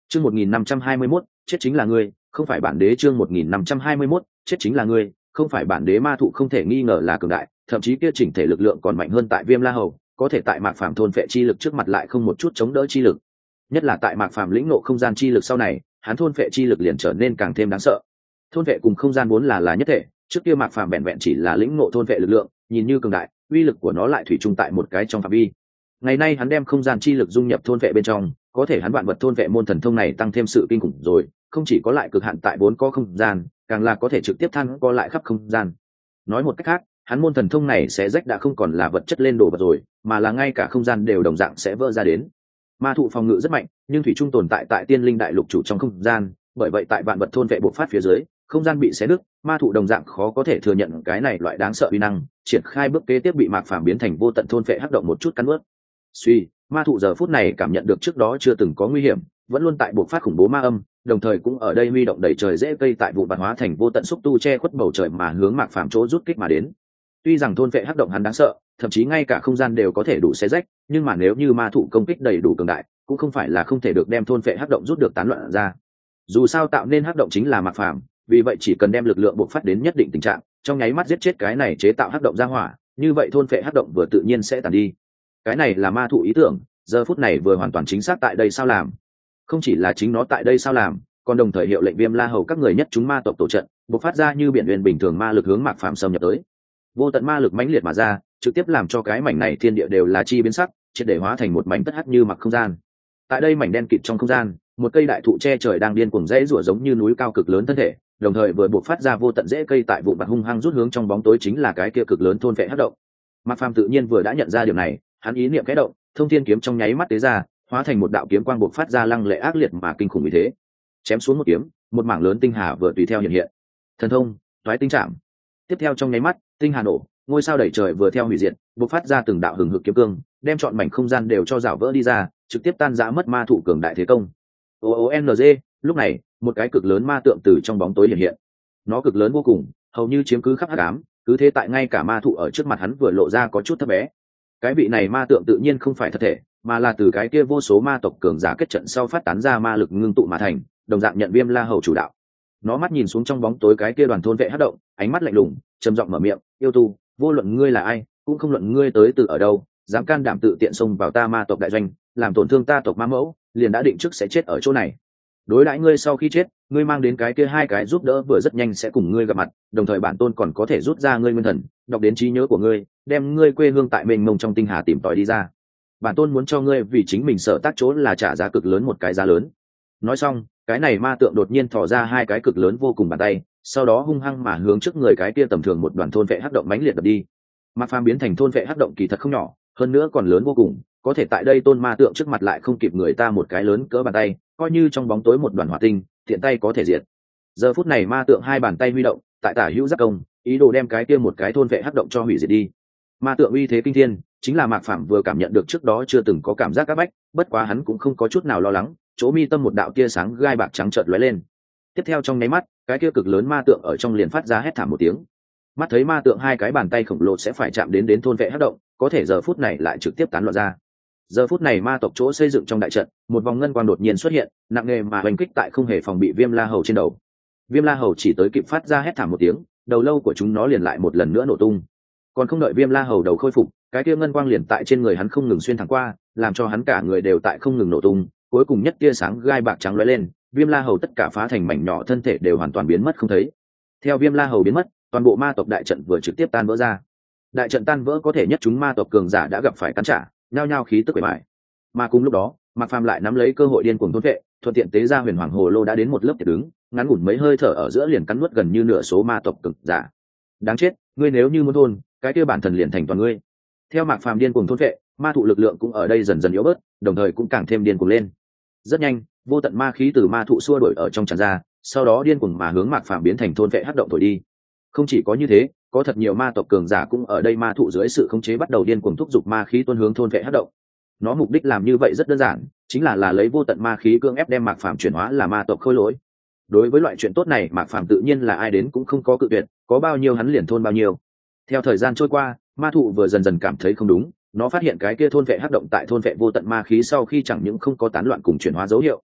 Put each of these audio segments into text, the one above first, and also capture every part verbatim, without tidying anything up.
Chương một nghìn năm trăm hai mươi mốt, chết chính là ngươi, không phải bản đế. Chương một nghìn năm trăm hai mươi mốt, chết chính là ngươi, không phải bản đế. Ma thụ không thể nghi ngờ là cường đại, thậm chí kia chỉnh thể lực lượng còn mạnh hơn tại Viêm La Hầu, có thể tại Mạc Phàm thôn phệ chi lực trước mặt lại không một chút chống đỡ chi lực. Nhất là tại Mạc Phàm lĩnh ngộ không gian chi lực sau này, hắn thôn phệ chi lực liền trở nên càng thêm đáng sợ. Thôn phệ cùng không gian vốn là là nhất thể, trước kia Mạc Phàm vẹn vẹn chỉ là lĩnh ngộ thôn phệ lực lượng, nhìn như cường đại, uy lực của nó lại thủy chung tại một cái trong phạm vi. Ngày nay hắn đem không gian chi lực dung nhập thôn phệ bên trong, có thể hắn vạn vật thôn vệ môn thần thông này tăng thêm sự kinh khủng rồi, không chỉ có lại cực hạn tại vốn có không gian, càng là có thể trực tiếp thăng co lại khắp không gian. Nói một cách khác, hắn môn thần thông này sẽ rách đã không còn là vật chất lên đồ vật rồi, mà là ngay cả không gian đều đồng dạng sẽ vỡ ra đến. Ma thụ phòng ngự rất mạnh, nhưng thủy chung tồn tại tại Tiên Linh Đại Lục chủ trong không gian, bởi vậy tại vạn vật thôn vệ bộc phát phía dưới, không gian bị xé nứt, ma thụ đồng dạng khó có thể thừa nhận cái này loại đáng sợ uy năng, triển khai bước kế tiếp bị Mạc Phàm biến thành vô tận thôn vệ hắc động một chút cắn nuốt. Suy, ma thụ giờ phút này cảm nhận được trước đó chưa từng có nguy hiểm, vẫn luôn tại bộc phát khủng bố ma âm, đồng thời cũng ở đây huy động đẩy trời dễ cây tại vụ bạt hóa thành vô tận xúc tu che khuất bầu trời mà hướng Mạc Phàm chỗ rút kích mà đến. Tuy rằng thôn vệ hắc động hắn đáng sợ, thậm chí ngay cả không gian đều có thể đủ xé rách, nhưng mà nếu như ma thụ công kích đầy đủ cường đại, cũng không phải là không thể được đem thôn vệ hắc động rút được tán loạn ra. Dù sao tạo nên hắc động chính là Mạc Phàm, vì vậy chỉ cần đem lực lượng bộc phát đến nhất định tình trạng, trong nháy mắt giết chết cái này chế tạo hắc động ra hỏa, như vậy thôn vệ hắc động vừa tự nhiên sẽ tàn đi. Cái này là ma thụ ý tưởng, giờ phút này vừa hoàn toàn chính xác tại đây sao làm. Không chỉ là chính nó tại đây sao làm, còn đồng thời hiệu lệnh Viêm La Hầu các người nhất chúng ma tộc tổ trận, bộc phát ra như biển huyền bình thường ma lực hướng Mạc Phàm xâm nhập tới. Vô tận ma lực mãnh liệt mà ra, trực tiếp làm cho cái mảnh này thiên địa đều là chi biến sắc, triệt để hóa thành một mảnh tất hắc như mặc không gian. Tại đây mảnh đen kịt trong không gian, một cây đại thụ che trời đang điên cuồng rẽ rủa giống như núi cao cực lớn thân thể, đồng thời vừa bộc phát ra vô tận rễ cây tại vụ bạt hung hăng rút hướng trong bóng tối chính là cái kia cực lớn thôn vệ hắc động. Mạc Phàm tự nhiên vừa đã nhận ra điều này, hắn ý niệm khẽ động, thông thiên kiếm trong nháy mắt tế ra, hóa thành một đạo kiếm quang bộc phát ra lăng lệ ác liệt mà kinh khủng như thế. Chém xuống một kiếm, một mảng lớn tinh hà vừa tùy theo hiện hiện. Thần thông, toái tinh trảm. Tiếp theo trong nháy mắt, tinh hà nổ, ngôi sao đẩy trời vừa theo hủy diệt, bộc phát ra từng đạo hừng hực kiếm cương, đem trọn mảnh không gian đều cho rào vỡ đi ra, trực tiếp tan rã mất ma thụ cường đại thế công. O O N G, lúc này, một cái cực lớn ma tượng từ trong bóng tối hiện hiện. Nó cực lớn vô cùng, hầu như chiếm cứ khắp hắc ám, cứ thế tại ngay cả ma thụ ở trước mặt hắn vừa lộ ra có chút thấp bé. Cái vị này ma tượng tự nhiên không phải thật thể, mà là từ cái kia vô số ma tộc cường giả kết trận sau phát tán ra ma lực ngưng tụ mà thành, đồng dạng nhận Viêm La Hầu chủ đạo. Nó mắt nhìn xuống trong bóng tối cái kia đoàn thôn vệ hắc động, ánh mắt lạnh lùng, trầm giọng mở miệng, "Yêu tu, vô luận ngươi là ai, cũng không luận ngươi tới từ ở đâu, dám can đảm tự tiện xông vào ta ma tộc đại doanh, làm tổn thương ta tộc ma mẫu, liền đã định trước sẽ chết ở chỗ này. Đối đãi ngươi sau khi chết, ngươi mang đến cái kia hai cái giúp đỡ vừa rất nhanh sẽ cùng ngươi gặp mặt, đồng thời bản tôn còn có thể rút ra ngươi nguyên thần, đọc đến trí nhớ của ngươi, đem ngươi quê hương tại mênh mông trong tinh hà tìm tòi đi ra. Bản tôn muốn cho ngươi vì chính mình sở tác chỗ là trả giá cực lớn một cái giá lớn." Nói xong, cái này ma tượng đột nhiên thò ra hai cái cực lớn vô cùng bàn tay, sau đó hung hăng mà hướng trước người cái kia tầm thường một đoàn thôn vệ hắc động mãnh liệt đập đi. Mạc Phàm biến thành thôn vệ hắc động kỳ thật không nhỏ, hơn nữa còn lớn vô cùng, có thể tại đây tôn ma tượng trước mặt lại không kịp người ta một cái lớn cỡ bàn tay, coi như trong bóng tối một đoàn hỏa tinh, tiện tay có thể diệt. Giờ phút này ma tượng hai bàn tay huy động, tại tả hữu giác công, ý đồ đem cái kia một cái thôn vệ hắc động cho hủy diệt đi. Ma tượng uy thế kinh thiên, chính là Mạc Phàm vừa cảm nhận được trước đó chưa từng có cảm giác áp bách, bất quá hắn cũng không có chút nào lo lắng, chỗ mi tâm một đạo tia sáng gai bạc trắng chợt lóe lên. Tiếp theo trong nháy mắt, cái kia cực lớn ma tượng ở trong liền phát ra hét thảm một tiếng. Mắt thấy ma tượng hai cái bàn tay khổng lồ sẽ phải chạm đến đến thôn vệ hắc động, có thể giờ phút này lại trực tiếp tán loạn ra. Giờ phút này ma tộc chỗ xây dựng trong đại trận, một vòng ngân quang đột nhiên xuất hiện, nặng nề mà hoành kích tại không hề phòng bị Viêm La Hầu trên đầu. Viêm La Hầu chỉ tới kịp phát ra hét thảm một tiếng, đầu lâu của chúng nó liền lại một lần nữa nổ tung. Còn không đợi Viêm La Hầu đầu khôi phục, cái kia ngân quang liền tại trên người hắn không ngừng xuyên thẳng qua, làm cho hắn cả người đều tại không ngừng nổ tung, cuối cùng nhất tia sáng gai bạc trắng lóe lên, Viêm La Hầu tất cả phá thành mảnh nhỏ thân thể đều hoàn toàn biến mất không thấy. Theo Viêm La Hầu biến mất, toàn bộ ma tộc đại trận vừa trực tiếp tan vỡ ra. Đại trận tan vỡ có thể nhất chúng ma tộc cường giả đã gặp phải cắn trả, nhao nhao khí tức bề bại. Mà cùng lúc đó, Mạc Phàm lại nắm lấy cơ hội điên cuồng thôn vệ, thuận tiện tế ra Huyền Hoàng Hồ Lô đã đến một lớp tiệt đứng, ngắn ngủn mấy hơi thở ở giữa liền cắn nuốt gần như nửa số ma tộc cường giả. Đáng chết, ngươi nếu như muốn thôn, cái kia bản thần liền thành toàn ngươi. Theo Mạc Phàm điên cuồng thôn vệ, ma thụ lực lượng cũng ở đây dần dần yếu bớt, đồng thời cũng càng thêm điên cuồng lên. Rất nhanh, vô tận ma khí từ ma thụ xua đuổi ở trong tràn ra, sau đó điên cuồng mà hướng Mạc Phàm biến thành thôn vệ hắc động thổi đi. Không chỉ có như thế, có thật nhiều ma tộc cường giả cũng ở đây ma thụ dưới sự khống chế bắt đầu điên cuồng thúc giục ma khí tuôn hướng thôn vệ hắc động. Nó mục đích làm như vậy rất đơn giản, chính là là lấy vô tận ma khí cưỡng ép đem Mạc Phàm chuyển hóa là ma tộc khôi lỗi. Đối với loại chuyện tốt này, Mạc Phàm tự nhiên là ai đến cũng không có cự tuyệt, có bao nhiêu hắn liền thôn bao nhiêu. Theo thời gian trôi qua, ma thụ vừa dần dần cảm thấy không đúng, nó phát hiện cái kia thôn vệ hắc động tại thôn vệ vô tận ma khí sau khi chẳng những không có tán loạn cùng chuyển hóa dấu hiệu,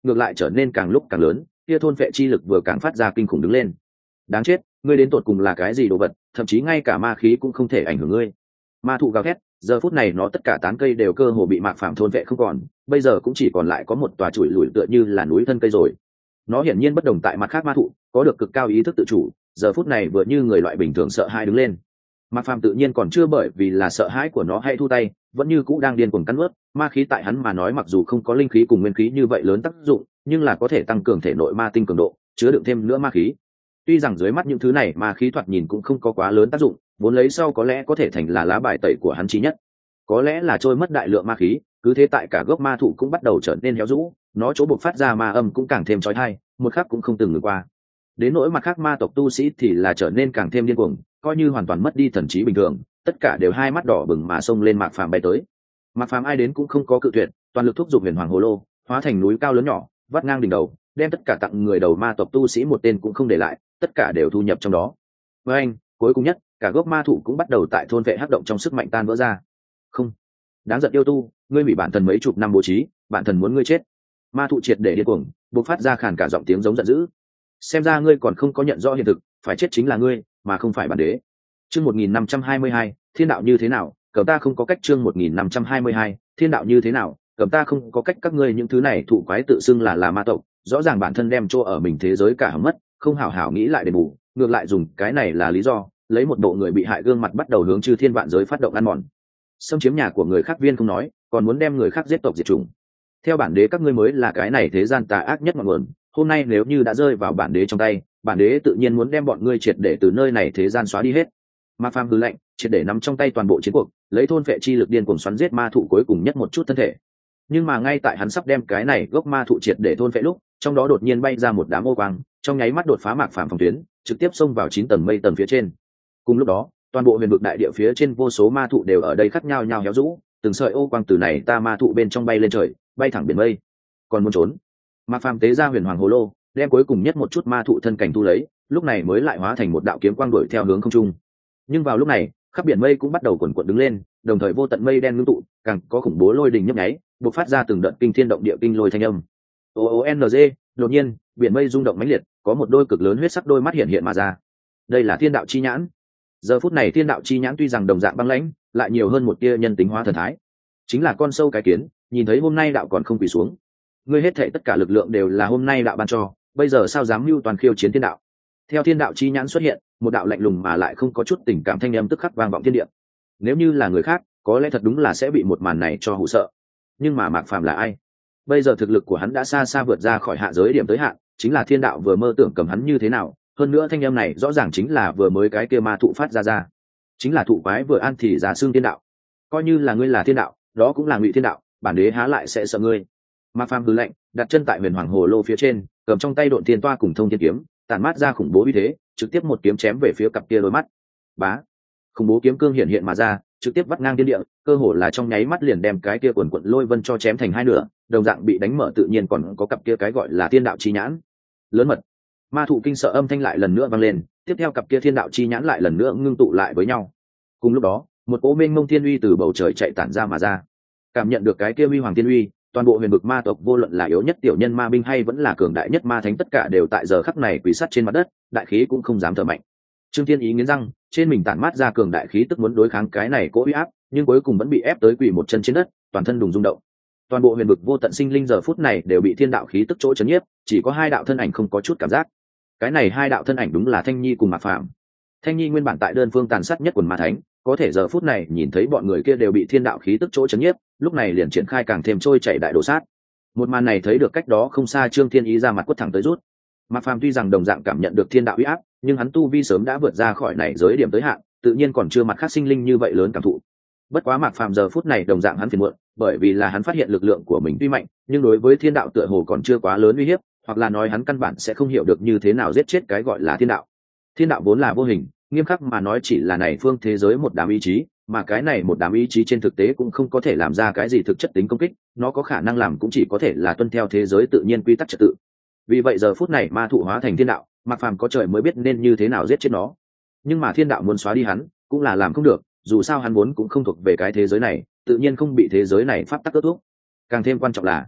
ngược lại trở nên càng lúc càng lớn, kia thôn vệ chi lực vừa càng phát ra kinh khủng đứng lên. Đáng chết, ngươi đến tột cùng là cái gì đồ vật, thậm chí ngay cả ma khí cũng không thể ảnh hưởng ngươi. Ma thụ gào thét, giờ phút này nó tất cả tán cây đều cơ hồ bị Mạc Phàm thôn vệ không còn, bây giờ cũng chỉ còn lại có một tòa chuỗi lùi tựa như là núi thân cây rồi. Nó hiển nhiên bất đồng tại mặt khác ma thụ, có được cực cao ý thức tự chủ, giờ phút này vừa như người loại bình thường sợ hãi đứng lên. Mạc Phàm tự nhiên còn chưa bởi vì là sợ hãi của nó hay thu tay, vẫn như cũ đang điên cuồng cắn nuốt, ma khí tại hắn mà nói mặc dù không có linh khí cùng nguyên khí như vậy lớn tác dụng, nhưng là có thể tăng cường thể nội ma tinh cường độ, chứa đựng thêm nữa ma khí. Tuy rằng dưới mắt những thứ này ma khí thoạt nhìn cũng không có quá lớn tác dụng, vốn lấy sau có lẽ có thể thành là lá bài tẩy của hắn chí nhất. Có lẽ là trôi mất đại lượng ma khí, cứ thế tại cả gốc ma thụ cũng bắt đầu trở nên héo rũ, nó chỗ buộc phát ra ma âm cũng càng thêm chói tai, một khắc cũng không từng ngừng qua. Đến nỗi mặt khác ma tộc tu sĩ thì là trở nên càng thêm điên cuồng, coi như hoàn toàn mất đi thần trí bình thường, tất cả đều hai mắt đỏ bừng mà xông lên Mạc Phàm bay tới. Mạc Phàm ai đến cũng không có cự tuyệt, toàn lực thúc giục huyền hoàng hồ lô, hóa thành núi cao lớn nhỏ, vắt ngang đỉnh đầu, đem tất cả tặng người đầu ma tộc tu sĩ một tên cũng không để lại, tất cả đều thu nhập trong đó. Với anh, cuối cùng nhất, cả gốc ma thụ cũng bắt đầu tại thôn vệ hắc động trong sức mạnh tan vỡ ra. Không, đáng giận yêu tu, ngươi bị bản thần mấy chục năm bố trí, bản thần muốn ngươi chết. Ma thụ triệt để điên cuồng, bộc phát ra khàn cả giọng tiếng giống giận dữ. Xem ra ngươi còn không có nhận rõ hiện thực, phải chết chính là ngươi, mà không phải bản đế. Chương một nghìn năm trăm hai mươi hai, thiên đạo như thế nào, cầm ta không có cách. Chương một nghìn năm trăm hai mươi hai, thiên đạo như thế nào, cầm ta không có cách. Các ngươi những thứ này thụ quái tự xưng là là ma tộc, rõ ràng bản thân đem chỗ ở mình thế giới cả hỏng mất, không hảo hảo nghĩ lại để bù, ngược lại dùng cái này là lý do, lấy một bộ người bị hại gương mặt bắt đầu hướng chư thiên vạn giới phát động ăn mòn. Xâm chiếm nhà của người khác viên không nói, còn muốn đem người khác giết tộc diệt chủng. Theo bản đế các ngươi mới là cái này thế gian tà ác nhất ngọn nguồn, hôm nay nếu như đã rơi vào bản đế trong tay, bản đế tự nhiên muốn đem bọn ngươi triệt để từ nơi này thế gian xóa đi hết. Mạc Phàm hừ lạnh, triệt để nắm trong tay toàn bộ chiến cuộc, lấy thôn vệ chi lực điên cuồng xoắn giết ma thụ cuối cùng nhất một chút thân thể. Nhưng mà ngay tại hắn sắp đem cái này gốc ma thụ triệt để thôn vệ lúc, trong đó đột nhiên bay ra một đám ô quang, trong nháy mắt đột phá Mạc Phàm phòng tuyến, trực tiếp xông vào chín tầng mây tầng phía trên. Cùng lúc đó, toàn bộ huyền vực đại địa phía trên vô số ma thụ đều ở đây khắc nhau nhau héo rũ, từng sợi ô quang từ này ta ma thụ bên trong bay lên trời, bay thẳng biển mây. Còn muốn trốn? Mạc Phàm tế ra huyền hoàng hồ lô, đem cuối cùng nhất một chút ma thụ thân cảnh thu lấy, lúc này mới lại hóa thành một đạo kiếm quang đuổi theo hướng không trung. Nhưng vào lúc này, khắp biển mây cũng bắt đầu cuộn cuộn đứng lên, đồng thời vô tận mây đen ngưng tụ, càng có khủng bố lôi đình nhấp nháy, bộc phát ra từng đợt kinh thiên động địa kinh lôi thanh âm. O O N G, đột nhiên, biển mây rung động mãnh liệt, có một đôi cực lớn huyết sắc đôi mắt hiện hiện mà ra. Đây là thiên đạo chi nhãn. Giờ phút này thiên đạo chi nhãn tuy rằng đồng dạng băng lãnh, lại nhiều hơn một tia nhân tính hóa thần thái. Chính là con sâu cái kiến, nhìn thấy hôm nay đạo còn không quỳ xuống. Ngươi hết thảy tất cả lực lượng đều là hôm nay đạo ban cho, bây giờ sao dám mưu toàn khiêu chiến thiên đạo? Theo thiên đạo chi nhãn xuất hiện, một đạo lạnh lùng mà lại không có chút tình cảm thanh âm tức khắc vang vọng thiên địa. Nếu như là người khác, có lẽ thật đúng là sẽ bị một màn này cho hù sợ. Nhưng mà Mạc Phàm là ai? Bây giờ thực lực của hắn đã xa xa vượt ra khỏi hạ giới điểm tới hạn, chính là thiên đạo vừa mơ tưởng cầm hắn như thế nào, hơn nữa thanh âm này rõ ràng chính là vừa mới cái kia ma thụ phát ra ra. Chính là thụ quái vừa an thì giả xương thiên đạo. Coi như là ngươi là thiên đạo, đó cũng là ngụy thiên đạo, bản đế há lại sẽ sợ ngươi. Mạc Phàm hừ lạnh, đặt chân tại huyền hoàng hồ lô phía trên, cầm trong tay độn thiên toa cùng thông thiên kiếm, tản mát ra khủng bố uy thế, trực tiếp một kiếm chém về phía cặp kia đôi mắt. Bá, khủng bố kiếm cương hiện hiện mà ra, trực tiếp vắt ngang thiên địa, cơ hồ là trong nháy mắt liền đem cái kia quần quần lôi vân cho chém thành hai nửa, đồng dạng bị đánh mở tự nhiên còn có cặp kia cái gọi là thiên đạo chi nhãn. Lớn mật. Ma thụ kinh sợ âm thanh lại lần nữa vang lên, tiếp theo cặp kia thiên đạo chi nhãn lại lần nữa ngưng tụ lại với nhau. Cùng lúc đó, một cỗ mênh mông thiên uy từ bầu trời chạy tản ra mà ra. Cảm nhận được cái kia uy hoàng thiên uy, toàn bộ huyền vực ma tộc vô luận là yếu nhất tiểu nhân ma binh hay vẫn là cường đại nhất ma thánh tất cả đều tại giờ khắc này quỳ sắt trên mặt đất, đại khí cũng không dám thở mạnh. Trương Thiên Ý nghiến răng, trên mình tản mát ra cường đại khí tức muốn đối kháng cái này cỗ uy áp, nhưng cuối cùng vẫn bị ép tới quỳ một chân trên đất, toàn thân đùng rung động. Toàn bộ huyền vực vô tận sinh linh giờ phút này đều bị thiên đạo khí tức chỗ chấn nhiếp, chỉ có hai đạo thân ảnh không có chút cảm giác. Cái này hai đạo thân ảnh đúng là Thanh Nhi cùng Mạc Phàm. Thanh Nhi nguyên bản tại đơn phương tàn sát nhất quần ma thánh, có thể giờ phút này nhìn thấy bọn người kia đều bị thiên đạo khí tức chỗ chấn nhiếp, lúc này liền triển khai càng thêm trôi chảy đại đồ sát. Một màn này thấy được cách đó không xa, Trương Thiên Ý ra mặt quất thẳng tới rút. Mạc Phàm tuy rằng đồng dạng cảm nhận được thiên đạo uy áp, nhưng hắn tu vi sớm đã vượt ra khỏi này giới điểm tới hạn, tự nhiên còn chưa mặt khác sinh linh như vậy lớn cảm thụ. Bất quá Mạc Phàm giờ phút này đồng dạng hắn phiền muộn, bởi vì là hắn phát hiện lực lượng của mình tuy mạnh, nhưng đối với thiên đạo tựa hồ còn chưa quá lớn uy hiếp, hoặc là nói hắn căn bản sẽ không hiểu được như thế nào giết chết cái gọi là thiên đạo. Thiên đạo vốn là vô hình, nghiêm khắc mà nói chỉ là này phương thế giới một đám ý chí, mà cái này một đám ý chí trên thực tế cũng không có thể làm ra cái gì thực chất tính công kích, nó có khả năng làm cũng chỉ có thể là tuân theo thế giới tự nhiên quy tắc trật tự. Vì vậy giờ phút này ma thụ hóa thành thiên đạo, Mạc Phàm có trời mới biết nên như thế nào giết chết nó. Nhưng mà thiên đạo muốn xóa đi hắn, cũng là làm không được, dù sao hắn vốn cũng không thuộc về cái thế giới này, tự nhiên không bị thế giới này pháp tắc ước thúc. Càng thêm quan trọng là,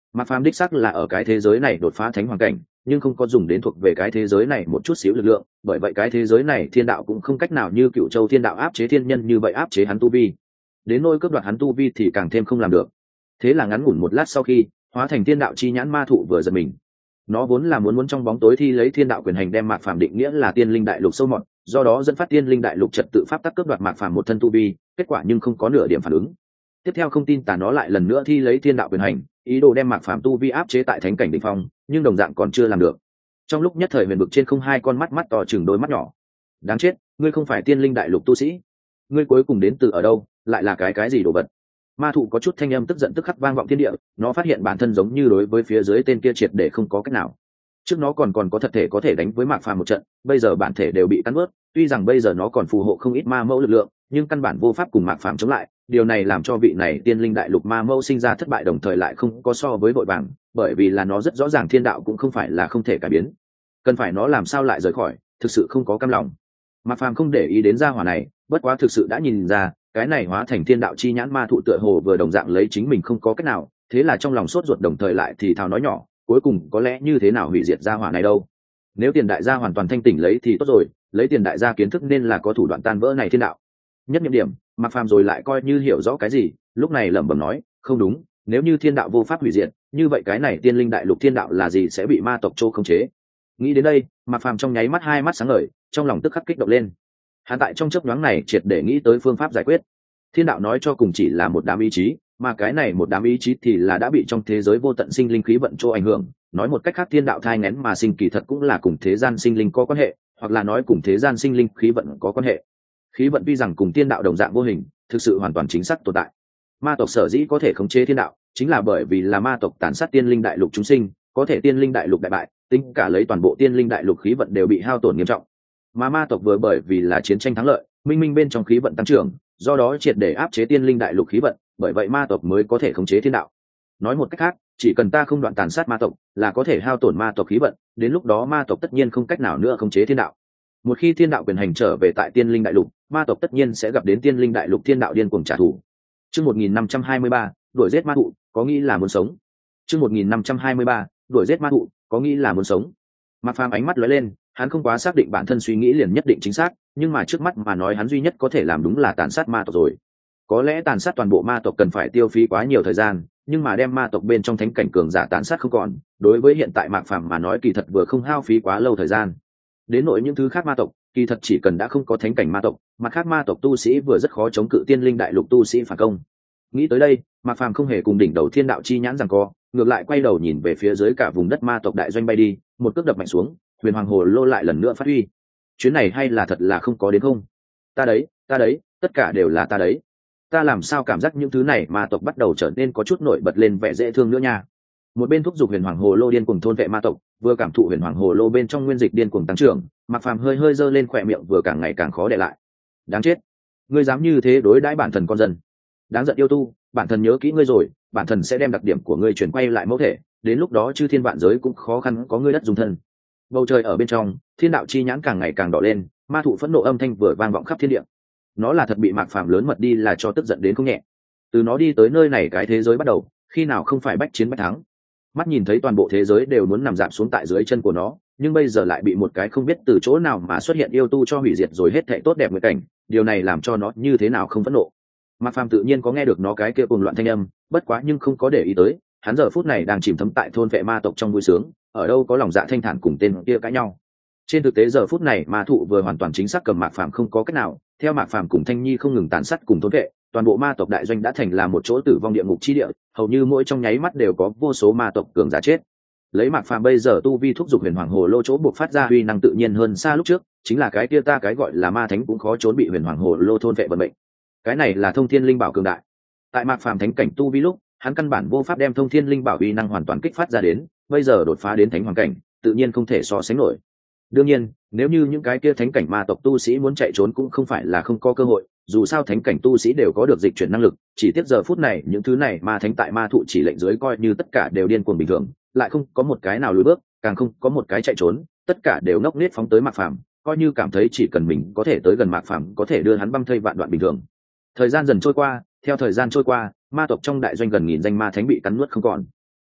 Mạc Phàm đích xác là ở cái thế giới này đột phá thánh hoàng cảnh, nhưng không có dùng đến thuộc về cái thế giới này một chút xíu lực lượng, bởi vậy cái thế giới này thiên đạo cũng không cách nào như Cựu Châu thiên đạo áp chế thiên nhân như vậy áp chế hắn tu vi. Đến nỗi cướp đoạt hắn tu vi thì càng thêm không làm được. Thế là ngắn ngủn một lát sau khi, hóa thành thiên đạo chi nhãn ma thụ vừa giật mình. Nó vốn là muốn muốn trong bóng tối thi lấy thiên đạo quyền hành đem Mạc Phàm định nghĩa là tiên linh đại lục sâu mọt, do đó dẫn phát tiên linh đại lục trật tự pháp tắc cướp đoạt Mạc Phàm một thân tu vi, kết quả nhưng không có nửa điểm phản ứng. Tiếp theo không tin tà nó lại lần nữa thi lấy thiên đạo quyền hành, ý đồ đem Mạc Phàm tu vi áp chế tại thánh cảnh đỉnh phong, nhưng đồng dạng còn chưa làm được. Trong lúc nhất thời huyền vực trên không hai con mắt mắt to chừng đôi mắt nhỏ. Đáng chết, ngươi không phải tiên linh đại lục tu sĩ, ngươi cuối cùng đến từ ở đâu, lại là cái cái gì đồ vật? Ma thụ có chút thanh âm tức giận tức khắc vang vọng thiên địa, nó phát hiện bản thân giống như đối với phía dưới tên kia triệt để không có cách nào. Trước nó còn còn có thật thể có thể đánh với Mạc Phàm một trận, bây giờ bản thể đều bị cắn nuốt, tuy rằng bây giờ nó còn phù hộ không ít ma mẫu lực lượng, nhưng căn bản vô pháp cùng Mạc Phàm chống lại, điều này làm cho vị này tiên linh đại lục ma mẫu sinh ra thất bại, đồng thời lại không có so với vội vàng, bởi vì là nó rất rõ ràng thiên đạo cũng không phải là không thể cải biến, cần phải nó làm sao lại rời khỏi, thực sự không có cam lòng. Mạc Phàm không để ý đến gia hỏa này, bất quá thực sự đã nhìn ra cái này hóa thành thiên đạo chi nhãn ma thụ tựa hồ vừa đồng dạng lấy chính mình không có cách nào, thế là trong lòng sốt ruột đồng thời lại thì thào nói nhỏ, cuối cùng có lẽ như thế nào hủy diệt gia hỏa này đâu. Nếu tiền đại gia hoàn toàn thanh tỉnh lấy thì tốt rồi, lấy tiền đại gia kiến thức nên là có thủ đoạn tan vỡ này thiên đạo. Nhất nhiệm điểm, Mạc Phàm rồi lại coi như hiểu rõ cái gì, lúc này lẩm bẩm nói, không đúng, nếu như thiên đạo vô pháp hủy diệt, như vậy cái này tiên linh đại lục thiên đạo là gì sẽ bị ma tộc Châu khống chế. Nghĩ đến đây, Mạc Phàm trong nháy mắt hai mắt sáng ngời, trong lòng tức khắc kích động lên. Hắn tại trong chớp nhoáng này triệt để nghĩ tới phương pháp giải quyết. Thiên đạo nói cho cùng chỉ là một đám ý chí, mà cái này một đám ý chí thì là đã bị trong thế giới vô tận sinh linh khí vận chỗ ảnh hưởng. Nói một cách khác, thiên đạo thai nghén mà sinh kỳ thật cũng là cùng thế gian sinh linh có quan hệ, hoặc là nói cùng thế gian sinh linh khí vận có quan hệ. Khí vận tuy rằng cùng thiên đạo đồng dạng vô hình, thực sự hoàn toàn chính xác tồn tại. Ma tộc sở dĩ có thể khống chế thiên đạo, chính là bởi vì là ma tộc tàn sát tiên linh đại lục chúng sinh, có thể tiên linh đại lục đại bại, tính cả lấy toàn bộ tiên linh đại lục khí vận đều bị hao tổn nghiêm trọng. Mà ma tộc vừa bởi vì là chiến tranh thắng lợi, minh minh bên trong khí vận tăng trưởng, do đó triệt để áp chế tiên linh đại lục khí vận, bởi vậy ma tộc mới có thể khống chế thiên đạo. Nói một cách khác, chỉ cần ta không đoạn tàn sát ma tộc, là có thể hao tổn ma tộc khí vận, đến lúc đó ma tộc tất nhiên không cách nào nữa khống chế thiên đạo. Một khi thiên đạo quyền hành trở về tại tiên linh đại lục, ma tộc tất nhiên sẽ gặp đến tiên linh đại lục thiên đạo điên cuồng trả thù. Chương một nghìn năm trăm hai mươi ba, đuổi giết ma thụ, có nghĩ là muốn sống. Chương một nghìn năm trăm hai mươi ba, đuổi giết ma thụ, có nghĩ là muốn sống. Mạc Phàm ánh mắt lóe lên, hắn không quá xác định bản thân suy nghĩ liền nhất định chính xác, nhưng mà trước mắt mà nói hắn duy nhất có thể làm đúng là tàn sát ma tộc rồi. Có lẽ tàn sát toàn bộ ma tộc cần phải tiêu phí quá nhiều thời gian, nhưng mà đem ma tộc bên trong thánh cảnh cường giả tàn sát không còn, đối với hiện tại Mạc Phàm mà nói kỳ thật vừa không hao phí quá lâu thời gian. Đến nỗi những thứ khác ma tộc, kỳ thật chỉ cần đã không có thánh cảnh ma tộc, mặt khác ma tộc tu sĩ vừa rất khó chống cự tiên linh đại lục tu sĩ phản công. Nghĩ tới đây, Mạc Phàm không hề cùng đỉnh đầu thiên đạo chi nhãn giằng co, ngược lại quay đầu nhìn về phía dưới cả vùng đất ma tộc đại doanh bay đi, một cước đập mạnh xuống, huyền hoàng hồ lô lại lần nữa phát huy. Chuyến này hay là thật là không có đến không? Ta đấy, ta đấy, tất cả đều là ta đấy. Ta làm sao cảm giác những thứ này ma tộc bắt đầu trở nên có chút nổi bật lên vẻ dễ thương nữa nha. Một bên thúc giục huyền hoàng hồ lô điên cuồng thôn vệ ma tộc, vừa cảm thụ huyền hoàng hồ lô bên trong nguyên dịch điên cuồng tăng trưởng, Mạc Phàm hơi hơi giơ lên khỏe miệng vừa càng ngày càng khó để lại. Đáng chết, ngươi dám như thế đối đãi bản thần con dân. Đáng giận yêu tu, bản thần nhớ kỹ ngươi rồi, bản thần sẽ đem đặc điểm của ngươi chuyển quay lại mẫu thể, đến lúc đó chư thiên vạn giới cũng khó khăn có ngươi đất dùng thân. Bầu trời ở bên trong, thiên đạo chi nhãn càng ngày càng đỏ lên, ma thụ phẫn nộ âm thanh vừa vang vọng khắp thiên địa. Nó là thật bị Mạc Phàm lớn mật đi là cho tức giận đến không nhẹ. Từ nó đi tới nơi này cái thế giới bắt đầu, khi nào không phải bách chiến bách thắng. Mắt nhìn thấy toàn bộ thế giới đều muốn nằm dạp xuống tại dưới chân của nó, nhưng bây giờ lại bị một cái không biết từ chỗ nào mà xuất hiện yêu tu cho hủy diệt rồi hết thảy tốt đẹp nguyện cảnh, điều này làm cho nó như thế nào không phẫn nộ. Mạc Phàm tự nhiên có nghe được nó cái kia cuồng loạn thanh âm, bất quá nhưng không có để ý tới, hắn giờ phút này đang chìm thấm tại thôn vệ ma tộc trong vui sướng, ở đâu có lòng dạ thanh thản cùng tên kia cãi nhau. Trên thực tế giờ phút này ma thụ vừa hoàn toàn chính xác cầm Mạc Phàm không có cách nào, theo Mạc Phàm cùng Thanh Nhi không ngừng tàn sát cùng thôn vệ, toàn bộ ma tộc đại doanh đã thành là một chỗ tử vong địa ngục chi địa, hầu như mỗi trong nháy mắt đều có vô số ma tộc cường giả chết. Lấy Mạc Phàm bây giờ tu vi thúc giục huyền hoàng hồ lô chỗ buộc phát ra uy năng tự nhiên hơn xa lúc trước, chính là cái kia ta cái gọi là ma thánh cũng khó trốn bị huyền hoàng hồ lô thôn vệ vận mệnh. Cái này là thông thiên linh bảo cường đại. Tại Mạc Phàm thánh cảnh tu vi lúc, hắn căn bản vô pháp đem thông thiên linh bảo uy năng hoàn toàn kích phát ra đến, bây giờ đột phá đến thánh hoàng cảnh, tự nhiên không thể so sánh nổi. Đương nhiên, nếu như những cái kia thánh cảnh ma tộc tu sĩ muốn chạy trốn cũng không phải là không có cơ hội, dù sao thánh cảnh tu sĩ đều có được dịch chuyển năng lực, chỉ tiếc giờ phút này những thứ này ma thánh tại ma thụ chỉ lệnh dưới coi như tất cả đều điên cuồng bình thường, lại không có một cái nào lùi bước, càng không có một cái chạy trốn, tất cả đều ngốc nghếch phóng tới Mạc Phàm, coi như cảm thấy chỉ cần mình có thể tới gần Mạc Phàm có thể đưa hắn băm thây vạn đoạn bình thường. Thời gian dần trôi qua, theo thời gian trôi qua, ma tộc trong đại doanh gần nghìn danh ma thánh bị cắn nuốt không còn.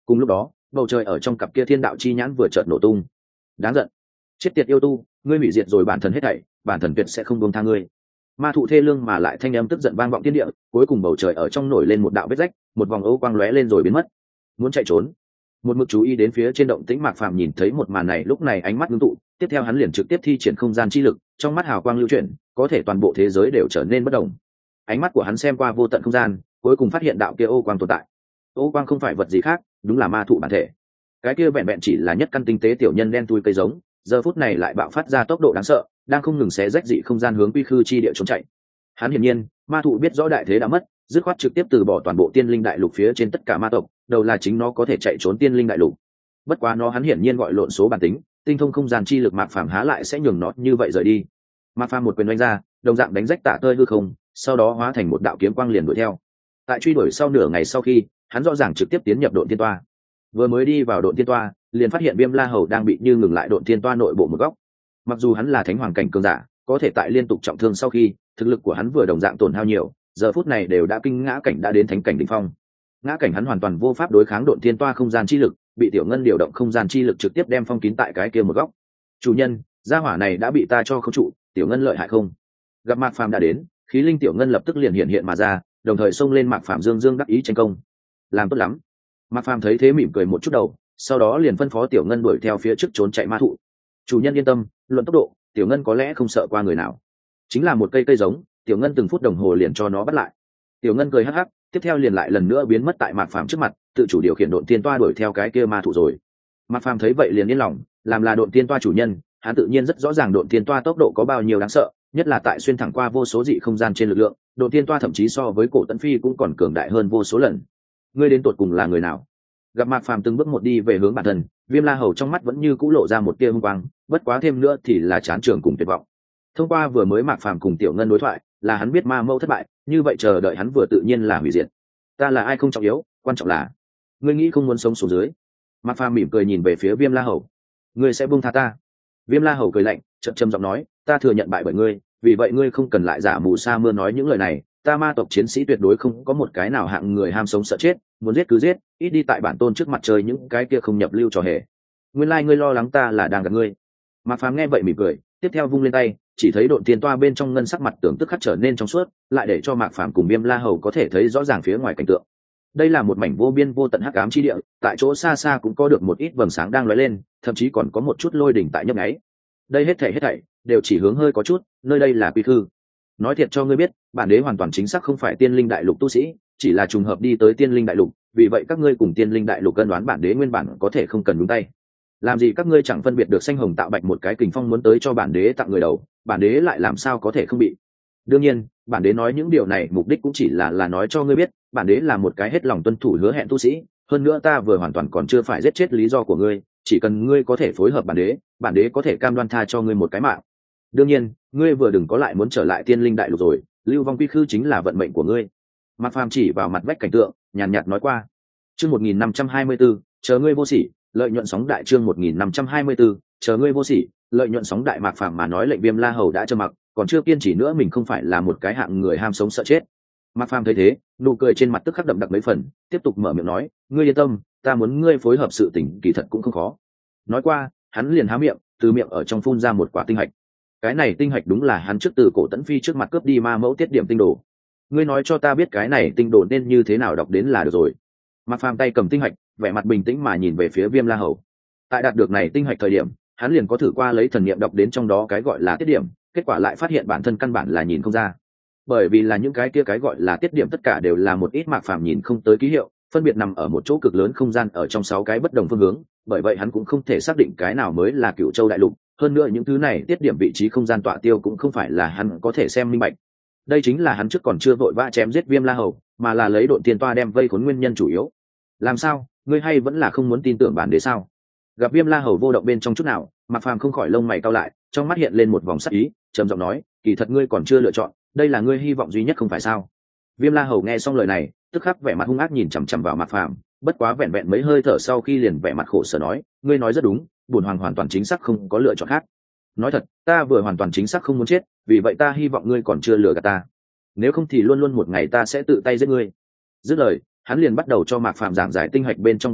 Cùng lúc đó bầu trời ở trong cặp kia thiên đạo chi nhãn vừa chợt nổ tung. Đáng giận, chết tiệt yêu tu, ngươi hủy diệt rồi bản thần hết thảy, bản thần tuyệt sẽ không buông tha ngươi. Ma thụ thê lương mà lại thanh âm tức giận vang vọng thiên địa, cuối cùng bầu trời ở trong nổi lên một đạo vết rách, một vòng âu quang lóe lên rồi biến mất. Muốn chạy trốn. Một mực chú ý đến phía trên động tĩnh Mạc Phàm nhìn thấy một màn này, lúc này ánh mắt ngưng tụ, tiếp theo hắn liền trực tiếp thi triển không gian chi lực, trong mắt hào quang lưu chuyển, có thể toàn bộ thế giới đều trở nên bất động. Ánh mắt của hắn xem qua vô tận không gian, cuối cùng phát hiện đạo kia ô quang tồn tại. Ô quang không phải vật gì khác, đúng là ma thụ bản thể. Cái kia vẹn vẹn chỉ là nhất căn tinh tế tiểu nhân đen thui cây giống, giờ phút này lại bạo phát ra tốc độ đáng sợ, đang không ngừng xé rách dị không gian hướng quy khư chi địa trốn chạy. Hắn hiển nhiên, ma thụ biết rõ đại thế đã mất, dứt khoát trực tiếp từ bỏ toàn bộ tiên linh đại lục phía trên tất cả ma tộc, đầu là chính nó có thể chạy trốn tiên linh đại lục. Bất quá nó hắn hiển nhiên gọi lộn số bản tính, tinh thông không gian chi lực Mạc Phàm há lại sẽ nhường nó như vậy rời đi. Mạc Phàm một quyền đánh ra, đồng dạng đánh rách tả tơi hư không, sau đó hóa thành một đạo kiếm quang liền đuổi theo. Tại truy đuổi sau nửa ngày sau khi, hắn rõ ràng trực tiếp tiến nhập độn tiên toa. Vừa mới đi vào độn tiên toa, liền phát hiện Viêm La Hầu đang bị như ngừng lại độn tiên toa nội bộ một góc. Mặc dù hắn là thánh hoàng cảnh cường giả, có thể tại liên tục trọng thương sau khi, thực lực của hắn vừa đồng dạng tổn hao nhiều, giờ phút này đều đã kinh ngã cảnh đã đến thánh cảnh đỉnh phong. Ngã cảnh hắn hoàn toàn vô pháp đối kháng độn tiên toa không gian chi lực, bị tiểu ngân điều động không gian chi lực trực tiếp đem phong kín tại cái kia một góc. Chủ nhân, gia hỏa này đã bị ta cho không trụ, tiểu ngân lợi hại không? Gặp Mạc Phàm đã đến, khí linh tiểu ngân lập tức liền hiện hiện mà ra, đồng thời xông lên Mạc Phàm dương dương đắc ý tranh công. Làm tốt lắm. Mạc Phàm thấy thế mỉm cười một chút đầu, sau đó liền phân phó tiểu ngân đuổi theo phía trước trốn chạy ma thụ. Chủ nhân yên tâm, luận tốc độ, tiểu ngân có lẽ không sợ qua người nào. Chính là một cây cây giống, tiểu ngân từng phút đồng hồ liền cho nó bắt lại. Tiểu ngân cười hắc hắc, tiếp theo liền lại lần nữa biến mất tại Mạc Phàm trước mặt, tự chủ điều khiển độn tiên toa đuổi theo cái kia ma thụ rồi. Mạc Phàm thấy vậy liền yên lòng, làm là độn tiên toa chủ nhân, hắn tự nhiên rất rõ ràng độn tiên toa tốc độ có bao nhiêu đáng sợ, nhất là tại xuyên thẳng qua vô số dị không gian trên lực lượng, độn tiên toa thậm chí so với cổ tấn phi cũng còn cường đại hơn vô số lần. Ngươi đến tột cùng là người nào? Gặp Mạc Phàm từng bước một đi về hướng bản thân, Viêm La Hầu trong mắt vẫn như cũ lộ ra một tia hung quang, bất quá thêm nữa thì là chán trường cùng tuyệt vọng. Thông qua vừa mới Mạc Phàm cùng tiểu ngân đối thoại, là hắn biết ma mâu thất bại, như vậy chờ đợi hắn vừa tự nhiên là hủy diệt. Ta là ai không trọng yếu, quan trọng là ngươi nghĩ không muốn sống xuống dưới. Mạc Phàm mỉm cười nhìn về phía Viêm La Hầu. Ngươi sẽ buông tha ta? Viêm La Hầu cười lạnh, chậm trầm giọng nói, ta thừa nhận bại bởi ngươi, vì vậy ngươi không cần lại giả mù sa mưa nói những lời này, ta ma tộc chiến sĩ tuyệt đối không có một cái nào hạng người ham sống sợ chết, muốn giết cứ giết, ít đi tại bản tôn trước mặt chơi những cái kia không nhập lưu trò hề. Nguyên lai like ngươi lo lắng ta là đang gạt ngươi. Mạc Phàm nghe vậy mỉm cười, tiếp theo vung lên tay, chỉ thấy độn tiên toa bên trong ngân sắc mặt tưởng tức khắc trở nên trong suốt, lại để cho Mạc Phàm cùng Viêm La Hầu có thể thấy rõ ràng phía ngoài cảnh tượng. Đây là một mảnh vô biên vô tận hắc ám chi địa, tại chỗ xa xa cũng có được một ít vầng sáng đang lóe lên, thậm chí còn có một chút lôi đỉnh tại nhấp nháy. Đây hết thảy hết thảy đều chỉ hướng hơi có chút, nơi đây là quy khư. Nói thiệt cho ngươi biết, bản đế hoàn toàn chính xác không phải tiên linh đại lục tu sĩ, chỉ là trùng hợp đi tới tiên linh đại lục, vì vậy các ngươi cùng tiên linh đại lục cân đoán bản đế nguyên bản có thể không cần nhúng tay. Làm gì các ngươi chẳng phân biệt được xanh hồng tạo bạch một cái kình phong muốn tới cho bản đế tặng người đầu, bản đế lại làm sao có thể không bị. Đương nhiên, bản đế nói những điều này mục đích cũng chỉ là là nói cho ngươi biết, bản đế là một cái hết lòng tuân thủ hứa hẹn tu sĩ, hơn nữa ta vừa hoàn toàn còn chưa phải giết chết lý do của ngươi, chỉ cần ngươi có thể phối hợp bản đế, bản đế có thể cam đoan tha cho ngươi một cái mạng. Đương nhiên, ngươi vừa đừng có lại muốn trở lại tiên linh đại lục rồi, lưu vong quy khư chính là vận mệnh của ngươi. Mạc Phàm chỉ vào mặt vách cảnh tượng, nhàn nhạt nói qua. Chương một nghìn năm trăm hai mươi 4, chờ ngươi vô sỉ, lợi nhuận sóng đại. Chương một nghìn năm trăm hai mươi 4, chờ ngươi vô sỉ, lợi nhuận sóng đại. Mạc Phàm mà nói lệnh Viêm La Hầu đã trơ mặc, còn chưa kiên trì nữa mình không phải là một cái hạng người ham sống sợ chết. Mạc Phàm thấy thế, nụ cười trên mặt tức khắc đậm đặc mấy phần, tiếp tục mở miệng nói, ngươi yên tâm, ta muốn ngươi phối hợp sự tình kỳ thật cũng không khó. Nói qua, hắn liền há miệng, từ miệng ở trong phun ra một quả tinh hạch. Cái này tinh hạch đúng là hắn trước từ cổ tấn phi trước mặt cướp đi ma mẫu tiết điểm tinh đồ. Ngươi nói cho ta biết cái này tinh đồ nên như thế nào đọc đến là được rồi. Mạc Phàm tay cầm tinh hạch, vẻ mặt bình tĩnh mà nhìn về phía Viêm La Hầu. Tại đạt được này tinh hạch thời điểm, hắn liền có thử qua lấy thần niệm đọc đến trong đó cái gọi là tiết điểm, kết quả lại phát hiện bản thân căn bản là nhìn không ra. Bởi vì là những cái kia cái gọi là tiết điểm tất cả đều là một ít Mạc Phàm nhìn không tới ký hiệu, phân biệt nằm ở một chỗ cực lớn không gian ở trong sáu cái bất đồng phương hướng, bởi vậy hắn cũng không thể xác định cái nào mới là Cửu Châu đại lục, hơn nữa những thứ này tiết điểm vị trí không gian tọa tiêu cũng không phải là hắn có thể xem minh bạch. Đây chính là hắn trước còn chưa vội vã chém giết Viêm La Hầu, mà là lấy độn tiên toa đem vây khốn nguyên nhân chủ yếu. Làm sao, ngươi hay vẫn là không muốn tin tưởng bản đế sao? Gặp Viêm La Hầu vô động bên trong chút nào, Mạc Phàm không khỏi lông mày cau lại, trong mắt hiện lên một vòng sắc ý, trầm giọng nói, kỳ thật ngươi còn chưa lựa chọn, đây là ngươi hy vọng duy nhất không phải sao? Viêm La Hầu nghe xong lời này, tức khắc vẻ mặt hung ác nhìn chằm chằm vào Mạc Phàm, bất quá vẹn vẹn mấy hơi thở sau khi liền vẻ mặt khổ sở nói, ngươi nói rất đúng, bổn hoàng hoàn toàn chính xác không có lựa chọn khác. Nói thật, ta vừa hoàn toàn chính xác không muốn chết, vì vậy ta hy vọng ngươi còn chưa lừa gạt ta. Nếu không thì luôn luôn một ngày ta sẽ tự tay giết ngươi. Dứt lời, hắn liền bắt đầu cho Mạc Phàm giảng giải tinh hạch bên trong bí mật,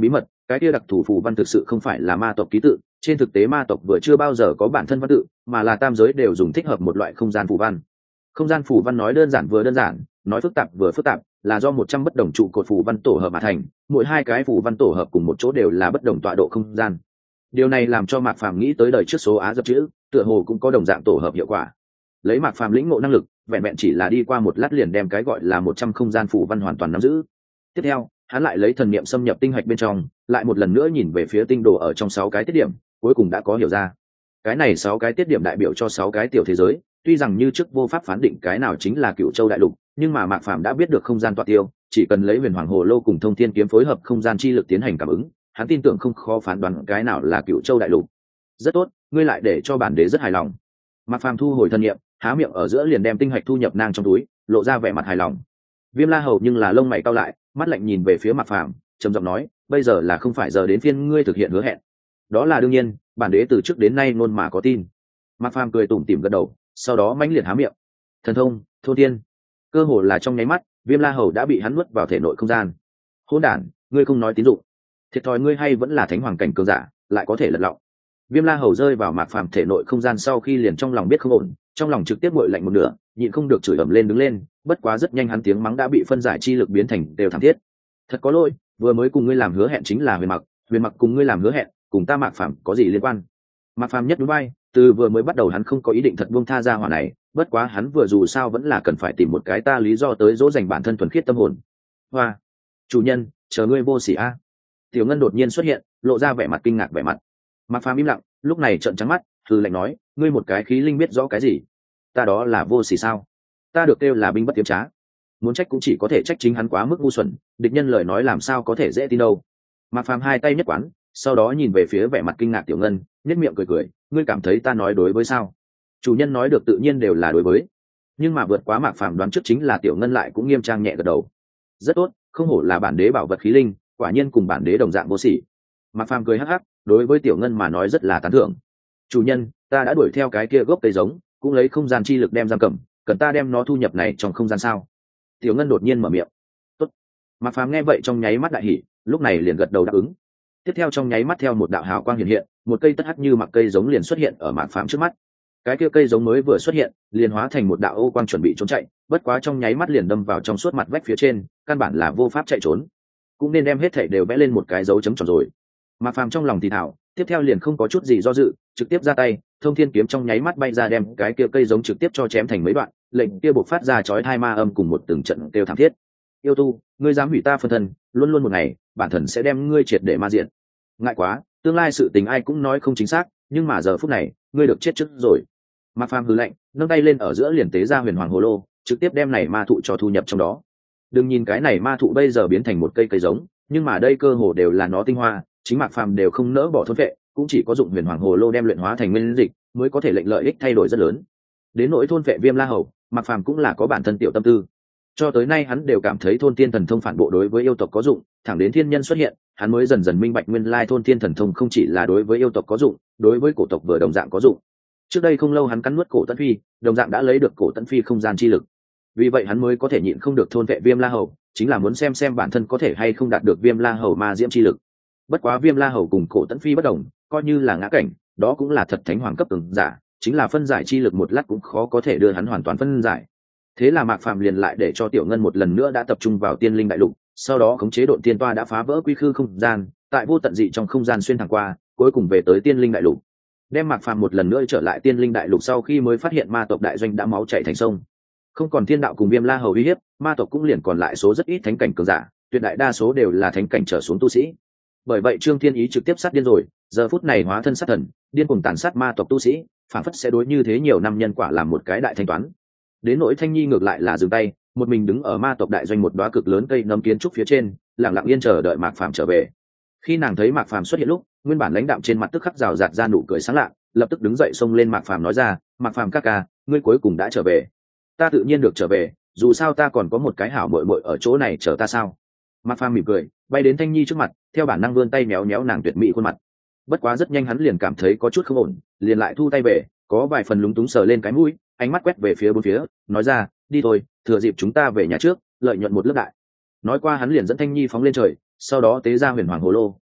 cái kia đặc thù phù văn thực sự không phải là ma tộc ký tự, trên thực tế ma tộc vừa chưa bao giờ có bản thân văn tự, mà là tam giới đều dùng thích hợp một loại không gian phù văn. Không gian phù văn nói đơn giản vừa đơn giản, nói phức tạp vừa phức tạp, là do một trăm bất đồng trụ cột phù văn tổ hợp mà thành, mỗi hai cái phù văn tổ hợp cùng một chỗ đều là bất đồng tọa độ không gian. Điều này làm cho Mạc Phàm nghĩ tới đời trước số Á dập chữ, tựa hồ cũng có đồng dạng tổ hợp hiệu quả. Lấy Mạc Phàm lĩnh ngộ năng lực, vẹn vẹn chỉ là đi qua một lát liền đem cái gọi là một trăm không gian phù văn hoàn toàn nắm giữ. Tiếp theo, hắn lại lấy thần niệm xâm nhập tinh hạch bên trong, lại một lần nữa nhìn về phía tinh đồ ở trong sáu cái tiết điểm, cuối cùng đã có hiểu ra. Cái này sáu cái tiết điểm đại biểu cho sáu cái tiểu thế giới, tuy rằng như trước vô pháp phán định cái nào chính là Cựu Châu đại lục, nhưng mà Mạc Phàm đã biết được không gian tọa tiêu, chỉ cần lấy Huyền Hoàng Hồ Lô cùng Thông Thiên kiếm phối hợp không gian chi lực tiến hành cảm ứng, hắn tin tưởng không khó phán đoán cái nào là Cựu Châu đại lục. Rất tốt, ngươi lại để cho bản đế rất hài lòng. Mạc Phàm thu hồi thân niệm, há miệng ở giữa liền đem tinh hạch thu nhập nang trong túi, lộ ra vẻ mặt hài lòng. Viêm La Hầu nhưng là lông mày cau lại, mắt lạnh nhìn về phía Mạc Phàm, trầm giọng nói, bây giờ là không phải giờ đến phiên ngươi thực hiện hứa hẹn. Đó là đương nhiên, bản đế từ trước đến nay luôn mà có tin. Mạc Phàm cười tủm tỉm gật đầu, sau đó mãnh liệt há miệng. Thần thông, thôn thiên, cơ hồ là trong nháy mắt, Viêm La Hầu đã bị hắn nuốt vào thể nội không gian. Hỗn đản, ngươi không nói tín dụng, thiệt thòi ngươi hay vẫn là thánh hoàng cảnh cường giả, lại có thể lật lọng. Viêm La Hầu rơi vào Mạc Phàm thể nội không gian sau khi liền trong lòng biết không ổn, trong lòng trực tiếp nguội lạnh một nửa, nhịn không được chửi ầm lên đứng lên, bất quá rất nhanh hắn tiếng mắng đã bị phân giải chi lực biến thành đều thảm thiết. Thật có lỗi, vừa mới cùng ngươi làm hứa hẹn chính là Huyền Mặc, Huyền Mặc cùng ngươi làm hứa hẹn, cùng ta Mạc Phàm có gì liên quan? Mạc Phàm nhất đúng vai, từ vừa mới bắt đầu hắn không có ý định thật buông tha ra hỏa này, bất quá hắn vừa dù sao vẫn là cần phải tìm một cái ta lý do tới dỗ dành bản thân thuần khiết tâm hồn. Hoa, chủ nhân, chờ ngươi vô sỉ a. Tiểu Ngân đột nhiên xuất hiện, lộ ra vẻ mặt kinh ngạc vẻ mặt. Mạc Phàm im lặng, lúc này trợn trắng mắt, hừ lạnh nói, ngươi một cái khí linh biết rõ cái gì? Ta đó là vô sỉ sao? Ta được kêu là binh bất tiếm trá. Muốn trách cũng chỉ có thể trách chính hắn quá mức ngu xuẩn, địch nhân lời nói làm sao có thể dễ tin đâu. Mạc Phàm hai tay nhất quán, sau đó nhìn về phía vẻ mặt kinh ngạc Tiểu Ngân, nhếch miệng cười cười, ngươi cảm thấy ta nói đối với sao? Chủ nhân nói được tự nhiên đều là đối với, nhưng mà vượt quá Mạc Phàm đoán trước chính là Tiểu Ngân lại cũng nghiêm trang nhẹ gật đầu. Rất tốt, không hổ là bản đế bảo vật khí linh, quả nhiên cùng bản đế đồng dạng vô sỉ. Mạc Phàm cười hắc hắc, đối với Tiểu Ngân mà nói rất là tán thưởng. Chủ nhân, ta đã đuổi theo cái kia gốc cây giống, cũng lấy không gian chi lực đem giam cầm, cần ta đem nó thu nhập này trong không gian sao? Tiểu Ngân đột nhiên mở miệng. Tốt. Mạc Phàm nghe vậy trong nháy mắt đại hỉ, lúc này liền gật đầu đáp ứng. Tiếp theo trong nháy mắt theo một đạo hào quang hiện hiện, một cây tất hắc như mặc cây giống liền xuất hiện ở Mạc Phàm trước mắt. Cái kia cây giống mới vừa xuất hiện, liền hóa thành một đạo ô quang chuẩn bị trốn chạy, bất quá trong nháy mắt liền đâm vào trong suốt mặt vách phía trên, căn bản là vô pháp chạy trốn. Cũng nên đem hết thảy đều vẽ lên một cái dấu chấm tròn rồi. Mạc Phàm trong lòng thì thào, tiếp theo liền không có chút gì do dự, trực tiếp ra tay, Thông Thiên kiếm trong nháy mắt bay ra đem cái kia cây giống trực tiếp cho chém thành mấy đoạn, lệnh kia bộc phát ra chói tai ma âm cùng một từng trận kêu thảm thiết. Yêu tu, ngươi dám hủy ta phân thân, luôn luôn một ngày, bản thần sẽ đem ngươi triệt để ma diện. Ngại quá, tương lai sự tình ai cũng nói không chính xác, nhưng mà giờ phút này, ngươi được chết trước rồi. Mạc Phàm hừ lạnh, nâng tay lên ở giữa liền tế ra Huyền Hoàng Hồ Lô, trực tiếp đem này ma thụ cho thu nhập trong đó. Đừng nhìn cái này ma thụ bây giờ biến thành một cây cây giống, nhưng mà đây cơ hồ đều là nó tinh hoa, chính Mạc Phàm đều không nỡ bỏ thôn vệ, cũng chỉ có dụng Huyền Hoàng Hồ Lô đem luyện hóa thành nguyên dịch, mới có thể lệnh lợi ích thay đổi rất lớn. Đến nỗi thôn vệ Viêm La Hầu, Mạc Phàm cũng là có bản thân tiểu tâm tư. Cho tới nay hắn đều cảm thấy thôn tiên thần thông phản bộ đối với yêu tộc có dụng, thẳng đến thiên nhân xuất hiện, hắn mới dần dần minh bạch nguyên lai thôn tiên thần thông không chỉ là đối với yêu tộc có dụng, đối với cổ tộc vừa đồng dạng có dụng. Trước đây không lâu hắn cắn nuốt cổ Tấn Phi, đồng dạng đã lấy được cổ Tấn Phi không gian chi lực. Vì vậy hắn mới có thể nhịn không được thôn vệ Viêm La Hầu, chính là muốn xem xem bản thân có thể hay không đạt được Viêm La Hầu ma diễm chi lực. Bất quá Viêm La Hầu cùng cổ Tấn Phi bất đồng, coi như là ngã cảnh, đó cũng là thật thánh hoàng cấp cường giả, chính là phân giải chi lực một lát cũng khó có thể đưa hắn hoàn toàn phân giải. Thế là Mạc Phàm liền lại để cho Tiểu Ngân một lần nữa đã tập trung vào Tiên Linh Đại Lục, sau đó khống chế độn tiên toa đã phá vỡ quy khư không gian, tại vô tận dị trong không gian xuyên thẳng qua, cuối cùng về tới Tiên Linh Đại Lục. Đem Mạc Phàm một lần nữa trở lại Tiên Linh Đại Lục sau khi mới phát hiện ma tộc đại doanh đã máu chảy thành sông. Không còn thiên đạo cùng Viêm La Hầu uy hiếp, ma tộc cũng liền còn lại số rất ít thánh cảnh cường giả, tuyệt đại đa số đều là thánh cảnh trở xuống tu sĩ. Bởi vậy Trương Thiên Ý trực tiếp sát điên rồi, giờ phút này hóa thân sát thần, điên cuồng tàn sát ma tộc tu sĩ, phản phất sẽ đối như thế nhiều năm nhân quả làm một cái đại thanh toán. Đến nỗi Thanh Nhi ngược lại là dừng tay, một mình đứng ở ma tộc đại doanh một đóa cực lớn cây nấm kiến trúc phía trên, lặng lặng yên chờ đợi Mạc Phàm trở về. Khi nàng thấy Mạc Phàm xuất hiện lúc, nguyên bản lãnh đạm trên mặt tức khắc rào rạt ra nụ cười sáng lạ, lập tức đứng dậy xông lên Mạc Phàm nói ra, Mạc Phàm ca ca, ngươi cuối cùng đã trở về. Ta tự nhiên được trở về, dù sao ta còn có một cái hảo muội muội ở chỗ này chờ ta sao? Mạc Phàm mỉm cười, bay đến Thanh Nhi trước mặt, theo bản năng vươn tay méo méo nàng tuyệt mỹ khuôn mặt. Bất quá rất nhanh hắn liền cảm thấy có chút không ổn, liền lại thu tay về, có vài phần lúng túng sờ lên cái mũi, ánh mắt quét về phía bốn phía, nói ra, đi thôi, thừa dịp chúng ta về nhà trước, lợi nhuận một lớp đại. Nói qua hắn liền dẫn Thanh Nhi phóng lên trời, sau đó tế ra Huyền Hoàng Hồ Lô,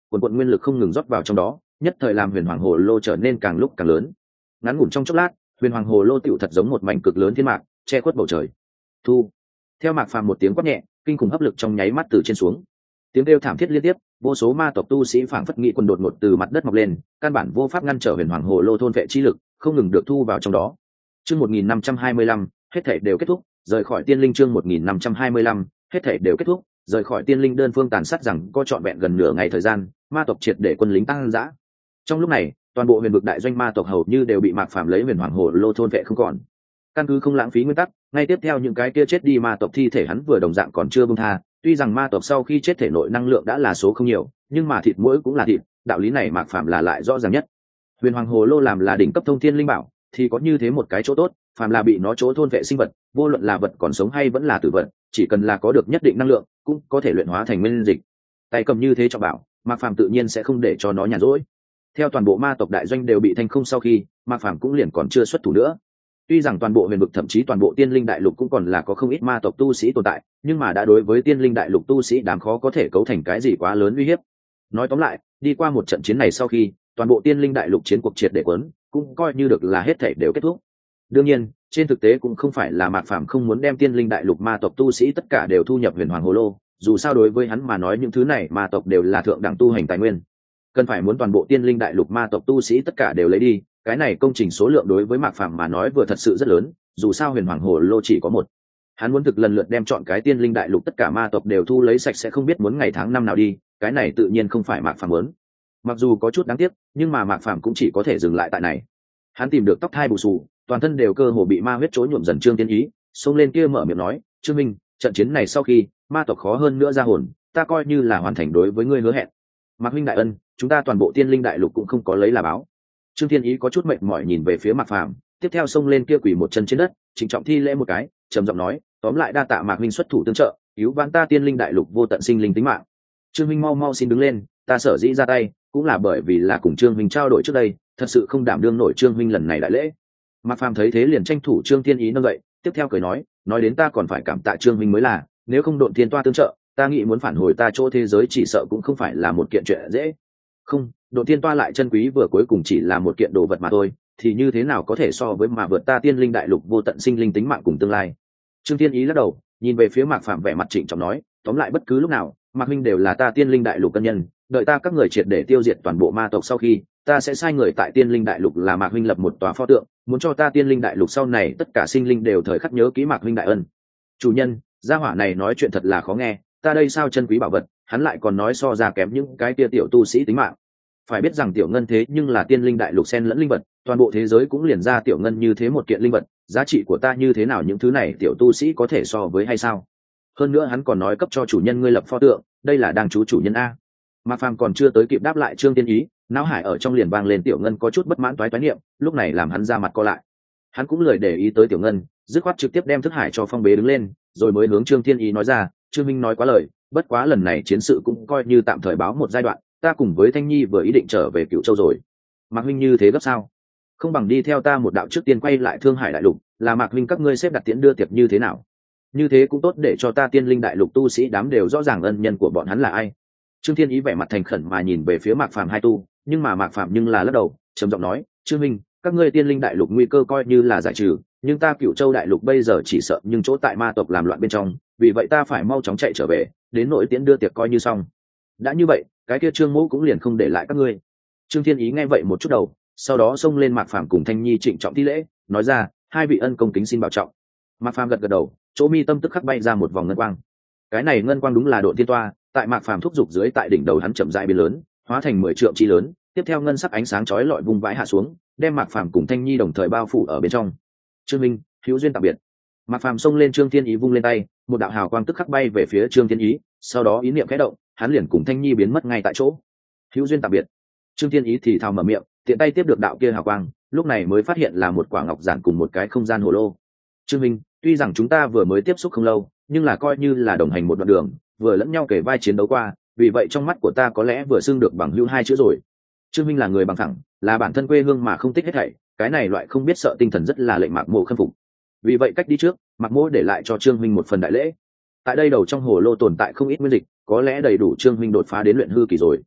quần quận nguyên lực không ngừng rót vào trong đó, nhất thời làm huyền hoàng hồ lô trở nên càng lúc càng lớn. Ngắn ngủn trong chốc lát, huyền hoàng hồ lô tựu thật giống một mảnh cực lớn thiên mạc, che khuất bầu trời. Thu. Theo Mạc Phàm một tiếng quát nhẹ, kinh khủng hấp lực trong nháy mắt từ trên xuống. Tiếng kêu thảm thiết liên tiếp, vô số ma tộc tu sĩ phảng phất nghị quần đột ngột từ mặt đất mọc lên, căn bản vô pháp ngăn trở huyền hoàng hồ lô thôn vệ chi lực, không ngừng được thu vào trong đó. Chương một nghìn năm trăm hai mươi lăm, hết thảy đều kết thúc, rời khỏi tiên linh. Chương một nghìn năm trăm hai mươi lăm, hết thảy đều kết thúc, rời khỏi tiên linh. Đơn phương tàn sát rằng có trọn vẹn gần nửa ngày thời gian, ma tộc triệt để quân lính tăng dã. Trong lúc này, toàn bộ huyền vực đại doanh ma tộc hầu như đều bị Mạc Phàm lấy huyền hoàng hồ lô thôn vệ không còn. Căn cứ không lãng phí nguyên tắc, ngay tiếp theo những cái kia chết đi ma tộc thi thể hắn vừa đồng dạng còn chưa buông tha. Tuy rằng ma tộc sau khi chết thể nội năng lượng đã là số không nhiều, nhưng mà thịt mỗi cũng là thịt, đạo lý này Mạc Phàm là lại rõ ràng nhất. Huyền hoàng hồ lô làm là đỉnh cấp thông thiên linh bảo, thì có như thế một cái chỗ tốt, phàm là bị nó chỗ thôn vệ sinh vật, vô luận là vật còn sống hay vẫn là tử vật, chỉ cần là có được nhất định năng lượng, cũng có thể luyện hóa thành nguyên dịch. Tay cầm như thế cho bảo, Mạc Phàm tự nhiên sẽ không để cho nó nhàn rỗi. Theo toàn bộ ma tộc đại doanh đều bị thanh không sau khi, Mạc Phàm cũng liền còn chưa xuất thủ nữa. Tuy rằng toàn bộ huyền vực thậm chí toàn bộ tiên linh đại lục cũng còn là có không ít ma tộc tu sĩ tồn tại, nhưng mà đã đối với tiên linh đại lục tu sĩ đám khó có thể cấu thành cái gì quá lớn uy hiếp. Nói tóm lại, đi qua một trận chiến này sau khi, toàn bộ tiên linh đại lục chiến cuộc triệt để quấn, cũng coi như được là hết thảy đều kết thúc. Đương nhiên, trên thực tế cũng không phải là Mạc Phàm không muốn đem tiên linh đại lục ma tộc tu sĩ tất cả đều thu nhập huyền hoàng hồ lô, dù sao đối với hắn mà nói những thứ này ma tộc đều là thượng đẳng tu hành tài nguyên. Cần phải muốn toàn bộ tiên linh đại lục ma tộc tu sĩ tất cả đều lấy đi, cái này công trình số lượng đối với Mạc Phàm mà nói vừa thật sự rất lớn, dù sao huyền hoàng hồ lô chỉ có một. Hắn muốn thực lần lượt đem chọn cái tiên linh đại lục tất cả ma tộc đều thu lấy sạch sẽ không biết muốn ngày tháng năm nào đi, cái này tự nhiên không phải Mạc Phàm muốn. Mặc dù có chút đáng tiếc, nhưng mà Mạc Phàm cũng chỉ có thể dừng lại tại này. Hắn tìm được tóc thai bù xù, toàn thân đều cơ hồ bị ma huyết chối nhuộm dần Trương Tiên Ý, xông lên kia mở miệng nói, "Trương Minh, trận chiến này sau khi, ma tộc khó hơn nữa ra hồn, ta coi như là hoàn thành đối với ngươi hứa hẹn. Mạc huynh đại ân, chúng ta toàn bộ tiên linh đại lục cũng không có lấy là báo." Trương Thiên Ý có chút mệt mỏi nhìn về phía Mạc Phàm, tiếp theo xông lên kia quỳ một chân trên đất, trịnh trọng thi lễ một cái, trầm giọng nói, "Tóm lại đa tạ Mạc huynh xuất thủ tương trợ, cứu vãn ta tiên linh đại lục vô tận sinh linh tính mạng." Trương huynh mau mau xin đứng lên, ta sở dĩ ra tay, cũng là bởi vì là cùng Trương huynh trao đổi trước đây, thật sự không đảm đương nổi Trương huynh lần này đại lễ. Mạc Phàm thấy thế liền tranh thủ Trương Thiên Ý nâng dậy, tiếp theo cười nói, nói đến ta còn phải cảm tạ Trương huynh mới là, nếu không độn thiên toa tương trợ, ta nghĩ muốn phản hồi ta chỗ thế giới chỉ sợ cũng không phải là một kiện chuyện dễ. Không, độn thiên toa lại chân quý vừa cuối cùng chỉ là một kiện đồ vật mà thôi, thì như thế nào có thể so với mà vượt ta tiên linh đại lục vô tận sinh linh tính mạng cùng tương lai. Trương Thiên Ý lắc đầu, nhìn về phía Mạc Phàm vẻ mặt trịnh trọng nói, tóm lại bất cứ lúc nào, Mạc huynh đều là ta tiên linh đại lục cân nhân, đợi ta các người triệt để tiêu diệt toàn bộ ma tộc sau khi, ta sẽ sai người tại tiên linh đại lục là Mạc huynh lập một tòa pho tượng, muốn cho ta tiên linh đại lục sau này tất cả sinh linh đều thời khắc nhớ kỹ Mạc huynh đại ân. Chủ nhân, gia hỏa này nói chuyện thật là khó nghe, ta đây sao chân quý bảo vật, hắn lại còn nói so ra kém những cái tia tiểu tu sĩ tính mạng. Phải biết rằng tiểu ngân thế nhưng là tiên linh đại lục xen lẫn linh vật, toàn bộ thế giới cũng liền ra tiểu ngân như thế một kiện linh vật, giá trị của ta như thế nào những thứ này tiểu tu sĩ có thể so với hay sao? Hơn nữa hắn còn nói cấp cho chủ nhân ngươi lập pho tượng, đây là đang chú chủ nhân a. Mạc Phàm còn chưa tới kịp đáp lại Trương Tiên Ý, não hải ở trong liền vang lên tiểu ngân có chút bất mãn toái toái niệm, lúc này làm hắn ra mặt co lại. Hắn cũng lười để ý tới tiểu ngân, dứt khoát trực tiếp đem thức hải cho phong bế đứng lên, rồi mới hướng Trương Tiên Ý nói ra, Trương minh nói quá lời, bất quá lần này chiến sự cũng coi như tạm thời báo một giai đoạn, ta cùng với Thanh Nhi vừa ý định trở về Cửu Châu rồi. Mạc huynh như thế gấp sao? Không bằng đi theo ta một đạo trước tiên quay lại Thương Hải đại lục, là Mạc huynh các ngươi xếp đặt tiễn đưa tiệc như thế nào? Như thế cũng tốt để cho ta tiên linh đại lục tu sĩ đám đều rõ ràng ân nhân của bọn hắn là ai. Trương Thiên Ý vẻ mặt thành khẩn mà nhìn về phía Mạc Phàm hai tu, nhưng mà Mạc Phàm nhưng là lắc đầu, trầm giọng nói, Trương minh, các ngươi tiên linh đại lục nguy cơ coi như là giải trừ, nhưng ta Cửu Châu đại lục bây giờ chỉ sợ nhưng chỗ tại ma tộc làm loạn bên trong, vì vậy ta phải mau chóng chạy trở về, đến nỗi tiễn đưa tiệc coi như xong. Đã như vậy, cái kia Trương mỗ cũng liền không để lại các ngươi. Trương Thiên Ý nghe vậy một chút đầu, sau đó xông lên Mạc Phàm cùng Thanh Nhi trịnh trọng thi lễ, nói ra, hai vị ân công kính xin bảo trọng. Mạc Phàm gật gật đầu, chỗ mi tâm tức khắc bay ra một vòng ngân quang. Cái này ngân quang đúng là độ thiên toa, tại Mạc Phàm thúc giục dưới tại đỉnh đầu hắn chậm rãi biến lớn, hóa thành mười trượng chi lớn, tiếp theo ngân sắc ánh sáng chói lọi vung vãi hạ xuống, đem Mạc Phàm cùng Thanh Nhi đồng thời bao phủ ở bên trong. Trương minh, hữu duyên tạm biệt. Mạc Phàm xông lên Trương Thiên Ý vung lên tay, một đạo hào quang tức khắc bay về phía Trương Thiên Ý, sau đó ý niệm khẽ động, hắn liền cùng Thanh Nhi biến mất ngay tại chỗ. Hữu duyên tạm biệt. Trương Thiên Ý thì thào mở miệng, tiện tay tiếp được đạo kia hào quang, lúc này mới phát hiện là một quả ngọc giản cùng một cái không gian hồ lô. Trương minh, tuy rằng chúng ta vừa mới tiếp xúc không lâu, nhưng là coi như là đồng hành một đoạn đường, vừa lẫn nhau kể vai chiến đấu qua, vì vậy trong mắt của ta có lẽ vừa xưng được bằng hữu hai chữ rồi. Trương minh là người bằng thẳng, là bản thân quê hương mà không tích hết thảy, cái này loại không biết sợ tinh thần rất là lệnh Mạc Mộ khâm phục. Vì vậy cách đi trước, Mạc Mộ để lại cho Trương minh một phần đại lễ. Tại đây đầu trong hồ lô tồn tại không ít nguyên dịch, có lẽ đầy đủ Trương minh đột phá đến luyện hư kỳ rồi.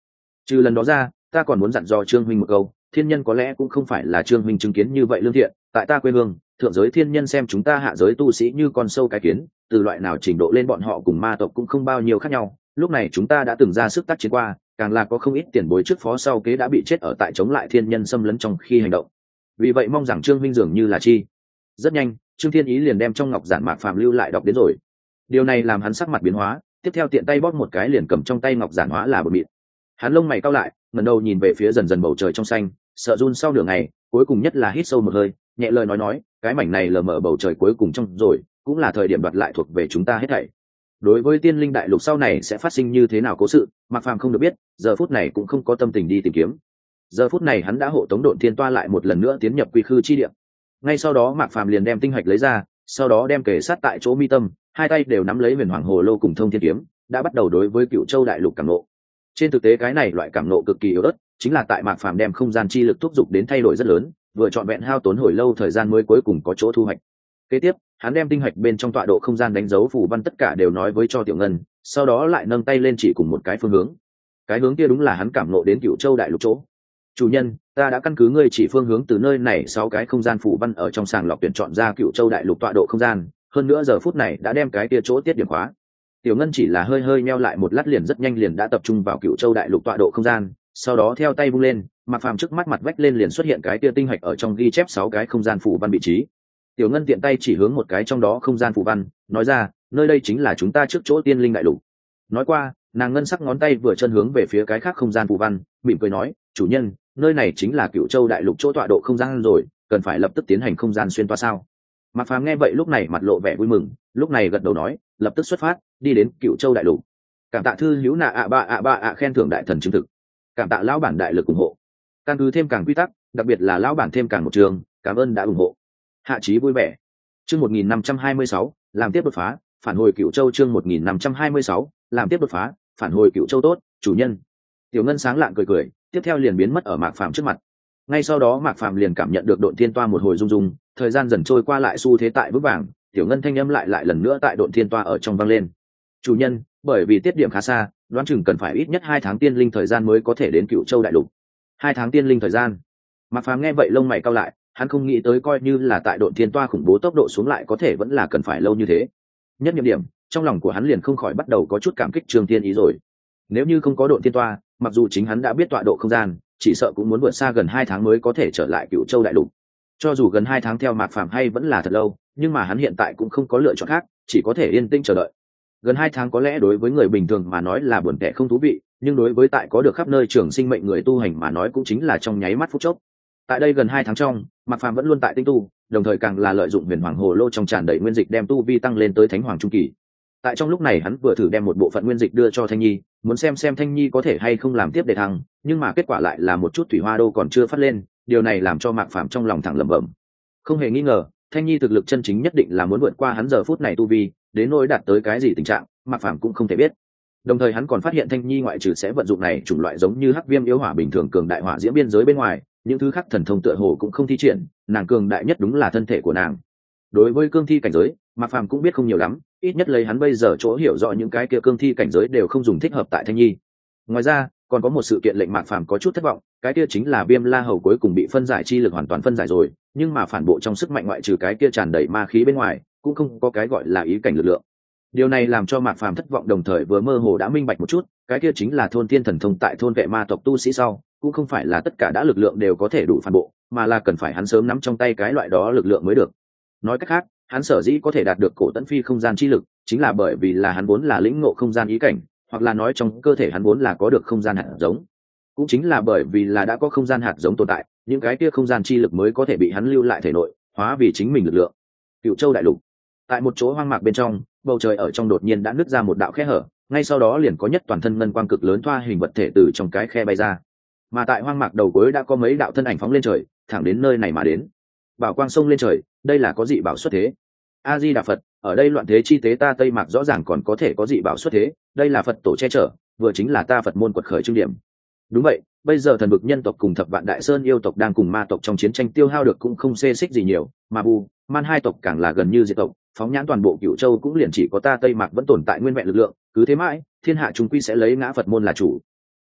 Trừ lần đó ra, ta còn muốn dặn dò Trương huynh một câu, thiên nhân có lẽ cũng không phải là Trương huynh chứng kiến như vậy lương thiện, tại ta quê hương, thượng giới thiên nhân xem chúng ta hạ giới tu sĩ như con sâu cái kiến, từ loại nào trình độ lên bọn họ cùng ma tộc cũng không bao nhiêu khác nhau. Lúc này chúng ta đã từng ra sức tác chiến qua, càng là có không ít tiền bối trước phó sau kế đã bị chết ở tại chống lại thiên nhân xâm lấn trong khi hành động. Vì vậy mong rằng Trương huynh dường như là chi. Rất nhanh, Trương Thiên Ý liền đem trong ngọc giản Mạc Phàm lưu lại đọc đến rồi. Điều này làm hắn sắc mặt biến hóa, tiếp theo tiện tay bóp một cái liền cầm trong tay ngọc giản hóa là bột mịn. Hắn lông mày cau lại, ngẩng đầu nhìn về phía dần dần bầu trời trong xanh, sợ run sau nửa ngày, cuối cùng nhất là hít sâu một hơi, nhẹ lời nói nói, cái mảnh này lờ mờ bầu trời cuối cùng trong rồi, cũng là thời điểm đoạt lại thuộc về chúng ta hết thảy. Đối với tiên linh đại lục sau này sẽ phát sinh như thế nào cố sự, Mạc Phàm không được biết, giờ phút này cũng không có tâm tình đi tìm kiếm. Giờ phút này hắn đã hộ tống Độn Thiên Toa lại một lần nữa tiến nhập quy khư chi địa. Ngay sau đó Mạc Phàm liền đem tinh hạch lấy ra, sau đó đem kề sát tại chỗ mi tâm, hai tay đều nắm lấy huyền hoàng hồ lô cùng thông thiên kiếm, đã bắt đầu đối với Cựu Châu đại lục cảm ngộ. Trên thực tế cái này loại cảm ngộ cực kỳ yếu ớt, chính là tại Mạc Phàm đem không gian chi lực thúc giục đến thay đổi rất lớn, vừa chọn vẹn hao tốn hồi lâu thời gian mới cuối cùng có chỗ thu hoạch. Kế tiếp, hắn đem tinh hạch bên trong tọa độ không gian đánh dấu phù văn tất cả đều nói với cho Tiểu Ngân, sau đó lại nâng tay lên chỉ cùng một cái phương hướng. Cái hướng kia đúng là hắn cảm ngộ đến Cựu Châu đại lục chỗ. Chủ nhân, ta đã căn cứ ngươi chỉ phương hướng từ nơi này sáu cái không gian phù văn ở trong sàng lọc tuyển chọn ra Cựu Châu đại lục tọa độ không gian, hơn nữa giờ phút này đã đem cái kia chỗ tiết điểm khóa. Tiểu Ngân chỉ là hơi hơi meo lại một lát liền rất nhanh liền đã tập trung vào Cựu Châu đại lục tọa độ không gian, sau đó theo tay vung lên, Mạc Phàm trước mắt mặt vách lên liền xuất hiện cái kia tinh hạch ở trong ghi chép sáu cái không gian phù văn vị trí. Tiểu Ngân tiện tay chỉ hướng một cái trong đó không gian phù văn, nói ra, nơi đây chính là chúng ta trước chỗ tiên linh đại lục. Nói qua, nàng ngân sắc ngón tay vừa chân hướng về phía cái khác không gian phù văn, mỉm cười nói, chủ nhân, nơi này chính là Cựu Châu đại lục chỗ tọa độ không gian rồi, cần phải lập tức tiến hành không gian xuyên toa sao? Mạc Phàm nghe vậy lúc này mặt lộ vẻ vui mừng, lúc này gật đầu nói, lập tức xuất phát, đi đến Cựu Châu đại lục. Cảm tạ thư hữu nạ ạ ba ạ ba ạ khen thưởng đại thần chứng thực. Cảm tạ lão bản đại lực ủng hộ. Căn cứ thêm càng quy tắc, đặc biệt là lão bản thêm càng một trường, cảm ơn đã ủng hộ. Hạ chí vui vẻ. Chương một nghìn năm trăm hai mươi sáu, làm tiếp đột phá, phản hồi Cựu Châu chương một nghìn năm trăm hai mươi sáu, làm tiếp đột phá, phản hồi Cựu Châu tốt, chủ nhân. Tiểu Ngân sáng lạng cười cười, tiếp theo liền biến mất ở Mạc Phàm trước mặt. Ngay sau đó Mạc Phàm liền cảm nhận được Độn Thiên Toa một hồi rung rung, thời gian dần trôi qua lại xu thế tại vững vàng, Tiểu Ngân thanh âm lại lại lần nữa tại Độn Thiên Toa ở trong vang lên. Chủ nhân, bởi vì tiết điểm khá xa, đoán chừng cần phải ít nhất hai tháng tiên linh thời gian mới có thể đến Cựu Châu đại lục. Hai tháng tiên linh thời gian. Mạc Phàm nghe vậy lông mày cau lại, hắn không nghĩ tới coi như là tại Độn Thiên Toa khủng bố tốc độ xuống lại có thể vẫn là cần phải lâu như thế. Nhất nhiệm điểm, trong lòng của hắn liền không khỏi bắt đầu có chút cảm kích Trương Thiên Ý rồi. Nếu như không có Độn Thiên Toa, mặc dù chính hắn đã biết tọa độ không gian, chỉ sợ cũng muốn vượt xa gần hai tháng mới có thể trở lại Cựu Châu đại lục. Cho dù gần hai tháng theo Mạc Phàm hay vẫn là thật lâu, nhưng mà hắn hiện tại cũng không có lựa chọn khác, chỉ có thể yên tĩnh chờ đợi. Gần hai tháng có lẽ đối với người bình thường mà nói là buồn tẻ không thú vị, nhưng đối với tại có được khắp nơi trường sinh mệnh người tu hành mà nói cũng chính là trong nháy mắt phút chốc. Tại đây gần hai tháng trong, Mạc Phàm vẫn luôn tại tinh tu, đồng thời càng là lợi dụng huyền hoàng hồ lô trong tràn đầy nguyên dịch đem tu vi tăng lên tới thánh hoàng trung kỳ. Tại trong lúc này hắn vừa thử đem một bộ phận nguyên dịch đưa cho Thanh Nhi, muốn xem xem Thanh Nhi có thể hay không làm tiếp để thăng, nhưng mà kết quả lại là một chút thủy hoa đô còn chưa phát lên, điều này làm cho Mạc Phàm trong lòng thẳng lẩm bẩm. Không hề nghi ngờ, Thanh Nhi thực lực chân chính nhất định là muốn vượt qua hắn giờ phút này tu vi, đến nỗi đạt tới cái gì tình trạng, Mạc Phàm cũng không thể biết. Đồng thời hắn còn phát hiện Thanh Nhi ngoại trừ sẽ vận dụng này chủng loại giống như hắc viêm yếu hỏa bình thường cường đại hỏa diễm biên giới bên ngoài, những thứ khác thần thông tựa hồ cũng không thi triển, nàng cường đại nhất đúng là thân thể của nàng. Đối với cương thi cảnh giới, Mạc Phàm cũng biết không nhiều lắm, ít nhất lấy hắn bây giờ chỗ hiểu rõ những cái kia cương thi cảnh giới đều không dùng thích hợp tại Thanh Nhi. Ngoài ra, còn có một sự kiện lệnh Mạc Phàm có chút thất vọng, cái kia chính là Viêm La Hầu cuối cùng bị phân giải chi lực hoàn toàn phân giải rồi, nhưng mà phản bộ trong sức mạnh ngoại trừ cái kia tràn đầy ma khí bên ngoài, cũng không có cái gọi là ý cảnh lực lượng. Điều này làm cho Mạc Phàm thất vọng, đồng thời vừa mơ hồ đã minh bạch một chút, cái kia chính là thôn tiên thần thông tại thôn vệ ma tộc tu sĩ sau, cũng không phải là tất cả đã lực lượng đều có thể đủ phản bộ, mà là cần phải hắn sớm nắm trong tay cái loại đó lực lượng mới được. Nói cách khác, hắn sở dĩ có thể đạt được cổ tẫn phi không gian chi lực, chính là bởi vì là hắn vốn là lĩnh ngộ không gian ý cảnh, hoặc là nói trong cơ thể hắn vốn là có được không gian hạt giống. Cũng chính là bởi vì là đã có không gian hạt giống tồn tại, những cái kia không gian chi lực mới có thể bị hắn lưu lại thể nội, hóa vì chính mình lực lượng. Cựu Châu đại lục, tại một chỗ hoang mạc bên trong, bầu trời ở trong đột nhiên đã nứt ra một đạo khe hở, ngay sau đó liền có nhất toàn thân ngân quang cực lớn thoa hình vật thể từ trong cái khe bay ra. Mà tại hoang mạc đầu cuối đã có mấy đạo thân ảnh phóng lên trời, thẳng đến nơi này mà đến. Bảo quang sông lên trời, đây là có dị bảo xuất thế. A Di Đà Phật, ở đây loạn thế chi tế ta Tây Mạc rõ ràng còn có thể có dị bảo xuất thế, đây là Phật tổ che chở, vừa chính là ta Phật môn quật khởi trung điểm. Đúng vậy, bây giờ thần vực nhân tộc cùng thập vạn đại sơn yêu tộc đang cùng ma tộc trong chiến tranh tiêu hao được cũng không xê xích gì nhiều, mà bu man hai tộc càng là gần như diệt tộc, phóng nhãn toàn bộ Cửu Châu cũng liền chỉ có ta Tây Mạc vẫn tồn tại nguyên vẹn lực lượng, cứ thế mãi, thiên hạ chúng quy sẽ lấy ngã Phật môn là chủ.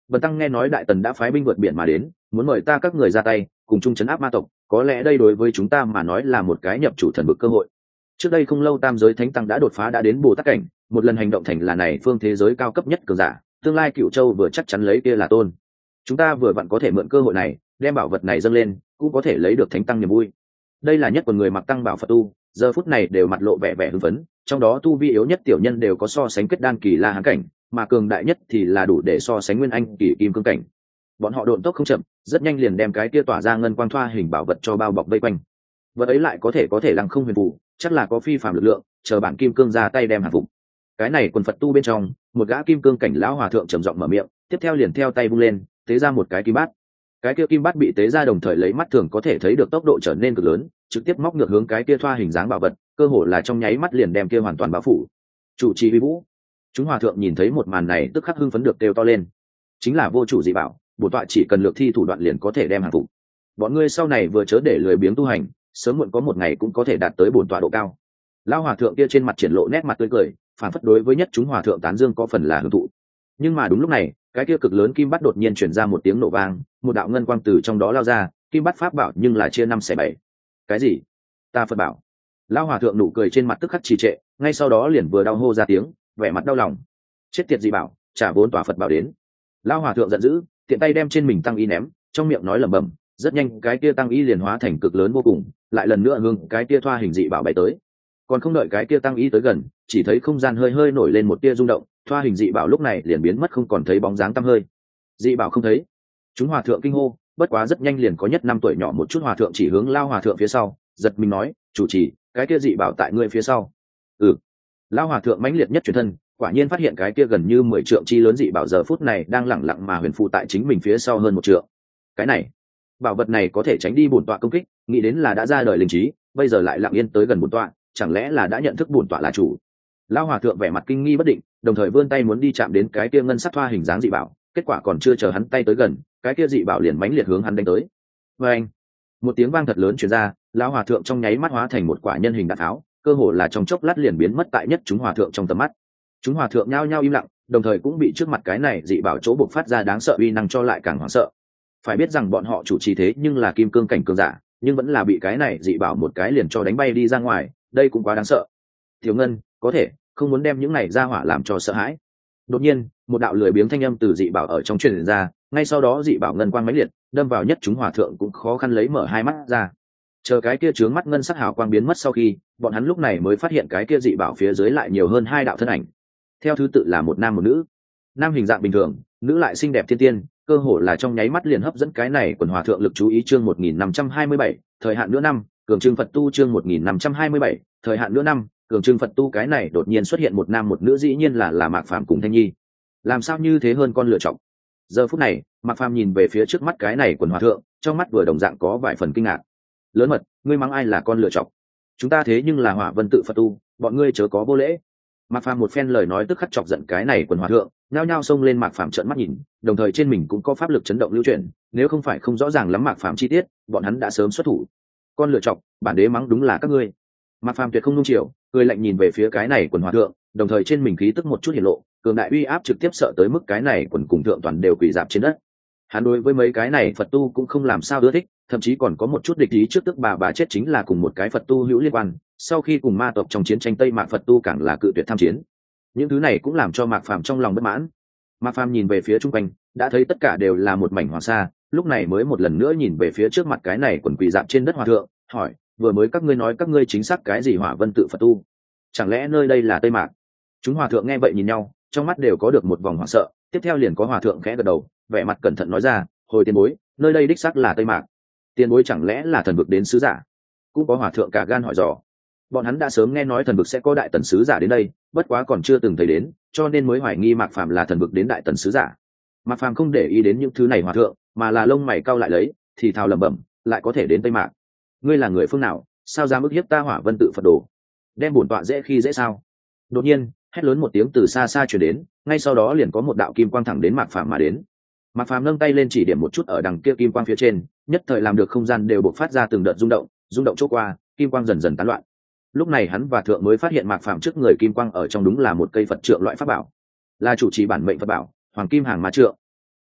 Bần tăng nghe nói đại tần đã phái binh vượt biển mà đến, muốn mời ta các người ra tay cùng chung chấn áp ma tộc, có lẽ đây đối với chúng ta mà nói là một cái nhập chủ thần vực cơ hội. Trước đây không lâu tam giới thánh tăng đã đột phá đã đến bồ tát cảnh, một lần hành động thành là này phương thế giới cao cấp nhất cường giả, tương lai Cựu Châu vừa chắc chắn lấy kia là tôn. Chúng ta vừa vặn có thể mượn cơ hội này đem bảo vật này dâng lên, cũng có thể lấy được thánh tăng niềm vui. Đây là nhất của người mặc tăng bảo Phật tu, giờ phút này đều mặt lộ vẻ vẻ hưng phấn, trong đó tu vi yếu nhất tiểu nhân đều có so sánh kết đan kỳ la hán cảnh, mà cường đại nhất thì là đủ để so sánh nguyên anh kỳ kim cương cảnh. Bọn họ độn tốc không chậm, rất nhanh liền đem cái kia tỏa ra ngân quang thoa hình bảo vật cho bao bọc vây quanh. Vật ấy lại có thể có thể lăng không huyền phù, chắc là có phi phàm lực lượng, chờ bản kim cương ra tay đem hàng phục. Cái này quần Phật tu bên trong, một gã kim cương cảnh lão hòa thượng trầm giọng mở miệng, tiếp theo liền theo tay vung lên, tế ra một cái kim bát. Cái kia kim bát bị tế ra đồng thời lấy mắt thường có thể thấy được tốc độ trở nên cực lớn, trực tiếp móc ngược hướng cái kia thoa hình dáng bảo vật, cơ hồ là trong nháy mắt liền đem kia hoàn toàn bao phủ. Chủ trì vi vũ. Chúng hòa thượng nhìn thấy một màn này tức khắc hưng phấn được kêu to lên. Chính là vô chủ dị bảo, bổn tọa chỉ cần lược thi thủ đoạn liền có thể đem hàng phục. Bọn ngươi sau này vừa chớ để lười biếng tu hành, sớm muộn có một ngày cũng có thể đạt tới bổn tọa độ cao. Lão hòa thượng kia trên mặt triển lộ nét mặt tươi cười, phản phất đối với nhất chúng hòa thượng tán dương có phần là hưởng thụ. Nhưng mà đúng lúc này, cái kia cực lớn kim bát đột nhiên truyền ra một tiếng nổ vang, một đạo ngân quang từ trong đó lao ra, kim bát pháp bảo nhưng là chia năm xẻ bảy. Cái gì? Ta Phật bảo? Lão hòa thượng nụ cười trên mặt tức khắc trì trệ, ngay sau đó liền vừa đau hô ra tiếng, vẻ mặt đau lòng. Chết tiệt dị bảo, trả vốn tòa Phật bảo đến. Lão hòa thượng giận dữ, tiện tay đem trên mình tăng y ném, trong miệng nói lẩm bẩm, rất nhanh cái kia tăng y liền hóa thành cực lớn vô cùng, lại lần nữa hướng cái kia thoa hình dị bảo bay tới. Còn không đợi cái kia tăng y tới gần, chỉ thấy không gian hơi hơi nổi lên một tia rung động, thoa hình dị bảo lúc này liền biến mất không còn thấy bóng dáng tăm hơi. Dị bảo không thấy. Chúng hòa thượng kinh hô, bất quá rất nhanh liền có nhất năm tuổi nhỏ một chút hòa thượng chỉ hướng lao hòa thượng phía sau, giật mình nói, chủ trì, cái kia dị bảo tại ngươi phía sau. Ừ. Lao hòa thượng mãnh liệt nhất chuyển thân, quả nhiên phát hiện cái kia gần như mười trượng chi lớn dị bảo giờ phút này đang lẳng lặng mà huyền phụ tại chính mình phía sau hơn một trượng. Cái này, bảo vật này có thể tránh đi bổn tọa công kích, nghĩ đến là đã ra đời linh trí, bây giờ lại lặng yên tới gần bổn tọa, chẳng lẽ là đã nhận thức bổn tọa là chủ. Lão hòa thượng vẻ mặt kinh nghi bất định, đồng thời vươn tay muốn đi chạm đến cái kia ngân sắc thoa hình dáng dị bảo, kết quả còn chưa chờ hắn tay tới gần, cái kia dị bảo liền mãnh liệt hướng hắn đánh tới. Và anh, một tiếng vang thật lớn truyền ra, lão hòa thượng trong nháy mắt hóa thành một quả nhân hình đạn tháo, cơ hồ là trong chốc lát liền biến mất tại nhất chúng hòa thượng trong tầm mắt. Chúng hòa thượng nhao nhao im lặng, đồng thời cũng bị trước mặt cái này dị bảo chỗ bộc phát ra đáng sợ uy năng cho lại càng hoảng sợ. Phải biết rằng bọn họ chủ trì thế nhưng là kim cương cảnh cường giả, nhưng vẫn là bị cái này dị bảo một cái liền cho đánh bay đi ra ngoài, đây cũng quá đáng sợ. Tiểu Ngân, có thể không muốn đem những này ra hỏa làm cho sợ hãi. Đột nhiên, một đạo lười biếng thanh âm từ dị bảo ở trong truyền ra, ngay sau đó dị bảo ngân quang mãnh liệt, đâm vào nhất chúng hòa thượng cũng khó khăn lấy mở hai mắt ra. Chờ cái kia trướng mắt ngân sắc hào quang biến mất sau khi, bọn hắn lúc này mới phát hiện cái kia dị bảo phía dưới lại nhiều hơn hai đạo thân ảnh. Theo thứ tự là một nam một nữ. Nam hình dạng bình thường, nữ lại xinh đẹp thiên tiên, cơ hồ là trong nháy mắt liền hấp dẫn cái này quần hòa thượng lực chú ý. Chương một nghìn năm trăm hai mươi bảy, thời hạn nửa năm, cường trương Phật tu. Chương một nghìn năm trăm hai mươi bảy, thời hạn nửa năm, cường trương Phật tu. Cái này đột nhiên xuất hiện một nam một nữ dĩ nhiên là là Mạc Phàm cùng Thanh Nhi. Làm sao như thế hơn con lựa chọn. Giờ phút này, Mạc Phàm nhìn về phía trước mắt cái này quần hòa thượng, trong mắt vừa đồng dạng có vài phần kinh ngạc. Lớn mật, ngươi mắng ai là con lựa chọn? Chúng ta thế nhưng là Hỏa Vân tự Phật tu, bọn ngươi chớ có vô lễ. Mạc Phàm một phen lời nói tức khắc chọc giận cái này quần hòa thượng, nhao nhao xông lên Mạc Phàm trợn mắt nhìn, đồng thời trên mình cũng có pháp lực chấn động lưu chuyển, nếu không phải không rõ ràng lắm Mạc Phàm chi tiết, bọn hắn đã sớm xuất thủ. Con lựa chọc, bản đế mắng đúng là các ngươi. Mạc Phàm tuyệt không nung chiều, cười lạnh nhìn về phía cái này quần hòa thượng, đồng thời trên mình khí tức một chút hiển lộ, cường đại uy áp trực tiếp sợ tới mức cái này quần cùng thượng toàn đều quỳ dạp trên đất. Hắn đối với mấy cái này Phật tu cũng không làm sao ưa thích, thậm chí còn có một chút địch ý trước tức bà bà chết chính là cùng một cái Phật tu hữu liên quan, sau khi cùng ma tộc trong chiến tranh Tây Mạc Phật tu càng là cự tuyệt tham chiến. Những thứ này cũng làm cho Mạc Phàm trong lòng bất mãn. Mạc Phàm nhìn về phía chung quanh, đã thấy tất cả đều là một mảnh hoàng sa, lúc này mới một lần nữa nhìn về phía trước mặt cái này quần quỳ dạp trên đất hòa thượng, hỏi, vừa mới các ngươi nói các ngươi chính xác cái gì Hỏa Vân tự Phật tu? Chẳng lẽ nơi đây là Tây Mạc? Chúng hòa thượng nghe vậy nhìn nhau, trong mắt đều có được một vòng hoảng sợ, tiếp theo liền có hòa thượng khẽ gật đầu, vẻ mặt cẩn thận nói ra, hồi tiền bối, nơi đây đích xác là Tây Mạc. Tiền bối chẳng lẽ là thần vực đến sứ giả? Cũng có hòa thượng cả gan hỏi dò. Bọn hắn đã sớm nghe nói thần vực sẽ có đại tần sứ giả đến đây, bất quá còn chưa từng thấy đến, cho nên mới hoài nghi Mạc Phàm là thần vực đến đại tần sứ giả. Mạc Phàm không để ý đến những thứ này hòa thượng, mà là lông mày cau lại lấy, thì thào lẩm bẩm, lại có thể đến Tây Mạc. Ngươi là người phương nào, sao dám ức hiếp ta Hỏa Vân tự Phật đồ? Đem bổn tọa dễ khi dễ sao? Đột nhiên, hét lớn một tiếng từ xa xa truyền đến, ngay sau đó liền có một đạo kim quang thẳng đến Mạc Phàm mà đến. Mạc Phàm nâng tay lên chỉ điểm một chút ở đằng kia kim quang phía trên, nhất thời làm được không gian đều bộc phát ra từng đợt rung động, rung động chỗ qua, kim quang dần dần tán loạn. Lúc này hắn và thượng mới phát hiện Mạc Phàm trước người kim quang ở trong đúng là một cây Phật trượng loại pháp bảo, là chủ trì bản mệnh Phật bảo, Hoàng Kim Hàng Ma Trượng.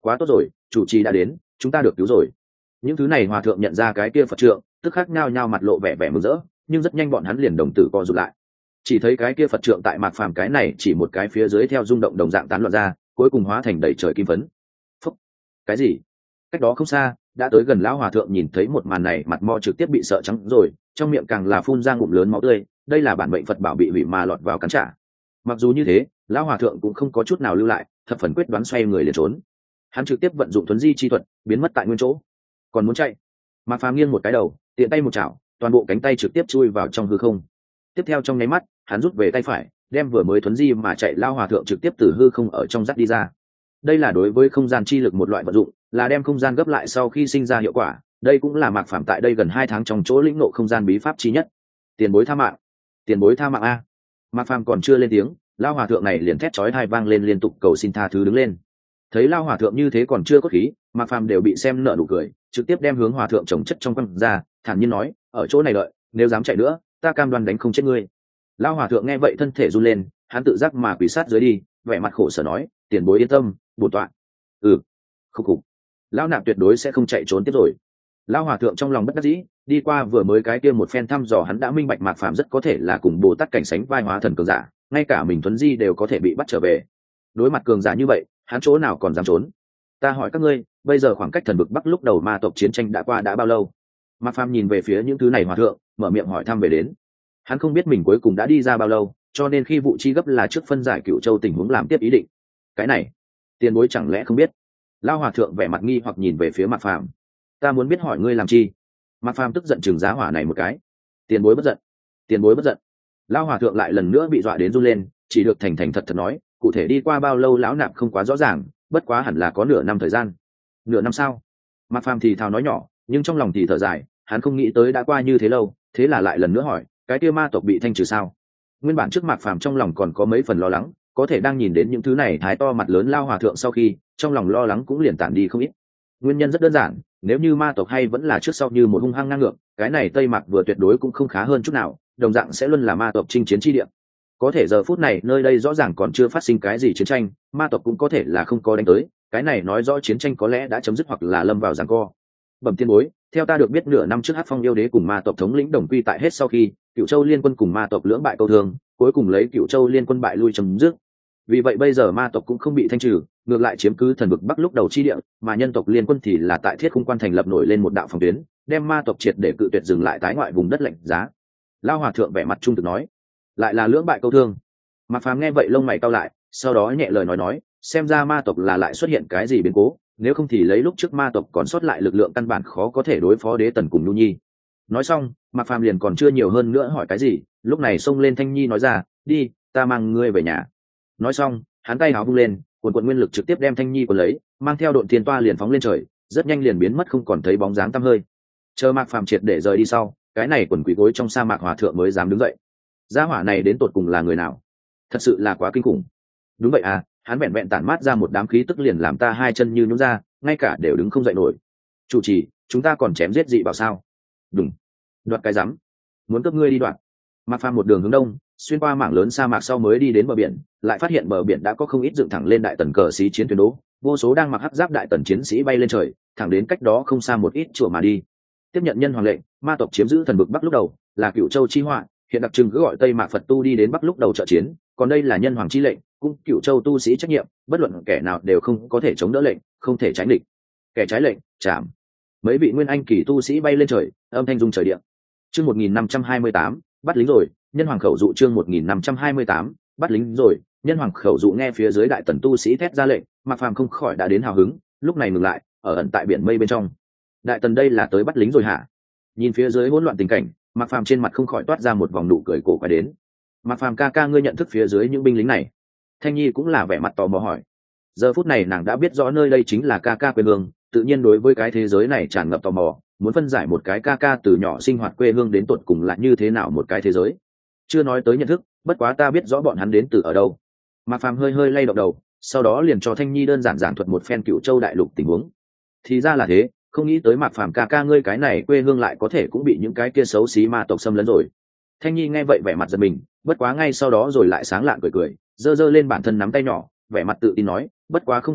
quá tốt rồi, chủ trì đã đến, chúng ta được cứu rồi. Những thứ này hòa thượng nhận ra cái kia Phật trượng, tức khắc nhao nhao mặt lộ vẻ vẻ mừng rỡ, nhưng rất nhanh bọn hắn liền đồng tử co rụt lại. Chỉ thấy cái kia Phật trượng tại Mạc Phàm cái này chỉ một cái phía dưới theo rung động đồng dạng tán loạn ra, cuối cùng hóa thành đầy trời kim phấn. Phúc, cái gì? Cách đó không xa, đã tới gần lão hòa thượng nhìn thấy một màn này, mặt mo trực tiếp bị sợ trắng rồi, trong miệng càng là phun ra ngụm lớn máu tươi, đây là bản mệnh Phật bảo bị hủy mà lọt vào cắn trả. Mặc dù như thế, lão hòa thượng cũng không có chút nào lưu lại, thập phần quyết đoán xoay người liền trốn. Hắn trực tiếp vận dụng thuấn di chi thuật, biến mất tại nguyên chỗ. Còn muốn chạy? Mạc Phàm nghiêng một cái đầu, tiện tay một chảo, toàn bộ cánh tay trực tiếp chui vào trong hư không. Tiếp theo trong nháy mắt, hắn rút về tay phải, đem vừa mới thuấn di mà chạy lao hòa thượng trực tiếp từ hư không ở trong dắt đi ra. Đây là đối với không gian chi lực một loại vận dụng, là đem không gian gấp lại sau khi sinh ra hiệu quả. Đây cũng là Mạc Phàm tại đây gần hai tháng trong chỗ lĩnh ngộ không gian bí pháp chi nhất. Tiền bối tha mạng, tiền bối tha mạng a! Mạc Phàm còn chưa lên tiếng, lao hòa thượng này liền thét chói tai vang lên liên tục cầu xin tha thứ đứng lên. Thấy lao hòa thượng như thế còn chưa có khí, Mạc Phàm đều bị xem nợ nụ cười, trực tiếp đem hướng hòa thượng chồng chất trong quăng ra, thản nhiên nói, ở chỗ này đợi, nếu dám chạy nữa, ta cam đoan đánh không chết ngươi. Lao hòa thượng nghe vậy thân thể run lên, hắn tự giác mà quỳ sát dưới đi, vẻ mặt khổ sở nói, tiền bối yên tâm, bổn tọa. Ừ, khúc khục. Lão nạp tuyệt đối sẽ không chạy trốn tiếp rồi. Lao hòa thượng trong lòng bất đắc dĩ, đi qua vừa mới cái kia một phen thăm dò, hắn đã minh bạch Mạc Phàm rất có thể là cùng Bồ Tát cảnh sánh vai hóa thần cường giả, ngay cả mình thuấn di đều có thể bị bắt trở về. Đối mặt cường giả như vậy, hắn chỗ nào còn dám trốn? Ta hỏi các ngươi, bây giờ khoảng cách thần vực Bắc lúc đầu ma tộc chiến tranh đã qua đã bao lâu? Mạc Phàm nhìn về phía những thứ này hòa thượng, mở miệng hỏi thăm về đến. Hắn không biết mình cuối cùng đã đi ra bao lâu, cho nên khi vụ chi gấp là trước phân giải Cựu Châu tình huống làm tiếp ý định. Cái này, tiền bối chẳng lẽ không biết? Lao hòa thượng vẻ mặt nghi hoặc nhìn về phía Mạc Phàm. Ta muốn biết hỏi ngươi làm chi? Mạc Phàm tức giận chừng giá hỏa này một cái. Tiền bối bất giận, tiền bối bất giận. Lao hòa thượng lại lần nữa bị dọa đến run lên, chỉ được thành thành thật thật nói, cụ thể đi qua bao lâu lão nạp không quá rõ ràng, bất quá hẳn là có nửa năm thời gian. Nửa năm sao? Mạc Phàm thì thào nói nhỏ, nhưng trong lòng thì thở dài, hắn không nghĩ tới đã qua như thế lâu, thế là lại lần nữa hỏi, cái kia ma tộc bị thanh trừ sao? Nguyên bản trước Mạc Phàm trong lòng còn có mấy phần lo lắng, có thể đang nhìn đến những thứ này thái to mặt lớn lao hòa thượng sau khi, trong lòng lo lắng cũng liền tản đi không ít. Nguyên nhân rất đơn giản, nếu như ma tộc hay vẫn là trước sau như một hung hăng ngang ngược, cái này Tây Mạc vừa tuyệt đối cũng không khá hơn chút nào, đồng dạng sẽ luôn là ma tộc chinh chiến chi địa. Có thể giờ phút này nơi đây rõ ràng còn chưa phát sinh cái gì chiến tranh, ma tộc cũng có thể là không có đánh tới, cái này nói rõ chiến tranh có lẽ đã chấm dứt hoặc là lâm vào giằng co. Bẩm tiên bối, theo ta được biết nửa năm trước Hắc Phong yêu đế cùng ma tộc thống lĩnh đồng quy tại hết sau khi, Cựu Châu liên quân cùng ma tộc lưỡng bại câu thương, cuối cùng lấy Cựu Châu liên quân bại lui chấm dứt. Vì vậy bây giờ ma tộc cũng không bị thanh trừ, ngược lại chiếm cứ thần vực Bắc lúc đầu chi địa, mà nhân tộc liên quân thì là tại Thiết Khung quan thành lập nổi lên một đạo phòng tuyến, đem ma tộc triệt để cự tuyệt dừng lại tái ngoại vùng đất lạnh giá. Lao hòa thượng vẻ mặt trung thực nói, lại là lưỡng bại câu thương. Mạc Phàm nghe vậy lông mày cau lại, sau đó nhẹ lời nói nói, xem ra ma tộc là lại xuất hiện cái gì biến cố, nếu không thì lấy lúc trước ma tộc còn sót lại lực lượng căn bản khó có thể đối phó đế tần cùng nhu nhi. Nói xong, Mạc Phàm liền còn chưa nhiều hơn nữa hỏi cái gì, lúc này xông lên Thanh Nhi nói ra, đi, ta mang ngươi về nhà. Nói xong, hắn tay áo vung lên, cuồn cuộn nguyên lực trực tiếp đem Thanh Nhi cuốn lấy, mang theo độn thiên toa liền phóng lên trời, rất nhanh liền biến mất không còn thấy bóng dáng tăm hơi. Chờ Mạc Phàm triệt để rời đi sau, cái này quần quỳ gối trong sa mạc hòa thượng mới dám đứng dậy. Gia hỏa này đến tột cùng là người nào? Thật sự là quá kinh khủng. Đúng vậy à, hắn vẹn vẹn tản mát ra một đám khí tức liền làm ta hai chân như nhũn ra, ngay cả đều đứng không dậy nổi. Chủ trì, chúng ta còn chém giết dị bảo sao? Đúng. Đoạt cái rắm. Muốn cướp ngươi đi đoạt. Mạc Phàm một đường hướng đông, xuyên qua mảng lớn sa mạc sau mới đi đến bờ biển, lại phát hiện bờ biển đã có không ít dựng thẳng lên đại tần cờ xí chiến thuyền đỗ, vô số đang mặc hắc giáp đại tần chiến sĩ bay lên trời, thẳng đến cách đó không xa một ít chùa mà đi. Tiếp nhận nhân hoàng lệnh, ma tộc chiếm giữ thần vực Bắc lúc đầu, là Cựu Châu chi họa, hiện đặc trưng cứ gọi Tây Mạc Phật tu đi đến Bắc lúc đầu trợ chiến, còn đây là nhân hoàng chi lệnh, cũng Cựu Châu tu sĩ trách nhiệm, bất luận kẻ nào đều không có thể chống đỡ lệnh, không thể tránh địch. Kẻ trái lệnh, chạm. Mấy vị nguyên anh kỳ tu sĩ bay lên trời, âm thanh rung trời địa. Chương một nghìn năm trăm hai mươi tám, bắt lính rồi, nhân hoàng khẩu dụ chương một nghìn năm trăm hai mươi tám, bắt lính rồi, nhân hoàng khẩu dụ nghe phía dưới đại tần tu sĩ thét ra lệnh, Mạc Phàm không khỏi đã đến hào hứng, lúc này ngừng lại, ở ẩn tại biển mây bên trong. Đại tần đây là tới bắt lính rồi hả? Nhìn phía dưới hỗn loạn tình cảnh, Mạc Phàm trên mặt không khỏi toát ra một vòng nụ cười cổ quái đến. Mạc Phàm ca ca, ngươi nhận thức phía dưới những binh lính này? Thanh Nhi cũng là vẻ mặt tò mò hỏi. Giờ phút này nàng đã biết rõ nơi đây chính là ca ca quê hương, tự nhiên đối với cái thế giới này tràn ngập tò mò, muốn phân giải một cái ca ca từ nhỏ sinh hoạt quê hương đến tột cùng là như thế nào một cái thế giới. Chưa nói tới nhận thức, bất quá ta biết rõ bọn hắn đến từ ở đâu. Mạc Phàm hơi hơi lay động đầu, sau đó liền cho Thanh Nhi đơn giản giảng thuật một phen Cựu Châu đại lục tình huống. Thì ra là thế, không nghĩ tới Mạc Phàm ca ca ngươi cái này quê hương lại có thể cũng bị những cái kia xấu xí ma tộc xâm lấn rồi. Thanh Nhi nghe vậy vẻ mặt giật mình, bất quá ngay sau đó rồi lại sáng lạn cười cười, giơ giơ lên bản thân nắm tay nhỏ, vẻ mặt tự tin nói, bất quá không quan hệ,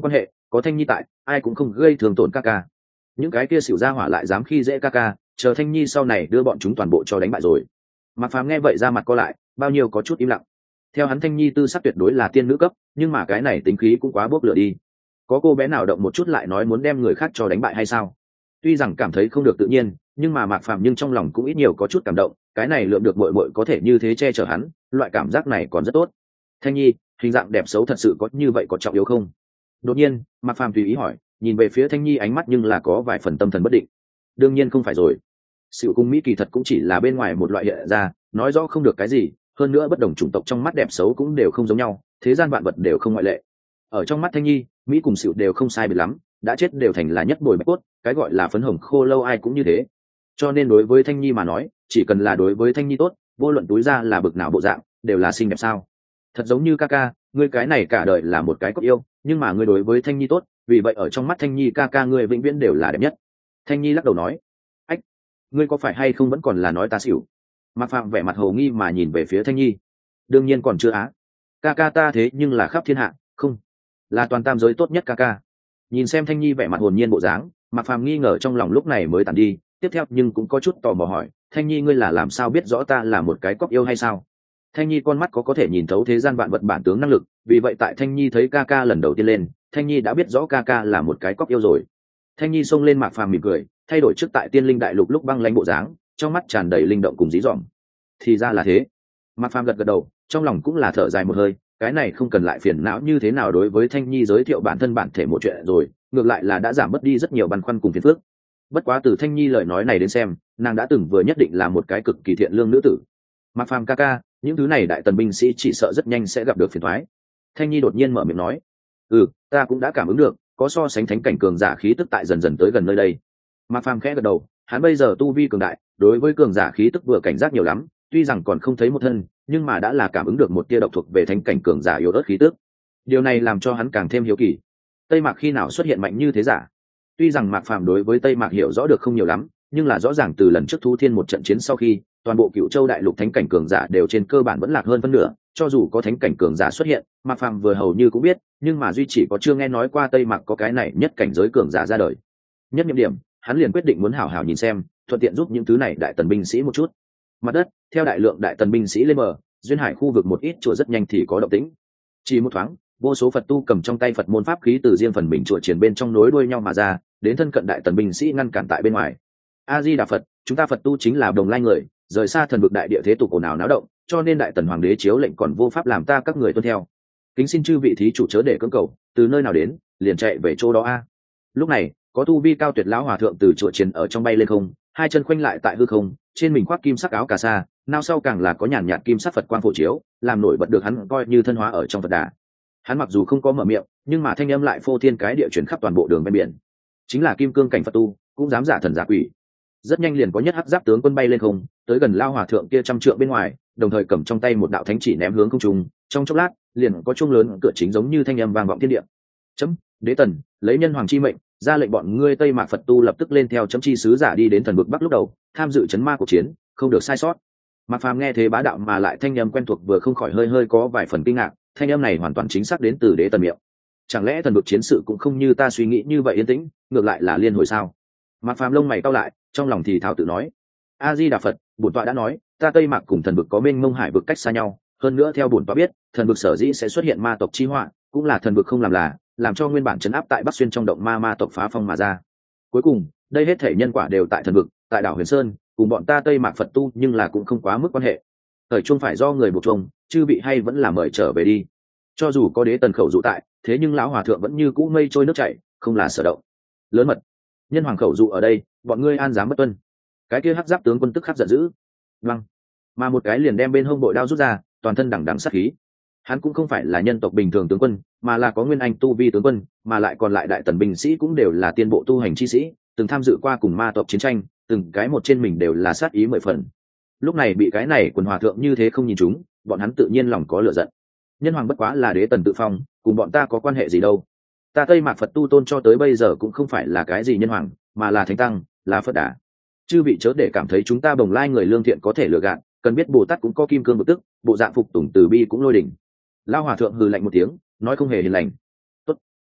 có Thanh Nhi tại ai cũng không gây thương tổn ca ca. Những cái kia xỉu ra hỏa lại dám khi dễ ca ca, chờ Thanh Nhi sau này đưa bọn chúng toàn bộ cho đánh bại rồi. Mạc Phàm nghe vậy ra mặt co lại, bao nhiêu có chút im lặng. Theo hắn Thanh Nhi tư sắc tuyệt đối là tiên nữ cấp, nhưng mà cái này tính khí cũng quá bốc lửa đi. Có cô bé nào động một chút lại nói muốn đem người khác cho đánh bại hay sao? Tuy rằng cảm thấy không được tự nhiên, nhưng mà Mạc Phàm nhưng trong lòng cũng ít nhiều có chút cảm động, cái này lượm được muội muội có thể như thế che chở hắn, loại cảm giác này còn rất tốt. Thanh Nhi, hình dạng đẹp xấu thật sự có như vậy có trọng yếu không? Đột nhiên, Mạc Phàm tùy ý hỏi, nhìn về phía Thanh Nhi ánh mắt nhưng là có vài phần tâm thần bất định. Đương nhiên không phải rồi. Sự cung mỹ kỳ thật cũng chỉ là bên ngoài một loại hiện ra, nói rõ không được cái gì, hơn nữa bất đồng chủng tộc trong mắt đẹp xấu cũng đều không giống nhau, thế gian vạn vật đều không ngoại lệ. Ở trong mắt Thanh Nhi, mỹ cùng xỉu đều không sai biệt lắm, đã chết đều thành là nhất bồi bạch cốt, cái gọi là phấn hồng khô lâu ai cũng như thế. Cho nên đối với Thanh Nhi mà nói, chỉ cần là đối với Thanh Nhi tốt, vô luận túi ra là bực nào bộ dạng, đều là xinh đẹp sao? Thật giống như ca ca, ngươi cái này cả đời là một cái cốt yêu, nhưng mà ngươi đối với Thanh Nhi tốt, vì vậy ở trong mắt Thanh Nhi ca ca ngươi vĩnh viễn đều là đẹp nhất. Thanh Nhi lắc đầu nói, ách, ngươi có phải hay không vẫn còn là nói ta xỉu? Mạc Phạm vẻ mặt hồ nghi mà nhìn về phía Thanh Nhi. Đương nhiên còn chưa á, ca ca ta thế nhưng là khắp thiên hạ, không, là toàn tam giới tốt nhất ca ca. Nhìn xem Thanh Nhi vẻ mặt hồn nhiên bộ dáng, Mạc Phàm nghi ngờ trong lòng lúc này mới tàn đi, tiếp theo nhưng cũng có chút tò mò hỏi, Thanh Nhi ngươi là làm sao biết rõ ta là một cái cóc yêu hay sao? Thanh Nhi con mắt có có thể nhìn thấu thế gian vạn vật bản tướng năng lực, vì vậy tại Thanh Nhi thấy ca ca lần đầu tiên lên, Thanh Nhi đã biết rõ ca ca là một cái cóc yêu rồi. Thanh Nhi xông lên Mạc Phàm mỉm cười, thay đổi trước tại Tiên Linh Đại Lục lúc băng lãnh bộ dáng, trong mắt tràn đầy linh động cùng dí dỏm. Thì ra là thế. Mạc Phàm gật gật đầu, trong lòng cũng là thở dài một hơi, cái này không cần lại phiền não như thế nào đối với Thanh Nhi giới thiệu bản thân bản thể một chuyện rồi, ngược lại là đã giảm bớt đi rất nhiều băn khoăn cùng phiền phức. Bất quá từ Thanh Nhi lời nói này đến xem, nàng đã từng vừa nhất định là một cái cực kỳ thiện lương nữ tử. Mạc Phàm ca ca, những thứ này đại tần binh sĩ chỉ sợ rất nhanh sẽ gặp được phiền toái. Thanh Nhi đột nhiên mở miệng nói, ừ, ta cũng đã cảm ứng được, có so sánh thánh cảnh cường giả khí tức tại dần dần tới gần nơi đây. Mạc Phàm khẽ gật đầu, hắn bây giờ tu vi cường đại, đối với cường giả khí tức vừa cảnh giác nhiều lắm, tuy rằng còn không thấy một thân, nhưng mà đã là cảm ứng được một tia độc thuộc về thánh cảnh cường giả yếu ớt khí tức. Điều này làm cho hắn càng thêm hiếu kỳ. Tây Mạc khi nào xuất hiện mạnh như thế giả? Tuy rằng Mạc Phàm đối với Tây Mạc hiểu rõ được không nhiều lắm, nhưng là rõ ràng từ lần trước Thu Thiên một trận chiến sau khi, toàn bộ Cựu Châu đại lục thánh cảnh cường giả đều trên cơ bản vẫn lạc hơn phân nửa, cho dù có thánh cảnh cường giả xuất hiện, Mạc Phàm vừa hầu như cũng biết, nhưng mà duy chỉ có chưa nghe nói qua Tây Mạc có cái này nhất cảnh giới cường giả ra đời. Nhất nhiệm điểm, hắn liền quyết định muốn hảo hảo nhìn xem, thuận tiện giúp những thứ này đại tần binh sĩ một chút. Mặt đất, theo đại lượng đại tần binh sĩ lên bờ, duyên hải khu vực một ít chùa rất nhanh thì có động tĩnh. Chỉ một thoáng, vô số Phật tu cầm trong tay Phật môn pháp khí từ riêng phần mình chùa triển bên trong nối đuôi nhau mà ra, đến thân cận đại tần binh sĩ ngăn cản tại bên ngoài. A Di Đà Phật, chúng ta Phật tu chính là đồng lai người, rời xa thần vực đại địa thế tục ồn ào náo động, cho nên đại tần hoàng đế chiếu lệnh còn vô pháp làm ta các người tuân theo. Kính xin chư vị thí chủ chớ để cưỡng cầu, từ nơi nào đến, liền chạy về chỗ đó a. Lúc này, có tu vi cao tuyệt lão hòa thượng từ chùa triển ở trong bay lên không, hai chân khoanh lại tại hư không, trên mình khoác kim sắc áo cà sa, nao sau càng là có nhàn nhạt kim sắc Phật quang phổ chiếu, làm nổi bật được hắn coi như thân hóa ở trong Phật đà. Hắn mặc dù không có mở miệng, nhưng mà thanh âm lại phô thiên cái địa chuyển khắp toàn bộ đường ven biển. Chính là kim cương cảnh Phật tu, cũng dám giả thần giả quỷ. Rất nhanh liền có nhất hắc giáp tướng quân bay lên không, tới gần lao hòa thượng kia trăm trượng bên ngoài, đồng thời cầm trong tay một đạo thánh chỉ ném hướng không trung. Trong chốc lát, liền có chuông lớn cửa chính giống như thanh âm vang vọng thiên địa. Chấm, Đế Tần, lấy nhân hoàng chi mệnh, ra lệnh bọn ngươi Tây Mạc Phật tu lập tức lên theo chấm chi sứ giả đi đến thần vực Bắc lúc đầu, tham dự chấn ma cuộc chiến, không được sai sót. Mạc Phàm nghe thế bá đạo mà lại thanh âm quen thuộc vừa không khỏi hơi hơi có vài phần kinh ngạc, thanh âm này hoàn toàn chính xác đến từ Đế Tần miệng. Chẳng lẽ thần vực chiến sự cũng không như ta suy nghĩ như vậy yên tĩnh, ngược lại là liên hồi sao? Mạc Phàm lông mày cau lại, trong lòng thì thào tự nói: A Di Đà Phật, bổn tọa đã nói, ta Tây Mạc cùng thần vực có mênh mông hải vực cách xa nhau, hơn nữa theo bổn tọa biết, thần vực sở dĩ sẽ xuất hiện ma tộc chi họa, cũng là thần vực không làm là, làm cho nguyên bản trấn áp tại Bắc Xuyên trong động ma ma tộc phá phong mà ra. Cuối cùng, đây hết thể nhân quả đều tại thần vực, tại đảo Huyền Sơn, cùng bọn ta Tây Mạc Phật tu nhưng là cũng không quá mức quan hệ. Thời chuông phải do người buộc chuông, chư vị hay vẫn là mời trở về đi. Cho dù có Đế Tần khẩu dụ tại, thế nhưng lão hòa thượng vẫn như cũ mây trôi nước chảy, không là sở động. Lớn mật, nhân hoàng khẩu dụ ở đây, bọn ngươi an dám bất tuân. Cái kia hắc giáp tướng quân tức khắc giận dữ, văng, mà một cái liền đem bên hông bội đao rút ra, toàn thân đằng đằng sát khí. Hắn cũng không phải là nhân tộc bình thường tướng quân, mà là có nguyên anh tu vi tướng quân, mà lại còn lại đại tần binh sĩ cũng đều là tiên bộ tu hành chi sĩ, từng tham dự qua cùng ma tộc chiến tranh, từng cái một trên mình đều là sát ý mười phần. Lúc này bị cái này quần hòa thượng như thế không nhìn chúng, bọn hắn tự nhiên lòng có lửa giận. Nhân hoàng bất quá là Đế Tần tự phong, cùng bọn ta có quan hệ gì đâu? Ta Tây Mạc Phật tu tôn cho tới bây giờ cũng không phải là cái gì nhân hoàng, mà là thánh tăng, là Phật đà. Chư vị chớ để cảm thấy chúng ta bồng lai người lương thiện có thể lừa gạt, cần biết Bồ Tát cũng có kim cương bực tức, bộ dạng phục tùng từ bi cũng lôi đỉnh. Lao hòa thượng hừ lạnh một tiếng, nói không hề hiền lành. Tốt,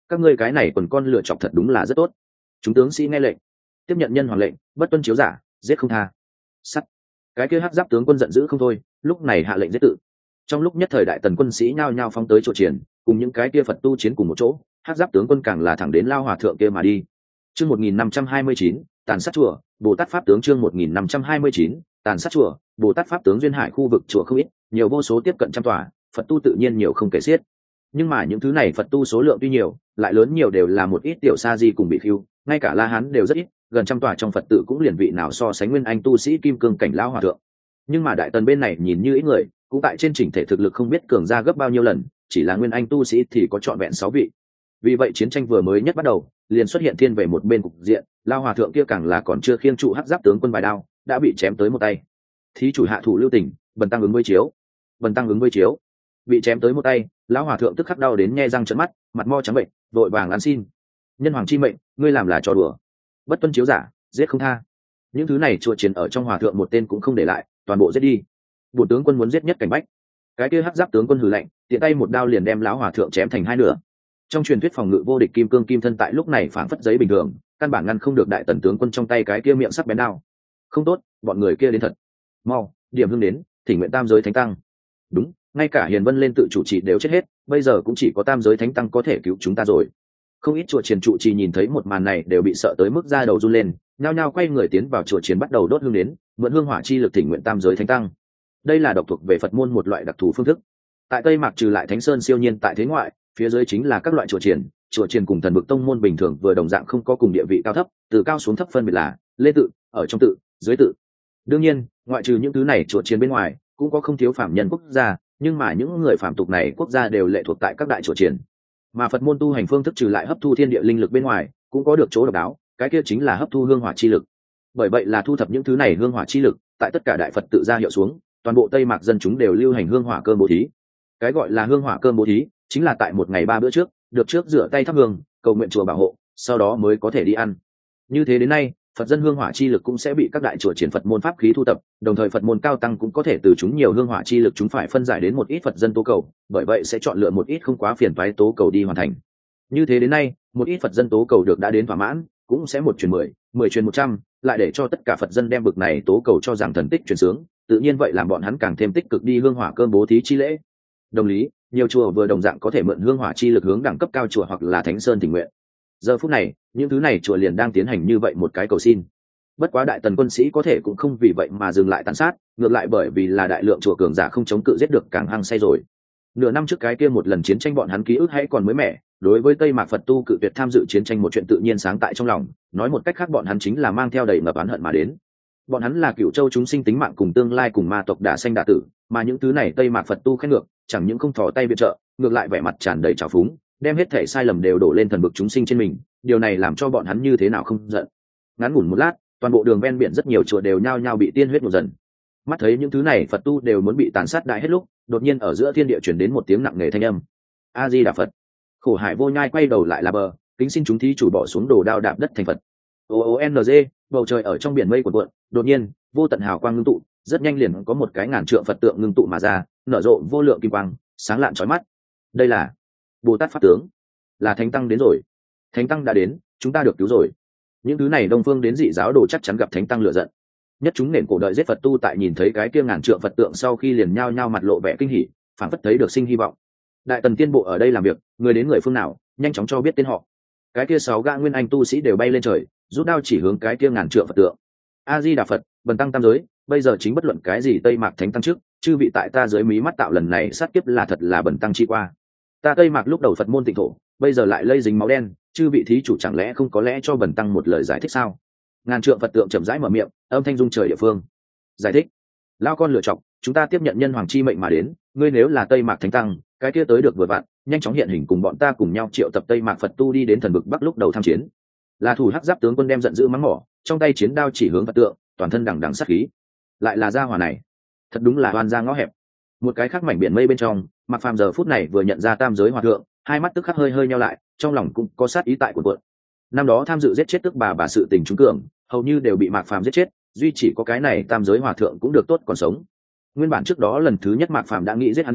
các ngươi cái này còn con lựa chọc thật đúng là rất tốt. Chúng tướng sĩ nghe lệnh, tiếp nhận nhân hoàng lệnh, bất tuân chiếu giả, giết không tha. Sắt. Cái kia hắc giáp tướng quân giận dữ không thôi, lúc này hạ lệnh giết tự. Trong lúc nhất thời đại tần quân sĩ nhao nhao phóng tới chỗ triển, cùng những cái kia Phật tu chiến cùng một chỗ, hắc giáp tướng quân càng là thẳng đến lao hòa thượng kia mà đi. Chương một nghìn năm trăm hai mươi chín, tàn sát chùa, Bồ Tát pháp tướng chương một nghìn năm trăm hai mươi chín, tàn sát chùa, Bồ Tát pháp tướng duyên hải khu vực chùa không ít, nhiều vô số tiếp cận trăm tòa, Phật tu tự nhiên nhiều không kể xiết. Nhưng mà những thứ này Phật tu số lượng tuy nhiều, lại lớn nhiều đều là một ít tiểu sa di cùng bị khiêu, ngay cả La Hán đều rất ít, gần trăm tòa trong Phật tự cũng liền vị nào so sánh nguyên anh tu sĩ kim cương cảnh lão hòa thượng. Nhưng mà đại tần bên này nhìn như ít người, cũng tại trên chỉnh thể thực lực không biết cường ra gấp bao nhiêu lần, chỉ là nguyên anh tu sĩ thì có trọn vẹn sáu vị. Vì vậy chiến tranh vừa mới nhất bắt đầu, liền xuất hiện thiên về một bên cục diện, lao hòa thượng kia càng là còn chưa khiêng trụ hắc giáp tướng quân bài đao, đã bị chém tới một tay. Thí chủ hạ thủ lưu tình, bần tăng ứng với chiếu. Bần tăng ứng với chiếu. Bị chém tới một tay, lão hòa thượng tức khắc đau đến nhe răng trợn mắt, mặt mo trắng bệnh, vội vàng ăn xin. Nhân hoàng chi mệnh, ngươi làm là trò đùa. Bất tuân chiếu giả, giết không tha. Những thứ này chùa chiến ở trong hòa thượng một tên cũng không để lại, toàn bộ giết đi. Bổn tướng quân muốn giết nhất cảnh bách. Cái kia hắc giáp tướng quân hừ lạnh, tiện tay một đao liền đem lão hòa thượng chém thành hai nửa. Trong truyền thuyết phòng ngự vô địch kim cương kim thân tại lúc này phảng phất giấy bình thường, căn bản ngăn không được đại tần tướng quân trong tay cái kia miệng sắc bén đao. Không tốt, bọn người kia đến thật. Mau, điểm hương đến, thỉnh nguyện tam giới thánh tăng. Đúng, ngay cả hiền vân lên tự chủ trì đều chết hết, bây giờ cũng chỉ có tam giới thánh tăng có thể cứu chúng ta rồi. Không ít chùa triền trụ trì nhìn thấy một màn này đều bị sợ tới mức da đầu run lên, nhao nhao quay người tiến vào chùa triền bắt đầu đốt hương đến, mượn hương hỏa chi lực thỉnh nguyện tam giới thánh tăng. Đây là độc thuộc về Phật môn một loại đặc thù phương thức. Tại Tây Mạc trừ lại Thánh Sơn siêu nhiên tại thế ngoại, phía dưới chính là các loại chùa triền, chùa triền cùng thần vực tông môn bình thường vừa đồng dạng không có cùng địa vị cao thấp, từ cao xuống thấp phân biệt là lên tự, ở trong tự, dưới tự. Đương nhiên, ngoại trừ những thứ này chùa triền bên ngoài, cũng có không thiếu phạm nhân quốc gia, nhưng mà những người phạm tục này quốc gia đều lệ thuộc tại các đại chùa triền. Mà Phật môn tu hành phương thức trừ lại hấp thu thiên địa linh lực bên ngoài, cũng có được chỗ độc đáo, cái kia chính là hấp thu hương hỏa chi lực. Bởi vậy là thu thập những thứ này hương hỏa chi lực, tại tất cả đại Phật tự ra hiệu xuống, toàn bộ Tây Mạc dân chúng đều lưu hành hương hỏa cơm bố thí. Cái gọi là hương hỏa cơm bố thí, chính là tại một ngày ba bữa trước, được trước rửa tay thắp hương, cầu nguyện chùa bảo hộ, sau đó mới có thể đi ăn. Như thế đến nay, Phật dân hương hỏa chi lực cũng sẽ bị các đại chùa triển Phật môn pháp khí thu tập, đồng thời Phật môn cao tăng cũng có thể từ chúng nhiều hương hỏa chi lực chúng phải phân giải đến một ít Phật dân tố cầu, bởi vậy sẽ chọn lựa một ít không quá phiền toái tố cầu đi hoàn thành. Như thế đến nay, một ít Phật dân tố cầu được đã đến thỏa mãn, cũng sẽ một truyền mười, mười truyền một trăm, lại để cho tất cả Phật dân đem bực này tố cầu cho rằng thần tích truyền sướng, tự nhiên vậy làm bọn hắn càng thêm tích cực đi hương hỏa cơm bố thí chi lễ. Đồng lý, nhiều chùa vừa đồng dạng có thể mượn hương hỏa chi lực hướng đẳng cấp cao chùa hoặc là Thánh Sơn tình nguyện. Giờ phút này, những thứ này chùa liền đang tiến hành như vậy một cái cầu xin. Bất quá đại tần quân sĩ có thể cũng không vì vậy mà dừng lại tàn sát, ngược lại bởi vì là đại lượng chùa cường giả không chống cự giết được càng hăng say rồi. Nửa năm trước cái kia một lần chiến tranh bọn hắn ký ức hãy còn mới mẻ, đối với Tây Mạc Phật tu cự tuyệt tham dự chiến tranh một chuyện tự nhiên sáng tại trong lòng, nói một cách khác bọn hắn chính là mang theo đầy ngập oán hận mà đến. Bọn hắn là Cửu Châu chúng sinh tính mạng cùng tương lai cùng ma tộc đả sanh đả tử, mà những thứ này Tây Mạc Phật tu khen ngược, chẳng những không thò tay viện trợ, ngược lại vẻ mặt tràn đầy trào phúng, đem hết thể sai lầm đều đổ lên thần bực chúng sinh trên mình, điều này làm cho bọn hắn như thế nào không giận. Ngắn ngủn một lát, toàn bộ đường ven biển rất nhiều chùa đều nhao nhao bị tiên huyết nhuộm dần. Mắt thấy những thứ này Phật tu đều muốn bị tàn sát đại hết lúc, đột nhiên ở giữa thiên địa truyền đến một tiếng nặng nề thanh âm. A Di Đà Phật. Khổ Hải Vô Nhai quay đầu lại là bờ, kính xin chúng thí chủ bỏ xuống đồ đao đạp đất thành Phật. O O N G, bầu trời ở trong biển mây cuộn cuộn, đột nhiên, vô tận hào quang ngưng tụ, rất nhanh liền có một cái ngàn trượng Phật tượng ngưng tụ mà ra, nở rộ vô lượng kim quang, sáng lạn chói mắt. Đây là Bồ Tát pháp tướng, là Thánh tăng đến rồi. Thánh tăng đã đến, chúng ta được cứu rồi. Những thứ này Đông phương đến dị giáo đồ chắc chắn gặp Thánh tăng lựa giận. Nhất chúng nền cổ đợi giết Phật tu tại nhìn thấy cái kia ngàn trượng Phật tượng sau khi liền nhao nhao mặt lộ vẻ kinh hỉ, phảng phất thấy được sinh hy vọng. Đại tần tiên bộ ở đây làm việc, người đến người phương nào, nhanh chóng cho biết tên họ. Cái kia sáu gã nguyên anh tu sĩ đều bay lên trời, rút đao chỉ hướng cái kia ngàn trượng Phật tượng. A Di Đà Phật, bần tăng tam giới, bây giờ chính bất luận cái gì Tây Mạc Thánh tăng trước, chư vị tại ta dưới mí mắt tạo lần này sát kiếp là thật là bần tăng chi qua. Ta Tây Mạc lúc đầu Phật môn tịnh thổ, bây giờ lại lây dính máu đen, chư vị thí chủ chẳng lẽ không có lẽ cho bần tăng một lời giải thích sao? Ngàn trượng Phật tượng chậm rãi mở miệng, âm thanh rung trời địa phương. Giải thích: lao con lựa chọc, chúng ta tiếp nhận nhân hoàng chi mệnh mà đến, ngươi nếu là Tây Mạc Thánh tăng, cái kia tới được vừa vặn, nhanh chóng hiện hình cùng bọn ta cùng nhau triệu tập Tây Mạc Phật tu đi đến thần vực Bắc lúc đầu tham chiến. Là thủ hắc giáp tướng quân đem giận dữ mắng mỏ, trong tay chiến đao chỉ hướng Phật tượng, toàn thân đằng đằng sát khí. Lại là gia hỏa này, thật đúng là oan gia ngõ hẹp. Một cái khác mảnh biển mây bên trong, Mạc Phàm giờ phút này vừa nhận ra tam giới hòa thượng, hai mắt tức khắc hơi hơi nheo lại, trong lòng cũng có sát ý tại của cuộn. Năm đó tham dự giết chết tức bà bà sự tình trúng cường, hầu như đều bị Mạc Phàm giết chết, duy chỉ có cái này tam giới hòa thượng cũng được tốt còn sống. Nguyên bản trước đó lần thứ nhất Mạc Phàm đã nghĩ giết hắn đi,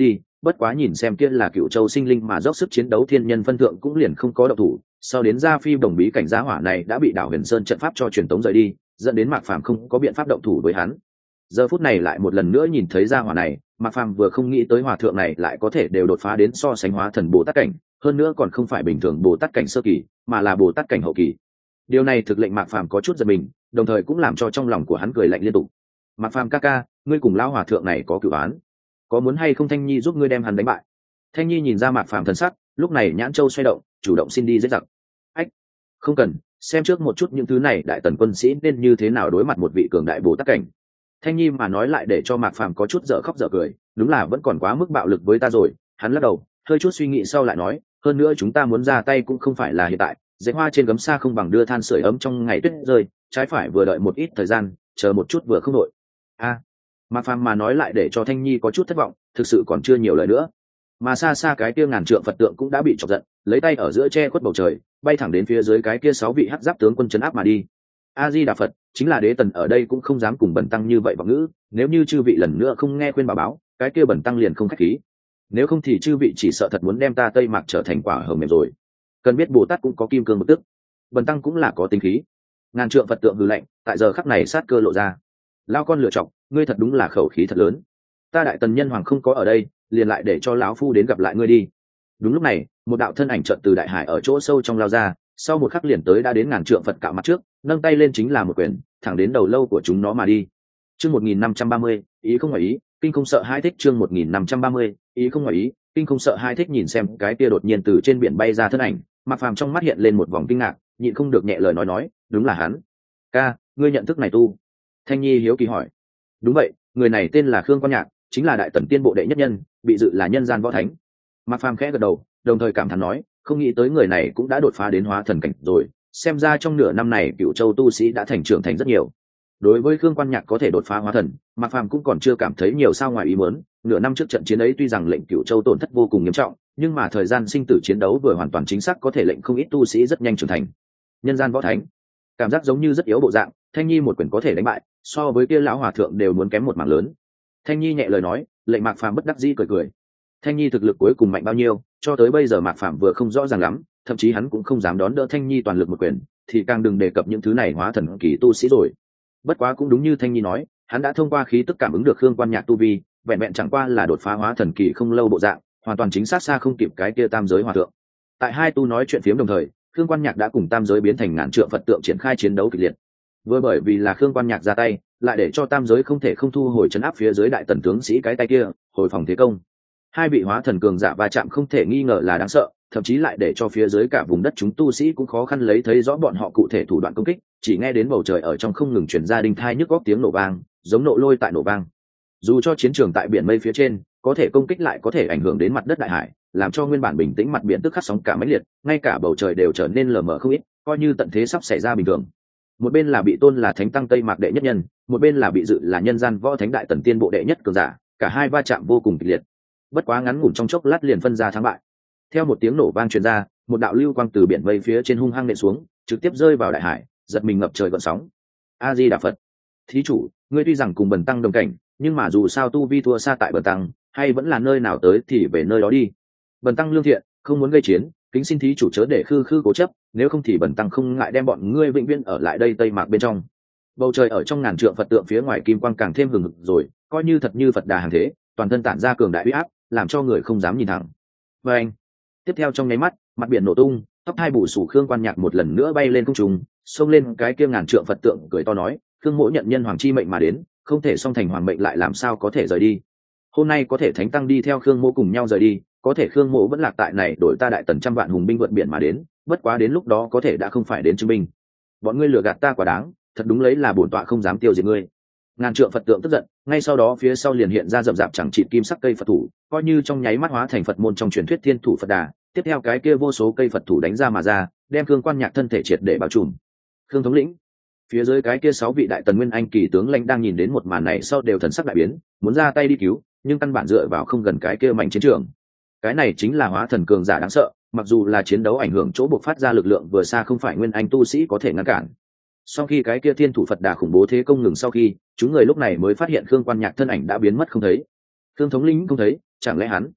bất quá nhìn xem kia là Cựu Châu sinh linh mà dốc sức chiến đấu thiên nhân phân thượng cũng liền không có động thủ. Sau đến ra phi đồng bí cảnh giá hỏa này đã bị đảo Huyền Sơn trận pháp cho truyền tống rời đi, dẫn đến Mạc Phàm không có biện pháp động thủ với hắn. Giờ phút này lại một lần nữa nhìn thấy gia hỏa này, Mạc Phàm vừa không nghĩ tới hòa thượng này lại có thể đều đột phá đến so sánh hóa thần Bồ Tát cảnh, hơn nữa còn không phải bình thường Bồ Tát cảnh sơ kỳ, mà là Bồ Tát cảnh hậu kỳ. Điều này thực lệnh Mạc Phàm có chút giật mình, đồng thời cũng làm cho trong lòng của hắn cười lạnh liên tục. Mạc Phàm ca ca, ngươi cùng lão hòa thượng này có cửu án, có muốn hay không Thanh Nhi giúp ngươi đem hắn đánh bại? Thanh Nhi nhìn ra Mạc Phàm thần sắc, lúc này nhãn châu xoay động, chủ động xin đi giết giặc. Ách, không cần, xem trước một chút những thứ này đại tần quân sĩ nên như thế nào đối mặt một vị cường đại Bồ Tát cảnh. Thanh Nhi mà nói lại để cho Mạc Phàm có chút dở khóc dở cười, đúng là vẫn còn quá mức bạo lực với ta rồi. Hắn lắc đầu, hơi chút suy nghĩ sau lại nói, hơn nữa chúng ta muốn ra tay cũng không phải là hiện tại, dễ hoa trên gấm xa không bằng đưa than sưởi ấm trong ngày tuyết rơi, trái phải vừa đợi một ít thời gian, chờ một chút vừa không đội. A, à, Mạc Phàm mà nói lại để cho Thanh Nhi có chút thất vọng, thực sự còn chưa nhiều lời nữa. Mà xa xa cái kia ngàn trượng Phật tượng cũng đã bị chọc giận, lấy tay ở giữa che khuất bầu trời, bay thẳng đến phía dưới cái kia sáu vị hắc giáp tướng quân trấn áp mà đi. A Di Đà Phật, chính là Đế Tần ở đây cũng không dám cùng Bần tăng như vậy vọng ngữ, nếu như chư vị lần nữa không nghe khuyên bảo báo, cái kia Bần tăng liền không khách khí. Nếu không thì chư vị chỉ sợ thật muốn đem ta Tây Mạc trở thành quả hờ mềm rồi. Cần biết Bồ Tát cũng có kim cương bực tức, Bần tăng cũng là có tính khí. Ngàn trượng Phật tượng hừ lạnh, tại giờ khắc này sát cơ lộ ra. Lao con lựa chọc, ngươi thật đúng là khẩu khí thật lớn. Ta Đại Tần nhân hoàng không có ở đây, liền lại để cho lão phu đến gặp lại ngươi đi. Đúng lúc này, một đạo thân ảnh chợt từ đại hải ở chỗ sâu trong lao ra, sau một khắc liền tới đã đến ngàn trượng Phật cạo mặt trước, nâng tay lên chính là một quyền, thẳng đến đầu lâu của chúng nó mà đi. Chương một nghìn năm trăm ba mươi, ý không ngoài ý, kinh không sợ hai thích. Chương một nghìn năm trăm ba mươi, ý không ngoài ý, kinh không sợ hai thích. Nhìn xem cái kia đột nhiên từ trên biển bay ra thân ảnh, Mạc Phàm trong mắt hiện lên một vòng kinh ngạc, nhịn không được nhẹ lời nói nói, đúng là hắn. Ca, ngươi nhận thức này tu? Thanh Nhi hiếu kỳ hỏi. Đúng vậy, người này tên là Khương Quan Nhạc, chính là Đại Tần tiên bộ đệ nhất nhân, bị dự là nhân gian võ thánh. Mạc Phàm khẽ gật đầu, đồng thời cảm thán nói, không nghĩ tới người này cũng đã đột phá đến hóa thần cảnh rồi, xem ra trong nửa năm này Cựu Châu tu sĩ đã thành trưởng thành rất nhiều. Đối với Khương Quan Nhạc có thể đột phá hóa thần, Mạc Phàm cũng còn chưa cảm thấy nhiều sao ngoài ý muốn. Nửa năm trước trận chiến ấy tuy rằng lệnh Cựu Châu tổn thất vô cùng nghiêm trọng, nhưng mà thời gian sinh tử chiến đấu vừa hoàn toàn chính xác có thể lệnh không ít tu sĩ rất nhanh trưởng thành. Nhân gian võ thánh, cảm giác giống như rất yếu bộ dạng, Thanh Nhi một quyền có thể đánh bại, so với kia lão hòa thượng đều muốn kém một mảng lớn. Thanh Nhi nhẹ lời nói, lệnh Mạc Phàm bất đắc dĩ cười cười. Thanh Nhi thực lực cuối cùng mạnh bao nhiêu, cho tới bây giờ Mạc Phàm vừa không rõ ràng lắm, thậm chí hắn cũng không dám đón đỡ Thanh Nhi toàn lực một quyền, thì càng đừng đề cập những thứ này hóa thần kỳ tu sĩ rồi. Bất quá cũng đúng như Thanh Nhi nói, hắn đã thông qua khí tức cảm ứng được Khương Quan Nhạc tu vi, vẹn vẹn chẳng qua là đột phá hóa thần kỳ không lâu bộ dạng, hoàn toàn chính xác xa không kịp cái kia tam giới hòa thượng. Tại hai tu nói chuyện phiếm đồng thời, Khương Quan Nhạc đã cùng tam giới biến thành ngàn trượng Phật tượng triển khai chiến đấu kịch liệt. Vừa bởi vì là Khương Quan Nhạc ra tay, lại để cho tam giới không thể không thu hồi trấn áp phía dưới đại tần tướng sĩ cái tay kia, hồi phòng thế công. Hai vị hóa thần cường giả va chạm không thể nghi ngờ là đáng sợ, thậm chí lại để cho phía dưới cả vùng đất chúng tu sĩ cũng khó khăn lấy thấy rõ bọn họ cụ thể thủ đoạn công kích, chỉ nghe đến bầu trời ở trong không ngừng truyền ra đinh thai nhức góc tiếng nổ vang, giống nộ lôi tại nổ vang. Dù cho chiến trường tại biển mây phía trên có thể công kích lại có thể ảnh hưởng đến mặt đất đại hải, làm cho nguyên bản bình tĩnh mặt biển tức khắc sóng cả mãnh liệt, ngay cả bầu trời đều trở nên lờ mờ không ít, coi như tận thế sắp xảy ra bình thường. Một bên là bị tôn là thánh tăng Tây Mạc đệ nhất nhân, một bên là bị dự là nhân gian võ thánh đại tần tiên bộ đệ nhất cường giả, cả hai va chạm vô cùng kịch liệt. Bất quá ngắn ngủn trong chốc lát liền phân ra thắng bại. Theo một tiếng nổ vang truyền ra, một đạo lưu quang từ biển mây phía trên hung hăng nện xuống, trực tiếp rơi vào đại hải, giật mình ngập trời gợn sóng. A Di Đà Phật, thí chủ, ngươi tuy rằng cùng Bần tăng đồng cảnh, nhưng mà dù sao tu vi thua xa tại Bần tăng, hay vẫn là nơi nào tới thì về nơi đó đi. Bần tăng lương thiện, không muốn gây chiến, kính xin thí chủ chớ để khư khư cố chấp, nếu không thì Bần tăng không ngại đem bọn ngươi vĩnh viễn ở lại đây Tây Mạc bên trong. Bầu trời ở trong ngàn trượng Phật tượng phía ngoài kim quang càng thêm hừng hực rồi, coi như thật như Phật đà hàng thế, toàn thân tản ra cường đại uy áp, làm cho người không dám nhìn thẳng. Và anh, tiếp theo trong nháy mắt, mặt biển nổ tung, tóc hai bù sủ Khương Quan Nhạc một lần nữa bay lên không trung, xông lên cái kia ngàn trượng Phật tượng cười to nói, Khương mỗ nhận nhân hoàng chi mệnh mà đến, không thể song thành hoàng mệnh lại làm sao có thể rời đi. Hôm nay có thể thánh tăng đi theo Khương mỗ cùng nhau rời đi, có thể Khương mỗ vẫn lạc tại này đổi ta đại tần trăm vạn hùng binh vượt biển mà đến, bất quá đến lúc đó có thể đã không phải đến chứng minh. Bọn ngươi lừa gạt ta quá đáng, thật đúng lấy là bổn tọa không dám tiêu diệt ngươi. Ngàn trượng Phật tượng tức giận, ngay sau đó phía sau liền hiện ra rậm rạp chẳng chịt kim sắc cây Phật thủ, coi như trong nháy mắt hóa thành Phật môn trong truyền thuyết Thiên Thủ Phật Đà. Tiếp theo cái kia vô số cây Phật thủ đánh ra mà ra, đem Khương Quan Nhạc thân thể triệt để bao trùm. Khương thống lĩnh, phía dưới cái kia sáu vị đại tần nguyên anh kỳ tướng lãnh đang nhìn đến một màn này sau đều thần sắc đại biến, muốn ra tay đi cứu, nhưng căn bản dựa vào không gần cái kia mảnh chiến trường. Cái này chính là hóa thần cường giả đáng sợ, mặc dù là chiến đấu ảnh hưởng chỗ buộc phát ra lực lượng vừa xa không phải nguyên anh tu sĩ có thể ngăn cản. Sau khi cái kia Thiên Thủ Phật Đà khủng bố thế công ngừng sau khi, chúng người lúc này mới phát hiện Khương Quan Nhạc thân ảnh đã biến mất không thấy. Khương thống lĩnh không thấy, chẳng lẽ hắn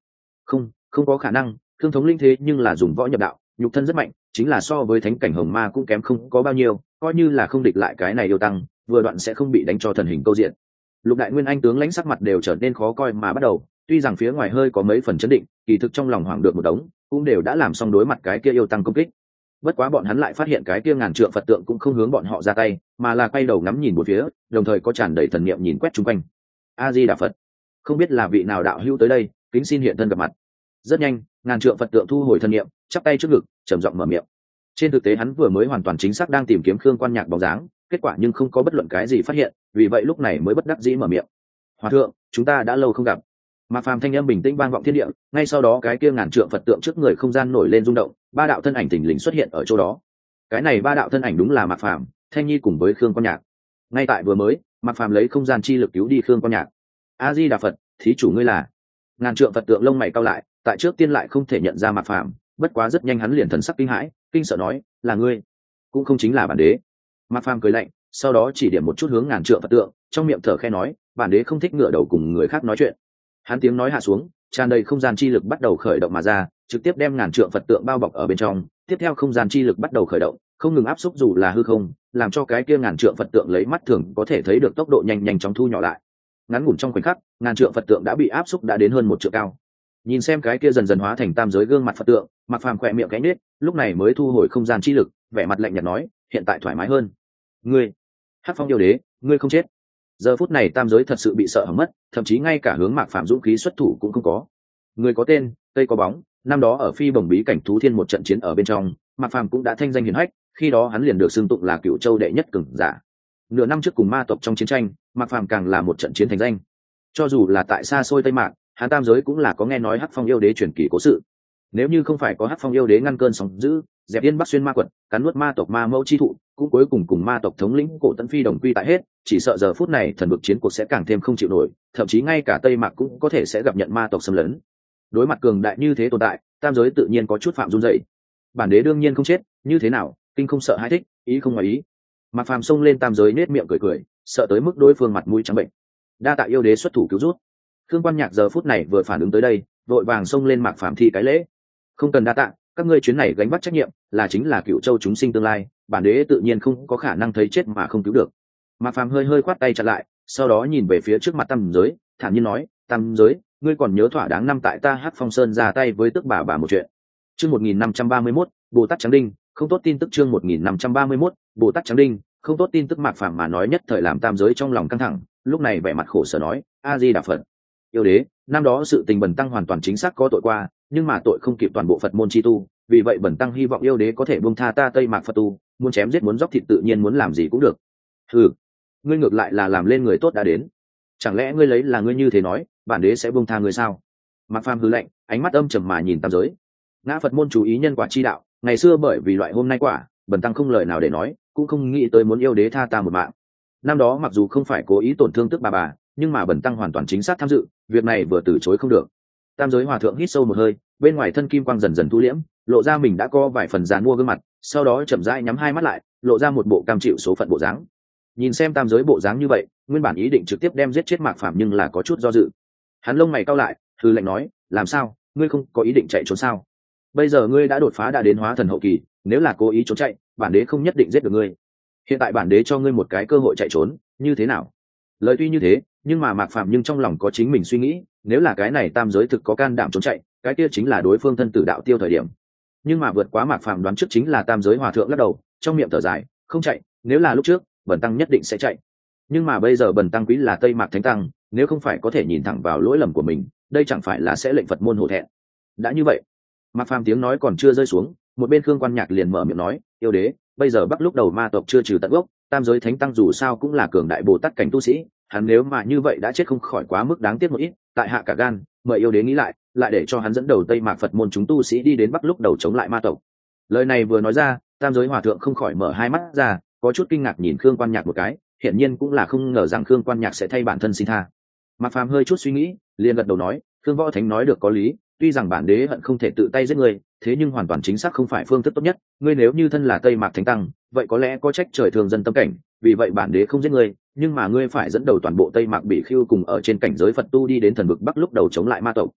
Không, không có khả năng, Khương thống linh thế nhưng là dùng võ nhập đạo, nhục thân rất mạnh, chính là so với thánh cảnh hồng ma cũng kém không có bao nhiêu, coi như là không địch lại cái này yêu tăng, vừa đoạn sẽ không bị đánh cho thần hình câu diện. Lục đại nguyên anh tướng lãnh sắc mặt đều trở nên khó coi mà bắt đầu, tuy rằng phía ngoài hơi có mấy phần chấn định, kỳ thực trong lòng hoảng được một đống, cũng đều đã làm xong đối mặt cái kia yêu tăng công kích. Bất quá bọn hắn lại phát hiện cái kia ngàn trượng Phật tượng cũng không hướng bọn họ ra tay, mà là quay đầu ngắm nhìn một phía, đồng thời có tràn đầy thần niệm nhìn quét xung quanh. A Di Đà Phật, không biết là vị nào đạo hữu tới đây, kính xin hiện thân gặp mặt. Rất nhanh, ngàn trượng Phật tượng thu hồi thần niệm, chắp tay trước ngực, trầm giọng mở miệng. Trên thực tế hắn vừa mới hoàn toàn chính xác đang tìm kiếm Khương Quan Nhạc bóng dáng, kết quả nhưng không có bất luận cái gì phát hiện, vì vậy lúc này mới bất đắc dĩ mở miệng. Hòa thượng, chúng ta đã lâu không gặp. Mạc Phàm thanh âm bình tĩnh vang vọng thiên địa, ngay sau đó cái kia ngàn trượng Phật tượng trước người không gian nổi lên rung động, ba đạo thân ảnh thình lình xuất hiện ở chỗ đó. Cái này ba đạo thân ảnh đúng là Mạc Phàm, Thanh Nhi cùng với Khương Quan Nhạc. Ngay tại vừa mới, Mạc Phàm lấy không gian chi lực cứu đi Khương Quan Nhạc. A Di Đà Phật, thí chủ ngươi là? Ngàn trượng Phật tượng lông mày cau lại, tại trước tiên lại không thể nhận ra Mạc Phàm, bất quá rất nhanh hắn liền thần sắc kinh hãi, kinh sợ nói, là ngươi, cũng không chính là bản đế. Mạc Phàm cười lạnh, sau đó chỉ điểm một chút hướng ngàn trượng Phật tượng, trong miệng thở khẽ nói, bản đế không thích ngửa đầu cùng người khác nói chuyện. Hắn tiếng nói hạ xuống, tràn đầy không gian chi lực bắt đầu khởi động mà ra, trực tiếp đem ngàn trượng Phật tượng bao bọc ở bên trong. Tiếp theo không gian chi lực bắt đầu khởi động, không ngừng áp xúc dù là hư không, làm cho cái kia ngàn trượng Phật tượng lấy mắt thường có thể thấy được tốc độ nhanh nhanh chóng thu nhỏ lại. Ngắn ngủn trong khoảnh khắc, ngàn trượng Phật tượng đã bị áp xúc đã đến hơn một trượng cao. Nhìn xem cái kia dần dần hóa thành tam giới gương mặt Phật tượng, Mạc Phàm khẽ miệng khẽ nhếch, lúc này mới thu hồi không gian chi lực, vẻ mặt lạnh nhạt nói, hiện tại thoải mái hơn. Ngươi, Hắc Phong yêu đế, ngươi không chết. Giờ phút này tam giới thật sự bị sợ hỏng mất, thậm chí ngay cả hướng Mạc Phàm dũng khí xuất thủ cũng không có. Người có tên, cây có bóng, năm đó ở phi bồng bí cảnh thú thiên một trận chiến ở bên trong, Mạc Phàm cũng đã thanh danh hiển hách, khi đó hắn liền được xưng tụng là Cửu Châu đệ nhất cường giả. Nửa năm trước cùng ma tộc trong chiến tranh, Mạc Phàm càng là một trận chiến thành danh. Cho dù là tại xa xôi Tây Mạc, hắn tam giới cũng là có nghe nói Hắc Phong yêu đế truyền kỳ cố sự. Nếu như không phải có Hắc Phong yêu đế ngăn cơn sóng dữ, dẹp yên Bắc xuyên ma quật, cắn nuốt ma tộc ma mẫu chi thụ, cũng cuối cùng cùng ma tộc thống lĩnh Cổ Tấn Phi đồng quy tại hết, chỉ sợ giờ phút này thần vực chiến cuộc sẽ càng thêm không chịu nổi, thậm chí ngay cả Tây Mạc cũng có thể sẽ gặp nhận ma tộc xâm lấn. Đối mặt cường đại như thế tồn tại, tam giới tự nhiên có chút phạm run rẩy. Bản đế đương nhiên không chết, như thế nào, kinh không sợ hãi thích, ý không ngoài ý. Mạc Phàm xông lên tam giới nết miệng cười cười, sợ tới mức đối phương mặt mũi trắng bệnh. Đa tạ yêu đế xuất thủ cứu rút. Khương Quan Nhạc giờ phút này vừa phản ứng tới đây, vội vàng xông lên Mạc Phàm thi cái lễ. Không cần đa tạ, các ngươi chuyến này gánh vác trách nhiệm, là chính là Cửu Châu chúng sinh tương lai, bản đế tự nhiên không có khả năng thấy chết mà không cứu được. Mạc Phàm hơi hơi khoát tay chặn lại, sau đó nhìn về phía trước mặt tam giới, thản nhiên nói, tam giới, ngươi còn nhớ thỏa đáng năm tại ta Hắc Phong Sơn ra tay với Tước bà bà một chuyện. Chương một nghìn năm trăm ba mươi mốt, Bồ Tát Trắng Đinh, không tốt tin tức chương một nghìn năm trăm ba mươi mốt, Bồ Tát Trắng Đinh, không tốt tin tức. Mạc Phàm mà nói nhất thời làm tam giới trong lòng căng thẳng, lúc này vẻ mặt khổ sở nói, A Di Đà Phật. Yêu đế, năm đó sự tình bần tăng hoàn toàn chính xác có tội qua, nhưng mà tội không kịp toàn bộ Phật môn chi tu, vì vậy bần tăng hy vọng yêu đế có thể buông tha ta Tây Mạc Phật tu, muốn chém giết muốn dốc thịt tự nhiên muốn làm gì cũng được. Ừ, ngươi ngược lại là làm lên người tốt đã đến. Chẳng lẽ ngươi lấy là ngươi như thế nói, bản đế sẽ buông tha ngươi sao? Mạc Phàm hừ lạnh, ánh mắt âm trầm mà nhìn tam giới. Ngã Phật môn chú ý nhân quả chi đạo, ngày xưa bởi vì loại hôm nay quả, bần tăng không lời nào để nói, cũng không nghĩ tới muốn yêu đế tha ta một mạng. Năm đó mặc dù không phải cố ý tổn thương Tước bà bà, nhưng mà bần tăng hoàn toàn chính xác tham dự, việc này vừa từ chối không được. Tam giới hòa thượng hít sâu một hơi, bên ngoài thân kim quang dần dần thu liễm, lộ ra mình đã có vài phần dàn mua gương mặt, sau đó chậm rãi nhắm hai mắt lại, lộ ra một bộ cam chịu số phận bộ dáng. Nhìn xem tam giới bộ dáng như vậy, nguyên bản ý định trực tiếp đem giết chết Mạc Phàm nhưng là có chút do dự. Hắn lông mày cau lại, hừ lạnh nói, làm sao, ngươi không có ý định chạy trốn sao? Bây giờ ngươi đã đột phá đã đến hóa thần hậu kỳ, nếu là cố ý trốn chạy, bản đế không nhất định giết được ngươi. Hiện tại bản đế cho ngươi một cái cơ hội chạy trốn, như thế nào? Lời tuy như thế, nhưng mà Mạc Phàm nhưng trong lòng có chính mình suy nghĩ, nếu là cái này tam giới thực có can đảm trốn chạy, cái kia chính là đối phương thân tử đạo tiêu thời điểm. Nhưng mà vượt quá Mạc Phàm đoán trước chính là tam giới hòa thượng lắc đầu, trong miệng thở dài, không chạy, nếu là lúc trước, bần tăng nhất định sẽ chạy. Nhưng mà bây giờ bần tăng quý là Tây Mạc Thánh Tăng, nếu không phải có thể nhìn thẳng vào lỗi lầm của mình, đây chẳng phải là sẽ lệnh Phật môn hổ thẹn. Đã như vậy, Mạc Phàm tiếng nói còn chưa rơi xuống, một bên Khương Quan Nhạc liền mở miệng nói, yêu đế, bây giờ Bắc lúc đầu ma tộc chưa trừ tận gốc, tam giới Thánh Tăng dù sao cũng là cường đại Bồ Tát cảnh tu sĩ, hắn nếu mà như vậy đã chết không khỏi quá mức đáng tiếc một ít, tại hạ cả gan, mời yêu đế nghĩ lại, lại để cho hắn dẫn đầu Tây Mạc Phật môn chúng tu sĩ đi đến Bắc lúc đầu chống lại ma tộc. Lời này vừa nói ra, tam giới hòa thượng không khỏi mở hai mắt ra, có chút kinh ngạc nhìn Khương Quan Nhạc một cái, hiển nhiên cũng là không ngờ rằng Khương Quan Nhạc sẽ thay bản thân xin tha. Mạc Phàm hơi chút suy nghĩ, liền gật đầu nói, Khương Võ Thánh nói được có lý, tuy rằng bản đế hận không thể tự tay giết ngươi, thế nhưng hoàn toàn chính xác không phải phương thức tốt nhất, ngươi nếu như thân là Tây Mạc Thánh Tăng, vậy có lẽ có trách trời thường dân tâm cảnh, vì vậy bản đế không giết ngươi, nhưng mà ngươi phải dẫn đầu toàn bộ Tây Mạc Bỉ Khưu cùng ở trên cảnh giới Phật tu đi đến thần vực Bắc lúc đầu chống lại ma tộc.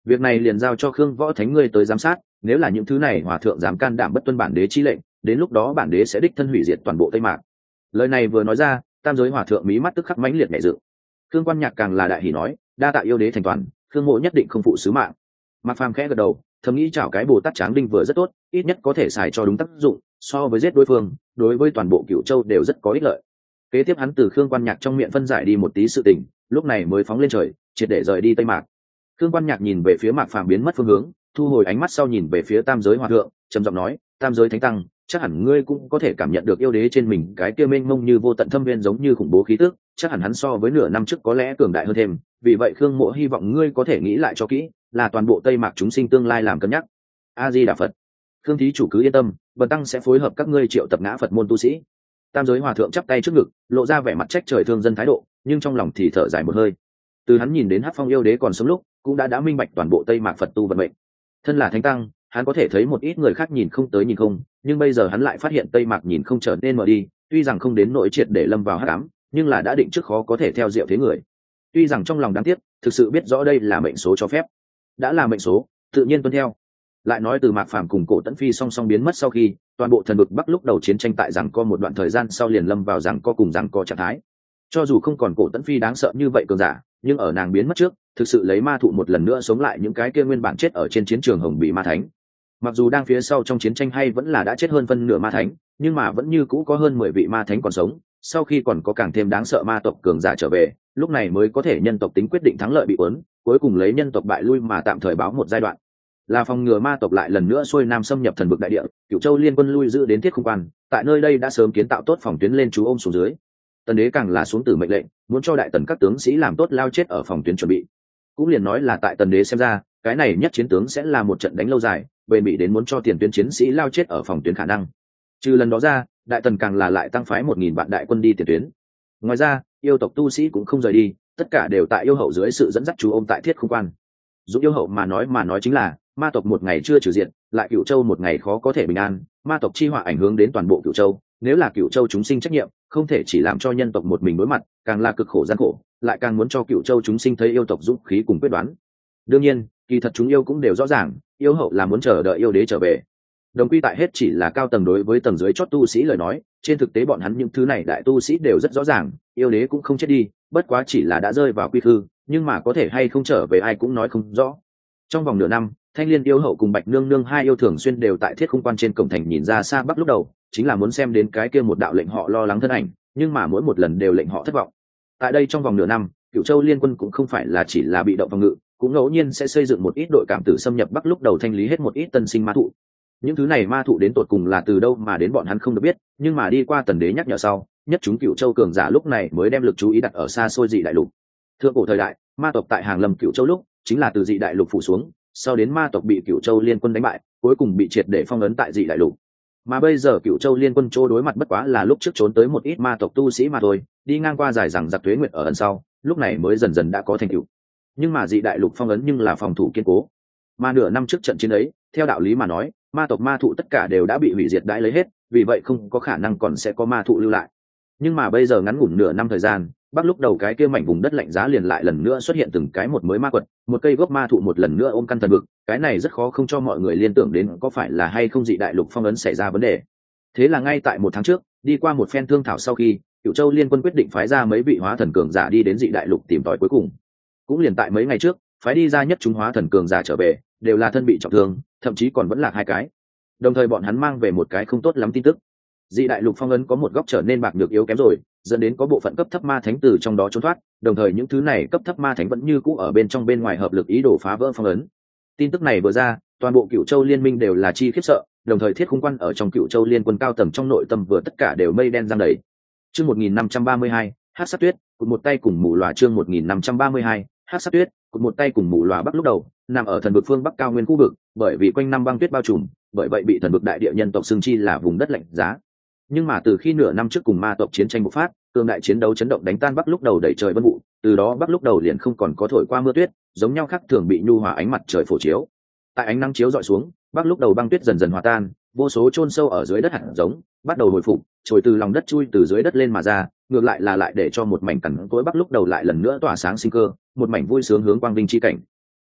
việc này liền giao cho Khương Võ Thánh ngươi tới giám sát, nếu là những thứ này hòa thượng dám can đảm bất tuân bản đế chi lệnh, đến lúc đó bản đế sẽ đích thân hủy diệt toàn bộ Tây Mạc. Lời này vừa nói ra, tam giới hòa thượng mí mắt tức khắc mãnh liệt nhẹ dự. Khương Quan Nhạc càng là đại hỉ nói, đa tạ yêu đế thành toàn, Khương mộ nhất định không phụ sứ mạng. Mạc Phàm khẽ gật đầu, thầm nghĩ chảo cái Bồ Tát Tráng Đinh vừa rất tốt, ít nhất có thể xài cho đúng tác dụng, so với giết đối phương, đối với toàn bộ Cửu Châu đều rất có ích lợi. Kế tiếp hắn từ Khương Quan Nhạc trong miệng phân giải đi một tí sự tình, lúc này mới phóng lên trời, triệt để rời đi Tây Mạc. Khương Quan Nhạc nhìn về phía Mạc Phàm biến mất phương hướng, thu hồi ánh mắt sau nhìn về phía tam giới hòa thượng, trầm giọng nói, tam giới thánh tăng, chắc hẳn ngươi cũng có thể cảm nhận được yêu đế trên mình cái kia mênh mông như vô tận thâm viên giống như khủng bố khí tức, chắc hẳn hắn so với nửa năm trước có lẽ cường đại hơn thêm, vì vậy Khương mộ hy vọng ngươi có thể nghĩ lại cho kỹ, là toàn bộ Tây Mạc chúng sinh tương lai làm cân nhắc. A Di Đà Phật. Khương thí chủ cứ yên tâm, bần tăng sẽ phối hợp các ngươi triệu tập ngã Phật môn tu sĩ. Tam giới hòa thượng chắp tay trước ngực, lộ ra vẻ mặt trách trời thương dân thái độ, nhưng trong lòng thì thở dài một hơi. Từ hắn nhìn đến Hắc Phong yêu đế còn sống lúc, cũng đã đã minh bạch toàn bộ Tây Mạc Phật tu vận mệnh. Thân là thánh tăng, hắn có thể thấy một ít người khác nhìn không tới nhìn không, nhưng bây giờ hắn lại phát hiện Tây Mạc nhìn không trở nên mờ đi, tuy rằng không đến nỗi triệt để lâm vào hắc ám, nhưng là đã định trước khó có thể theo diệu thế người. Tuy rằng trong lòng đáng tiếc, thực sự biết rõ đây là mệnh số cho phép, đã là mệnh số, tự nhiên tuân theo. Lại nói từ Mạc Phàm cùng Cổ Tẫn Phi song song biến mất sau khi, toàn bộ thần vực Bắc lúc đầu chiến tranh tại rằng co một đoạn thời gian sau liền lâm vào rằng co cùng rằng co trạng thái. Cho dù không còn Cổ Tẫn Phi đáng sợ như vậy cường giả, nhưng ở nàng biến mất trước, thực sự lấy ma thụ một lần nữa sống lại những cái kia nguyên bản chết ở trên chiến trường Hồng Bì Ma Thánh. Mặc dù đang phía sau trong chiến tranh hay vẫn là đã chết hơn phân nửa ma thánh, nhưng mà vẫn như cũ có hơn mười vị ma thánh còn sống, sau khi còn có càng thêm đáng sợ ma tộc cường giả trở về, lúc này mới có thể nhân tộc tính quyết định thắng lợi bị uốn, cuối cùng lấy nhân tộc bại lui mà tạm thời báo một giai đoạn. Là phòng ngừa ma tộc lại lần nữa xuôi nam xâm nhập thần vực đại địa, Cửu Châu liên quân lui giữ đến Thiết Khung Quan, tại nơi đây đã sớm kiến tạo tốt phòng tuyến lên chú ôm xuống dưới. Tần đế càng là xuống từ mệnh lệnh, muốn cho đại tần các tướng sĩ làm tốt lao chết ở phòng tuyến chuẩn bị. Cũng liền nói là tại tần đế xem ra, cái này nhất chiến tướng sẽ là một trận đánh lâu dài, bền bỉ đến muốn cho tiền tuyến chiến sĩ lao chết ở phòng tuyến khả năng. Trừ lần đó ra, đại tần càng là lại tăng phái một nghìn vạn đại quân đi tiền tuyến. Ngoài ra, yêu tộc tu sĩ cũng không rời đi, tất cả đều tại yêu hậu dưới sự dẫn dắt chú ôm tại Thiết Khung Quan. Dùng yêu hậu mà nói mà nói chính là, ma tộc một ngày chưa trừ diện, lại Cửu Châu một ngày khó có thể bình an, ma tộc chi họa ảnh hưởng đến toàn bộ Cửu Châu, nếu là Cửu Châu chúng sinh trách nhiệm, không thể chỉ làm cho nhân tộc một mình đối mặt, càng là cực khổ gian khổ, lại càng muốn cho Cửu Châu chúng sinh thấy yêu tộc dũng khí cùng quyết đoán. Đương nhiên, kỳ thật chúng yêu cũng đều rõ ràng, yêu hậu là muốn chờ đợi yêu đế trở về. Đồng quy tại hết chỉ là cao tầng đối với tầng dưới chót tu sĩ lời nói, trên thực tế bọn hắn những thứ này đại tu sĩ đều rất rõ ràng, yêu đế cũng không chết đi, bất quá chỉ là đã rơi vào quy khư, nhưng mà có thể hay không trở về ai cũng nói không rõ. Trong vòng nửa năm, Thanh Liên yêu hậu cùng Bạch Nương Nương hai yêu thường xuyên đều tại Thiết Khung Quan trên cổng thành nhìn ra xa bắc lúc đầu, chính là muốn xem đến cái kia một đạo lệnh họ lo lắng thân ảnh, nhưng mà mỗi một lần đều lệnh họ thất vọng. Tại đây trong vòng nửa năm, Cửu Châu liên quân cũng không phải là chỉ là bị động phòng ngự, cũng ngẫu nhiên sẽ xây dựng một ít đội cảm tử xâm nhập bắc lúc đầu thanh lý hết một ít tân sinh ma thụ. Những thứ này ma thụ đến tột cùng là từ đâu mà đến bọn hắn không được biết, nhưng mà đi qua tần đế nhắc nhở sau, nhất chúng Cửu Châu cường giả lúc này mới đem lực chú ý đặt ở xa xôi dị đại lục. Thượng cổ thời đại, ma tộc tại hàng lâm Cửu Châu lúc, chính là từ dị đại lục phủ xuống, sau đến ma tộc bị Cửu Châu liên quân đánh bại, cuối cùng bị triệt để phong ấn tại dị đại lục. Mà bây giờ Cửu Châu liên quân chỗ đối mặt bất quá là lúc trước trốn tới một ít ma tộc tu sĩ mà thôi, đi ngang qua dài rằng giặc tuế nguyệt ở ẩn sau, lúc này mới dần dần đã có thành tựu. Nhưng mà dị đại lục phong ấn nhưng là phòng thủ kiên cố. Mà nửa năm trước trận chiến ấy, theo đạo lý mà nói, ma tộc ma thụ tất cả đều đã bị hủy diệt đãi lấy hết, vì vậy không có khả năng còn sẽ có ma thụ lưu lại. Nhưng mà bây giờ ngắn ngủn nửa năm thời gian, bắc lúc đầu cái kia mảnh vùng đất lạnh giá liền lại lần nữa xuất hiện từng cái một mới ma quật, một cây gốc ma thụ một lần nữa ôm căn thần vực, cái này rất khó không cho mọi người liên tưởng đến có phải là hay không dị đại lục phong ấn xảy ra vấn đề. Thế là ngay tại một tháng trước, đi qua một phen thương thảo sau khi, Cửu Châu liên quân quyết định phái ra mấy vị hóa thần cường giả đi đến dị đại lục tìm tòi cuối cùng. Cũng liền tại mấy ngày trước, phái đi ra nhất chúng hóa thần cường giả trở về, đều là thân bị trọng thương, thậm chí còn vẫn lạc hai cái. Đồng thời bọn hắn mang về một cái không tốt lắm tin tức. Dị đại lục phong ấn có một góc trở nên bạc nhược yếu kém rồi, dẫn đến có bộ phận cấp thấp ma thánh từ trong đó trốn thoát, đồng thời những thứ này cấp thấp ma thánh vẫn như cũ ở bên trong bên ngoài hợp lực ý đồ phá vỡ phong ấn. Tin tức này vừa ra, toàn bộ Cửu Châu liên minh đều là chi khiếp sợ, đồng thời Thiết Khung Quan ở trong Cửu Châu liên quân cao tầng trong nội tâm vừa tất cả đều mây đen giăng đầy. Chương một nghìn năm trăm ba mươi hai, Hắc Sát Tuyết, cụt một tay cùng mù lòa chương một nghìn năm trăm ba mươi hai, Hắc Sát Tuyết, cụt một tay cùng mù lòa bắc lúc đầu, nằm ở thần vực phương Bắc cao nguyên khu vực, bởi vì quanh năm băng tuyết bao trùm, bởi vậy bị thần vực đại địa nhân tộc xưng chi là vùng đất lạnh giá. Nhưng mà từ khi nửa năm trước cùng ma tộc chiến tranh bộc phát, cường đại chiến đấu chấn động đánh tan bắc lúc đầu đẩy trời vân vụ, từ đó bắc lúc đầu liền không còn có thổi qua mưa tuyết, giống nhau khác thường bị nhu hòa ánh mặt trời phổ chiếu. Tại ánh nắng chiếu dọi xuống, bắc lúc đầu băng tuyết dần dần hòa tan, vô số chôn sâu ở dưới đất hạt giống bắt đầu hồi phục, trồi từ lòng đất chui từ dưới đất lên mà ra, ngược lại là lại để cho một mảnh cằn cỗi bắc lúc đầu lại lần nữa tỏa sáng sinh cơ, một mảnh vui sướng hướng quang vinh chi cảnh.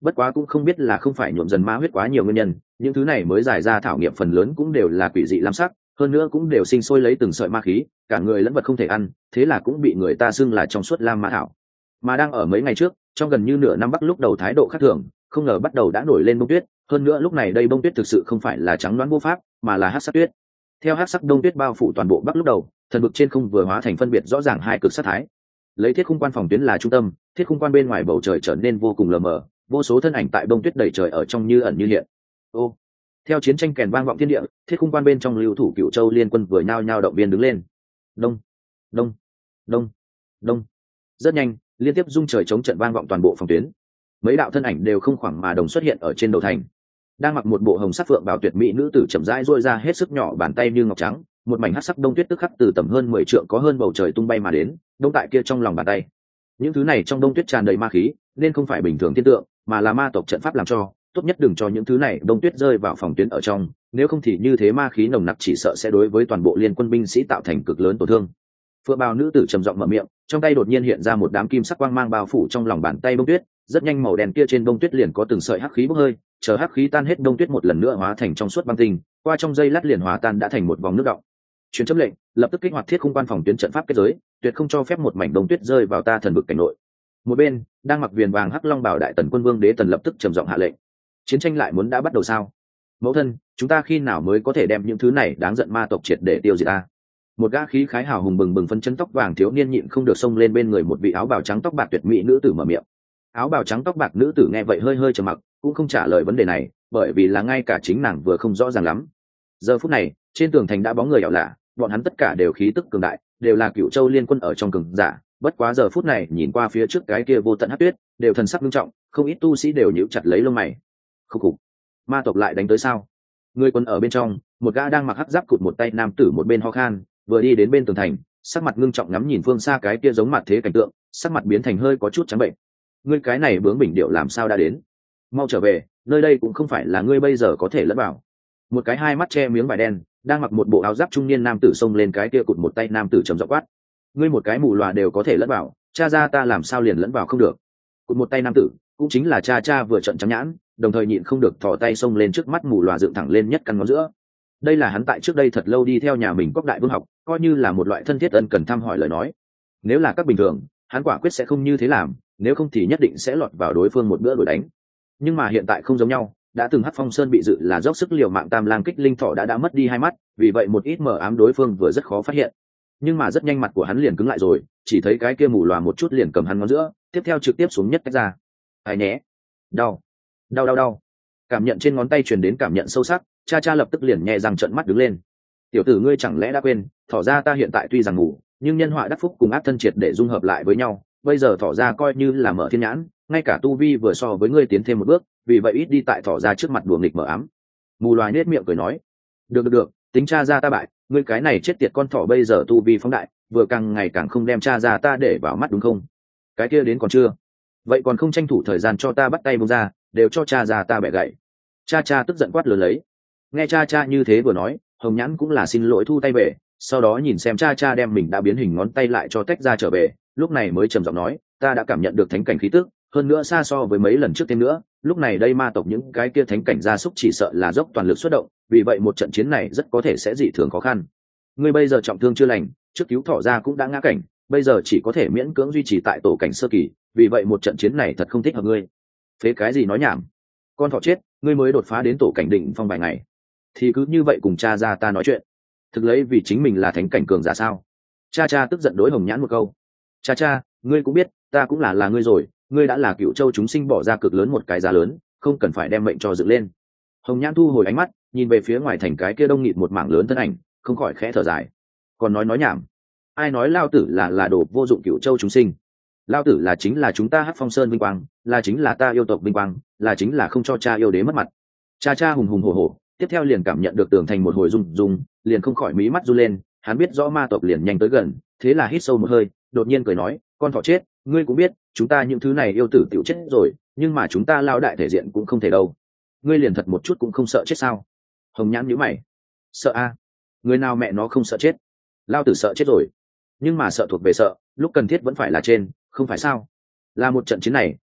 bất quá cũng không biết là không phải nhuộm dần ma huyết quá nhiều nguyên nhân, những thứ này mới giải ra thảo nghiệm phần lớn cũng đều là quỷ dị lam sắc, hơn nữa cũng đều sinh sôi lấy từng sợi ma khí, cả người lẫn vật không thể ăn, thế là cũng bị người ta xưng là trong suốt lam ma thảo. Mà đang ở mấy ngày trước, trong gần như nửa năm bắc lúc đầu thái độ khác thường, không ngờ bắt đầu đã nổi lên bông tuyết, hơn nữa lúc này đây bông tuyết thực sự không phải là trắng loáng vô pháp, mà là hắc sắc tuyết. Theo hắc sắc đông tuyết bao phủ toàn bộ bắc lúc đầu, thần vực trên không vừa hóa thành phân biệt rõ ràng hai cực sát thái. Lấy thiết khung quan phòng tuyến là trung tâm, thiết khung quan bên ngoài bầu trời trở nên vô cùng lờ mờ, vô số thân ảnh tại bông tuyết đầy trời ở trong như ẩn như hiện. Ô, theo chiến tranh kèn vang vọng thiên địa, thiết khung quan bên trong lưu thủ cựu châu liên quân vừa nhao nhao động viên đứng lên. Đông, đông, đông, đông. Rất nhanh, liên tiếp rung trời chống trận vang vọng toàn bộ phòng tuyến. Mấy đạo thân ảnh đều không khoảng mà đồng xuất hiện ở trên đầu thành. Đang mặc một bộ hồng sắc phượng bào tuyệt mỹ nữ tử chậm rãi duỗi ra hết sức nhỏ bàn tay như ngọc trắng, một mảnh hắc sắc đông tuyết tức khắc từ tầm hơn mười trượng có hơn bầu trời tung bay mà đến, đông tại kia trong lòng bàn tay. Những thứ này trong đông tuyết tràn đầy ma khí, nên không phải bình thường thiên tượng, mà là ma tộc trận pháp làm cho, tốt nhất đừng cho những thứ này đông tuyết rơi vào phòng tuyến ở trong, nếu không thì như thế ma khí nồng nặc chỉ sợ sẽ đối với toàn bộ liên quân binh sĩ tạo thành cực lớn tổn thương. Phượng bào nữ tử trầm giọng mở miệng, trong tay đột nhiên hiện ra một đám kim sắc quang mang bao phủ trong lòng bàn tay bông tuyết, rất nhanh màu đen kia trên bông tuyết liền có từng sợi hắc khí bốc hơi, chờ hắc khí tan hết đông tuyết một lần nữa hóa thành trong suốt băng tinh, qua trong giây lát liền hòa tan đã thành một vòng nước đọng. Truyền chấm lệnh, lập tức kích hoạt thiết khung quan phòng tuyến trận pháp kết giới, tuyệt không cho phép một mảnh đông tuyết rơi vào ta thần vực cảnh nội. Một bên, đang mặc viền vàng hắc long bảo đại tần quân vương đế tần lập tức trầm giọng hạ lệnh. Chiến tranh lại muốn đã bắt đầu sao? Mẫu thân, chúng ta khi nào mới có thể đem những thứ này đáng giận ma tộc triệt để tiêu diệt ta? Một gã khí khái hào hùng bừng bừng phân chân tóc vàng thiếu niên nhịn không được xông lên bên người một vị áo bào trắng tóc bạc tuyệt mỹ nữ tử mở miệng. Áo bào trắng tóc bạc nữ tử nghe vậy hơi hơi trầm mặc, cũng không trả lời vấn đề này, bởi vì là ngay cả chính nàng vừa không rõ ràng lắm. Giờ phút này, trên tường thành đã bóng người ảo lạ, bọn hắn tất cả đều khí tức cường đại, đều là cựu châu liên quân ở trong cường giả. Bất quá giờ phút này nhìn qua phía trước cái kia vô tận hắc tuyết, đều thần sắc nghiêm trọng, không ít tu sĩ đều nhíu chặt lấy lông mày. Khúc khục, ma tộc lại đánh tới sao? Người quân ở bên trong, một gã đang mặc hắc giáp cụt một tay nam tử một bên ho khan, vừa đi đến bên tường thành, sắc mặt ngưng trọng ngắm nhìn phương xa cái kia giống mặt thế cảnh tượng, sắc mặt biến thành hơi có chút trắng bệnh. Ngươi cái này bướng bỉnh điệu làm sao đã đến? Mau trở về, nơi đây cũng không phải là ngươi bây giờ có thể lẫn vào. Một cái hai mắt che miếng vải đen, đang mặc một bộ áo giáp trung niên nam tử xông lên cái kia cụt một tay nam tử trầm giọng quát. Ngươi một cái mù lòa đều có thể lẫn vào, cha ra ta làm sao liền lẫn vào không được? Cụt một tay nam tử, cũng chính là cha cha vừa trận trắng nhãn, đồng thời nhịn không được thò tay xông lên trước mắt mù lòa dựng thẳng lên nhất căn ngón giữa. Đây là hắn tại trước đây thật lâu đi theo nhà mình Cốc Đại Vương học, coi như là một loại thân thiết ân cần thăm hỏi lời nói. Nếu là các bình thường, hắn quả quyết sẽ không như thế làm, nếu không thì nhất định sẽ lọt vào đối phương một bữa đuổi đánh. Nhưng mà hiện tại không giống nhau, đã từng Hắc Phong Sơn bị dự là dốc sức liều mạng tam lang kích linh thọ đã đã mất đi hai mắt, vì vậy một ít mờ ám đối phương vừa rất khó phát hiện. Nhưng mà rất nhanh mặt của hắn liền cứng lại rồi, chỉ thấy cái kia mù lòa một chút liền cầm hắn ngón giữa, tiếp theo trực tiếp xuống nhất tách ra. Ai nhé, đau, đau đau đau. Cảm nhận trên ngón tay truyền đến cảm nhận sâu sắc, cha cha lập tức liền nhẹ răng trợn mắt đứng lên. Tiểu tử ngươi chẳng lẽ đã quên, thỏ ra ta hiện tại tuy rằng ngủ, nhưng nhân họa đắc phúc cùng ác thân triệt để dung hợp lại với nhau, bây giờ thỏ ra coi như là mở thiên nhãn, ngay cả tu vi vừa so với ngươi tiến thêm một bước, vì vậy ít đi tại thỏ ra trước mặt đùa nghịch mở ám. Mù loài nết miệng cười nói, được được được, tính cha ra ta bại, ngươi cái này chết tiệt con thỏ bây giờ tu vi phóng đại, vừa càng ngày càng không đem cha ra ta để vào mắt đúng không? Cái kia đến còn chưa? Vậy còn không tranh thủ thời gian cho ta bắt tay buông ra, đều cho cha ra ta bẻ gãy. Cha cha tức giận quát lớn lấy. Nghe cha cha như thế vừa nói, hồng nhãn cũng là xin lỗi thu tay về, sau đó nhìn xem cha cha đem mình đã biến hình ngón tay lại cho tách ra trở về, lúc này mới trầm giọng nói, ta đã cảm nhận được thánh cảnh khí tức, hơn nữa xa so với mấy lần trước thêm nữa, lúc này đây ma tộc những cái kia thánh cảnh gia súc chỉ sợ là dốc toàn lực xuất động, vì vậy một trận chiến này rất có thể sẽ dị thường khó khăn. Ngươi bây giờ trọng thương chưa lành, trước cứu thỏ ra cũng đã ngã cảnh, bây giờ chỉ có thể miễn cưỡng duy trì tại tổ cảnh sơ kỳ, vì vậy một trận chiến này thật không thích hợp ngươi. Phế cái gì nói nhảm, con thỏ chết, ngươi mới đột phá đến tổ cảnh đỉnh phong vài ngày, thì cứ như vậy cùng cha ra ta nói chuyện, thực lấy vì chính mình là thánh cảnh cường giả sao? Cha cha tức giận đối hồng nhãn một câu. Cha cha, ngươi cũng biết, ta cũng là là ngươi rồi, ngươi đã là cựu châu chúng sinh bỏ ra cực lớn một cái giá lớn, không cần phải đem mệnh cho dựng lên. Hồng nhãn thu hồi ánh mắt, nhìn về phía ngoài thành cái kia đông nghịt một mảng lớn thân ảnh, không khỏi khẽ thở dài. Còn nói nói nhảm, ai nói lao tử là là đồ vô dụng cựu châu chúng sinh? Lao tử là chính là chúng ta Hắc Phong Sơn vinh quang, là chính là ta yêu tộc vinh quang, là chính là không cho cha yêu đế mất mặt. Cha cha hùng hùng hổ hổ, tiếp theo liền cảm nhận được tường thành một hồi rung rung, liền không khỏi mí mắt run lên, hắn biết rõ ma tộc liền nhanh tới gần, thế là hít sâu một hơi, đột nhiên cười nói, con thỏ chết, ngươi cũng biết, chúng ta những thứ này yêu tử tiểu chết rồi, nhưng mà chúng ta lao đại thể diện cũng không thể đâu. Ngươi liền thật một chút cũng không sợ chết sao? Hồng nhãn nhíu mày, sợ a? À? Người nào mẹ nó không sợ chết? Lao tử sợ chết rồi, nhưng mà sợ thuộc về sợ, lúc cần thiết vẫn phải là trên, không phải sao? Là một trận chiến này,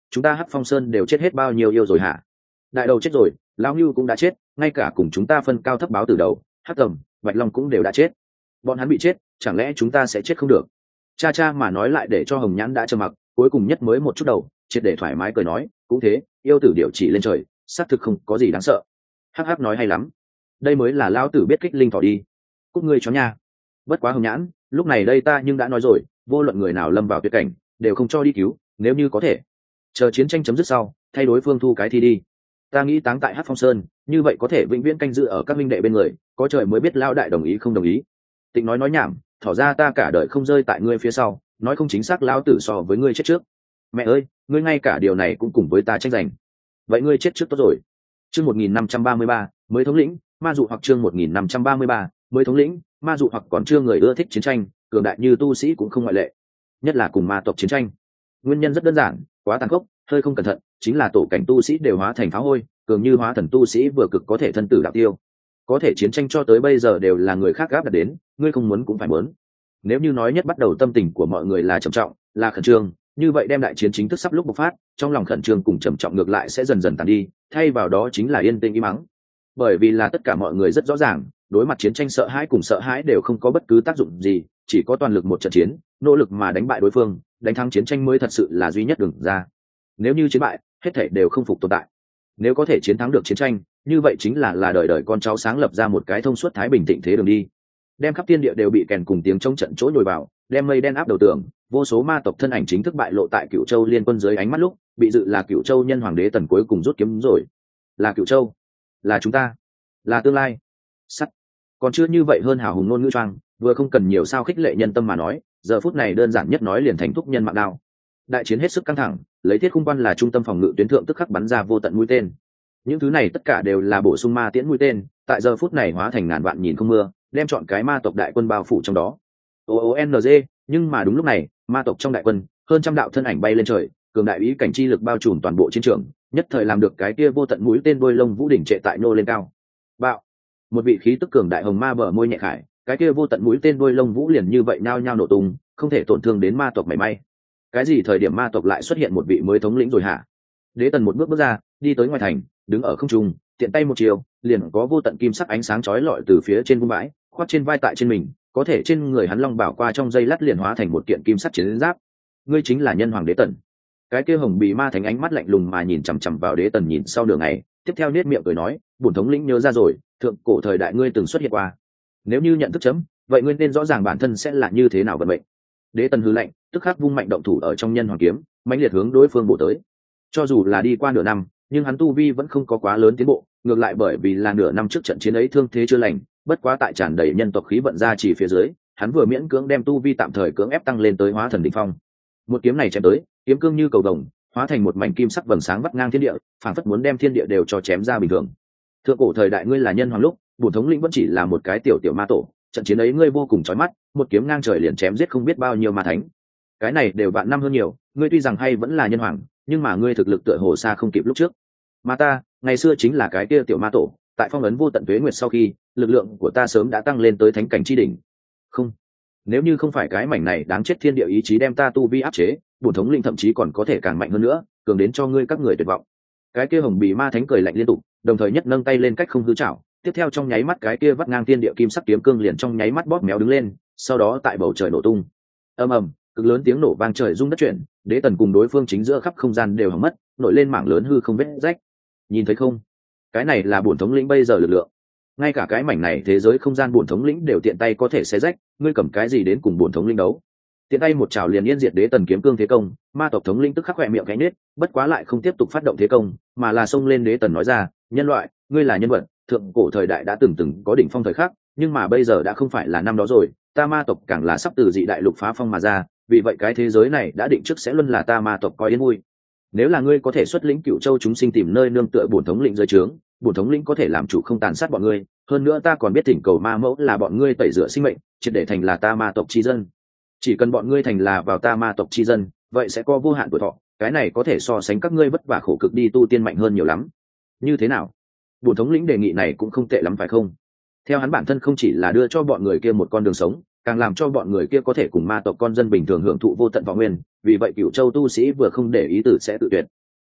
chúng ta hắc phong sơn đều chết hết bao nhiêu yêu rồi hả? Đại đầu chết rồi, lão ngưu cũng đã chết, ngay cả cùng chúng ta phân cao thấp báo từ đầu, hắc tầm, bạch long cũng đều đã chết. Bọn hắn bị chết, chẳng lẽ chúng ta sẽ chết không được? Cha cha mà nói lại để cho hồng nhãn đã trầm mặc, cuối cùng nhất mới một chút đầu, triệt để thoải mái cười nói, cũng thế, yêu tử điều chỉ lên trời, xác thực không có gì đáng sợ. Hắc hắc nói hay lắm, đây mới là lão tử biết kích linh thỏ đi. Cút ngươi chó nha. Bất quá hồng nhãn, lúc này đây ta nhưng đã nói rồi, vô luận người nào lâm vào tuyệt cảnh, đều không cho đi cứu, nếu như có thể, chờ chiến tranh chấm dứt sau, thay đối phương thu cái thi đi. Ta nghĩ táng tại Hắc Phong Sơn, như vậy có thể vĩnh viễn canh giữ ở các minh đệ bên người, có trời mới biết lão đại đồng ý không đồng ý. Tịnh nói nói nhảm, thỏ ra ta cả đời không rơi tại ngươi phía sau, nói không chính xác lão tử so với ngươi chết trước. Mẹ ơi, ngươi ngay cả điều này cũng cùng với ta tranh giành. Vậy ngươi chết trước tốt rồi. Chương một nghìn năm trăm ba mươi ba, mới thống lĩnh, ma dụ hoặc chương một nghìn năm trăm ba mươi ba, mới thống lĩnh, ma dụ hoặc còn chưa người ưa thích chiến tranh, cường đại như tu sĩ cũng không ngoại lệ. Nhất là cùng ma tộc chiến tranh. Nguyên nhân rất đơn giản, quá tàn khốc, hơi không cẩn thận, chính là tổ cảnh tu sĩ đều hóa thành pháo hôi, cường như hóa thần tu sĩ vừa cực có thể thân tử đạo tiêu. Có thể chiến tranh cho tới bây giờ đều là người khác gáp đặt đến, ngươi không muốn cũng phải muốn. Nếu như nói nhất bắt đầu tâm tình của mọi người là trầm trọng, là khẩn trương, như vậy đem đại chiến chính thức sắp lúc bộc phát, trong lòng khẩn trương cùng trầm trọng ngược lại sẽ dần dần tàn đi, thay vào đó chính là yên tĩnh im mắng. Bởi vì là tất cả mọi người rất rõ ràng, đối mặt chiến tranh sợ hãi cùng sợ hãi đều không có bất cứ tác dụng gì, chỉ có toàn lực một trận chiến, nỗ lực mà đánh bại đối phương, đánh thắng chiến tranh mới thật sự là duy nhất đường ra. Nếu như chiến bại, hết thảy đều không phục tồn tại. Nếu có thể chiến thắng được chiến tranh, như vậy chính là là đời đời con cháu sáng lập ra một cái thông suốt thái bình thịnh thế đường đi. Đem khắp thiên địa đều bị kèn cùng tiếng trong trận chỗ nhồi vào, đem mây đen áp đầu tường, vô số ma tộc thân ảnh chính thức bại lộ tại Cửu Châu liên quân dưới ánh mắt lúc, bị dự là Cửu Châu nhân hoàng đế tần cuối cùng rút kiếm rồi. Là Cửu Châu, là chúng ta, là tương lai. Sắt. Còn chưa như vậy hơn hào hùng ngôn ngữ choang, vừa không cần nhiều sao khích lệ nhân tâm mà nói, giờ phút này đơn giản nhất nói liền thành thúc nhân mạng đao. Đại chiến hết sức căng thẳng, lấy thiết khung quan là trung tâm phòng ngự tuyến thượng tức khắc bắn ra vô tận mũi tên. Những thứ này tất cả đều là bổ sung ma tiễn mũi tên, tại giờ phút này hóa thành ngàn vạn nhìn không mưa, đem chọn cái ma tộc đại quân bao phủ trong đó. O O N G, nhưng mà đúng lúc này, ma tộc trong đại quân, hơn trăm đạo thân ảnh bay lên trời, cường đại ý cảnh chi lực bao trùm toàn bộ chiến trường, nhất thời làm được cái kia vô tận mũi tên đôi lông vũ đỉnh trệ tại nô lên cao. Bạo. Một vị khí tức cường đại hồng ma bờ môi nhẹ khải, cái kia vô tận mũi tên đôi lông vũ liền như vậy nhao nhao nổ tung, không thể tổn thương đến ma tộc mảy may. Cái gì thời điểm ma tộc lại xuất hiện một vị mới thống lĩnh rồi hả? Đế tần một bước bước ra, đi tới ngoài thành, đứng ở không trung, tiện tay một chiều, liền có vô tận kim sắc ánh sáng chói lọi từ phía trên vung bãi, khoác trên vai tại trên mình, có thể trên người hắn long bảo qua trong dây lát liền hóa thành một kiện kim sắc chiến giáp. Ngươi chính là nhân hoàng đế tần. Cái kia hồng bì ma thánh ánh mắt lạnh lùng mà nhìn chằm chằm vào đế tần nhìn sau nửa ngày, tiếp theo nét miệng cười nói, bổn thống lĩnh nhớ ra rồi, thượng cổ thời đại ngươi từng xuất hiện qua. Nếu như nhận thức chấm, vậy ngươi nên rõ ràng bản thân sẽ là như thế nào vận mệnh. Đế tần hư lạnh, tức khắc vung mạnh động thủ ở trong nhân hoàng kiếm, mãnh liệt hướng đối phương bổ tới. Cho dù là đi qua nửa năm, nhưng hắn tu vi vẫn không có quá lớn tiến bộ, ngược lại bởi vì là nửa năm trước trận chiến ấy thương thế chưa lành, bất quá tại tràn đầy nhân tộc khí vận ra chỉ phía dưới, hắn vừa miễn cưỡng đem tu vi tạm thời cưỡng ép tăng lên tới hóa thần đỉnh phong. Một kiếm này chém tới, kiếm cương như cầu vồng, hóa thành một mảnh kim sắc vầng sáng vắt ngang thiên địa, phảng phất muốn đem thiên địa đều cho chém ra bình thường. Thượng cổ thời đại ngươi là nhân hoàng lúc, bổn thống lĩnh vẫn chỉ là một cái tiểu tiểu ma tổ, trận chiến ấy ngươi vô cùng chói mắt, một kiếm ngang trời liền chém giết không biết bao nhiêu ma thánh. Cái này đều vạn năm hơn nhiều, ngươi tuy rằng hay vẫn là nhân hoàng, nhưng mà ngươi thực lực tựa hồ xa không kịp lúc trước. Mà ta, ngày xưa chính là cái kia tiểu ma tổ, tại phong ấn vô tận tuế nguyệt sau khi, lực lượng của ta sớm đã tăng lên tới thánh cảnh chi đỉnh. Không, nếu như không phải cái mảnh này đáng chết thiên địa ý chí đem ta tu vi áp chế, bổn thống lĩnh thậm chí còn có thể càng mạnh hơn nữa, cường đến cho ngươi các người tuyệt vọng. Cái kia hồng bì ma thánh cười lạnh liên tục, đồng thời nhất nâng tay lên cách không hư chảo, tiếp theo trong nháy mắt cái kia vắt ngang thiên địa kim sắc kiếm cương liền trong nháy mắt bóp méo đứng lên, sau đó tại bầu trời nổ tung. Ầm ầm, cực lớn tiếng nổ vang trời rung đất chuyển, đế tần cùng đối phương chính giữa khắp không gian đều hỏng mất, nổi lên mảng lớn hư không vết rách. Nhìn thấy không? Cái này là bổn thống lĩnh bây giờ lực lượng. Ngay cả cái mảnh này thế giới không gian bổn thống lĩnh đều tiện tay có thể xé rách, ngươi cầm cái gì đến cùng bổn thống lĩnh đấu? Tiện tay một chảo liền yên diệt đế tần kiếm cương thế công, ma tộc thống lĩnh tức khắc khỏe miệng cánh nết, bất quá lại không tiếp tục phát động thế công, mà là xông lên đế tần nói ra, nhân loại, ngươi là nhân vật, thượng cổ thời đại đã từng từng có đỉnh phong thời khắc, nhưng mà bây giờ đã không phải là năm đó rồi, ta ma tộc càng là sắp từ dị đại lục phá phong mà ra, vì vậy cái thế giới này đã định trước sẽ luôn là ta ma tộc coi yên vui. Nếu là ngươi có thể xuất lĩnh Cửu Châu chúng sinh tìm nơi nương tựa bổn thống lĩnh dưới trướng, bổn thống lĩnh có thể làm chủ không tàn sát bọn ngươi, hơn nữa ta còn biết thỉnh cầu ma mẫu là bọn ngươi tẩy rửa sinh mệnh, triệt để thành là ta ma tộc chi dân. Chỉ cần bọn ngươi thành là vào ta ma tộc chi dân, vậy sẽ có vô hạn tuổi thọ, cái này có thể so sánh các ngươi vất vả khổ cực đi tu tiên mạnh hơn nhiều lắm. Như thế nào? Bổn thống lĩnh đề nghị này cũng không tệ lắm phải không? Theo hắn bản thân không chỉ là đưa cho bọn người kia một con đường sống, càng làm cho bọn người kia có thể cùng ma tộc con dân bình thường hưởng thụ vô tận võ nguyên, vì vậy Cửu Châu tu sĩ vừa không để ý tử sẽ tự tuyệt.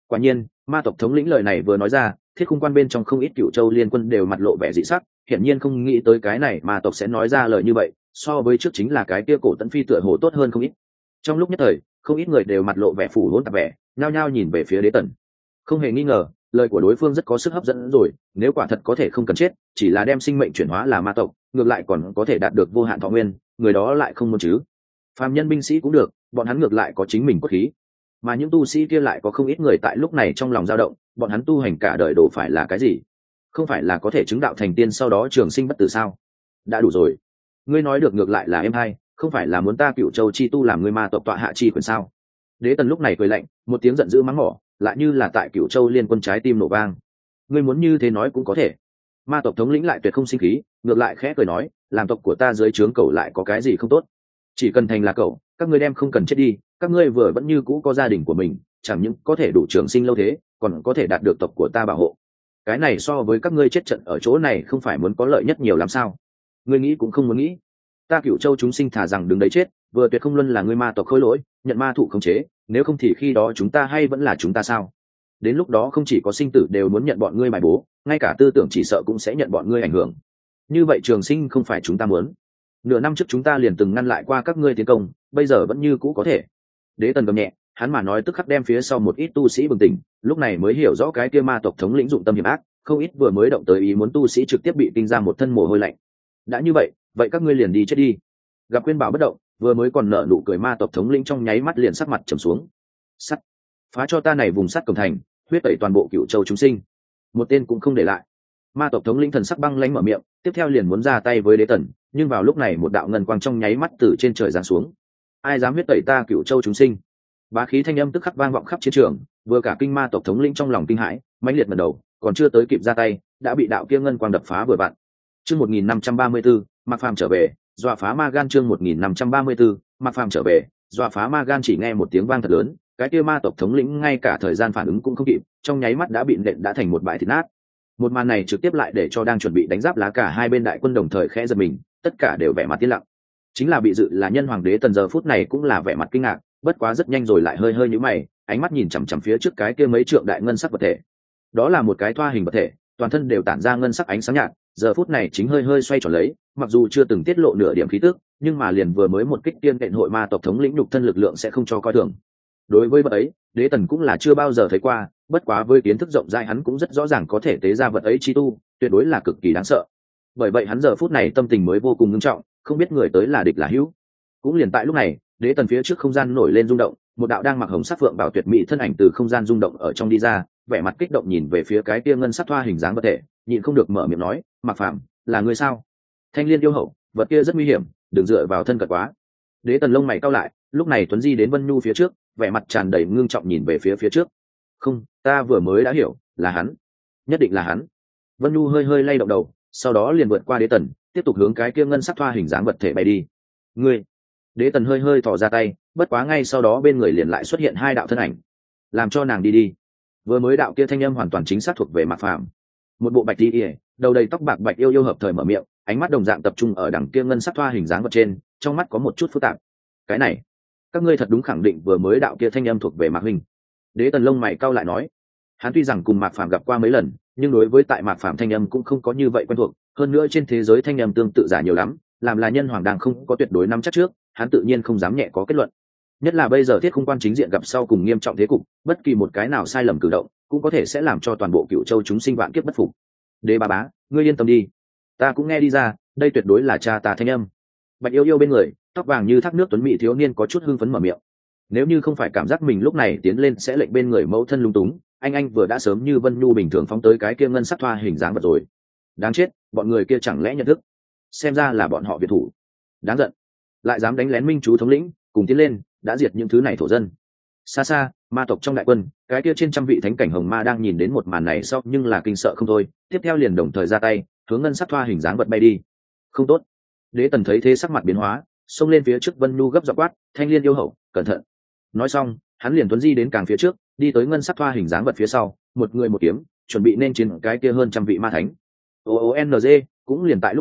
Quả nhiên, ma tộc thống lĩnh lời này vừa nói ra, thiết khung quan bên trong không ít cựu châu liên quân đều mặt lộ vẻ dị sắc, hiển nhiên không nghĩ tới cái này ma tộc sẽ nói ra lời như vậy, so với trước chính là cái kia cổ tấn phi tựa hồ tốt hơn không ít. Trong lúc nhất thời, không ít người đều mặt lộ vẻ phủ hỗn tạp vẻ, nhao nhao nhìn về phía Đế Tần. Không hề nghi ngờ, lời của đối phương rất có sức hấp dẫn rồi, nếu quả thật có thể không cần chết, chỉ là đem sinh mệnh chuyển hóa là ma tộc, ngược lại còn có thể đạt được vô hạn thọ nguyên, người đó lại không muốn chứ. Phàm nhân binh sĩ cũng được, bọn hắn ngược lại có chính mình cốt khí. Mà những tu sĩ kia lại có không ít người tại lúc này trong lòng dao động, bọn hắn tu hành cả đời đổ phải là cái gì? Không phải là có thể chứng đạo thành tiên sau đó trường sinh bất tử sao? Đã đủ rồi. Ngươi nói được ngược lại là em hay, không phải là muốn ta Cửu Châu chi tu làm ngươi ma tộc tọa hạ chi quyền sao? Đế Tần lúc này cười lạnh, một tiếng giận dữ mắng mỏ, lại như là tại Cửu Châu liên quân trái tim nổ vang. Ngươi muốn như thế nói cũng có thể. Ma tộc thống lĩnh lại tuyệt không sinh khí, ngược lại khẽ cười nói, làm tộc của ta dưới trướng cậu lại có cái gì không tốt? Chỉ cần thành là cậu, các ngươi đem không cần chết đi, các ngươi vừa vẫn như cũ có gia đình của mình, chẳng những có thể đủ trường sinh lâu thế, còn có thể đạt được tộc của ta bảo hộ. Cái này so với các ngươi chết trận ở chỗ này không phải muốn có lợi nhất nhiều lắm sao? Ngươi nghĩ cũng không muốn nghĩ. Ta Cửu Châu chúng sinh thả rằng đứng đấy chết, vừa tuyệt không luân là ngươi ma tộc khôi lỗi, nhận ma thụ khống chế, nếu không thì khi đó chúng ta hay vẫn là chúng ta sao? Đến lúc đó không chỉ có sinh tử đều muốn nhận bọn ngươi bài bố, ngay cả tư tưởng chỉ sợ cũng sẽ nhận bọn ngươi ảnh hưởng. Như vậy trường sinh không phải chúng ta muốn. Nửa năm trước chúng ta liền từng ngăn lại qua các ngươi tiến công, bây giờ vẫn như cũ có thể. Đế Tần gầm nhẹ, hắn mà nói tức khắc đem phía sau một ít tu sĩ bừng tỉnh, lúc này mới hiểu rõ cái kia ma tộc thống lĩnh dụng tâm hiểm ác, không ít vừa mới động tới ý muốn tu sĩ trực tiếp bị tinh ra một thân mồ hôi lạnh. Đã như vậy, vậy các ngươi liền đi chết đi. Gặp Quyên Bảo bất động, vừa mới còn nở nụ cười ma tộc thống lĩnh trong nháy mắt liền sắc mặt trầm xuống. Sắt, phá cho ta này vùng sắt cổng thành, huyết tẩy toàn bộ Cửu Châu chúng sinh, một tên cũng không để lại. Ma tộc thống lĩnh thần sắc băng lãnh mở miệng, tiếp theo liền muốn ra tay với Đế Tần, nhưng vào lúc này một đạo ngân quang trong nháy mắt từ trên trời giáng xuống. Ai dám huyết tẩy ta Cửu Châu chúng sinh? Bá khí thanh âm tức khắc vang vọng khắp chiến trường, vừa cả kinh ma tộc thống lĩnh trong lòng kinh hãi, mãnh liệt mở đầu, còn chưa tới kịp ra tay, đã bị đạo kia ngân quang đập phá vừa vặn. Chương một nghìn năm trăm ba mươi tư, Mạc Phàm trở về, dọa phá ma gan. Chương một nghìn năm trăm ba mươi tư, Mạc Phàm trở về, dọa phá ma gan. Chỉ nghe một tiếng vang thật lớn, cái kia ma tộc thống lĩnh ngay cả thời gian phản ứng cũng không kịp, trong nháy mắt đã bị nện đã thành một bãi thịt nát. Một màn này trực tiếp lại để cho đang chuẩn bị đánh giáp lá cả hai bên đại quân đồng thời khẽ giật mình, tất cả đều vẻ mặt tiến lặng. Chính là bị dự là nhân hoàng Đế Tần giờ phút này cũng là vẻ mặt kinh ngạc, bất quá rất nhanh rồi lại hơi hơi nhíu mày, ánh mắt nhìn chằm chằm phía trước cái kia mấy trượng đại ngân sắc vật thể. Đó là một cái thoa hình vật thể, toàn thân đều tản ra ngân sắc ánh sáng nhạt, giờ phút này chính hơi hơi xoay tròn lấy, mặc dù chưa từng tiết lộ nửa điểm khí tức, nhưng mà liền vừa mới một kích tiên đện hội ma tộc thống lĩnh nhục thân lực lượng sẽ không cho coi thường. Đối với vật ấy, Đế Tần cũng là chưa bao giờ thấy qua, bất quá với kiến thức rộng rãi hắn cũng rất rõ ràng có thể tế ra vật ấy chi tu, tuyệt đối là cực kỳ đáng sợ. Bởi vậy hắn giờ phút này tâm tình mới vô cùng nghiêm trọng, không biết người tới là địch là hữu. Cũng liền tại lúc này, Đế Tần phía trước không gian nổi lên rung động, một đạo đang mặc hồng sắc phượng bảo tuyệt mỹ thân ảnh từ không gian rung động ở trong đi ra, vẻ mặt kích động nhìn về phía cái kia ngân sắc thoa hình dáng vật thể, nhịn không được mở miệng nói, Mạc Phàm, là người sao? Thanh Liên yêu hậu, vật kia rất nguy hiểm, đừng dựa vào thân cận quá. Đế Tần lông mày cau lại, lúc này Tuấn Di đến Vân Nhu phía trước, vẻ mặt tràn đầy ngưng trọng nhìn về phía phía trước. Không, ta vừa mới đã hiểu, là hắn, nhất định là hắn. Vân Nhu hơi hơi lay động đầu, sau đó liền vượt qua Đế Tần, tiếp tục hướng cái kia ngân sắc thoa hình dáng vật thể bay đi. Ngươi! Đế Tần hơi hơi thò ra tay, bất quá ngay sau đó bên người liền lại xuất hiện hai đạo thân ảnh, làm cho nàng đi đi. Vừa mới đạo kia thanh âm hoàn toàn chính xác thuộc về Mạc Phàm, một bộ bạch y, đầu đầy tóc bạc bạch yêu yêu hợp thời mở miệng, ánh mắt đồng dạng tập trung ở đằng kia ngân sắc thoa hình dáng vật trên, trong mắt có một chút phức tạp. Cái này, các ngươi thật đúng khẳng định vừa mới đạo kia thanh âm thuộc về Mạc huynh? Đế Tần lông mày cau lại nói, hắn tuy rằng cùng Mạc Phàm gặp qua mấy lần, nhưng đối với tại Mạc Phàm thanh âm cũng không có như vậy quen thuộc, hơn nữa trên thế giới thanh âm tương tự giả nhiều lắm, làm là nhân hoàng đang không có tuyệt đối nắm chắc trước, hắn tự nhiên không dám nhẹ có kết luận. Nhất là bây giờ Thiết Khung Quan chính diện gặp sau cùng nghiêm trọng thế cục, bất kỳ một cái nào sai lầm cử động, cũng có thể sẽ làm cho toàn bộ Cửu Châu chúng sinh vạn kiếp bất phục. Đế ba bá, ngươi yên tâm đi, ta cũng nghe đi ra, đây tuyệt đối là cha ta thanh âm. Bạch yêu yêu bên người, tóc vàng như thác nước tuấn mỹ thiếu niên có chút hưng phấn mở miệng. Nếu như không phải cảm giác mình lúc này tiến lên sẽ lệnh bên người mẫu thân lung túng, anh anh vừa đã sớm như Vân Nhu bình thường phóng tới cái kia ngân sắc thoa hình dáng vật rồi. Đáng chết, bọn người kia chẳng lẽ nhận thức? Xem ra là bọn họ biệt thủ. Đáng giận, lại dám đánh lén Minh chú thống lĩnh, cùng tiến lên, đã diệt những thứ này thổ dân. Xa xa, ma tộc trong đại quân, cái kia trên trăm vị thánh cảnh hồng ma đang nhìn đến một màn này sau nhưng là kinh sợ không thôi, tiếp theo liền đồng thời ra tay, hướng ngân sắc thoa hình dáng vật bay đi. Không tốt. Đế Tần thấy thế sắc mặt biến hóa, xông lên phía trước Vân Nhu gấp giọng quát, Thanh Liên yêu hậu, cẩn thận. Nói xong, hắn liền tuấn di đến càng phía trước, đi tới ngân sắc thoa hình dáng vật phía sau, một người một kiếm, chuẩn bị nên chiến cái kia hơn trăm vị ma thánh. O N G, cũng liền tại lúc này,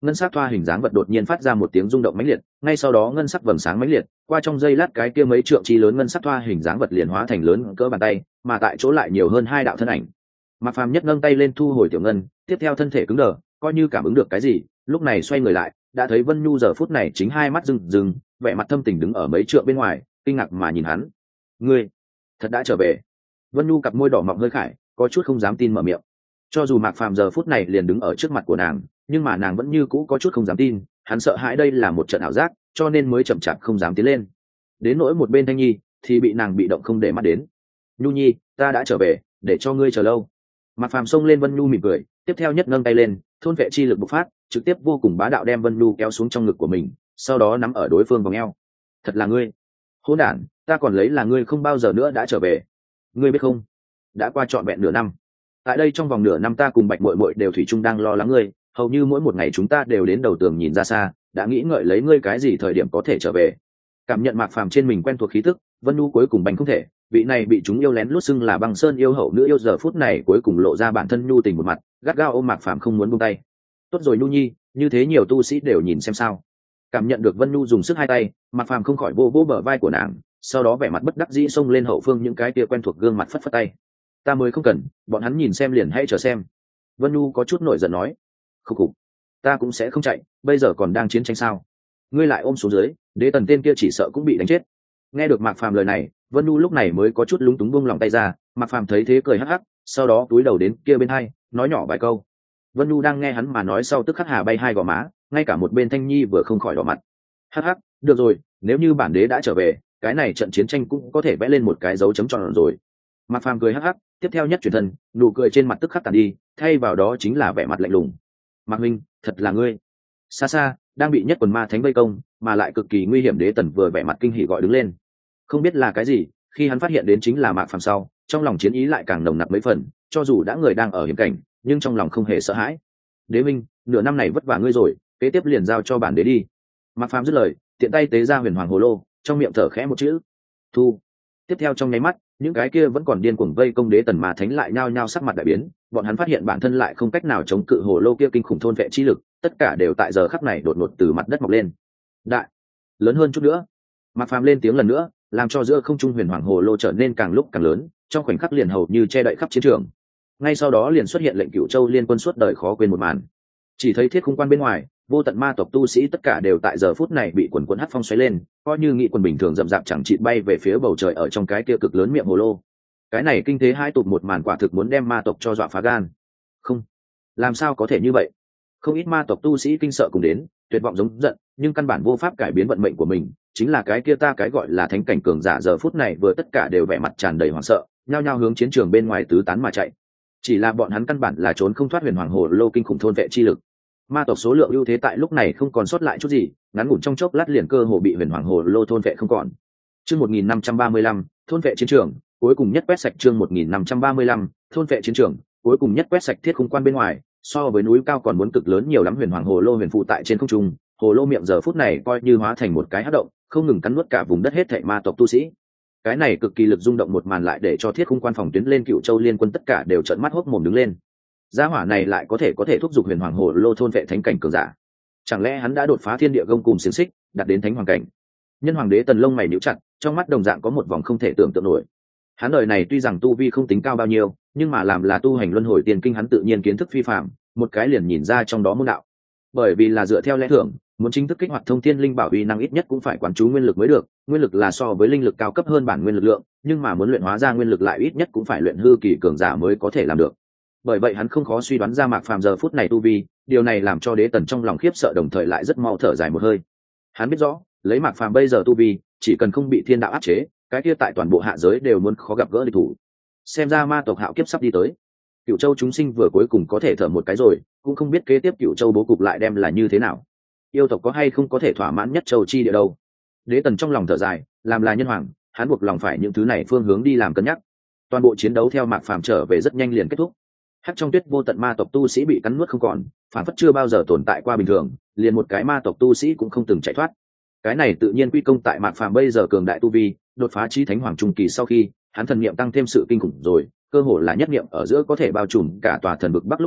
ngân sắc thoa hình dáng vật đột nhiên phát ra một tiếng rung động mãnh liệt, ngay sau đó ngân sắc vầng sáng mãnh liệt, qua trong giây lát cái kia mấy trượng chi lớn ngân sắc thoa hình dáng vật liền hóa thành lớn cỡ bàn tay, mà tại chỗ lại nhiều hơn hai đạo thân ảnh. Mạc Phàm nhất nâng tay lên thu hồi tiểu ngân, tiếp theo thân thể cứng đờ, coi như cảm ứng được cái gì, lúc này xoay người lại, đã thấy Vân Nhu giờ phút này chính hai mắt rừng rừng, vẻ mặt thâm tình đứng ở mấy trượng bên ngoài, kinh ngạc mà nhìn hắn. Ngươi, thật đã trở về? Vân Nhu cặp môi đỏ mọng hơi khải, có chút không dám tin mở miệng. Cho dù Mạc Phàm giờ phút này liền đứng ở trước mặt của nàng, nhưng mà nàng vẫn như cũ có chút không dám tin, hắn sợ hãi đây là một trận ảo giác, cho nên mới chậm chạp không dám tiến lên. Đến nỗi một bên Thanh Nhi, thì bị nàng bị động không để mắt đến. Nhu Nhi, ta đã trở về, để cho ngươi chờ lâu. Mạc Phàm xông lên Vân Nhu mỉm cười, tiếp theo nhất nâng tay lên, thôn vệ chi lực bộc phát, trực tiếp vô cùng bá đạo đem Vân Nhu kéo xuống trong ngực của mình, sau đó nắm ở đối phương vòng eo. Thật là ngươi, hỗn đản, ta còn lấy là ngươi không bao giờ nữa đã trở về. Ngươi biết không, đã qua trọn vẹn nửa năm. Tại đây trong vòng nửa năm ta cùng Bạch Muội Muội đều thủy chung đang lo lắng ngươi, hầu như mỗi một ngày chúng ta đều đến đầu tường nhìn ra xa, đã nghĩ ngợi lấy ngươi cái gì thời điểm có thể trở về. Cảm nhận Mạc Phàm trên mình quen thuộc khí tức, Vân Nhu cuối cùng bành không thể, vị này bị chúng yêu lén lút xưng là Băng Sơn yêu hậu nữ yêu giờ phút này cuối cùng lộ ra bản thân nhu tình một mặt, gắt gao ôm Mạc Phàm không muốn buông tay. Tốt rồi Nhu Nhi, như thế nhiều tu sĩ đều nhìn xem sao. Cảm nhận được Vân Nhu dùng sức hai tay, Mạc Phàm không khỏi vô vô bờ vai của nàng, sau đó vẻ mặt bất đắc dĩ xông lên hậu phương những cái kia quen thuộc gương mặt phất phất tay. Ta mới không cần, bọn hắn nhìn xem liền hãy chờ xem. Vân Nhu có chút nổi giận nói. Khục khục, ta cũng sẽ không chạy, bây giờ còn đang chiến tranh sao? Ngươi lại ôm xuống dưới, Đế Tần tên kia chỉ sợ cũng bị đánh chết. Nghe được Mạc Phàm lời này, Vân Nhu lúc này mới có chút lúng túng buông lòng tay ra. Mạc Phàm thấy thế cười hắc hắc, sau đó túi đầu đến kia bên hai, nói nhỏ vài câu. Vân Nhu đang nghe hắn mà nói sau tức khắc hà bay hai gò má, ngay cả một bên Thanh Nhi vừa không khỏi đỏ mặt. Hắc hắc, được rồi, nếu như bản đế đã trở về, cái này trận chiến tranh cũng có thể vẽ lên một cái dấu chấm tròn rồi. Mạc Phàm cười hắc hắc, tiếp theo nhất chuyển thân, nụ cười trên mặt tức khắc tàn đi, thay vào đó chính là vẻ mặt lạnh lùng. Mạc Minh, thật là ngươi. Xa xa, đang bị nhất quần ma thánh vây công, mà lại cực kỳ nguy hiểm Đế Tần vừa vẻ mặt kinh hỉ gọi đứng lên. Không biết là cái gì, khi hắn phát hiện đến chính là Mạc Phàm sau, trong lòng chiến ý lại càng nồng nặc mấy phần, cho dù đã người đang ở hiểm cảnh, nhưng trong lòng không hề sợ hãi. Đế Minh, nửa năm này vất vả ngươi rồi, kế tiếp liền giao cho bản đế đi. Mạc Phàm dứt lời, tiện tay tế ra huyền hoàng hồ lô, trong miệng thở khẽ một chữ, thu. Tiếp theo trong nháy mắt, những cái kia vẫn còn điên cuồng vây công Đế Tần ma thánh lại nhao nhao sắc mặt đại biến, bọn hắn phát hiện bản thân lại không cách nào chống cự hồ lô kia kinh khủng thôn vệ chi lực, tất cả đều tại giờ khắc này đột ngột từ mặt đất mọc lên. Đại, lớn hơn chút nữa. Mạc Phàm lên tiếng lần nữa, làm cho giữa không trung huyền hoàng hồ lô trở nên càng lúc càng lớn, trong khoảnh khắc liền hầu như che đậy khắp chiến trường. Ngay sau đó liền xuất hiện lệnh Cửu Châu liên quân suốt đời khó quên một màn. Chỉ thấy thiết khung quan bên ngoài, vô tận ma tộc tu sĩ tất cả đều tại giờ phút này bị quần quần hắc phong xoáy lên, coi như nghị quần bình thường rậm rạp chẳng chịt bay về phía bầu trời ở trong cái kia cực lớn miệng hồ lô. Cái này kinh thế hai tụt một màn quả thực muốn đem ma tộc cho dọa phá gan. Không, làm sao có thể như vậy? Không ít ma tộc tu sĩ kinh sợ cùng đến, tuyệt vọng giống giận, nhưng căn bản vô pháp cải biến vận mệnh của mình, chính là cái kia ta cái gọi là thánh cảnh cường giả giờ phút này vừa tất cả đều vẻ mặt tràn đầy hoảng sợ, nhao nhao hướng chiến trường bên ngoài tứ tán mà chạy. Chỉ là bọn hắn căn bản là trốn không thoát huyền hoàng hồ lô kinh khủng thôn vệ chi lực. Ma tộc số lượng ưu thế tại lúc này không còn sót lại chút gì, ngắn ngủn trong chốc lát liền cơ hồ bị huyền hoàng hồ lô thôn vệ không còn. Chương một nghìn năm trăm ba mươi lăm, thôn vệ chiến trường, cuối cùng nhất quét sạch chương một nghìn năm trăm ba mươi lăm, thôn vệ chiến trường, cuối cùng nhất quét sạch thiết khung quan bên ngoài, so với núi cao còn muốn cực lớn nhiều lắm huyền hoàng hồ lô huyền phụ tại trên không trung, hồ lô miệng giờ phút này coi như hóa thành một cái hắc động, không ngừng cắn nuốt cả vùng đất hết thảy ma tộc tu sĩ. Cái này cực kỳ lực rung động một màn lại để cho thiết khung quan phòng tuyến lên Cựu Châu liên quân tất cả đều trợn mắt hốc mồm đứng lên. Gia hỏa này lại có thể có thể thúc giục huyền hoàng hồ lô thôn vệ thánh cảnh cường giả. Chẳng lẽ hắn đã đột phá thiên địa gông cùng xiềng xích, đạt đến thánh hoàng cảnh? Nhân hoàng đế Tần lông mày nhíu chặt, trong mắt đồng dạng có một vòng không thể tưởng tượng nổi. Hắn đời này tuy rằng tu vi không tính cao bao nhiêu, nhưng mà làm là tu hành luân hồi tiền kinh hắn tự nhiên kiến thức phi phàm, một cái liền nhìn ra trong đó môn đạo. Bởi vì là dựa theo lẽ thường, muốn chính thức kích hoạt thông thiên linh bảo uy năng ít nhất cũng phải quán chú nguyên lực mới được, nguyên lực là so với linh lực cao cấp hơn bản nguyên lực lượng, nhưng mà muốn luyện hóa ra nguyên lực lại ít nhất cũng phải luyện hư kỳ cường giả mới có thể làm được. Bởi vậy hắn không khó suy đoán ra Mạc Phàm giờ phút này tu vi, điều này làm cho Đế Tần trong lòng khiếp sợ đồng thời lại rất mau thở dài một hơi. Hắn biết rõ, lấy Mạc Phàm bây giờ tu vi, chỉ cần không bị thiên đạo áp chế, cái kia tại toàn bộ hạ giới đều muốn khó gặp gỡ địch thủ. Xem ra ma tộc hạo kiếp sắp đi tới. Cựu Châu chúng sinh vừa cuối cùng có thể thở một cái rồi, cũng không biết kế tiếp Cựu Châu bố cục lại đem là như thế nào. Yêu tộc có hay không có thể thỏa mãn nhất châu chi địa đâu. Đế Tần trong lòng thở dài, làm là nhân hoàng, hắn buộc lòng phải những thứ này phương hướng đi làm cân nhắc. Toàn bộ chiến đấu theo Mạc Phàm trở về rất nhanh liền kết thúc. Hắc trong tuyết vô tận ma tộc tu sĩ bị cắn nuốt không còn, phản phất chưa bao giờ tồn tại qua bình thường, liền một cái ma tộc tu sĩ cũng không từng chạy thoát. Cái này tự nhiên quy công tại Mạc Phàm bây giờ cường đại tu vi, đột phá chí thánh hoàng trung kỳ sau khi, hắn thần niệm tăng thêm sự kinh khủng rồi, cơ hồ là nhất niệm ở giữa có thể bao trùm cả tòa thần vực bắc lúc đầu,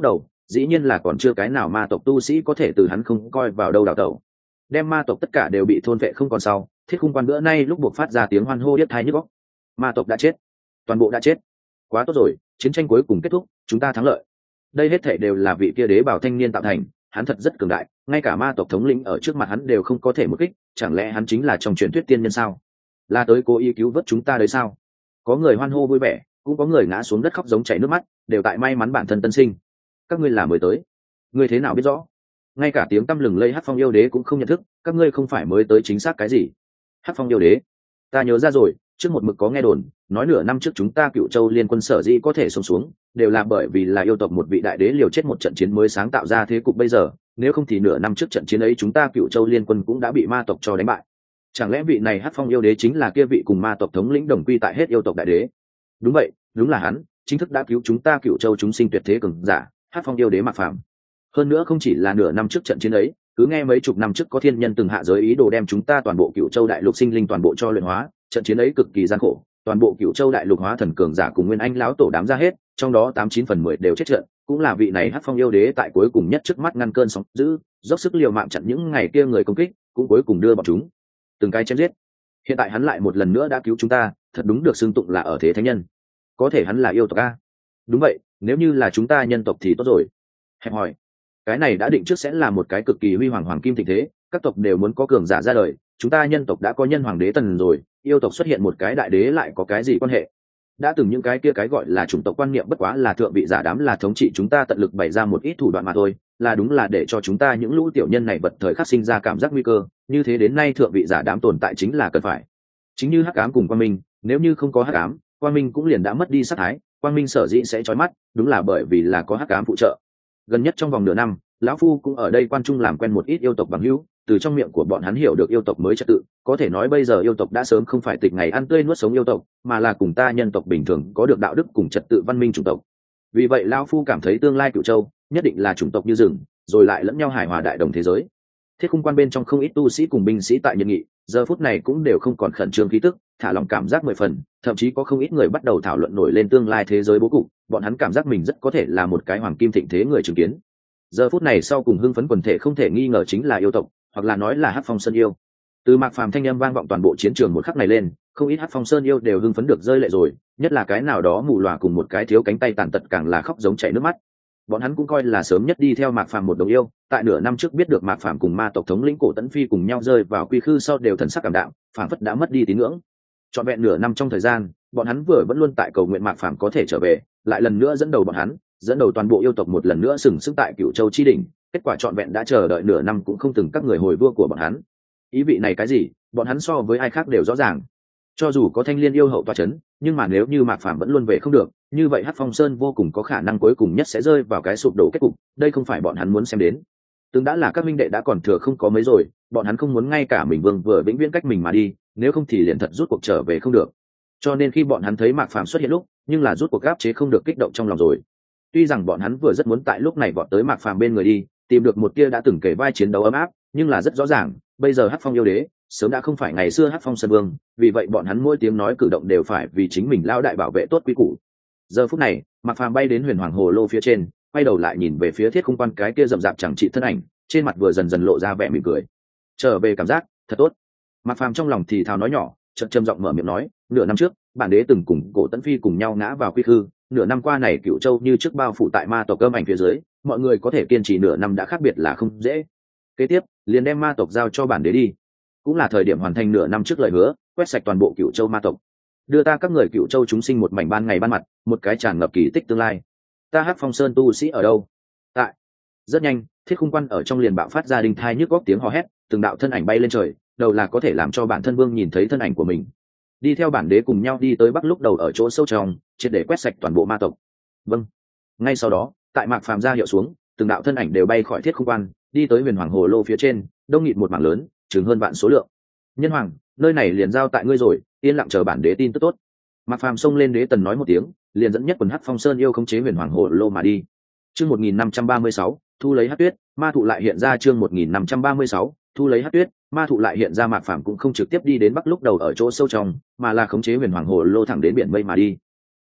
dĩ nhiên là còn chưa cái nào ma tộc tu sĩ có thể từ hắn không coi vào đâu đào tẩu. Đem ma tộc tất cả đều bị thôn vệ không còn sau, Thiết Khung Quan bữa nay lúc buộc phát ra tiếng hoan hô điếc tai nhức óc. Ma tộc đã chết, toàn bộ đã chết. Quá tốt rồi, chiến tranh cuối cùng kết thúc, chúng ta thắng lợi. Đây hết thảy đều là vị kia đế bảo thanh niên tạo thành, hắn thật rất cường đại, ngay cả ma tộc thống lĩnh ở trước mặt hắn đều không có thể một kích, chẳng lẽ hắn chính là trong truyền thuyết tiên nhân sao? Là tới cố ý cứu vớt chúng ta đấy sao? Có người hoan hô vui vẻ, cũng có người ngã xuống đất khóc giống chảy nước mắt, đều tại may mắn bản thân tân sinh. Các ngươi là mới tới, ngươi thế nào biết rõ? Ngay cả tiếng tăm lừng lây Hắc Phong yêu đế cũng không nhận thức, các ngươi không phải mới tới chính xác cái gì? Hắc Phong yêu đế, ta nhớ ra rồi, trước một mực có nghe đồn, nói nửa năm trước chúng ta Cựu Châu liên quân sở dĩ có thể sống xuống, đều là bởi vì là yêu tộc một vị đại đế liều chết một trận chiến mới sáng tạo ra thế cục bây giờ, nếu không thì nửa năm trước trận chiến ấy chúng ta Cựu Châu liên quân cũng đã bị ma tộc cho đánh bại. Chẳng lẽ vị này Hắc Phong yêu đế chính là kia vị cùng ma tộc thống lĩnh đồng quy tại hết yêu tộc đại đế? Đúng vậy, đúng là hắn, chính thức đã cứu chúng ta Cựu Châu chúng sinh tuyệt thế cường giả, Hắc Phong yêu đế Mạc Phàm. Hơn nữa không chỉ là nửa năm trước trận chiến ấy, cứ nghe mấy chục năm trước có thiên nhân từng hạ giới ý đồ đem chúng ta toàn bộ Cựu Châu đại lục sinh linh toàn bộ cho luyện hóa, trận chiến ấy cực kỳ gian khổ, toàn bộ Cựu Châu đại lục hóa thần cường giả cùng nguyên anh lão tổ đám ra hết, trong đó tám chín phần mười đều chết trận, cũng là vị này Hắc Phong yêu đế tại cuối cùng nhất trước mắt ngăn cơn sóng dữ, dốc sức liều mạng chặn những ngày kia người công kích, cũng cuối cùng đưa bọn chúng từng cái chém giết. Hiện tại hắn lại một lần nữa đã cứu chúng ta, thật đúng được xưng tụng là ở thế thánh nhân. Có thể hắn là yêu tộc a? Đúng vậy, nếu như là chúng ta nhân tộc thì tốt rồi. Hẹp hỏi, cái này đã định trước sẽ là một cái cực kỳ huy hoàng hoàng kim thịnh thế, các tộc đều muốn có cường giả ra đời, chúng ta nhân tộc đã có nhân hoàng đế tần rồi, yêu tộc xuất hiện một cái đại đế lại có cái gì quan hệ? Đã từng những cái kia cái gọi là chủng tộc quan niệm bất quá là thượng vị giả đám là thống trị chúng ta tận lực bày ra một ít thủ đoạn mà thôi, là đúng là để cho chúng ta những lũ tiểu nhân này vật thời khắc sinh ra cảm giác nguy cơ, như thế đến nay thượng vị giả đám tồn tại chính là cần phải. Chính như hắc ám cùng quang minh, nếu như không có hắc ám, quang minh cũng liền đã mất đi sắc thái, quang minh sở dĩ sẽ chói mắt, đúng là bởi vì là có hắc ám phụ trợ. Gần nhất trong vòng nửa năm, lão phu cũng ở đây quan trung làm quen một ít yêu tộc bằng hữu, từ trong miệng của bọn hắn hiểu được yêu tộc mới trật tự, có thể nói bây giờ yêu tộc đã sớm không phải tịch ngày ăn tươi nuốt sống yêu tộc, mà là cùng ta nhân tộc bình thường có được đạo đức cùng trật tự văn minh chủng tộc. Vì vậy lão phu cảm thấy tương lai Cửu Châu nhất định là chủng tộc như rừng, rồi lại lẫn nhau hài hòa đại đồng thế giới. Thiết Khung Quan bên trong không ít tu sĩ cùng binh sĩ tại nhiệt nghị, giờ phút này cũng đều không còn khẩn trương khí tức, thả lòng cảm giác mười phần, thậm chí có không ít người bắt đầu thảo luận nổi lên tương lai thế giới bố cục, bọn hắn cảm giác mình rất có thể là một cái hoàng kim thịnh thế người chứng kiến. Giờ phút này sau cùng hưng phấn quần thể không thể nghi ngờ chính là yêu tộc, hoặc là nói là Hắc Phong Sơn yêu. Từ Mạc Phàm thanh âm vang vọng toàn bộ chiến trường một khắc này lên, không ít Hắc Phong Sơn yêu đều hưng phấn được rơi lệ rồi, nhất là cái nào đó mù lòa cùng một cái thiếu cánh tay tàn tật càng là khóc giống chảy nước mắt. Bọn hắn cũng coi là sớm nhất đi theo Mạc Phàm một đồng yêu, tại nửa năm trước biết được Mạc Phàm cùng ma tộc thống lĩnh Cổ Tấn Phi cùng nhau rơi vào quy khư sau đều thần sắc cảm đạm, phảng phất đã mất đi tín ngưỡng. Trọn vẹn nửa năm trong thời gian, bọn hắn vừa vẫn luôn tại cầu nguyện Mạc Phàm có thể trở về, lại lần nữa dẫn đầu bọn hắn, dẫn đầu toàn bộ yêu tộc một lần nữa sừng sững tại Cửu Châu chi đỉnh, kết quả trọn vẹn đã chờ đợi nửa năm cũng không từng các người hồi vua của bọn hắn. Ý vị này cái gì, bọn hắn so với ai khác đều rõ ràng. Cho dù có Thanh Liên yêu hậu tọa chấn, nhưng mà nếu như Mạc Phàm vẫn luôn về không được, như vậy Hắc Phong Sơn vô cùng có khả năng cuối cùng nhất sẽ rơi vào cái sụp đổ kết cục, đây không phải bọn hắn muốn xem đến. Từng đã là các minh đệ đã còn thừa không có mấy rồi, bọn hắn không muốn ngay cả mình vương vừa vĩnh viễn cách mình mà đi, nếu không thì liền thật rút cuộc trở về không được. Cho nên khi bọn hắn thấy Mạc Phàm xuất hiện lúc, nhưng là rút cuộc áp chế không được kích động trong lòng rồi. Tuy rằng bọn hắn vừa rất muốn tại lúc này vọt tới Mạc Phàm bên người đi, tìm được một tia đã từng kể vai chiến đấu ấm áp, nhưng là rất rõ ràng, bây giờ Hắc Phong yêu đế sớm đã không phải ngày xưa Hắc Phong Sơn Vương, vì vậy bọn hắn mỗi tiếng nói cử động đều phải vì chính mình lao đại bảo vệ tốt quy củ. Giờ phút này, Mạc Phàm bay đến Huyền Hoàng Hồ Lô phía trên, quay đầu lại nhìn về phía Thiết Khung Quan cái kia rậm rạp chẳng trị thân ảnh, trên mặt vừa dần dần lộ ra vẻ mỉm cười. Trở về cảm giác thật tốt. Mạc Phàm trong lòng thì thào nói nhỏ, chợt trầm giọng mở miệng nói, nửa năm trước, bản đế từng cùng Cổ Tấn Phi cùng nhau ngã vào quy khư, nửa năm qua này Cửu Châu như trước bao phủ tại ma tộc âm ảnh phía dưới, mọi người có thể kiên trì nửa năm đã khác biệt là không dễ. Kế tiếp, liền đem ma tộc giao cho bản đế đi, cũng là thời điểm hoàn thành nửa năm trước lời hứa, quét sạch toàn bộ Cửu Châu ma tộc, đưa ta các người Cửu Châu chúng sinh một mảnh ban ngày ban mặt, một cái tràn ngập kỳ tích tương lai. Ta Hắc Phong Sơn tu sĩ ở đâu? Tại. Rất nhanh, Thiết Khung Quan ở trong liền bạo phát ra đinh thai nhức góc tiếng hò hét, từng đạo thân ảnh bay lên trời, đầu là có thể làm cho bản thân vương nhìn thấy thân ảnh của mình. Đi theo bản đế cùng nhau đi tới bắc lúc đầu ở chỗ sâu trong, triệt để quét sạch toàn bộ ma tộc. Vâng. Ngay sau đó, tại Mạc Phàm ra hiệu xuống, từng đạo thân ảnh đều bay khỏi Thiết Khung Quan, đi tới Huyền Hoàng Hồ Lô phía trên, đông nghịt một mảng lớn, chừng hơn vạn số lượng. Nhân hoàng, nơi này liền giao tại ngươi rồi, yên lặng chờ bản đế tin tức tốt. Mạc Phàm xông lên đế tần nói một tiếng, liền dẫn nhất quần Hắc Phong Sơn yêu khống chế Huyền Hoàng Hồ Lô mà đi. Chương một nghìn năm trăm ba mươi sáu, thu lấy Hắc Tuyết, ma thụ lại hiện ra. Chương một nghìn năm trăm ba mươi sáu, thu lấy Hắc Tuyết, ma thụ lại hiện ra. Mạc Phàm cũng không trực tiếp đi đến bắc lúc đầu ở chỗ sâu trong, mà là khống chế Huyền Hoàng Hồ Lô thẳng đến biển mây mà đi.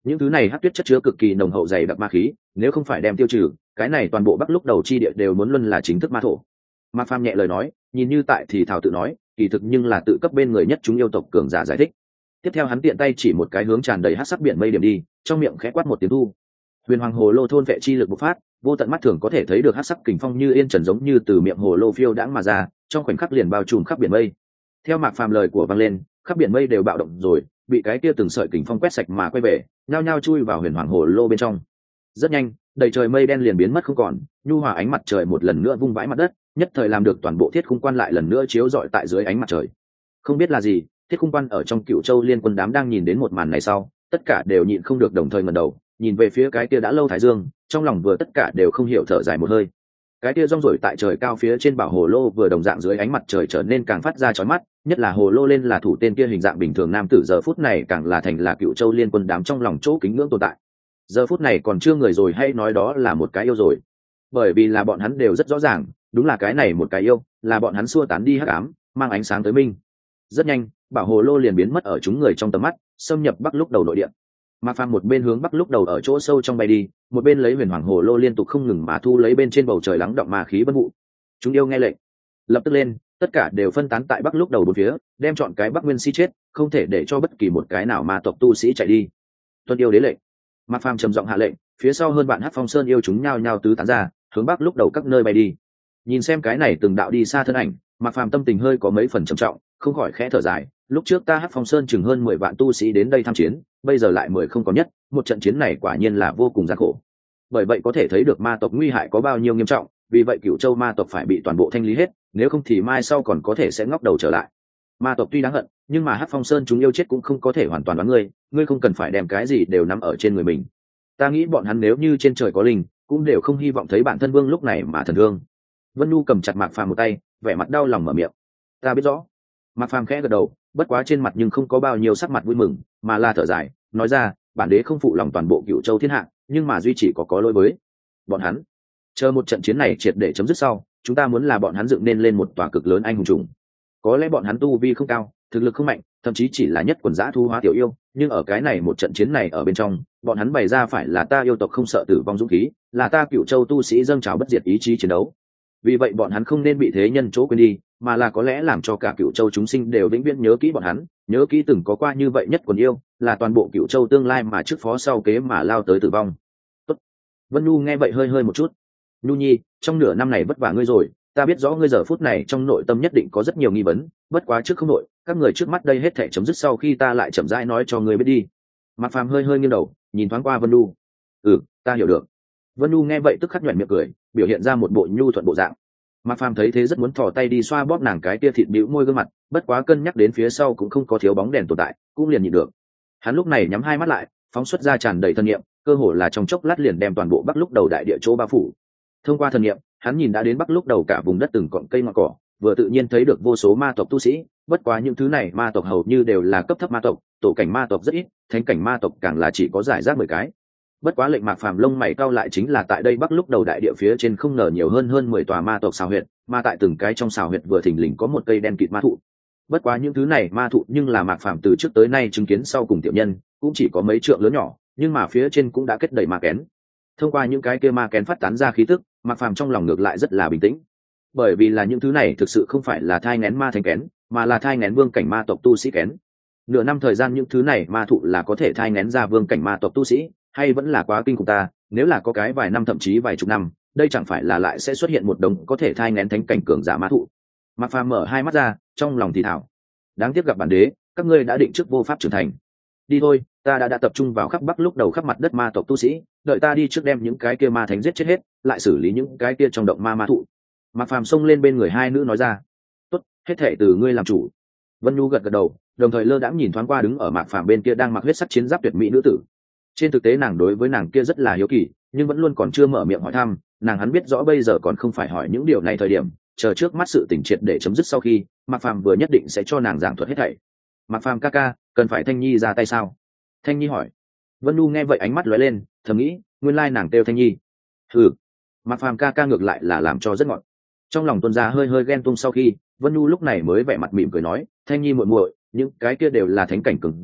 những thứ này hắc tuyết chất chứa cực kỳ nồng hậu dày đặc ma khí, nếu không phải đem tiêu trừ, cái này toàn bộ bắc lúc đầu chi địa đều muốn luân là chính thức ma thổ. Mạc Phàm nhẹ lời nói, nhìn như tại thì thảo tự nói, kỳ thực nhưng là tự cấp bên người nhất chúng yêu tộc cường giả giải thích. Tiếp theo hắn tiện tay chỉ một cái hướng tràn đầy hắc sắc biển mây điểm đi, trong miệng khẽ quát một tiếng thu. Huyền Hoàng Hồ Lô thôn vệ chi lực bộc phát, vô tận mắt thường có thể thấy được hắc sắc kình phong như yên trần giống như từ miệng hồ lô phiêu đãng mà ra, trong khoảnh khắc liền bao trùm khắp biển mây. Theo Mạc Phàm lời của vang lên, khắp biển mây đều bạo động rồi, bị cái kia từng sợi kình phong quét sạch mà quay về, nhao nhao chui vào Huyền Hoàng Hồ Lô bên trong. Rất nhanh, đầy trời mây đen liền biến mất không còn, nhu hòa ánh mặt trời một lần nữa vung vãi mặt đất, nhất thời làm được toàn bộ thiết khung quan lại lần nữa chiếu rọi tại dưới ánh mặt trời. Không biết là gì, thiết khung quan ở trong Cựu Châu Liên Quân đám đang nhìn đến một màn này sau, tất cả đều nhịn không được đồng thời ngẩng đầu, nhìn về phía cái kia đã lâu Thái Dương, trong lòng vừa tất cả đều không hiểu thở dài một hơi. Cái kia rong rổi tại trời cao phía trên bảo hồ lô vừa đồng dạng dưới ánh mặt trời trở nên càng phát ra chói mắt, nhất là hồ lô lên là thủ tên kia hình dạng bình thường nam tử giờ phút này càng là thành là Cựu Châu Liên Quân đám trong lòng chỗ kính ngưỡng tồn tại. Giờ phút này còn chưa người rồi hay nói đó là một cái yêu rồi, bởi vì là bọn hắn đều rất rõ ràng, đúng là cái này một cái yêu, là bọn hắn xua tán đi hắc ám, mang ánh sáng tới minh. Rất nhanh, bảo hồ lô liền biến mất ở chúng người trong tầm mắt, xâm nhập bắc lúc đầu nội địa. Mạc Phàm một bên hướng bắc lúc đầu ở chỗ sâu trong bay đi, một bên lấy Huyền Hoàng Hồ Lô liên tục không ngừng mà thu lấy bên trên bầu trời lắng động ma khí bất vụ. Chúng yêu nghe lệnh, lập tức lên, tất cả đều phân tán tại bắc lúc đầu bốn phía, đem chọn cái Bắc Nguyên Si chết, không thể để cho bất kỳ một cái nào ma tộc tu sĩ chạy đi. Tuân yêu đế lệnh. Mạc Phàm trầm giọng hạ lệnh, phía sau hơn bạn Hắc Phong Sơn yêu chúng nhao nhao tứ tán ra, hướng bắc lúc đầu các nơi bay đi. Nhìn xem cái này từng đạo đi xa thân ảnh, Mạc Phàm tâm tình hơi có mấy phần trầm trọng, không khỏi khẽ thở dài. Lúc trước ta Hắc Phong Sơn chừng hơn mười vạn tu sĩ đến đây tham chiến, bây giờ lại mười không có nhất, một trận chiến này quả nhiên là vô cùng gian khổ. Bởi vậy có thể thấy được ma tộc nguy hại có bao nhiêu nghiêm trọng, vì vậy Cửu Châu ma tộc phải bị toàn bộ thanh lý hết, nếu không thì mai sau còn có thể sẽ ngóc đầu trở lại. Ma tộc tuy đáng hận, nhưng mà Hắc Phong Sơn chúng yêu chết cũng không có thể hoàn toàn đoán ngươi, ngươi không cần phải đem cái gì đều nắm ở trên người mình. Ta nghĩ bọn hắn nếu như trên trời có linh, cũng đều không hy vọng thấy bản thân vương lúc này mà thần thương. Vân Nhu cầm chặt Mạc Phàm một tay, vẻ mặt đau lòng mở miệng. Ta biết rõ. Mạc Phàm khẽ gật đầu, bất quá trên mặt nhưng không có bao nhiêu sắc mặt vui mừng, mà là thở dài, nói ra, bản đế không phụ lòng toàn bộ Cửu Châu thiên hạ, nhưng mà duy chỉ có có lỗi với bọn hắn. Chờ một trận chiến này triệt để chấm dứt sau, chúng ta muốn là bọn hắn dựng nên lên một tòa cực lớn anh hùng trùng. Có lẽ bọn hắn tu vi không cao, thực lực không mạnh, thậm chí chỉ là nhất quần dã thu hóa tiểu yêu, nhưng ở cái này một trận chiến này ở bên trong, bọn hắn bày ra phải là ta yêu tộc không sợ tử vong dũng khí, là ta Cửu Châu tu sĩ dâng trào bất diệt ý chí chiến đấu. Vì vậy bọn hắn không nên bị thế nhân chỗ quên đi, mà là có lẽ làm cho cả Cửu Châu chúng sinh đều vĩnh viễn nhớ kỹ bọn hắn, nhớ kỹ từng có qua như vậy nhất quần yêu, là toàn bộ Cửu Châu tương lai mà trước phó sau kế mà lao tới tử vong. Tốt. Vân Nhu nghe vậy hơi hơi một chút. Nhu Nhi, trong nửa năm này vất vả ngươi rồi, ta biết rõ ngươi giờ phút này trong nội tâm nhất định có rất nhiều nghi vấn, bất quá trước không nội, các người trước mắt đây hết thể chấm dứt sau khi ta lại chậm rãi nói cho ngươi biết đi. Mạc Phàm hơi hơi nghiêng đầu, nhìn thoáng qua Vân Nhu. Ừ, ta hiểu được. Vân Nhu nghe vậy tức khắc nhuyễn miệng cười, biểu hiện ra một bộ nhu thuận bộ dạng. Mạc Phàm thấy thế rất muốn thò tay đi xoa bóp nàng cái kia thịt bĩu môi gương mặt, bất quá cân nhắc đến phía sau cũng không có thiếu bóng đèn tồn tại, cũng liền nhịn được. Hắn lúc này nhắm hai mắt lại, phóng xuất ra tràn đầy thân niệm, cơ hồ là trong chốc lát liền đem toàn bộ bắc lúc đầu đại địa chỗ bao phủ. Thông qua thân niệm, hắn nhìn đã đến bắc lúc đầu cả vùng đất từng cọng cây ngọn cỏ, vừa tự nhiên thấy được vô số ma tộc tu sĩ, bất quá những thứ này ma tộc hầu như đều là cấp thấp ma tộc, tổ cảnh ma tộc rất ít, thánh cảnh ma tộc càng là chỉ có giải rác mười cái. Bất quá lệnh Mạc Phàm lông mày cau lại chính là tại đây bắc lúc đầu đại địa phía trên không ngờ nhiều hơn hơn mười tòa ma tộc xào huyệt, mà tại từng cái trong xào huyệt vừa thình lình có một cây đen kịt ma thụ. Bất quá những thứ này ma thụ nhưng là Mạc Phàm từ trước tới nay chứng kiến sau cùng tiểu nhân, cũng chỉ có mấy trượng lớn nhỏ, nhưng mà phía trên cũng đã kết đầy ma kén. Thông qua những cái kia ma kén phát tán ra khí tức, Mạc Phàm trong lòng ngược lại rất là bình tĩnh, bởi vì là những thứ này thực sự không phải là thai nghén ma thánh kén, mà là thai nghén vương cảnh ma tộc tu sĩ kén. Nửa năm thời gian những thứ này ma thụ là có thể thai nghén ra vương cảnh ma tộc tu sĩ, hay vẫn là quá kinh khủng ta, nếu là có cái vài năm thậm chí vài chục năm, đây chẳng phải là lại sẽ xuất hiện một đống có thể thai nghén thánh cảnh cường giả ma thụ. Mạc Phàm mở hai mắt ra, trong lòng thì thảo, đáng tiếc gặp bản đế, các ngươi đã định trước vô pháp trưởng thành. Đi thôi, ta đã đã tập trung vào khắp bắc lúc đầu khắp mặt đất ma tộc tu sĩ, đợi ta đi trước đem những cái kia ma thánh giết chết hết, lại xử lý những cái kia trong động ma ma thụ. Mạc Phàm xông lên bên người hai nữ nói ra. Tốt, hết thệ từ ngươi làm chủ. Vân Nhu gật gật đầu, đồng thời lơ đãng nhìn thoáng qua đứng ở Mạc Phàm bên kia đang mặc huyết sắc chiến giáp tuyệt mỹ nữ tử. Trên thực tế nàng đối với nàng kia rất là hiếu kỳ, nhưng vẫn luôn còn chưa mở miệng hỏi thăm, nàng hắn biết rõ bây giờ còn không phải hỏi những điều này thời điểm, chờ trước mắt sự tình triệt để chấm dứt sau khi, Mạc Phàm vừa nhất định sẽ cho nàng giảng thuật hết thảy. Mạc Phàm ca ca, cần phải Thanh Nhi ra tay sao? Thanh Nhi hỏi. Vân Nhu nghe vậy ánh mắt lóe lên, thầm nghĩ, nguyên lai nàng kêu Thanh Nhi. Ừ. Mạc Phàm ca ca ngược lại là làm cho rất ngọt. Trong lòng tuân gia hơi hơi ghen tung sau khi, Vân Nhu lúc này mới vẻ mặt mỉm cười nói, Thanh Nhi muội muội, những cái kia đều là thánh cảnh cường giả,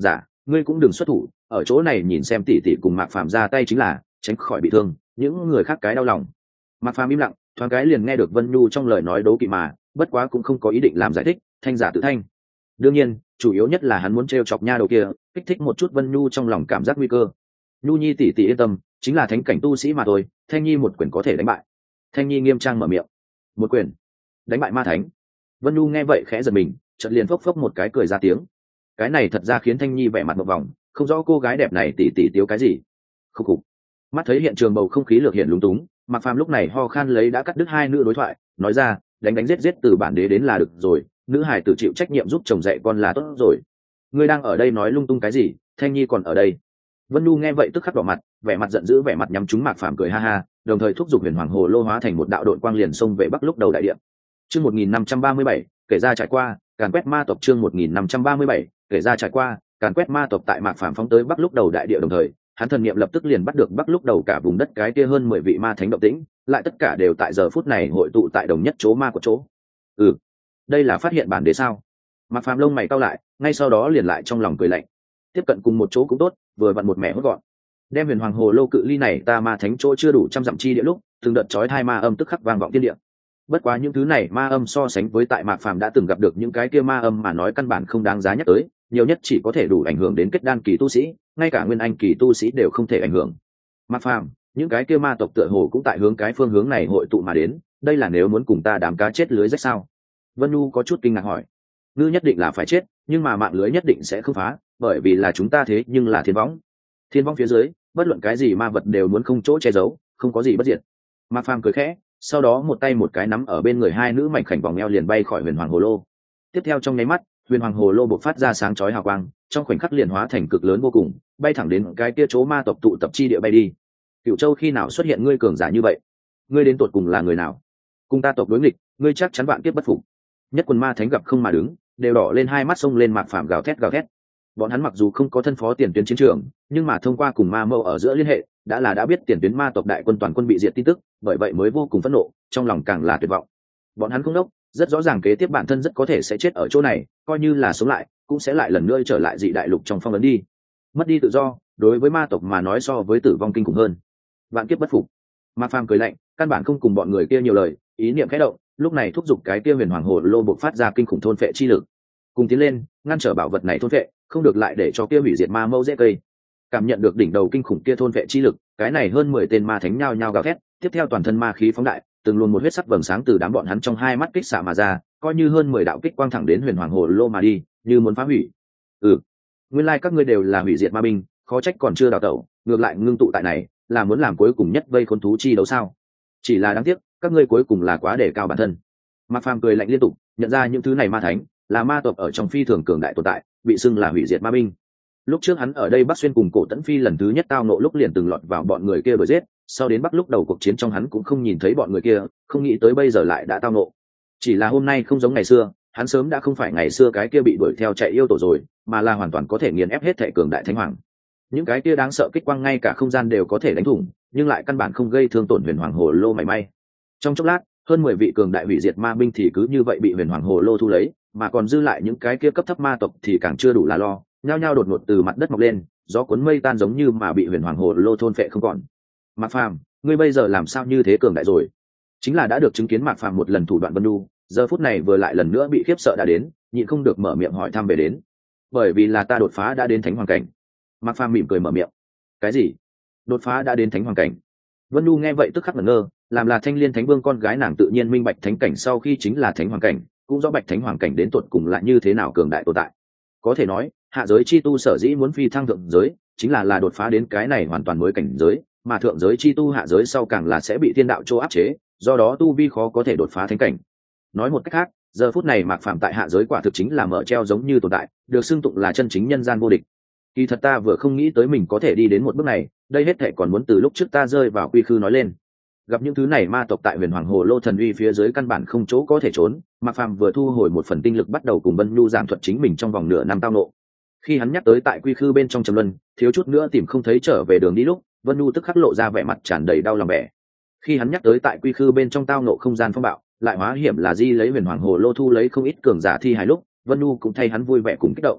ngươi cũng đừng xuất thủ, ở chỗ này nhìn xem tỷ tỷ cùng Mạc Phàm ra tay chính là, tránh khỏi bị thương những người khác cái đau lòng. Mạc Phàm im lặng, thoáng cái liền nghe được Vân Nhu trong lời nói đố kỵ mà, bất quá cũng không có ý định làm giải thích, thanh giả tự thanh. Đương nhiên, chủ yếu nhất là hắn muốn trêu chọc nha đầu kia, kích thích một chút Vân Nhu trong lòng cảm giác nguy cơ. Nhu Nhi tỷ tỷ yên tâm, chính là thánh cảnh tu sĩ mà thôi, Thanh Nhi một quyền có thể đánh bại. Thanh Nhi nghiêm trang mở miệng. Một quyền đánh bại ma thánh? Vân Nhu nghe vậy khẽ giật mình, chợt liền phốc phốc một cái cười ra tiếng. Cái này thật ra khiến Thanh Nhi vẻ mặt một vòng, không rõ cô gái đẹp này tỷ tỷ tiếu cái gì. Khúc khục. Mắt thấy hiện trường bầu không khí lược hiện lúng túng, Mạc Phàm lúc này ho khan lấy đã cắt đứt hai nữ đối thoại, nói ra, đánh đánh giết giết từ bản đế đến là được rồi, nữ hài tự chịu trách nhiệm giúp chồng dạy con là tốt rồi. Ngươi đang ở đây nói lung tung cái gì? Thanh Nhi còn ở đây. Vân Nhu nghe vậy tức khắc đỏ mặt, vẻ mặt giận dữ, vẻ mặt nhắm trúng Mạc Phàm cười ha ha, đồng thời thúc giục huyền hoàng hồ lô hóa thành một đạo đội quang liền xông về bắc lúc đầu đại điện. Chương một nghìn năm trăm ba mươi bảy, kể ra trải qua, càn quét ma tộc. Chương một nghìn năm trăm ba mươi bảy, kể ra trải qua, càn quét ma tộc. Tại Mạc Phàm phóng tới bắc lúc đầu đại địa đồng thời, hắn thần niệm lập tức liền bắt được bắc lúc đầu cả vùng đất cái kia hơn mười vị ma thánh động tĩnh, lại tất cả đều tại giờ phút này hội tụ tại đồng nhất chỗ ma của chỗ. Ừ, đây là phát hiện bản đế sao? Mạc Phàm lông mày cau lại, ngay sau đó liền lại trong lòng cười lạnh. Tiếp cận cùng một chỗ cũng tốt, vừa vặn một mẻ hốt gọn. Đem huyền hoàng hồ lô cự ly này ta ma thánh chỗ chưa đủ trăm dặm chi địa lúc, từng đợt chói hai ma âm tức khắc vang vọng thiên địa. Bất quá những thứ này ma âm so sánh với tại Mạc Phàm đã từng gặp được những cái kia ma âm mà nói căn bản không đáng giá nhắc tới, nhiều nhất chỉ có thể đủ ảnh hưởng đến kết đan kỳ tu sĩ, ngay cả nguyên anh kỳ tu sĩ đều không thể ảnh hưởng. Mạc Phàm, những cái kia ma tộc tựa hồ cũng tại hướng cái phương hướng này hội tụ mà đến, đây là nếu muốn cùng ta đám cá chết lưới rách sao? Vân Nhu có chút kinh ngạc hỏi. Ngư nhất định là phải chết, nhưng mà mạng lưới nhất định sẽ không phá, bởi vì là chúng ta thế nhưng là thiên võng. Thiên võng phía dưới, bất luận cái gì ma vật đều muốn không chỗ che giấu, không có gì bất diệt. Mạc Phàm cười khẽ, sau đó một tay một cái nắm ở bên người hai nữ mảnh khảnh vòng eo liền bay khỏi huyền hoàng hồ lô. Tiếp theo trong nháy mắt, huyền hoàng hồ lô bộc phát ra sáng chói hào quang, trong khoảnh khắc liền hóa thành cực lớn vô cùng, bay thẳng đến cái kia chỗ ma tộc tụ tập chi địa bay đi. Cửu Châu khi nào xuất hiện ngươi cường giả như vậy? Ngươi đến tột cùng là người nào? Cùng ta tộc đối nghịch, ngươi chắc chắn vạn kiếp bất phục. Nhất quần ma thánh gặp không mà đứng, đều đỏ lên hai mắt xông lên Mạc Phàm gào thét gào thét. Bọn hắn mặc dù không có thân phó tiền tuyến chiến trường, nhưng mà thông qua cùng ma mâu ở giữa liên hệ, đã là đã biết tiền tuyến ma tộc đại quân toàn quân bị diệt tin tức, bởi vậy mới vô cùng phẫn nộ, trong lòng càng là tuyệt vọng. Bọn hắn không đốc, rất rõ ràng kế tiếp bản thân rất có thể sẽ chết ở chỗ này, coi như là sống lại, cũng sẽ lại lần nữa trở lại dị đại lục trong phong ấn đi. Mất đi tự do, đối với ma tộc mà nói so với tử vong kinh khủng hơn. Vạn kiếp bất phục. Mạc Phàm cười lạnh, căn bản không cùng bọn người kia nhiều lời, ý niệm khẽ động, lúc này thúc giục cái kia huyền hoàng hồ lô bộc phát ra kinh khủng thôn phệ chi lực. Cùng tiến lên, ngăn trở bảo vật này thôn phệ, không được lại để cho kia hủy diệt ma mâu dễ cây. Cảm nhận được đỉnh đầu kinh khủng kia thôn phệ chi lực, cái này hơn mười tên ma thánh nhao nhao gào thét, tiếp theo toàn thân ma khí phóng đại, từng luôn một huyết sắc vầng sáng từ đám bọn hắn trong hai mắt kích xạ mà ra, coi như hơn mười đạo kích quang thẳng đến huyền hoàng hồ lô mà đi, như muốn phá hủy. Ừ, nguyên lai like các ngươi đều là hủy diệt ma binh, khó trách còn chưa đào tẩu, ngược lại ngưng tụ tại này, là muốn làm cuối cùng nhất vây khốn thú chi đấu sao? Chỉ là đáng tiếc, các ngươi cuối cùng là quá đề cao bản thân. Mạc Phàm cười lạnh liên tục, nhận ra những thứ này ma thánh là ma tộc ở trong phi thường cường đại tồn tại, bị xưng là hủy diệt ma binh. Lúc trước hắn ở đây Bắc Xuyên cùng Cổ Tẫn Phi lần thứ nhất tao nộ lúc liền từng lọt vào bọn người kia đuổi giết, sau đến Bắc lúc đầu cuộc chiến trong hắn cũng không nhìn thấy bọn người kia, không nghĩ tới bây giờ lại đã tao nộ. Chỉ là hôm nay không giống ngày xưa, hắn sớm đã không phải ngày xưa cái kia bị đuổi theo chạy yêu tổ rồi, mà là hoàn toàn có thể nghiền ép hết thể cường đại thánh hoàng. Những cái kia đáng sợ kích quang ngay cả không gian đều có thể đánh thủng, nhưng lại căn bản không gây thương tổn huyền hoàng hồ lô mảy may. Trong chốc lát, hơn mười vị cường đại hủy diệt ma binh thì cứ như vậy bị huyền hoàng hồ lô thu lấy, mà còn dư lại những cái kia cấp thấp ma tộc thì càng chưa đủ là lo, nhao nhao đột ngột từ mặt đất mọc lên, gió cuốn mây tan giống như mà bị huyền hoàng hồ lô thôn phệ không còn. Mạc Phàm, ngươi bây giờ làm sao như thế cường đại rồi? Chính là đã được chứng kiến Mạc Phàm một lần thủ đoạn Vân Nhu, giờ phút này vừa lại lần nữa bị khiếp sợ đã đến, nhịn không được mở miệng hỏi thăm về đến. Bởi vì là ta đột phá đã đến thánh hoàng cảnh. Mạc Phàm mỉm cười mở miệng. Cái gì? Đột phá đã đến thánh hoàng cảnh? Vân Nhu nghe vậy tức khắc ngẩn ngơ, làm là Thanh Liên Thánh Vương con gái nàng tự nhiên minh bạch thánh cảnh sau khi chính là thánh hoàng cảnh, cũng rõ bạch thánh hoàng cảnh đến tột cùng là như thế nào cường đại tồn tại. Có thể nói, hạ giới chi tu sở dĩ muốn phi thăng thượng giới, chính là là đột phá đến cái này hoàn toàn mới cảnh giới, mà thượng giới chi tu hạ giới sau càng là sẽ bị thiên đạo chỗ áp chế, do đó tu vi khó có thể đột phá thánh cảnh. Nói một cách khác, giờ phút này Mạc Phàm tại hạ giới quả thực chính là mở treo giống như tồn tại, được xưng tụng là chân chính nhân gian vô địch. Kỳ thật ta vừa không nghĩ tới mình có thể đi đến một bước này, đây hết thảy còn muốn từ lúc trước ta rơi vào quy khư nói lên. Gặp những thứ này ma tộc tại huyền hoàng hồ lô thần uy phía dưới căn bản không chỗ có thể trốn, Mạc Phàm vừa thu hồi một phần tinh lực bắt đầu cùng Vân Nhu giảng thuật chính mình trong vòng nửa năm tao nộ. Khi hắn nhắc tới tại quy khư bên trong trầm luân, thiếu chút nữa tìm không thấy trở về đường đi lúc, Vân Nhu tức khắc lộ ra vẻ mặt tràn đầy đau lòng vẻ. Khi hắn nhắc tới tại quy khư bên trong tao nộ không gian phong bạo, lại hóa hiểm là di lấy huyền hoàng hồ lô thu lấy không ít cường giả thi hài lúc, Vân Nhu cũng thay hắn vui vẻ cùng kích động.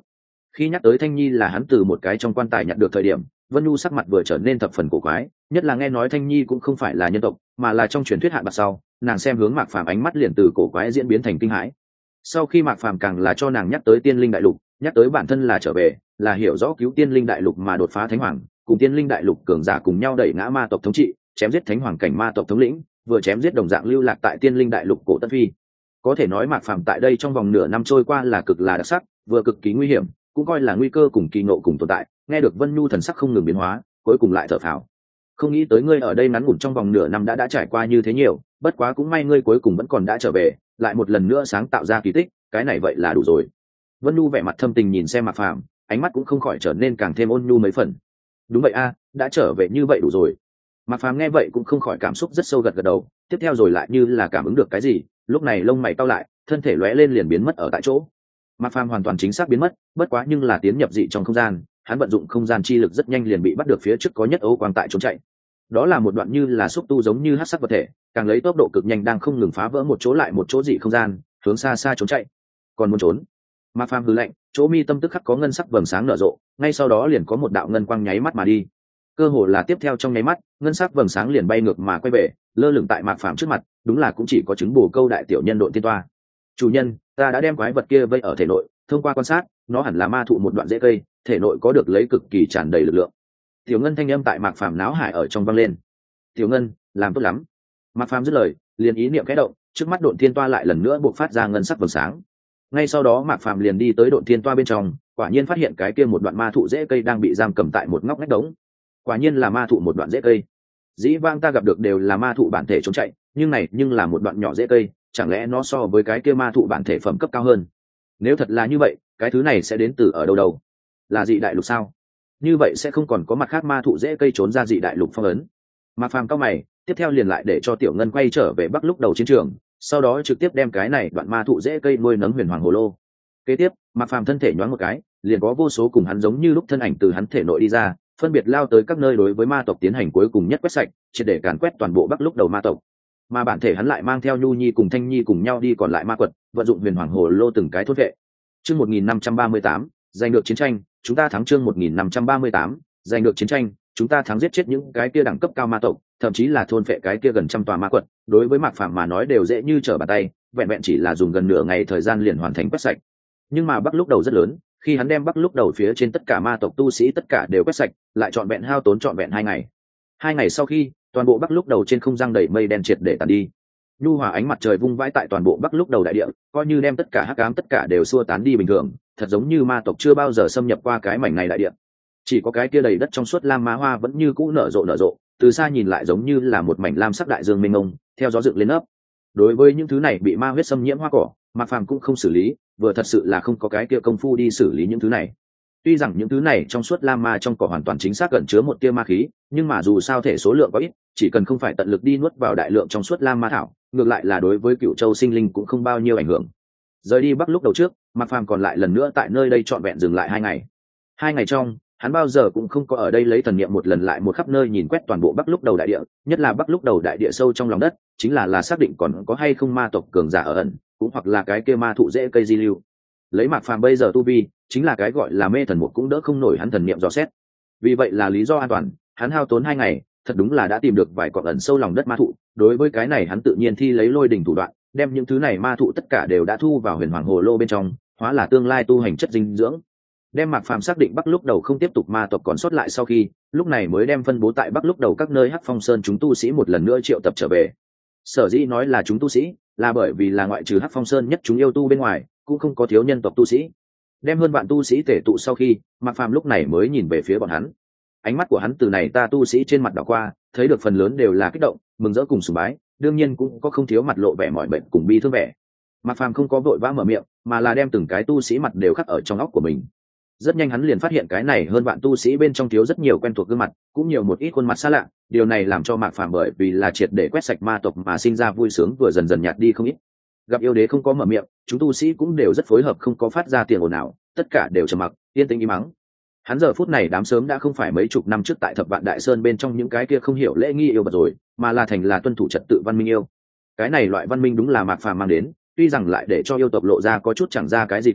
Khi nhắc tới Thanh Nhi là hắn từ một cái trong quan tài nhặt được thời điểm, Vân Nhu sắc mặt vừa trở nên thập phần cổ quái, nhất là nghe nói Thanh Nhi cũng không phải là nhân tộc, mà là trong truyền thuyết hạn bạc sau, nàng xem hướng Mạc Phàm ánh mắt liền từ cổ quái diễn biến thành kinh hãi. Sau khi Mạc Phàm càng là cho nàng nhắc tới Tiên Linh Đại Lục, nhắc tới bản thân là trở về, là hiểu rõ cứu Tiên Linh Đại Lục mà đột phá Thánh Hoàng, cùng Tiên Linh Đại Lục cường giả cùng nhau đẩy ngã ma tộc thống trị, chém giết Thánh Hoàng cảnh ma tộc thống lĩnh, vừa chém giết đồng dạng lưu lạc tại Tiên Linh Đại Lục cổ Tân Phi. Có thể nói Mạc Phàm tại đây trong vòng nửa năm trôi qua là cực là đặc sắc, vừa cực kỳ nguy hiểm, cũng coi là nguy cơ cùng kỳ ngộ cùng tồn tại. Nghe được Vân Nhu thần sắc không ngừng biến hóa, cuối cùng lại thở phào. Không nghĩ tới ngươi ở đây ngắn ngủn trong vòng nửa năm đã đã trải qua như thế nhiều, bất quá cũng may ngươi cuối cùng vẫn còn đã trở về, lại một lần nữa sáng tạo ra kỳ tích, cái này vậy là đủ rồi. Vân Nhu vẻ mặt thâm tình nhìn xem Mạc Phàm, ánh mắt cũng không khỏi trở nên càng thêm ôn nhu mấy phần. Đúng vậy a, đã trở về như vậy đủ rồi. Mạc Phàm nghe vậy cũng không khỏi cảm xúc rất sâu gật gật đầu, tiếp theo rồi lại như là cảm ứng được cái gì, lúc này lông mày cau lại, thân thể lóe lên liền biến mất ở tại chỗ. Mạc Phàm hoàn toàn chính xác biến mất, bất quá nhưng là tiến nhập dị trong không gian, hắn vận dụng không gian chi lực rất nhanh liền bị bắt được phía trước có nhất ấu quang tại trốn chạy. Đó là một đoạn như là xúc tu giống như hắc sắc vật thể, càng lấy tốc độ cực nhanh đang không ngừng phá vỡ một chỗ lại một chỗ dị không gian, hướng xa xa trốn chạy. Còn muốn trốn? Mạc Phàm hừ lạnh, chỗ mi tâm tức khắc có ngân sắc vầng sáng nở rộ, ngay sau đó liền có một đạo ngân quang nháy mắt mà đi. Cơ hồ là tiếp theo trong nháy mắt, ngân sắc vầng sáng liền bay ngược mà quay về, lơ lửng tại Mạc Phàm trước mặt, đúng là cũng chỉ có chứng bổ câu đại tiểu nhân độn tiên toa. Chủ nhân, ta đã đem quái vật kia vây ở thể nội, thông qua quan sát, nó hẳn là ma thụ một đoạn rễ cây, thể nội có được lấy cực kỳ tràn đầy lực lượng. Tiểu Ngân thanh âm tại Mạc Phàm náo hải ở trong vang lên. Tiểu Ngân, làm tốt lắm. Mạc Phàm dứt lời, liền ý niệm khẽ động, trước mắt độn thiên toa lại lần nữa bộc phát ra ngân sắc vầng sáng. Ngay sau đó Mạc Phàm liền đi tới độn thiên toa bên trong, quả nhiên phát hiện cái kia một đoạn ma thụ rễ cây đang bị giam cầm tại một ngóc ngách đống. Quả nhiên là ma thụ một đoạn rễ cây. Dĩ vãng ta gặp được đều là ma thụ bản thể trốn chạy, nhưng này nhưng là một đoạn nhỏ rễ cây, chẳng lẽ nó so với cái kia ma thụ bản thể phẩm cấp cao hơn? Nếu thật là như vậy, cái thứ này sẽ đến từ ở đâu đâu? Là dị đại lục sao? Như vậy sẽ không còn có mặt khác ma thụ rễ cây trốn ra dị đại lục phong ấn. Mạc Phàm cao mày, tiếp theo liền lại để cho Tiểu Ngân quay trở về Bắc lúc đầu chiến trường, sau đó trực tiếp đem cái này đoạn ma thụ rễ cây nuôi nấng huyền hoàng hồ lô. Kế tiếp, Mạc Phàm thân thể nhoáng một cái, liền có vô số cùng hắn giống như lúc thân ảnh từ hắn thể nội đi ra, phân biệt lao tới các nơi đối với ma tộc tiến hành cuối cùng nhất quét sạch, triệt để càn quét toàn bộ Bắc lúc đầu ma tộc. Mà bản thể hắn lại mang theo Nhu Nhi cùng Thanh Nhi cùng nhau đi còn lại ma quật, vận dụng huyền hoàng hồ lô từng cái thốt vệ. Chương một nghìn năm trăm ba mươi tám, giành được chiến tranh, chúng ta thắng. Chương một nghìn năm trăm ba mươi tám, giành được chiến tranh, chúng ta thắng. Giết chết những cái kia đẳng cấp cao ma tộc, thậm chí là thôn phệ cái kia gần trăm tòa ma quật, đối với Mạc Phàm mà nói đều dễ như trở bàn tay, vẹn vẹn chỉ là dùng gần nửa ngày thời gian liền hoàn thành quét sạch. Nhưng mà Bắc lúc đầu rất lớn, khi hắn đem Bắc lúc đầu phía trên tất cả ma tộc tu sĩ tất cả đều quét sạch, lại trọn vẹn hao tốn trọn vẹn hai ngày. Hai ngày sau khi, toàn bộ Bắc lúc đầu trên không giăng đầy mây đen triệt để tàn đi. Nhu hòa ánh mặt trời vung vãi tại toàn bộ Bắc lúc đầu đại địa, coi như đem tất cả hắc ám tất cả đều xua tán đi bình thường, thật giống như ma tộc chưa bao giờ xâm nhập qua cái mảnh này đại địa. Chỉ có cái kia đầy đất trong suốt lam má hoa vẫn như cũ nở rộ nở rộ, từ xa nhìn lại giống như là một mảnh lam sắc đại dương mênh mông, theo gió dựng lên ấp. Đối với những thứ này bị ma huyết xâm nhiễm hoa cỏ, Mạc Phàm cũng không xử lý, vừa thật sự là không có cái kia công phu đi xử lý những thứ này. Tuy rằng những thứ này trong suốt lam ma trong cỏ hoàn toàn chính xác gần chứa một tia ma khí, nhưng mà dù sao thể số lượng có ít, chỉ cần không phải tận lực đi nuốt vào đại lượng trong suốt lam ma thảo, ngược lại là đối với Cựu Châu sinh linh cũng không bao nhiêu ảnh hưởng. Rời đi Bắc lúc đầu trước, Mạc Phàm còn lại lần nữa tại nơi đây trọn vẹn dừng lại hai ngày. Hai ngày trong, hắn bao giờ cũng không có ở đây lấy thần niệm một lần lại một khắp nơi nhìn quét toàn bộ Bắc lúc đầu đại địa, nhất là Bắc lúc đầu đại địa sâu trong lòng đất, chính là là xác định còn có hay không ma tộc cường giả ở ẩn, cũng hoặc là cái kia ma thụ rễ cây di lưu. Lấy Mạc Phàm bây giờ tu vi, chính là cái gọi là mê thần một cũng đỡ không nổi hắn thần niệm dò xét. Vì vậy là lý do an toàn, hắn hao tốn hai ngày, thật đúng là đã tìm được vài cọng ẩn sâu lòng đất ma thụ. Đối với cái này hắn tự nhiên thi lấy lôi đỉnh thủ đoạn, đem những thứ này ma thụ tất cả đều đã thu vào huyền hoàng hồ lô bên trong, hóa là tương lai tu hành chất dinh dưỡng. Đem Mạc Phàm xác định Bắc lúc đầu không tiếp tục ma tộc còn sót lại sau khi, lúc này mới đem phân bố tại Bắc lúc đầu các nơi Hắc Phong Sơn chúng tu sĩ một lần nữa triệu tập trở về. Sở dĩ nói là chúng tu sĩ, là bởi vì là ngoại trừ Hắc Phong Sơn nhất chúng yêu tu bên ngoài, cũng không có thiếu nhân tộc tu sĩ. Đem hơn vạn tu sĩ tể tụ sau khi, Mạc Phàm lúc này mới nhìn về phía bọn hắn. Ánh mắt của hắn từ này ta tu sĩ trên mặt đảo qua, thấy được phần lớn đều là kích động, mừng rỡ cùng sùng bái, đương nhiên cũng có không thiếu mặt lộ vẻ mỏi mệt cùng bi thương vẻ. Mạc Phàm không có vội vã mở miệng, mà là đem từng cái tu sĩ mặt đều khắc ở trong óc của mình. Rất nhanh hắn liền phát hiện cái này hơn vạn tu sĩ bên trong thiếu rất nhiều quen thuộc gương mặt, cũng nhiều một ít khuôn mặt xa lạ, điều này làm cho Mạc Phàm bởi vì là triệt để quét sạch ma tộc mà sinh ra vui sướng vừa dần dần nhạt đi không ít. Gặp yêu đế không có mở miệng, chúng tu sĩ cũng đều rất phối hợp không có phát ra tiếng ồn nào, tất cả đều trầm mặc, yên tĩnh im mắng. Hắn giờ phút này đám sớm đã không phải mấy chục năm trước tại Thập Vạn Đại Sơn bên trong những cái kia không hiểu lễ nghi yêu vật rồi, mà là thành là tuân thủ trật tự văn minh yêu. Cái này loại văn minh đúng là Mạc Phàm mang đến, tuy rằng lại để cho yêu tộc lộ ra có chút chẳng ra cái gì cả,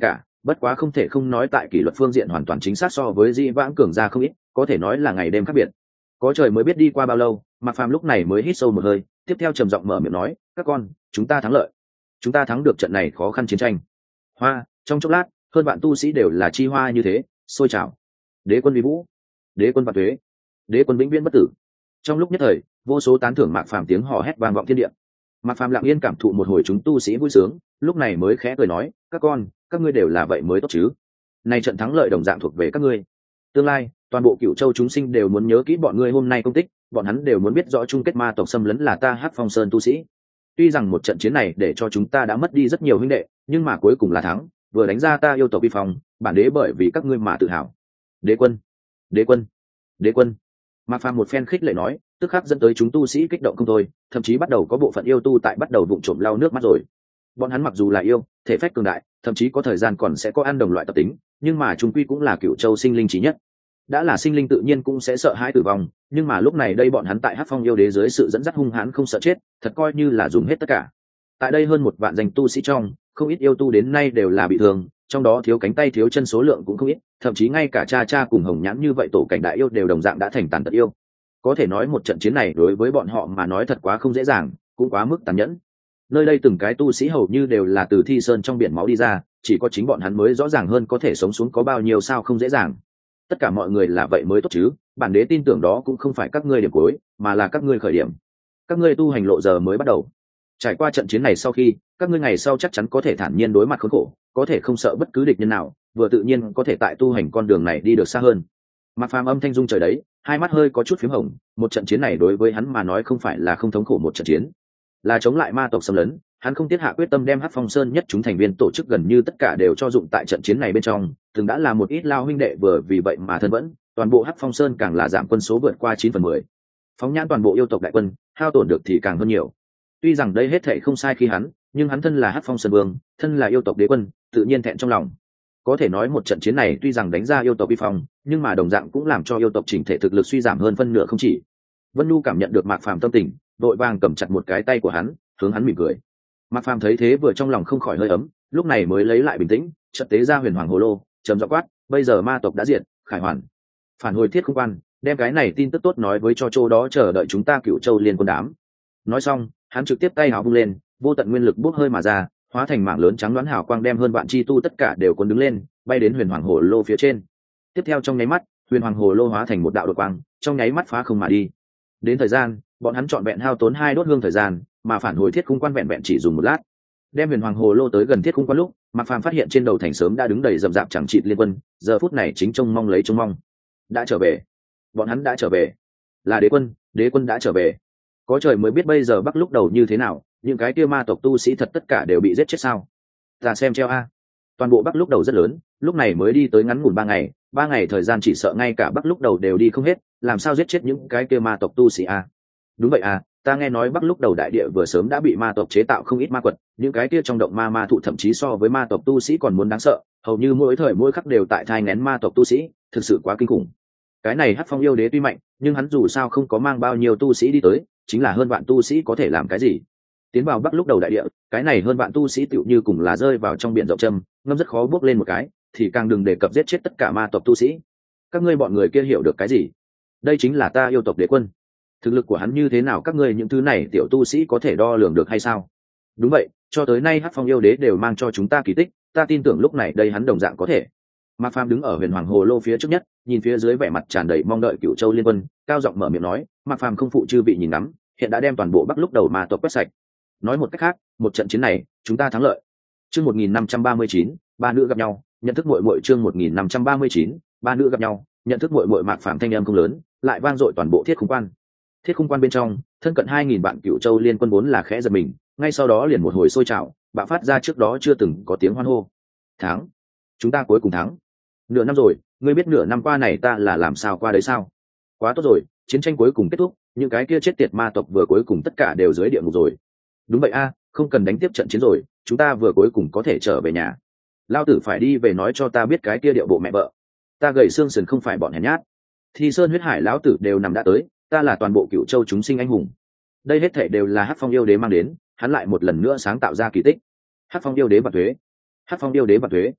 bất quá không thể không nói tại kỷ luật phương diện hoàn toàn chính xác so với dĩ vãng cường gia không ít, có thể nói là ngày đêm khác biệt. Có trời mới biết đi qua bao lâu, Mạc Phàm lúc này mới hít sâu một hơi, tiếp theo trầm giọng mở miệng nói, các con, chúng ta thắng lợi, chúng ta thắng được trận này khó khăn chiến tranh. Hoa, trong chốc lát, hơn bạn tu sĩ đều là chi hoa như thế, sôi trào. Đế quân vi vũ, đế quân vạn tuế, đế quân vĩnh viễn bất tử. Trong lúc nhất thời, vô số tán thưởng Mạc Phàm tiếng hò hét vang vọng thiên địa. Mạc Phàm lặng yên cảm thụ một hồi chúng tu sĩ vui sướng, lúc này mới khẽ cười nói, các con, các ngươi đều là vậy mới tốt chứ? Này trận thắng lợi đồng dạng thuộc về các ngươi. Tương lai, toàn bộ Cửu Châu chúng sinh đều muốn nhớ kỹ bọn ngươi hôm nay công tích, bọn hắn đều muốn biết rõ chung kết ma tộc xâm lấn là ta Hắc Phong Sơn tu sĩ. Tuy rằng một trận chiến này để cho chúng ta đã mất đi rất nhiều huynh đệ, nhưng mà cuối cùng là thắng, vừa đánh ra ta yêu tộc vi phong, bản đế bởi vì các ngươi mà tự hào. Đế quân, đế quân, đế quân. Mạc Phàm một phen khích lệ nói, tức khắc dẫn tới chúng tu sĩ kích động không thôi, thậm chí bắt đầu có bộ phận yêu tu tại bắt đầu vụng trộm lau nước mắt rồi. Bọn hắn mặc dù là yêu, thể phách cường đại, thậm chí có thời gian còn sẽ có ăn đồng loại tập tính, nhưng mà chung quy cũng là Cửu Châu sinh linh trí nhất. Đã là sinh linh tự nhiên cũng sẽ sợ hãi tử vong, nhưng mà lúc này đây bọn hắn tại Hắc Phong yêu đế dưới sự dẫn dắt hung hãn không sợ chết, thật coi như là dùng hết tất cả. Tại đây hơn một vạn danh tu sĩ trong, không ít yêu tu đến nay đều là bị thương, trong đó thiếu cánh tay thiếu chân số lượng cũng không ít, thậm chí ngay cả cha cha cùng hồng nhãn như vậy tổ cảnh đại yêu đều đồng dạng đã thành tàn tật yêu. Có thể nói một trận chiến này đối với bọn họ mà nói thật quá không dễ dàng, cũng quá mức tàn nhẫn. Nơi đây từng cái tu sĩ hầu như đều là từ thi sơn trong biển máu đi ra, chỉ có chính bọn hắn mới rõ ràng hơn có thể sống xuống có bao nhiêu sao không dễ dàng. Tất cả mọi người là vậy mới tốt chứ, bản đế tin tưởng đó cũng không phải các ngươi điểm cuối, mà là các ngươi khởi điểm. Các ngươi tu hành lộ giờ mới bắt đầu. Trải qua trận chiến này sau khi, các ngươi ngày sau chắc chắn có thể thản nhiên đối mặt khốn khổ, có thể không sợ bất cứ địch nhân nào, vừa tự nhiên có thể tại tu hành con đường này đi được xa hơn. Mạc Phàm âm thanh dung trời đấy, hai mắt hơi có chút phím hồng, một trận chiến này đối với hắn mà nói không phải là không thống khổ một trận chiến, là chống lại ma tộc xâm lấn. Hắn không tiết hạ quyết tâm đem Hắc Phong Sơn nhất chúng thành viên tổ chức gần như tất cả đều cho dụng tại trận chiến này bên trong, từng đã là một ít lao huynh đệ vừa vì vậy mà thân vẫn, toàn bộ Hắc Phong Sơn càng là giảm quân số vượt qua chín phần mười. Phóng nhãn toàn bộ yêu tộc đại quân, hao tổn được thì càng hơn nhiều. Tuy rằng đây hết thảy không sai khi hắn, nhưng hắn thân là Hắc Phong Sơn vương, thân là yêu tộc đế quân, tự nhiên thẹn trong lòng. Có thể nói một trận chiến này tuy rằng đánh ra yêu tộc uy phong, nhưng mà đồng dạng cũng làm cho yêu tộc chỉnh thể thực lực suy giảm hơn phân nửa không chỉ. Vân Nhu cảm nhận được Mạc Phàm tâm tình, vội vàng cầm chặt một cái tay của hắn, hướng hắn mỉm cười. Mạc Phàm thấy thế vừa trong lòng không khỏi hơi ấm, lúc này mới lấy lại bình tĩnh, chợt tế ra huyền hoàng hồ lô, trầm giọng quát, bây giờ ma tộc đã diệt, khải hoàn, phản hồi thiết không quan, đem cái này tin tức tốt nói với cho châu đó chờ đợi chúng ta Cửu Châu liên quân đám. Nói xong, hắn trực tiếp tay áo vung lên, vô tận nguyên lực bốc hơi mà ra, hóa thành mảng lớn trắng đoán hào quang đem hơn vạn chi tu tất cả đều cuốn đứng lên, bay đến huyền hoàng hồ lô phía trên. Tiếp theo trong nháy mắt, huyền hoàng hồ lô hóa thành một đạo đột quang, trong nháy mắt phá không mà đi. Đến thời gian, bọn hắn chọn vẹn hao tốn hai đốt hương thời gian, mà phản hồi thiết khung quan vẹn vẹn chỉ dùng một lát. Đem huyền hoàng hồ lô tới gần thiết khung quan lúc, Mạc Phàm phát hiện trên đầu thành sớm đã đứng đầy rậm rạp chẳng chịt liên quân, giờ phút này chính trông mong lấy trông mong. Đã trở về, bọn hắn đã trở về, là đế quân, đế quân đã trở về. Có trời mới biết bây giờ Bắc lúc đầu như thế nào, những cái kia ma tộc tu sĩ thật tất cả đều bị giết chết sao? Ta xem treo a. Toàn bộ Bắc lúc đầu rất lớn, lúc này mới đi tới ngắn ngủn ba ngày, ba ngày thời gian chỉ sợ ngay cả Bắc lúc đầu đều đi không hết, làm sao giết chết những cái kia ma tộc tu sĩ a? Đúng vậy à, ta nghe nói Bắc lúc đầu đại địa vừa sớm đã bị ma tộc chế tạo không ít ma quật, những cái kia trong động ma ma thụ thậm chí so với ma tộc tu sĩ còn muốn đáng sợ, hầu như mỗi thời mỗi khắc đều tại thai nghén ma tộc tu sĩ, thực sự quá kinh khủng. Cái này Hắc Phong yêu đế tuy mạnh, nhưng hắn dù sao không có mang bao nhiêu tu sĩ đi tới, chính là hơn vạn tu sĩ có thể làm cái gì? Tiến vào Bắc lúc đầu đại địa, cái này hơn vạn tu sĩ tựu như cùng là rơi vào trong biển rộng châm, ngâm rất khó bước lên một cái, thì càng đừng đề cập giết chết tất cả ma tộc tu sĩ. Các ngươi bọn người kia hiểu được cái gì? Đây chính là ta yêu tộc đế quân. Thực lực của hắn như thế nào các ngươi những thứ này tiểu tu sĩ có thể đo lường được hay sao? Đúng vậy, cho tới nay Hắc Phong yêu đế đều mang cho chúng ta kỳ tích, ta tin tưởng lúc này đây hắn đồng dạng có thể. Mạc Phàm đứng ở huyền hoàng hồ lô phía trước nhất, nhìn phía dưới vẻ mặt tràn đầy mong đợi Cửu Châu liên quân, cao giọng mở miệng nói, Mạc Phàm không phụ chư vị nhìn ngắm, hiện đã đem toàn bộ Bắc lúc đầu ma tộc quét sạch. Nói một cách khác, một trận chiến này, chúng ta thắng lợi. Chương một nghìn năm trăm ba mươi chín, ba nữ gặp nhau, nhận thức muội muội chương một nghìn năm trăm ba mươi chín, ba nữ gặp nhau, nhận thức muội muội. Mạc Phàm thanh âm không lớn, lại vang dội toàn bộ thiết khung quan. Thiết khung quan bên trong, thân cận hai nghìn vạn Cửu Châu liên quân vốn là khẽ giật mình, ngay sau đó liền một hồi sôi trào, bạo phát ra trước đó chưa từng có tiếng hoan hô. Thắng, chúng ta cuối cùng thắng. Nửa năm rồi, ngươi biết nửa năm qua này ta là làm sao qua đấy sao? Quá tốt rồi, chiến tranh cuối cùng kết thúc, những cái kia chết tiệt ma tộc vừa cuối cùng tất cả đều dưới địa ngục rồi. Đúng vậy a, không cần đánh tiếp trận chiến rồi, chúng ta vừa cuối cùng có thể trở về nhà. Lao tử phải đi về nói cho ta biết cái kia điệu bộ mẹ vợ. Ta gầy xương sườn không phải bọn hèn nhát. Thi sơn huyết hải lão tử đều nằm đã tới, ta là toàn bộ Cửu Châu chúng sinh anh hùng. Đây hết thể đều là Hắc Phong yêu đế mang đến, hắn lại một lần nữa sáng tạo ra kỳ tích. Hắc Phong yêu đế và thuế, Hắc Phong yêu đế và thuế.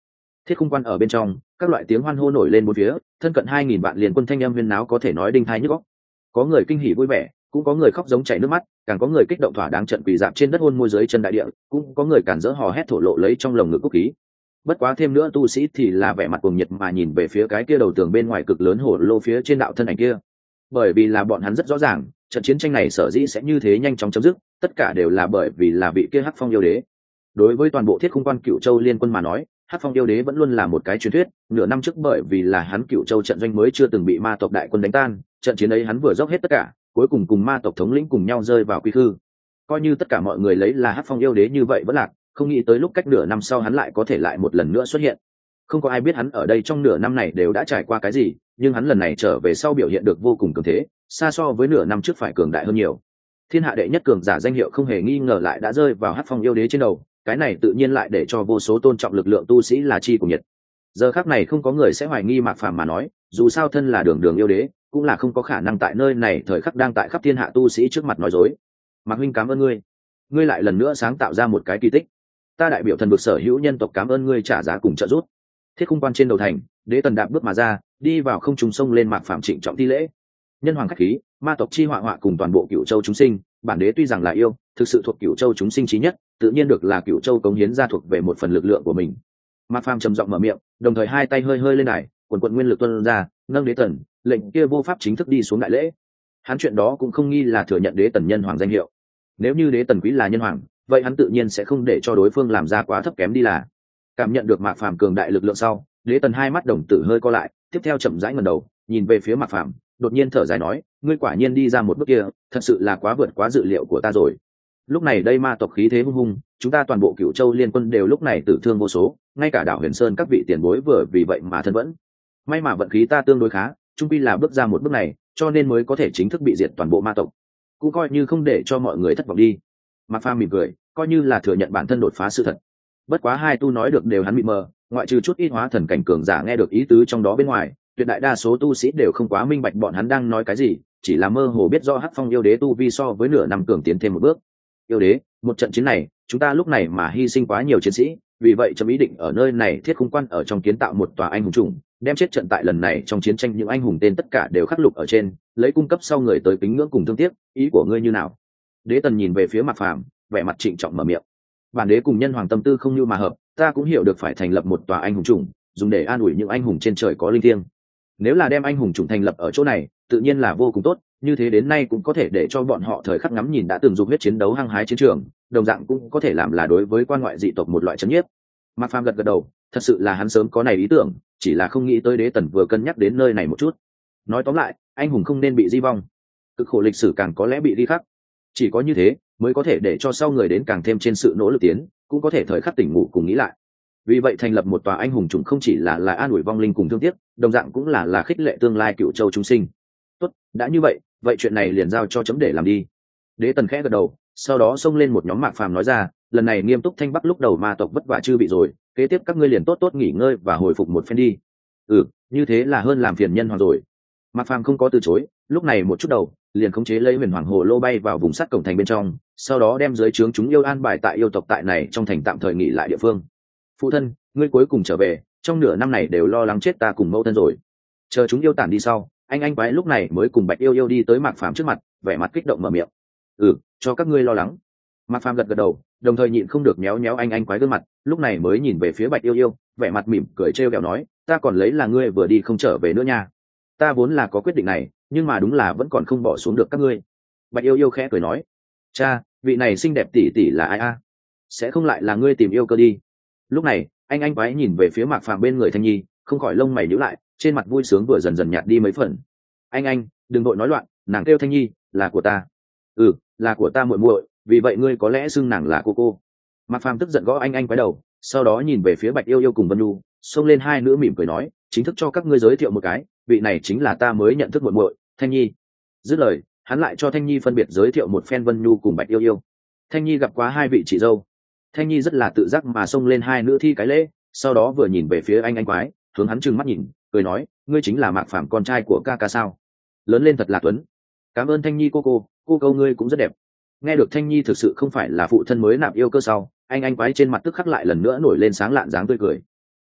Thiết khung quan ở bên trong, các loại tiếng hoan hô nổi lên bốn phía, thân cận hai nghìn vạn liền quân thanh âm huyên náo có thể nói đinh tai nhức óc. Có người kinh hỉ vui vẻ, cũng có người khóc giống chảy nước mắt, càng có người kích động thỏa đáng trận quỳ dạp trên đất hôn môi dưới chân đại địa, cũng có người cản rỡ hò hét thổ lộ lấy trong lồng ngực quốc khí. Bất quá thêm nữa tu sĩ thì là vẻ mặt cuồng nhiệt mà nhìn về phía cái kia đầu tường bên ngoài cực lớn hồ lô phía trên đạo thân ảnh kia, bởi vì là bọn hắn rất rõ ràng, trận chiến tranh này sở dĩ sẽ như thế nhanh chóng chấm dứt, tất cả đều là bởi vì là vị kia Hắc Phong yêu đế. Đối với toàn bộ Thiết Khung Quan Cựu Châu liên quân mà nói, Hắc Phong yêu đế vẫn luôn là một cái truyền thuyết. Nửa năm trước bởi vì là hắn Cựu Châu trận doanh mới chưa từng bị ma tộc đại quân đánh tan, trận chiến ấy hắn vừa dốc hết tất cả, cuối cùng cùng ma tộc thống lĩnh cùng nhau rơi vào quy khư. Coi như tất cả mọi người lấy là Hắc Phong yêu đế như vậy vẫn lạc, không nghĩ tới lúc cách nửa năm sau hắn lại có thể lại một lần nữa xuất hiện. Không có ai biết hắn ở đây trong nửa năm này đều đã trải qua cái gì, nhưng hắn lần này trở về sau biểu hiện được vô cùng cường thế, xa so với nửa năm trước phải cường đại hơn nhiều. Thiên hạ đệ nhất cường giả danh hiệu không hề nghi ngờ lại đã rơi vào Hắc Phong yêu đế trên đầu, cái này tự nhiên lại để cho vô số tôn trọng lực lượng tu sĩ là chi của nhiệt. Giờ khắc này không có người sẽ hoài nghi Mạc Phàm mà nói, dù sao thân là đường đường yêu đế, cũng là không có khả năng tại nơi này thời khắc đang tại khắp thiên hạ tu sĩ trước mặt nói dối. Mạc huynh cảm ơn ngươi, ngươi lại lần nữa sáng tạo ra một cái kỳ tích. Ta đại biểu thần vực sở hữu nhân tộc cảm ơn ngươi trả giá cùng trợ giúp. Thiết Khung Quan trên đầu thành, Đế Tần đạp bước mà ra, đi vào không trung sông lên Mạc Phàm trịnh trọng thi lễ. Nhân hoàng khách khí, ma tộc chi họa họa cùng toàn bộ Cửu Châu chúng sinh, bản đế tuy rằng là yêu, thực sự thuộc Cửu Châu chúng sinh chí nhất, tự nhiên được là Cửu Châu cống hiến ra thuộc về một phần lực lượng của mình. Mạc Phàm trầm giọng mở miệng, đồng thời hai tay hơi hơi lên đài, quần quần nguyên lực tuôn ra, nâng Đế Tần, lệnh kia vô pháp chính thức đi xuống đại lễ. Hắn chuyện đó cũng không nghi là thừa nhận Đế Tần nhân hoàng danh hiệu. Nếu như Đế Tần quý là nhân hoàng, vậy hắn tự nhiên sẽ không để cho đối phương làm ra quá thấp kém đi là. Cảm nhận được Mạc Phàm cường đại lực lượng sau, Đế Tần hai mắt đồng tử hơi co lại, tiếp theo chậm rãi ngẩng đầu, nhìn về phía Mạc Phàm, đột nhiên thở dài nói, ngươi quả nhiên đi ra một bước kia, thật sự là quá vượt quá dự liệu của ta rồi. Lúc này đây ma tộc khí thế hung hung, chúng ta toàn bộ Cửu Châu liên quân đều lúc này tử thương vô số, ngay cả đảo Huyền Sơn các vị tiền bối vừa vì vậy mà thân vẫn. May mà vận khí ta tương đối khá, chung quy là bước ra một bước này, cho nên mới có thể chính thức bị diệt toàn bộ ma tộc. Cũng coi như không để cho mọi người thất vọng đi. Mạc Phàm mỉm cười, coi như là thừa nhận bản thân đột phá sự thật. Bất quá hai tu nói được đều hắn bị mờ, ngoại trừ chút ít hóa thần cảnh cường giả nghe được ý tứ trong đó bên ngoài, tuyệt đại đa số tu sĩ đều không quá minh bạch bọn hắn đang nói cái gì, chỉ là mơ hồ biết do Hắc Phong yêu đế tu vi so với nửa năm cường tiến thêm một bước. Yêu đế, một trận chiến này, chúng ta lúc này mà hy sinh quá nhiều chiến sĩ, vì vậy chấm ý định ở nơi này Thiết Khung Quan ở trong kiến tạo một tòa anh hùng trùng, đem chết trận tại lần này trong chiến tranh những anh hùng tên tất cả đều khắc lục ở trên, lấy cung cấp sau người tới kính ngưỡng cùng thương tiếc, ý của ngươi như nào? Đế Tần nhìn về phía Mạc Phàm, vẻ mặt trịnh trọng mở miệng. Bản đế cùng nhân hoàng tâm tư không như mà hợp, ta cũng hiểu được phải thành lập một tòa anh hùng trùng, dùng để an ủi những anh hùng trên trời có linh thiêng. Nếu là đem anh hùng trùng thành lập ở chỗ này, tự nhiên là vô cùng tốt, như thế đến nay cũng có thể để cho bọn họ thời khắc ngắm nhìn đã từng dục huyết chiến đấu hăng hái chiến trường, đồng dạng cũng có thể làm là đối với quan ngoại dị tộc một loại trấn nhiếp. Mạc Phàm gật gật đầu, thật sự là hắn sớm có này ý tưởng, chỉ là không nghĩ tới Đế Tần vừa cân nhắc đến nơi này một chút. Nói tóm lại, anh hùng không nên bị di vong, cực khổ lịch sử càng có lẽ bị đi khắc. Chỉ có như thế mới có thể để cho sau người đến càng thêm trên sự nỗ lực tiến, cũng có thể thời khắc tỉnh ngủ cùng nghĩ lại. Vì vậy thành lập một tòa anh hùng trùng không chỉ là là an ủi vong linh cùng thương tiếc, đồng dạng cũng là là khích lệ tương lai Cửu Châu chúng sinh. Tốt, đã như vậy, vậy chuyện này liền giao cho chấm để làm đi. Đế Tần khẽ gật đầu, sau đó xông lên một nhóm Mạc Phàm nói ra, lần này nghiêm túc thanh bắc lúc đầu ma tộc vất vả chưa bị rồi, kế tiếp các ngươi liền tốt tốt nghỉ ngơi và hồi phục một phen đi. Ừ, như thế là hơn làm phiền nhân hoàng rồi. Mạc Phàm không có từ chối, lúc này một chút đầu liền khống chế lấy huyền hoàng hồ lô bay vào vùng sắt cổng thành bên trong, sau đó đem dưới trướng chúng yêu an bài tại yêu tộc tại này trong thành tạm thời nghỉ lại địa phương. Phụ thân, ngươi cuối cùng trở về, trong nửa năm này đều lo lắng chết ta cùng mẫu thân rồi. Chờ chúng yêu tản đi sau, anh anh quái lúc này mới cùng Bạch Yêu Yêu đi tới Mạc Phàm trước mặt, vẻ mặt kích động mở miệng. Ừ, cho các ngươi lo lắng. Mạc Phàm gật gật đầu, đồng thời nhịn không được méo méo anh anh quái gương mặt, lúc này mới nhìn về phía Bạch Yêu Yêu, vẻ mặt mỉm cười trêu ghẹo nói, ta còn lấy là ngươi vừa đi không trở về nữa nha. Ta vốn là có quyết định này, nhưng mà đúng là vẫn còn không bỏ xuống được các ngươi. Bạch Yêu Yêu khẽ cười nói, cha, vị này xinh đẹp tỷ tỷ là ai a? Sẽ không lại là ngươi tìm yêu cơ đi? Lúc này anh anh quái nhìn về phía Mạc Phàm bên người Thanh Nhi, không khỏi lông mày nhíu lại, trên mặt vui sướng vừa dần dần nhạt đi mấy phần. Anh anh, đừng vội nói loạn, nàng kêu Thanh Nhi là của ta. Ừ, là của ta muội muội, vì vậy ngươi có lẽ xưng nàng là cô cô. Mạc Phàm tức giận gõ anh anh quái đầu, sau đó nhìn về phía Bạch Yêu Yêu cùng Vân Nhu, xông lên hai nữ mỉm cười nói, chính thức cho các ngươi giới thiệu một cái, vị này chính là ta mới nhận thức muội muội, Thanh Nhi. Dứt lời, hắn lại cho Thanh Nhi phân biệt giới thiệu một phen Vân Nhu cùng Bạch Yêu Yêu. Thanh Nhi gặp quá hai vị chị dâu. Thanh Nhi rất là tự giác mà xông lên hai nữ thi cái lễ, sau đó vừa nhìn về phía anh anh quái, hướng hắn trừng mắt nhìn, cười nói, ngươi chính là Mạc Phàm con trai của ca ca sao? Lớn lên thật là tuấn. Cảm ơn Thanh Nhi cô cô, cô câu ngươi cũng rất đẹp. Nghe được Thanh Nhi thực sự không phải là phụ thân mới nạp yêu cơ sau, anh anh quái trên mặt tức khắc lại lần nữa nổi lên sáng lạn dáng tươi cười.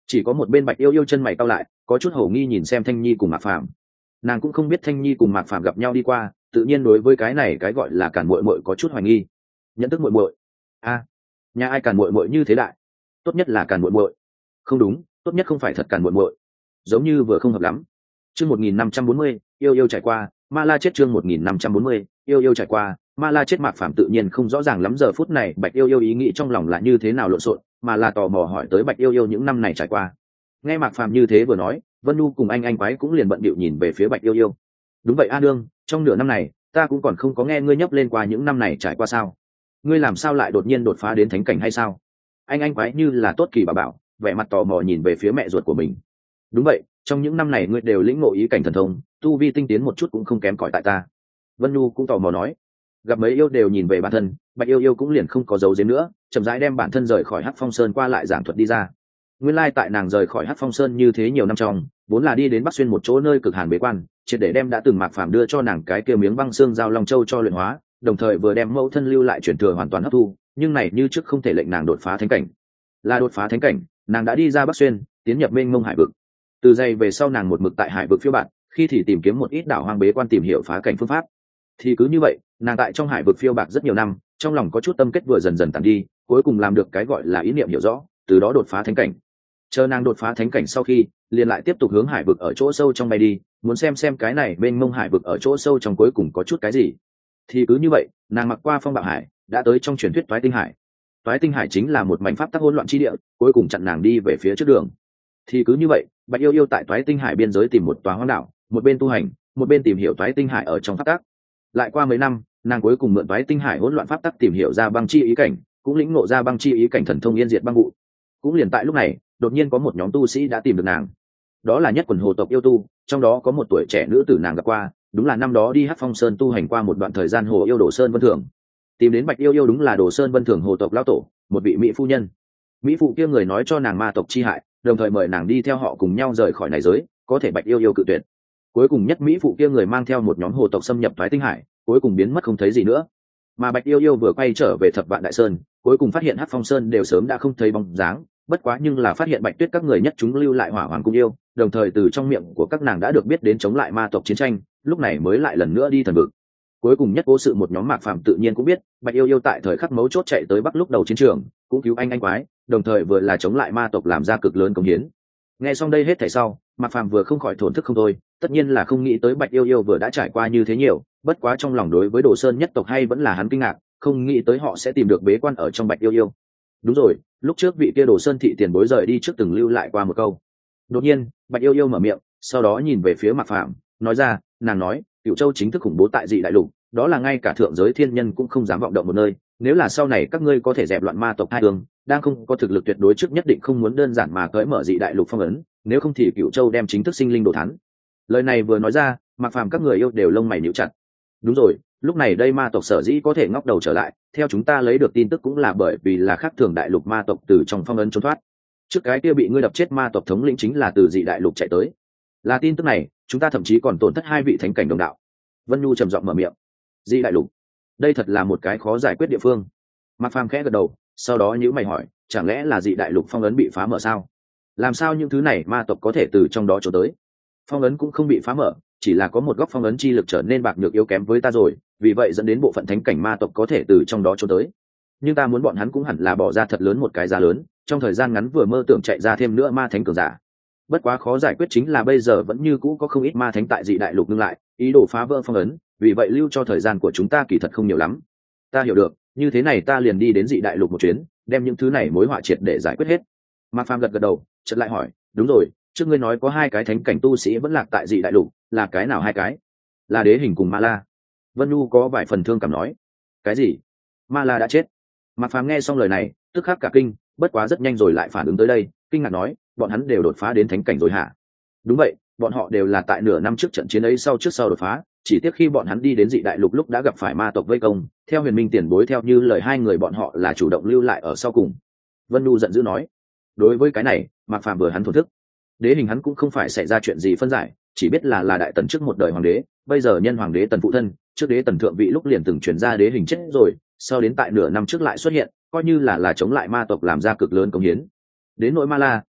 Chỉ có một bên Bạch Yêu Yêu chân mày cau lại, có chút hổ nghi nhìn xem Thanh Nhi cùng Mạc Phàm. Nàng cũng không biết Thanh Nhi cùng Mạc Phàm gặp nhau đi qua, tự nhiên đối với cái này cái gọi là càn muội muội có chút hoài nghi. Nhận thức muội muội? A, nhà ai càn muội muội như thế đại? Tốt nhất là càn muội muội. Không đúng, tốt nhất không phải thật càn muội muội. Giống như vừa không hợp lắm. Chương một nghìn năm trăm bốn mươi, yêu yêu trải qua, Ma La chết. Chương một nghìn năm trăm bốn mươi, yêu yêu trải qua, Ma La chết. Mạc Phàm tự nhiên không rõ ràng lắm giờ phút này Bạch Yêu Yêu ý nghĩ trong lòng là như thế nào lộn xộn, mà là tò mò hỏi tới Bạch Yêu Yêu những năm này trải qua. Nghe Mạc Phàm như thế vừa nói, Vân Nhu cùng anh anh quái cũng liền bận bịu nhìn về phía Bạch Yêu Yêu. Đúng vậy a đương, trong nửa năm này ta cũng còn không có nghe ngươi nhấp lên qua những năm này trải qua sao? Ngươi làm sao lại đột nhiên đột phá đến thánh cảnh hay sao? Anh anh quái như là tốt kỳ bà bảo, vẻ mặt tò mò nhìn về phía mẹ ruột của mình. Đúng vậy, trong những năm này ngươi đều lĩnh ngộ ý cảnh thần thông, tu vi tinh tiến một chút cũng không kém cỏi tại ta. Vân Nhu cũng tò mò nói. Gặp mấy yêu đều nhìn về bản thân, Bạch Yêu Yêu cũng liền không có giấu giếm nữa, chậm rãi đem bản thân rời khỏi Hắc Phong Sơn qua lại giảng thuật đi ra. Nguyên lai tại nàng rời khỏi Hắc Phong Sơn như thế nhiều năm trong, vốn là đi đến Bắc Xuyên một chỗ nơi cực hàn bế quan, triệt để đem đã từng Mạc Phàm đưa cho nàng cái kia miếng băng xương giao long châu cho luyện hóa, đồng thời vừa đem mẫu thân lưu lại chuyển thừa hoàn toàn hấp thu, nhưng này như trước không thể lệnh nàng đột phá thánh cảnh. Là đột phá thánh cảnh, nàng đã đi ra Bắc Xuyên, tiến nhập mênh mông hải vực. Từ giây về sau nàng một mực tại hải vực phiêu bạt, khi thì tìm kiếm một ít đảo hoang bế quan tìm hiểu phá cảnh phương pháp. Thì cứ như vậy, nàng tại trong hải vực phiêu bạt rất nhiều năm, trong lòng có chút tâm kết vừa dần dần tàn đi, cuối cùng làm được cái gọi là ý niệm hiểu rõ, từ đó đột phá thánh cảnh. Chờ nàng đột phá thánh cảnh sau khi, liền lại tiếp tục hướng hải vực ở chỗ sâu trong bay đi, muốn xem xem cái này mênh mông hải vực ở chỗ sâu trong cuối cùng có chút cái gì. Thì cứ như vậy, nàng mặc qua phong bạo hải, đã tới trong truyền thuyết toái tinh hải. Toái tinh hải chính là một mảnh pháp tắc hỗn loạn chi địa, cuối cùng chặn nàng đi về phía trước đường. Thì cứ như vậy, Bạch Yêu Yêu tại toái tinh hải biên giới tìm một tòa hoang đảo, một bên tu hành, một bên tìm hiểu toái tinh hải ở trong pháp tắc. Lại qua mấy năm, nàng cuối cùng mượn toái tinh hải hỗn loạn pháp tắc tìm hiểu ra băng chi ý cảnh, cũng lĩnh ngộ ra băng chi ý cảnh thần thông yên diệt băng vụ. Cũng liền tại lúc này, đột nhiên có một nhóm tu sĩ đã tìm được nàng. Đó là nhất quần hồ tộc yêu tu, trong đó có một tuổi trẻ nữ tử nàng gặp qua, đúng là năm đó đi Hắc Phong Sơn tu hành qua một đoạn thời gian hồ yêu Đồ Sơn Vân Thường. Tìm đến Bạch Yêu Yêu đúng là Đồ Sơn Vân Thường hồ tộc lão tổ, một vị mỹ phu nhân. Mỹ phụ kia người nói cho nàng ma tộc chi hại, đồng thời mời nàng đi theo họ cùng nhau rời khỏi này giới, có thể Bạch Yêu Yêu cự tuyệt. Cuối cùng nhất mỹ phụ kia người mang theo một nhóm hồ tộc xâm nhập Toái Tinh Hải, cuối cùng biến mất không thấy gì nữa. Mà Bạch Yêu Yêu vừa quay trở về Thập Vạn Đại Sơn, cuối cùng phát hiện Hắc Phong Sơn đều sớm đã không thấy bóng dáng, bất quá nhưng là phát hiện Bạch Tuyết các người nhất chúng lưu lại Hỏa Hoàng cung yêu, đồng thời từ trong miệng của các nàng đã được biết đến chống lại ma tộc chiến tranh, lúc này mới lại lần nữa đi thần vực. Cuối cùng nhất cố sự một nhóm Mạc Phàm tự nhiên cũng biết, Bạch Yêu Yêu tại thời khắc mấu chốt chạy tới Bắc lúc đầu chiến trường, cũng cứu anh anh quái, đồng thời vừa là chống lại ma tộc làm ra cực lớn công hiến. Nghe xong đây hết thảy sau, Mạc Phàm vừa không khỏi thổn thức không thôi, tất nhiên là không nghĩ tới Bạch Yêu Yêu vừa đã trải qua như thế nhiều, bất quá trong lòng đối với Đồ Sơn nhất tộc hay vẫn là hắn kinh ngạc, không nghĩ tới họ sẽ tìm được bế quan ở trong Bạch Yêu Yêu. Đúng rồi, lúc trước vị kia Đồ Sơn thị tiền bối rời đi trước từng lưu lại qua một câu. Đột nhiên, Bạch Yêu Yêu mở miệng, sau đó nhìn về phía Mạc Phàm, nói ra, nàng nói, Cửu Châu chính thức khủng bố tại dị đại lục, đó là ngay cả thượng giới thiên nhân cũng không dám vọng động một nơi, nếu là sau này các ngươi có thể dẹp loạn ma tộc hai đường, đang không có thực lực tuyệt đối trước nhất định không muốn đơn giản mà cởi mở dị đại lục phong ấn, nếu không thì Cửu Châu đem chính thức sinh linh đồ thắn. Lời này vừa nói ra, Mạc Phàm các người yêu đều lông mày nhíu chặt. Đúng rồi, lúc này đây ma tộc sở dĩ có thể ngóc đầu trở lại, theo chúng ta lấy được tin tức cũng là bởi vì là khác thường đại lục ma tộc từ trong phong ấn trốn thoát. Trước cái kia bị ngươi đập chết ma tộc thống lĩnh chính là từ dị đại lục chạy tới. Là tin tức này, chúng ta thậm chí còn tổn thất hai vị thánh cảnh đồng đạo. Vân Nhu trầm giọng mở miệng. Dị đại lục, đây thật là một cái khó giải quyết địa phương. Mạc Phàm khẽ gật đầu, sau đó nhíu mày hỏi, chẳng lẽ là dị đại lục phong ấn bị phá mở sao? Làm sao những thứ này ma tộc có thể từ trong đó trốn tới? Phong ấn cũng không bị phá mở, chỉ là có một góc phong ấn chi lực trở nên bạc nhược yếu kém với ta rồi, vì vậy dẫn đến bộ phận thánh cảnh ma tộc có thể từ trong đó trốn tới. Nhưng ta muốn bọn hắn cũng hẳn là bỏ ra thật lớn một cái giá lớn, trong thời gian ngắn vừa mơ tưởng chạy ra thêm nữa ma thánh cường giả. Bất quá khó giải quyết chính là bây giờ vẫn như cũ có không ít ma thánh tại dị đại lục ngưng lại, ý đồ phá vỡ phong ấn, vì vậy lưu cho thời gian của chúng ta kỳ thật không nhiều lắm. Ta hiểu được, như thế này ta liền đi đến dị đại lục một chuyến, đem những thứ này mối họa triệt để giải quyết hết. Mạc Phàm gật gật đầu, chợt lại hỏi, đúng rồi, trước ngươi nói có hai cái thánh cảnh tu sĩ vẫn lạc tại dị đại lục, là cái nào hai cái? Là Đế Hình cùng Ma La. Vân Nhu có vài phần thương cảm nói. Cái gì? Ma La đã chết? Mạc Phàm nghe xong lời này, tức khắc cả kinh, bất quá rất nhanh rồi lại phản ứng tới đây, kinh ngạc nói, bọn hắn đều đột phá đến thánh cảnh rồi hả? Đúng vậy, bọn họ đều là tại nửa năm trước trận chiến ấy sau trước sau đột phá, chỉ tiếc khi bọn hắn đi đến dị đại lục lúc đã gặp phải ma tộc vây công, theo Huyền Minh tiền bối theo như lời hai người bọn họ là chủ động lưu lại ở sau cùng. Vân Nhu giận dữ nói. Đối với cái này, Mạc Phàm vừa hắn thổn thức. Đế Hình hắn cũng không phải xảy ra chuyện gì phân giải, chỉ biết là là đại tần trước một đời hoàng đế, bây giờ nhân hoàng đế tần phụ thân, trước đế tần thượng vị lúc liền từng truyền ra Đế Hình chết rồi, sau đến tại nửa năm trước lại xuất hiện, coi như là là chống lại ma tộc làm ra cực lớn công hiến. Đến nỗi Ma La,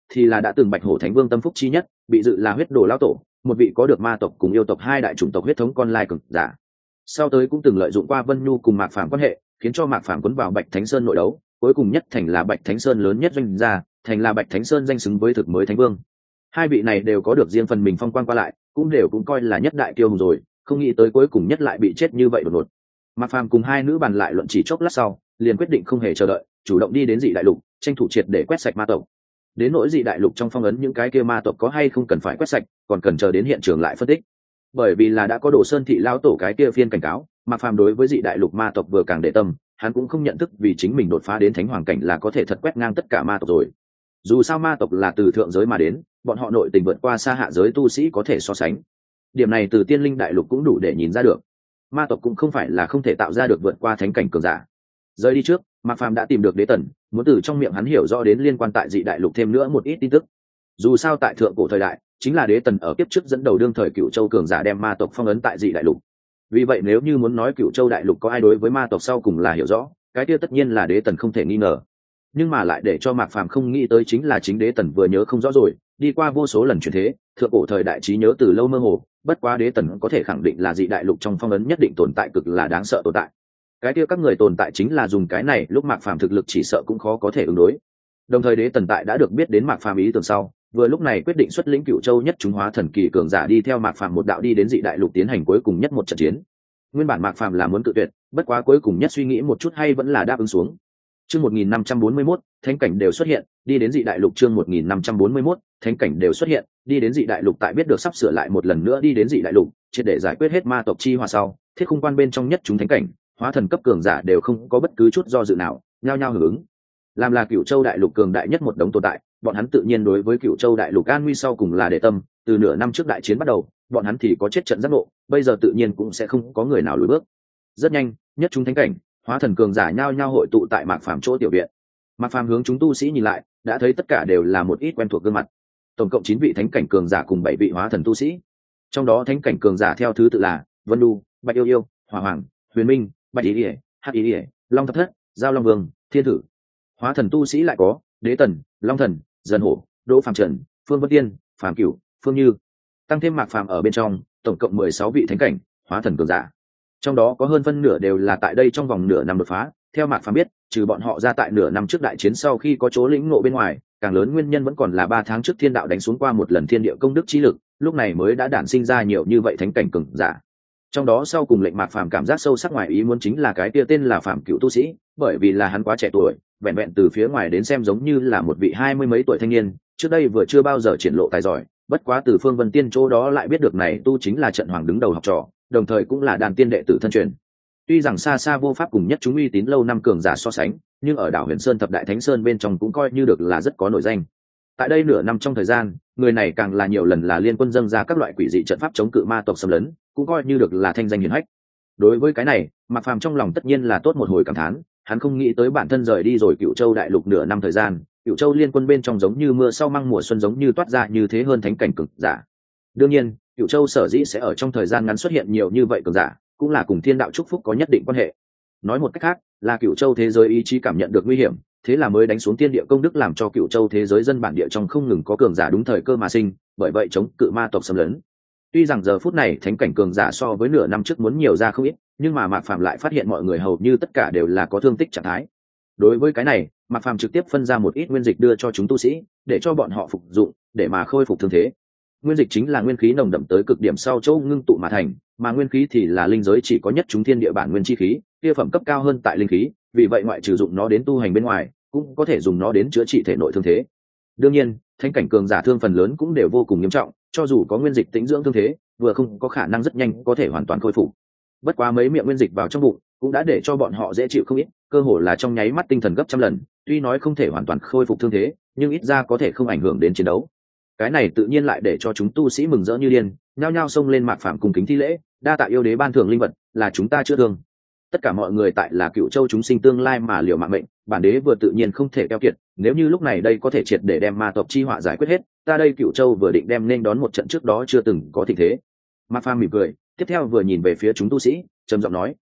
thì là đã từng Bạch Hổ Thánh Vương tâm phúc chi nhất, bị dự là huyết đồ lão tổ, một vị có được ma tộc cùng yêu tộc hai đại chủng tộc huyết thống con lai cực giả. Sau tới cũng từng lợi dụng qua Vân Nhu cùng Mạc Phàm quan hệ, khiến cho Mạc Phàm cuốn vào Bạch Thánh Sơn nội đấu, cuối cùng nhất thành là Bạch Thánh Sơn lớn nhất doanh gia, thành là Bạch Thánh Sơn danh xứng với thực mới Thánh Vương. Hai vị này đều có được riêng phần mình phong quang qua lại, cũng đều cũng coi là nhất đại kiêu hùng rồi, không nghĩ tới cuối cùng nhất lại bị chết như vậy đột ngột. Mạc Phàm cùng hai nữ bàn lại luận chỉ chốc lát sau, liền quyết định không hề chờ đợi, chủ động đi đến dị đại lục, tranh thủ triệt để quét sạch ma tộc. Đến nỗi dị đại lục trong phong ấn những cái kia ma tộc có hay không cần phải quét sạch, còn cần chờ đến hiện trường lại phân tích. Bởi vì là đã có Đồ Sơn thị lão tổ cái kia phiên cảnh cáo, Mạc Phàm đối với dị đại lục ma tộc vừa càng để tâm, hắn cũng không nhận thức vì chính mình đột phá đến thánh hoàng cảnh là có thể thật quét ngang tất cả ma tộc rồi. Dù sao ma tộc là từ thượng giới mà đến, bọn họ nội tình vượt qua xa hạ giới tu sĩ có thể so sánh. Điểm này từ tiên linh đại lục cũng đủ để nhìn ra được. Ma tộc cũng không phải là không thể tạo ra được vượt qua thánh cảnh cường giả. Rời đi trước, Mạc Phàm đã tìm được Đế Tần, muốn từ trong miệng hắn hiểu rõ đến liên quan tại dị đại lục thêm nữa một ít tin tức. Dù sao tại thượng cổ thời đại, chính là Đế Tần ở kiếp trước dẫn đầu đương thời Cựu Châu cường giả đem ma tộc phong ấn tại dị đại lục. Vì vậy nếu như muốn nói Cựu Châu đại lục có ai đối với ma tộc sau cùng là hiểu rõ, cái kia tất nhiên là Đế Tần không thể nghi ngờ. Nhưng mà lại để cho Mạc Phàm không nghĩ tới chính là chính Đế Tần vừa nhớ không rõ rồi, đi qua vô số lần chuyển thế, thượng cổ thời đại trí nhớ từ lâu mơ hồ, bất quá Đế Tần có thể khẳng định là dị đại lục trong phong ấn nhất định tồn tại cực là đáng sợ tồn tại. Cái kia các người tồn tại chính là dùng cái này, lúc Mạc Phàm thực lực chỉ sợ cũng khó có thể ứng đối. Đồng thời Đế Tần tại đã được biết đến Mạc Phàm ý tưởng sau, vừa lúc này quyết định xuất lĩnh Cựu Châu nhất chúng hóa thần kỳ cường giả đi theo Mạc Phàm một đạo đi đến dị đại lục tiến hành cuối cùng nhất một trận chiến. Nguyên bản Mạc Phàm là muốn cự tuyệt, bất quá cuối cùng nhất suy nghĩ một chút hay vẫn là đáp ứng xuống. Chương một nghìn năm trăm bốn mươi mốt, thánh cảnh đều xuất hiện, đi đến dị đại lục. Chương một nghìn năm trăm bốn mươi mốt, thánh cảnh đều xuất hiện, đi đến dị đại lục. Tại biết được sắp sửa lại một lần nữa đi đến dị đại lục, triệt để giải quyết hết ma tộc chi hỏa sau, thiết khung quan bên trong nhất chúng thánh cảnh, hóa thần cấp cường giả đều không có bất cứ chút do dự nào, nhao nhao hưởng ứng. Làm là Cựu Châu đại lục cường đại nhất một đống tồn tại, bọn hắn tự nhiên đối với Cựu Châu đại lục an nguy sau cùng là để tâm, từ nửa năm trước đại chiến bắt đầu, bọn hắn thì có chết trận giác ngộ, bây giờ tự nhiên cũng sẽ không có người nào lùi bước. Rất nhanh, nhất chúng thánh cảnh, hóa thần cường giả nhao nhao hội tụ tại Mạc Phàm chỗ tiểu viện. Mạc Phàm hướng chúng tu sĩ nhìn lại, đã thấy tất cả đều là một ít quen thuộc gương mặt. Tổng cộng chín vị thánh cảnh cường giả cùng bảy vị hóa thần tu sĩ. Trong đó thánh cảnh cường giả theo thứ tự là Vân Du, Bạch Yêu Yêu, Hỏa Hoàng, Huyền Minh, Bạch Ý Ỉa, Hắc Ý Ỉa, Long Thập Thất, Giao Long Vương, Thiên Thử. Hóa thần tu sĩ lại có Đế Tần, Long Thần, Dần Hổ, Đỗ Phàm Trần, Phương Vân Tiên, Phàm Cửu, Phương Như. Tăng thêm Mạc Phàm ở bên trong, tổng cộng mười sáu vị thánh cảnh, hóa thần cường giả. Trong đó có hơn phân nửa đều là tại đây trong vòng nửa năm đột phá. Theo Mạc Phàm biết, trừ bọn họ ra tại nửa năm trước đại chiến sau khi có chỗ lĩnh ngộ bên ngoài, càng lớn nguyên nhân vẫn còn là ba tháng trước thiên đạo đánh xuống qua một lần thiên địa công đức chi lực, lúc này mới đã đản sinh ra nhiều như vậy thánh cảnh cường giả. Trong đó sau cùng lệnh Mạc Phàm cảm giác sâu sắc ngoài ý muốn chính là cái kia tên là Phàm Cửu tu sĩ, bởi vì là hắn quá trẻ tuổi, vẹn vẹn từ phía ngoài đến xem giống như là một vị hai mươi mấy tuổi thanh niên, trước đây vừa chưa bao giờ triển lộ tài giỏi, bất quá từ Phương Vân Tiên chỗ đó lại biết được này tu chính là trận hoàng đứng đầu học trò, đồng thời cũng là đàn tiên đệ tử thân truyền. Tuy rằng xa xa vô pháp cùng nhất chúng uy tín lâu năm cường giả so sánh, nhưng ở đảo Huyền Sơn thập đại thánh sơn bên trong cũng coi như được là rất có nổi danh. Tại đây nửa năm trong thời gian, người này càng là nhiều lần là liên quân dâng ra các loại quỷ dị trận pháp chống cự ma tộc xâm lấn, cũng coi như được là thanh danh hiển hách. Đối với cái này, Mạc Phàm trong lòng tất nhiên là tốt một hồi cảm thán, hắn không nghĩ tới bản thân rời đi rồi Cựu Châu đại lục nửa năm thời gian, Cựu Châu liên quân bên trong giống như mưa sau măng mùa xuân giống như toát ra như thế hơn thánh cảnh cực giả. Đương nhiên, Cựu Châu sở dĩ sẽ ở trong thời gian ngắn xuất hiện nhiều như vậy cường giả, cũng là cùng thiên đạo chúc phúc có nhất định quan hệ. Nói một cách khác, là Cựu Châu thế giới ý chí cảm nhận được nguy hiểm, thế là mới đánh xuống thiên địa công đức làm cho Cựu Châu thế giới dân bản địa trong không ngừng có cường giả đúng thời cơ mà sinh, bởi vậy chống cự ma tộc xâm lấn. Tuy rằng giờ phút này thánh cảnh cường giả so với nửa năm trước muốn nhiều ra không ít, nhưng mà Mạc Phàm lại phát hiện mọi người hầu như tất cả đều là có thương tích trạng thái. Đối với cái này, Mạc Phàm trực tiếp phân ra một ít nguyên dịch đưa cho chúng tu sĩ, để cho bọn họ phục dụng, để mà khôi phục thương thế. Nguyên dịch chính là nguyên khí nồng đậm tới cực điểm sau châu ngưng tụ mà thành, mà nguyên khí thì là linh giới chỉ có nhất chúng thiên địa bản nguyên chi khí, kia phẩm cấp cao hơn tại linh khí, vì vậy ngoại trừ dụng nó đến tu hành bên ngoài, cũng có thể dùng nó đến chữa trị thể nội thương thế. Đương nhiên, thánh cảnh cường giả thương phần lớn cũng đều vô cùng nghiêm trọng, cho dù có nguyên dịch tĩnh dưỡng thương thế, vừa không có khả năng rất nhanh có thể hoàn toàn khôi phục. Bất quá mấy miệng nguyên dịch vào trong bụng, cũng đã để cho bọn họ dễ chịu không ít, cơ hồ là trong nháy mắt tinh thần gấp trăm lần, tuy nói không thể hoàn toàn khôi phục thương thế, nhưng ít ra có thể không ảnh hưởng đến chiến đấu. Cái này tự nhiên lại để cho chúng tu sĩ mừng rỡ như điên, nhao nhao xông lên Mạc Phàm cùng kính thi lễ, đa tạ yêu đế ban thưởng linh vật, là chúng ta chữa thương. Tất cả mọi người tại là Cựu Châu chúng sinh tương lai mà liều mạng mệnh, bản đế vừa tự nhiên không thể keo kiệt, nếu như lúc này đây có thể triệt để đem ma tộc chi họa giải quyết hết, ta đây Cựu Châu vừa định đem nên đón một trận trước đó chưa từng có tình thế. Mạc Phàm mỉm cười, tiếp theo vừa nhìn về phía chúng tu sĩ, trầm giọng nói,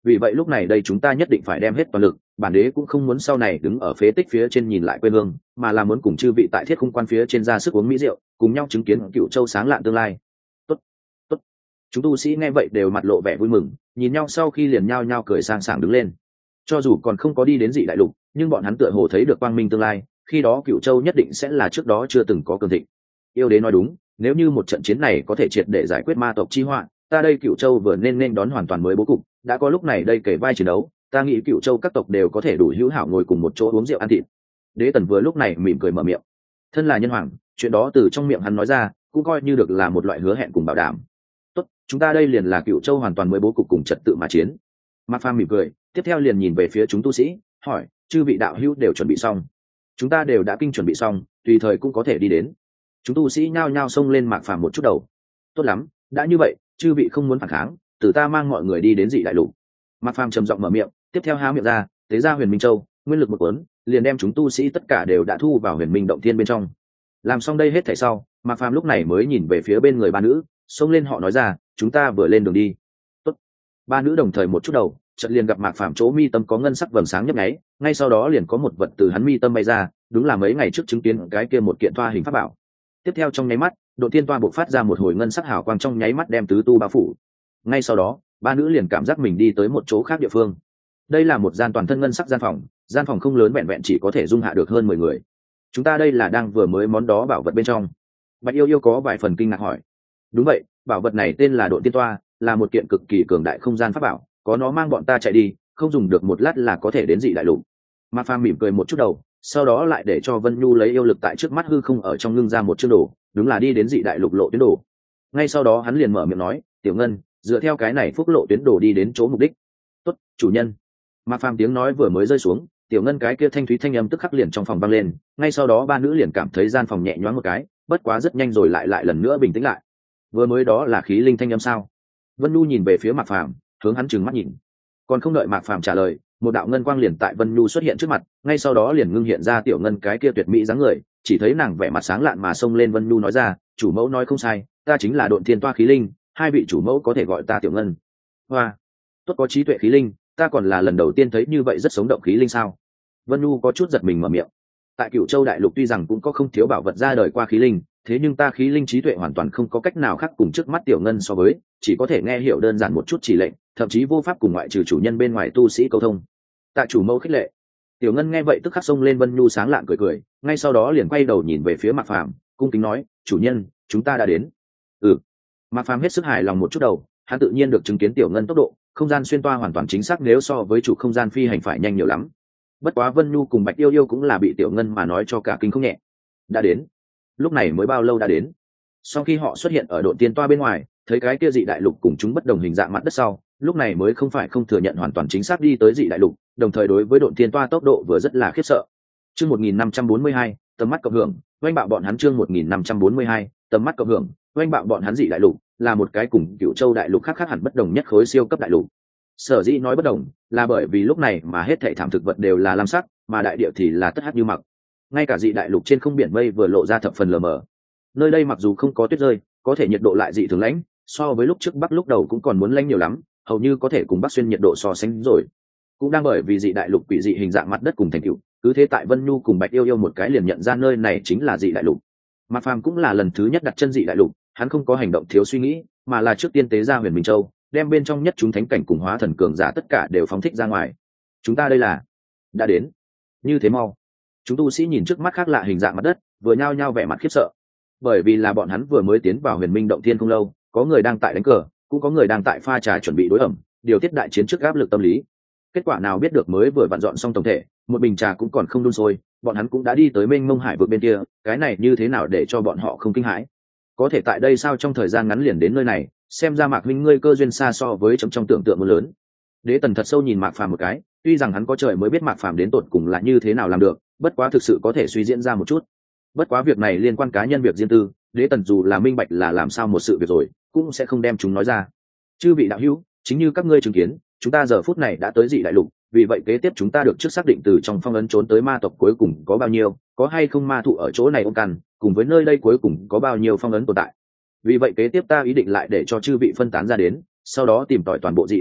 vì vậy lúc này đây chúng ta nhất định phải đem hết toàn lực, bản đế cũng không muốn sau này đứng ở phế tích phía trên nhìn lại quê hương, mà là muốn cùng chư vị tại thiết khung quan phía trên ra sức uống mỹ rượu, cùng nhau chứng kiến Cựu Châu sáng lạn tương lai. Tốt, tốt. Chúng tu sĩ nghe vậy đều mặt lộ vẻ vui mừng, nhìn nhau sau khi liền nhao nhao cười sang sảng đứng lên. Cho dù còn không có đi đến dị đại lục, nhưng bọn hắn tựa hồ thấy được quang minh tương lai, khi đó Cựu Châu nhất định sẽ là trước đó chưa từng có cường thịnh. Yêu đế nói đúng, nếu như một trận chiến này có thể triệt để giải quyết ma tộc chi họa, ta đây Cựu Châu vừa nên nên đón hoàn toàn mới bố cục, đã có lúc này đây kể vai chiến đấu, ta nghĩ Cựu Châu các tộc đều có thể đủ hữu hảo ngồi cùng một chỗ uống rượu ăn thịt. Đế Tần vừa lúc này mỉm cười mở miệng. Thân là nhân hoàng, chuyện đó từ trong miệng hắn nói ra, cũng coi như được là một loại hứa hẹn cùng bảo đảm. Tốt, chúng ta đây liền là Cựu Châu hoàn toàn mới bố cục cùng trật tự mà chiến. Mạc Phàm mỉm cười, tiếp theo liền nhìn về phía chúng tu sĩ, hỏi: chư vị đạo hữu đều chuẩn bị xong? Chúng ta đều đã kinh chuẩn bị xong, tùy thời cũng có thể đi đến. Chúng tu sĩ nhao nhao xông lên Mạc Phàm một chút đầu. Tốt lắm, đã như vậy, chư vị không muốn phản kháng, từ ta mang mọi người đi đến dị đại lục. Mạc Phàm trầm giọng mở miệng, tiếp theo há miệng ra, tế ra Huyền Minh Châu, nguyên lực một cuốn, liền đem chúng tu sĩ tất cả đều đã thu vào Huyền Minh động thiên bên trong. Làm xong đây hết thảy sau, Mạc Phàm lúc này mới nhìn về phía bên người ba nữ, xông lên họ nói ra: chúng ta vừa lên đường đi. Tốt. Ba nữ đồng thời một chút đầu, chợt liền gặp Mạc Phàm chỗ mi tâm có ngân sắc vầng sáng nhấp nháy, ngay sau đó liền có một vật từ hắn mi tâm bay ra, đúng là mấy ngày trước chứng kiến cái kia một kiện toa hình pháp bảo. Tiếp theo trong nháy mắt, độ tiên toa bộc phát ra một hồi ngân sắc hào quang trong nháy mắt đem tứ tu bao phủ. Ngay sau đó, ba nữ liền cảm giác mình đi tới một chỗ khác địa phương. Đây là một gian toàn thân ngân sắc gian phòng, gian phòng không lớn, vẹn vẹn chỉ có thể dung hạ được hơn mười người. Chúng ta đây là đang vừa mới món đó bảo vật bên trong. Bạch Yêu Yêu có vài phần kinh ngạc hỏi. Đúng vậy, bảo vật này tên là độ tiên toa, là một kiện cực kỳ cường đại không gian pháp bảo, có nó mang bọn ta chạy đi, không dùng được một lát là có thể đến dị đại lục. Mạc Phàm mỉm cười một chút đầu, sau đó lại để cho Vân Nhu lấy yêu lực tại trước mắt hư không ở trong ngưng ra một chương đồ, đúng là đi đến dị đại lục lộ tuyến đồ. Ngay sau đó hắn liền mở miệng nói: tiểu Ngân, dựa theo cái này phúc lộ tuyến đồ đi đến chỗ mục đích. Tốt, chủ nhân. Mạc Phàm tiếng nói vừa mới rơi xuống, tiểu Ngân cái kia thanh thúy thanh âm tức khắc liền trong phòng vang lên, ngay sau đó ba nữ liền cảm thấy gian phòng nhẹ nhõm một cái, bất quá rất nhanh rồi lại lại lần nữa bình tĩnh lại. Vừa mới đó là khí linh thanh âm sao? Vân Nhu nhìn về phía Mạc Phàm, hướng hắn trừng mắt nhìn. Còn không đợi Mạc Phàm trả lời, một đạo ngân quang liền tại Vân Nhu xuất hiện trước mặt, ngay sau đó liền ngưng hiện ra tiểu Ngân cái kia tuyệt mỹ dáng người, chỉ thấy nàng vẻ mặt sáng lạn mà xông lên Vân Nhu nói ra: chủ mẫu nói không sai, ta chính là Độn Thiên Toa khí linh, hai vị chủ mẫu có thể gọi ta tiểu Ngân. Hoa, tốt có trí tuệ khí linh, ta còn là lần đầu tiên thấy như vậy rất sống động khí linh sao? Vân Nhu có chút giật mình mở miệng. Tại Cửu Châu đại lục tuy rằng cũng có không thiếu bảo vật ra đời qua khí linh, thế nhưng ta khí linh trí tuệ hoàn toàn không có cách nào khác cùng trước mắt tiểu Ngân so với, chỉ có thể nghe hiểu đơn giản một chút chỉ lệnh, thậm chí vô pháp cùng ngoại trừ chủ nhân bên ngoài tu sĩ câu thông. Tại chủ mẫu khích lệ. Tiểu Ngân nghe vậy tức khắc xông lên Vân Nhu sáng lạng cười cười, ngay sau đó liền quay đầu nhìn về phía Mạc Phàm, cung kính nói: chủ nhân, chúng ta đã đến. Ừ. Mạc Phàm hết sức hài lòng một chút đầu, hắn tự nhiên được chứng kiến tiểu Ngân tốc độ, không gian xuyên toa hoàn toàn chính xác nếu so với chủ không gian phi hành phải nhanh nhiều lắm. Bất quá Vân Nhu cùng Bạch Yêu Yêu cũng là bị tiểu Ngân mà nói cho cả kinh không nhẹ. Đã đến. Lúc này mới bao lâu đã đến? Sau khi họ xuất hiện ở Độn Tiên Toa bên ngoài, thấy cái kia dị đại lục cùng chúng bất đồng hình dạng mặt đất sau, lúc này mới không phải không thừa nhận hoàn toàn chính xác đi tới dị đại lục, đồng thời đối với Độn Tiên Toa tốc độ vừa rất là khiếp sợ. Chương một nghìn năm trăm bốn mươi hai, tầm mắt cộng hưởng, oanh bạo bọn hắn chương một nghìn năm trăm bốn mươi hai, tầm mắt cộng hưởng, oanh bạo bọn hắn dị đại lục, là một cái cùng Cửu Châu đại lục khác khác hẳn bất đồng nhất khối siêu cấp đại lục. Sở dĩ nói bất đồng, là bởi vì lúc này mà hết thảy thảm thực vật đều là lam sắc, mà đại địa thì là tất hắc như mặc. Ngay cả dị đại lục trên không biển mây vừa lộ ra thập phần lờ mờ. Nơi đây mặc dù không có tuyết rơi, có thể nhiệt độ lại dị thường lãnh, so với lúc trước Bắc lúc đầu cũng còn muốn lãnh nhiều lắm, hầu như có thể cùng Bắc xuyên nhiệt độ so sánh rồi. Cũng đang bởi vì dị đại lục quỷ dị hình dạng mặt đất cùng thành tựu, cứ thế tại Vân Nhu cùng Bạch Yêu Yêu một cái liền nhận ra nơi này chính là dị đại lục. Mạc Phàm cũng là lần thứ nhất đặt chân dị đại lục, hắn không có hành động thiếu suy nghĩ, mà là trước tiên tế ra Huyền Minh Châu, đem bên trong nhất chúng thánh cảnh cùng hóa thần cường giả tất cả đều phóng thích ra ngoài. Chúng ta đây là đã đến. Như thế mau. Chúng tu sĩ nhìn trước mắt khác lạ hình dạng mặt đất, vừa nhao nhao vẻ mặt khiếp sợ. Bởi vì là bọn hắn vừa mới tiến vào Huyền Minh động thiên không lâu, có người đang tại đánh cờ, cũng có người đang tại pha trà chuẩn bị đối ẩm, điều tiết đại chiến trước áp lực tâm lý. Kết quả nào biết được mới vừa vặn dọn xong tổng thể, một bình trà cũng còn không đun sôi, bọn hắn cũng đã đi tới mênh mông hải vực bên kia, cái này như thế nào để cho bọn họ không kinh hãi? Có thể tại đây sao trong thời gian ngắn liền đến nơi này, xem ra Mạc huynh ngươi cơ duyên xa so với trong trong tưởng tượng muốn lớn. Đế Tần thật sâu nhìn Mạc Phàm một cái, tuy rằng hắn có trời mới biết Mạc Phàm đến tột cùng là như thế nào làm được, bất quá thực sự có thể suy diễn ra một chút. Bất quá việc này liên quan cá nhân việc riêng tư, Đế Tần dù là minh bạch là làm sao một sự việc rồi, cũng sẽ không đem chúng nói ra. Chư vị đạo hữu, chính như các ngươi chứng kiến, chúng ta giờ phút này đã tới dị đại lục, vì vậy kế tiếp chúng ta được trước xác định từ trong phong ấn trốn tới ma tộc cuối cùng có bao nhiêu, có hay không ma thụ ở chỗ này ôm căn, cùng với nơi đây cuối cùng có bao nhiêu phong ấn tồn tại. Vì vậy kế tiếp ta ý định lại để cho chư vị phân tán ra đến, sau đó tìm tòi toàn bộ dị đại lục,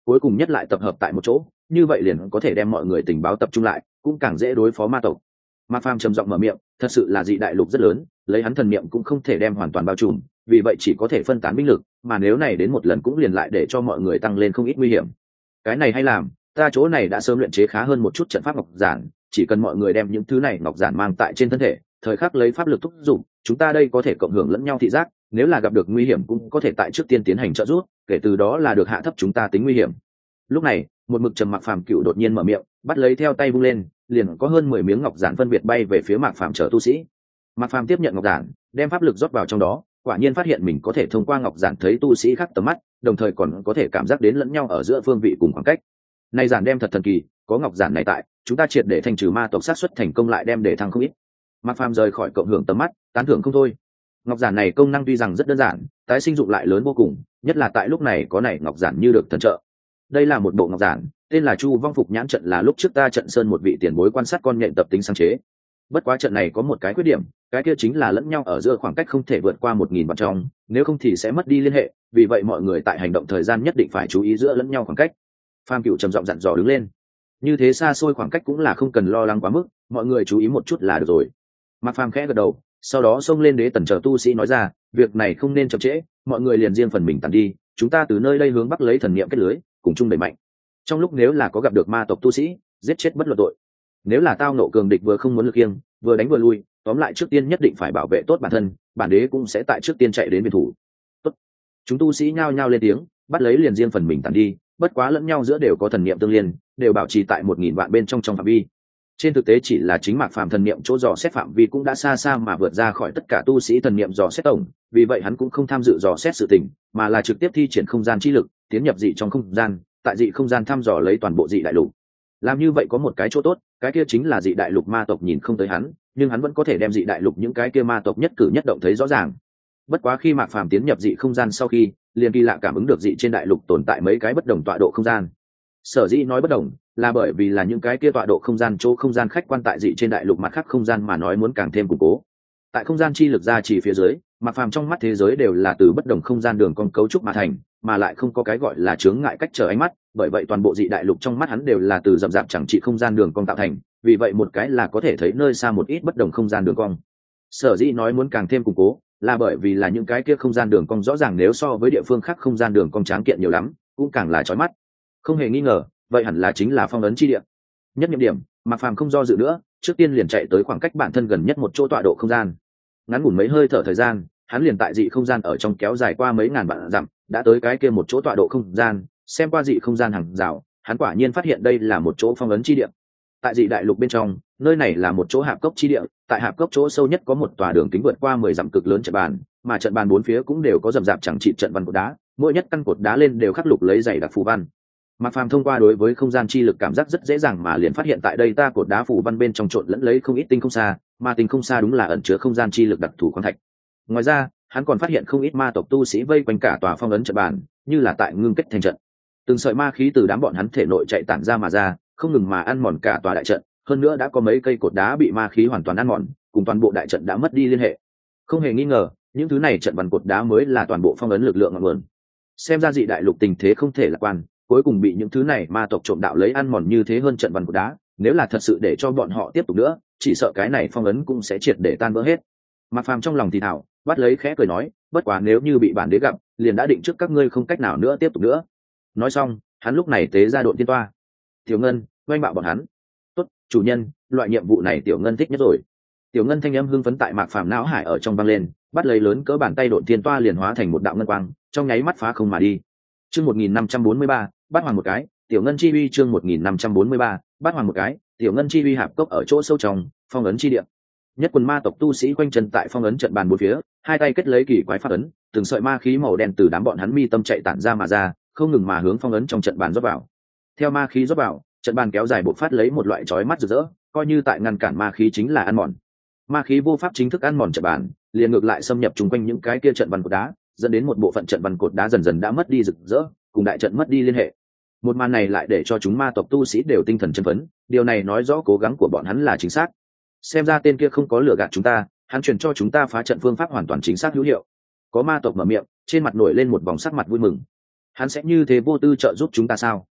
cuối cùng nhất lại tập hợp tại một chỗ, như vậy liền có thể đem mọi người tình báo tập trung lại, cũng càng dễ đối phó ma tộc. Mạc Phàm trầm giọng mở miệng, thật sự là dị đại lục rất lớn, lấy hắn thần niệm cũng không thể đem hoàn toàn bao trùm, vì vậy chỉ có thể phân tán binh lực, mà nếu này đến một lần cũng liền lại để cho mọi người tăng lên không ít nguy hiểm. Cái này hay làm, ta chỗ này đã sớm luyện chế khá hơn một chút trận pháp ngọc giản, chỉ cần mọi người đem những thứ này ngọc giản mang tại trên thân thể, thời khắc lấy pháp lực thúc dụng, chúng ta đây có thể cộng hưởng lẫn nhau thị giác, nếu là gặp được nguy hiểm cũng có thể tại trước tiên tiến hành trợ giúp, kể từ đó là được hạ thấp chúng ta tính nguy hiểm. Lúc này, một mực trầm Mạc Phàm cựu đột nhiên mở miệng, bắt lấy theo tay vung lên, liền có hơn mười miếng ngọc giản phân biệt bay về phía Mạc Phàm chờ tu sĩ. Mạc Phàm tiếp nhận ngọc giản, đem pháp lực rót vào trong đó, quả nhiên phát hiện mình có thể thông qua ngọc giản thấy tu sĩ khác tầm mắt, đồng thời còn có thể cảm giác đến lẫn nhau ở giữa phương vị cùng khoảng cách. Này giản đem thật thần kỳ, có ngọc giản này tại, chúng ta triệt để thanh trừ ma tộc sát xuất thành công lại đem để thăng không ít. Mạc Phàm rời khỏi cộng hưởng tầm mắt, tán thưởng không thôi. Ngọc giản này công năng tuy rằng rất đơn giản, tái sinh dụng lại lớn vô cùng, nhất là tại lúc này có này ngọc giản như được thần trợ. Đây là một bộ ngọc giản, tên là Chu Vong Phục Nhãn trận, là lúc trước ta trận sơn một vị tiền bối quan sát con nhện tập tính sáng chế. Bất quá trận này có một cái khuyết điểm, cái kia chính là lẫn nhau ở giữa khoảng cách không thể vượt qua một nghìn vạn trong, nếu không thì sẽ mất đi liên hệ, vì vậy mọi người tại hành động thời gian nhất định phải chú ý giữa lẫn nhau khoảng cách. Phàm Cửu trầm giọng dặn dò đứng lên. Như thế xa xôi khoảng cách cũng là không cần lo lắng quá mức, mọi người chú ý một chút là được rồi. Mạc Phàm khẽ gật đầu, sau đó xông lên Đế Tần chờ tu sĩ nói ra, việc này không nên chậm trễ, mọi người liền riêng phần mình tản đi, chúng ta từ nơi đây hướng bắc lấy thần niệm kết lưới, cùng chung đẩy mạnh. Trong lúc nếu là có gặp được ma tộc tu sĩ, giết chết bất luận tội. Nếu là tao nộ cường địch vừa không muốn lực kiêng, vừa đánh vừa lui, tóm lại trước tiên nhất định phải bảo vệ tốt bản thân, bản đế cũng sẽ tại trước tiên chạy đến biên thủ. Tốt. Chúng tu sĩ nhao nhao lên tiếng, bắt lấy liền riêng phần mình tản đi, bất quá lẫn nhau giữa đều có thần niệm tương liên, đều bảo trì tại một nghìn vạn bên trong trong phạm vi. Trên thực tế chỉ là chính Mạc Phàm thần niệm chỗ dò xét phạm vi cũng đã xa xa mà vượt ra khỏi tất cả tu sĩ thần niệm dò xét tổng, vì vậy hắn cũng không tham dự dò xét sự tình, mà là trực tiếp thi triển không gian chi lực, tiến nhập dị trong không gian, tại dị không gian thăm dò lấy toàn bộ dị đại lục. Làm như vậy có một cái chỗ tốt, cái kia chính là dị đại lục ma tộc nhìn không tới hắn, nhưng hắn vẫn có thể đem dị đại lục những cái kia ma tộc nhất cử nhất động thấy rõ ràng. Bất quá khi Mạc Phàm tiến nhập dị không gian sau khi, liền kỳ lạ cảm ứng được dị trên đại lục tồn tại mấy cái bất đồng tọa độ không gian. Sở dĩ nói bất đồng, là bởi vì là những cái kia tọa độ không gian chỗ không gian khách quan tại dị trên đại lục mặt khác không gian mà nói muốn càng thêm củng cố. Tại không gian chi lực ra chỉ phía dưới, Mạc Phàm trong mắt thế giới đều là từ bất đồng không gian đường cong cấu trúc mà thành, mà lại không có cái gọi là chướng ngại cách trở ánh mắt, bởi vậy toàn bộ dị đại lục trong mắt hắn đều là từ rậm rạp chẳng trị không gian đường cong tạo thành, vì vậy một cái là có thể thấy nơi xa một ít bất đồng không gian đường cong. Sở dĩ nói muốn càng thêm củng cố, là bởi vì là những cái kia không gian đường cong rõ ràng nếu so với địa phương khác không gian đường cong tráng kiện nhiều lắm, cũng càng là chói mắt. Không hề nghi ngờ, vậy hẳn là chính là phong ấn chi địa. Nhất nhiệm điểm, Mạc Phàm không do dự nữa, trước tiên liền chạy tới khoảng cách bản thân gần nhất một chỗ tọa độ không gian. Ngắn ngủn mấy hơi thở thời gian, hắn liền tại dị không gian ở trong kéo dài qua mấy ngàn vạn dặm, đã tới cái kia một chỗ tọa độ không gian, xem qua dị không gian hàng rào, hắn quả nhiên phát hiện đây là một chỗ phong ấn chi địa. Tại dị đại lục bên trong, nơi này là một chỗ hạp cốc chi địa, tại hạp cốc chỗ sâu nhất có một tòa đường kính vượt qua mười dặm cực lớn trận bàn, mà trận bàn bốn phía cũng đều có rậm rạp chẳng trị trận văn cột đá, mỗi nhất căn cột đá lên đều khắc lục lấy dày đặc phù văn. Mạc Phàm thông qua đối với không gian chi lực cảm giác rất dễ dàng mà liền phát hiện tại đây ta cột đá phù văn bên trong trộn lẫn lấy không ít tinh không xa, mà tinh không xa đúng là ẩn chứa không gian chi lực đặc thù khoáng thạch. Ngoài ra, hắn còn phát hiện không ít ma tộc tu sĩ vây quanh cả tòa phong ấn trận bàn, như là tại ngưng kết thành trận. Từng sợi ma khí từ đám bọn hắn thể nội chạy tản ra mà ra, không ngừng mà ăn mòn cả tòa đại trận, hơn nữa đã có mấy cây cột đá bị ma khí hoàn toàn ăn mòn, cùng toàn bộ đại trận đã mất đi liên hệ. Không hề nghi ngờ, những thứ này trận văn cột đá mới là toàn bộ phong ấn lực lượng ngọn nguồn. Xem ra dị đại lục tình thế không thể lạc quan, cuối cùng bị những thứ này ma tộc trộm đạo lấy ăn mòn như thế hơn trận văn cột đá, nếu là thật sự để cho bọn họ tiếp tục nữa, chỉ sợ cái này phong ấn cũng sẽ triệt để tan vỡ hết. Mạc Phàm trong lòng thì thảo, bắt lấy khẽ cười nói, bất quá nếu như bị bản đế gặp, liền đã định trước các ngươi không cách nào nữa tiếp tục nữa. Nói xong, hắn lúc này tế ra độn tiên toa. Tiểu Ngân, oanh bạo bọn hắn. Tốt, chủ nhân, loại nhiệm vụ này Tiểu Ngân thích nhất rồi. Tiểu Ngân thanh âm hưng phấn tại Mạc Phàm não hải ở trong vang lên, bắt lấy lớn cỡ bàn tay độn tiên toa liền hóa thành một đạo ngân quang, trong nháy mắt phá không mà đi. Chương một nghìn năm trăm bốn mươi ba, bắt hoàng một cái, Tiểu Ngân chi uy chương một nghìn năm trăm bốn mươi ba, bắt hoàng một cái, Tiểu Ngân chi uy hạp cốc ở chỗ sâu trong, phong ấn chi địa. Nhất quần ma tộc tu sĩ quanh chân tại phong ấn trận bàn bốn phía, hai tay kết lấy kỳ quái pháp ấn, từng sợi ma khí màu đen từ đám bọn hắn mi tâm chạy tản ra mà ra, không ngừng mà hướng phong ấn trong trận bàn rót vào. Theo ma khí rót vào, trận bàn kéo dài bộc phát lấy một loại chói mắt rực rỡ, coi như tại ngăn cản ma khí chính là ăn mòn. Ma khí vô pháp chính thức ăn mòn trận bàn, liền ngược lại xâm nhập trùng quanh những cái kia trận văn cột đá, dẫn đến một bộ phận trận văn cột đá dần dần đã mất đi rực rỡ, cùng đại trận mất đi liên hệ. Một màn này lại để cho chúng ma tộc tu sĩ đều tinh thần chấn phấn, điều này nói rõ cố gắng của bọn hắn là chính xác. Xem ra tên kia không có lừa gạt chúng ta, hắn truyền cho chúng ta phá trận phương pháp hoàn toàn chính xác hữu hiệu. Có ma tộc mở miệng, trên mặt nổi lên một vòng sắc mặt vui mừng. Hắn sẽ như thế vô tư trợ giúp chúng ta sao?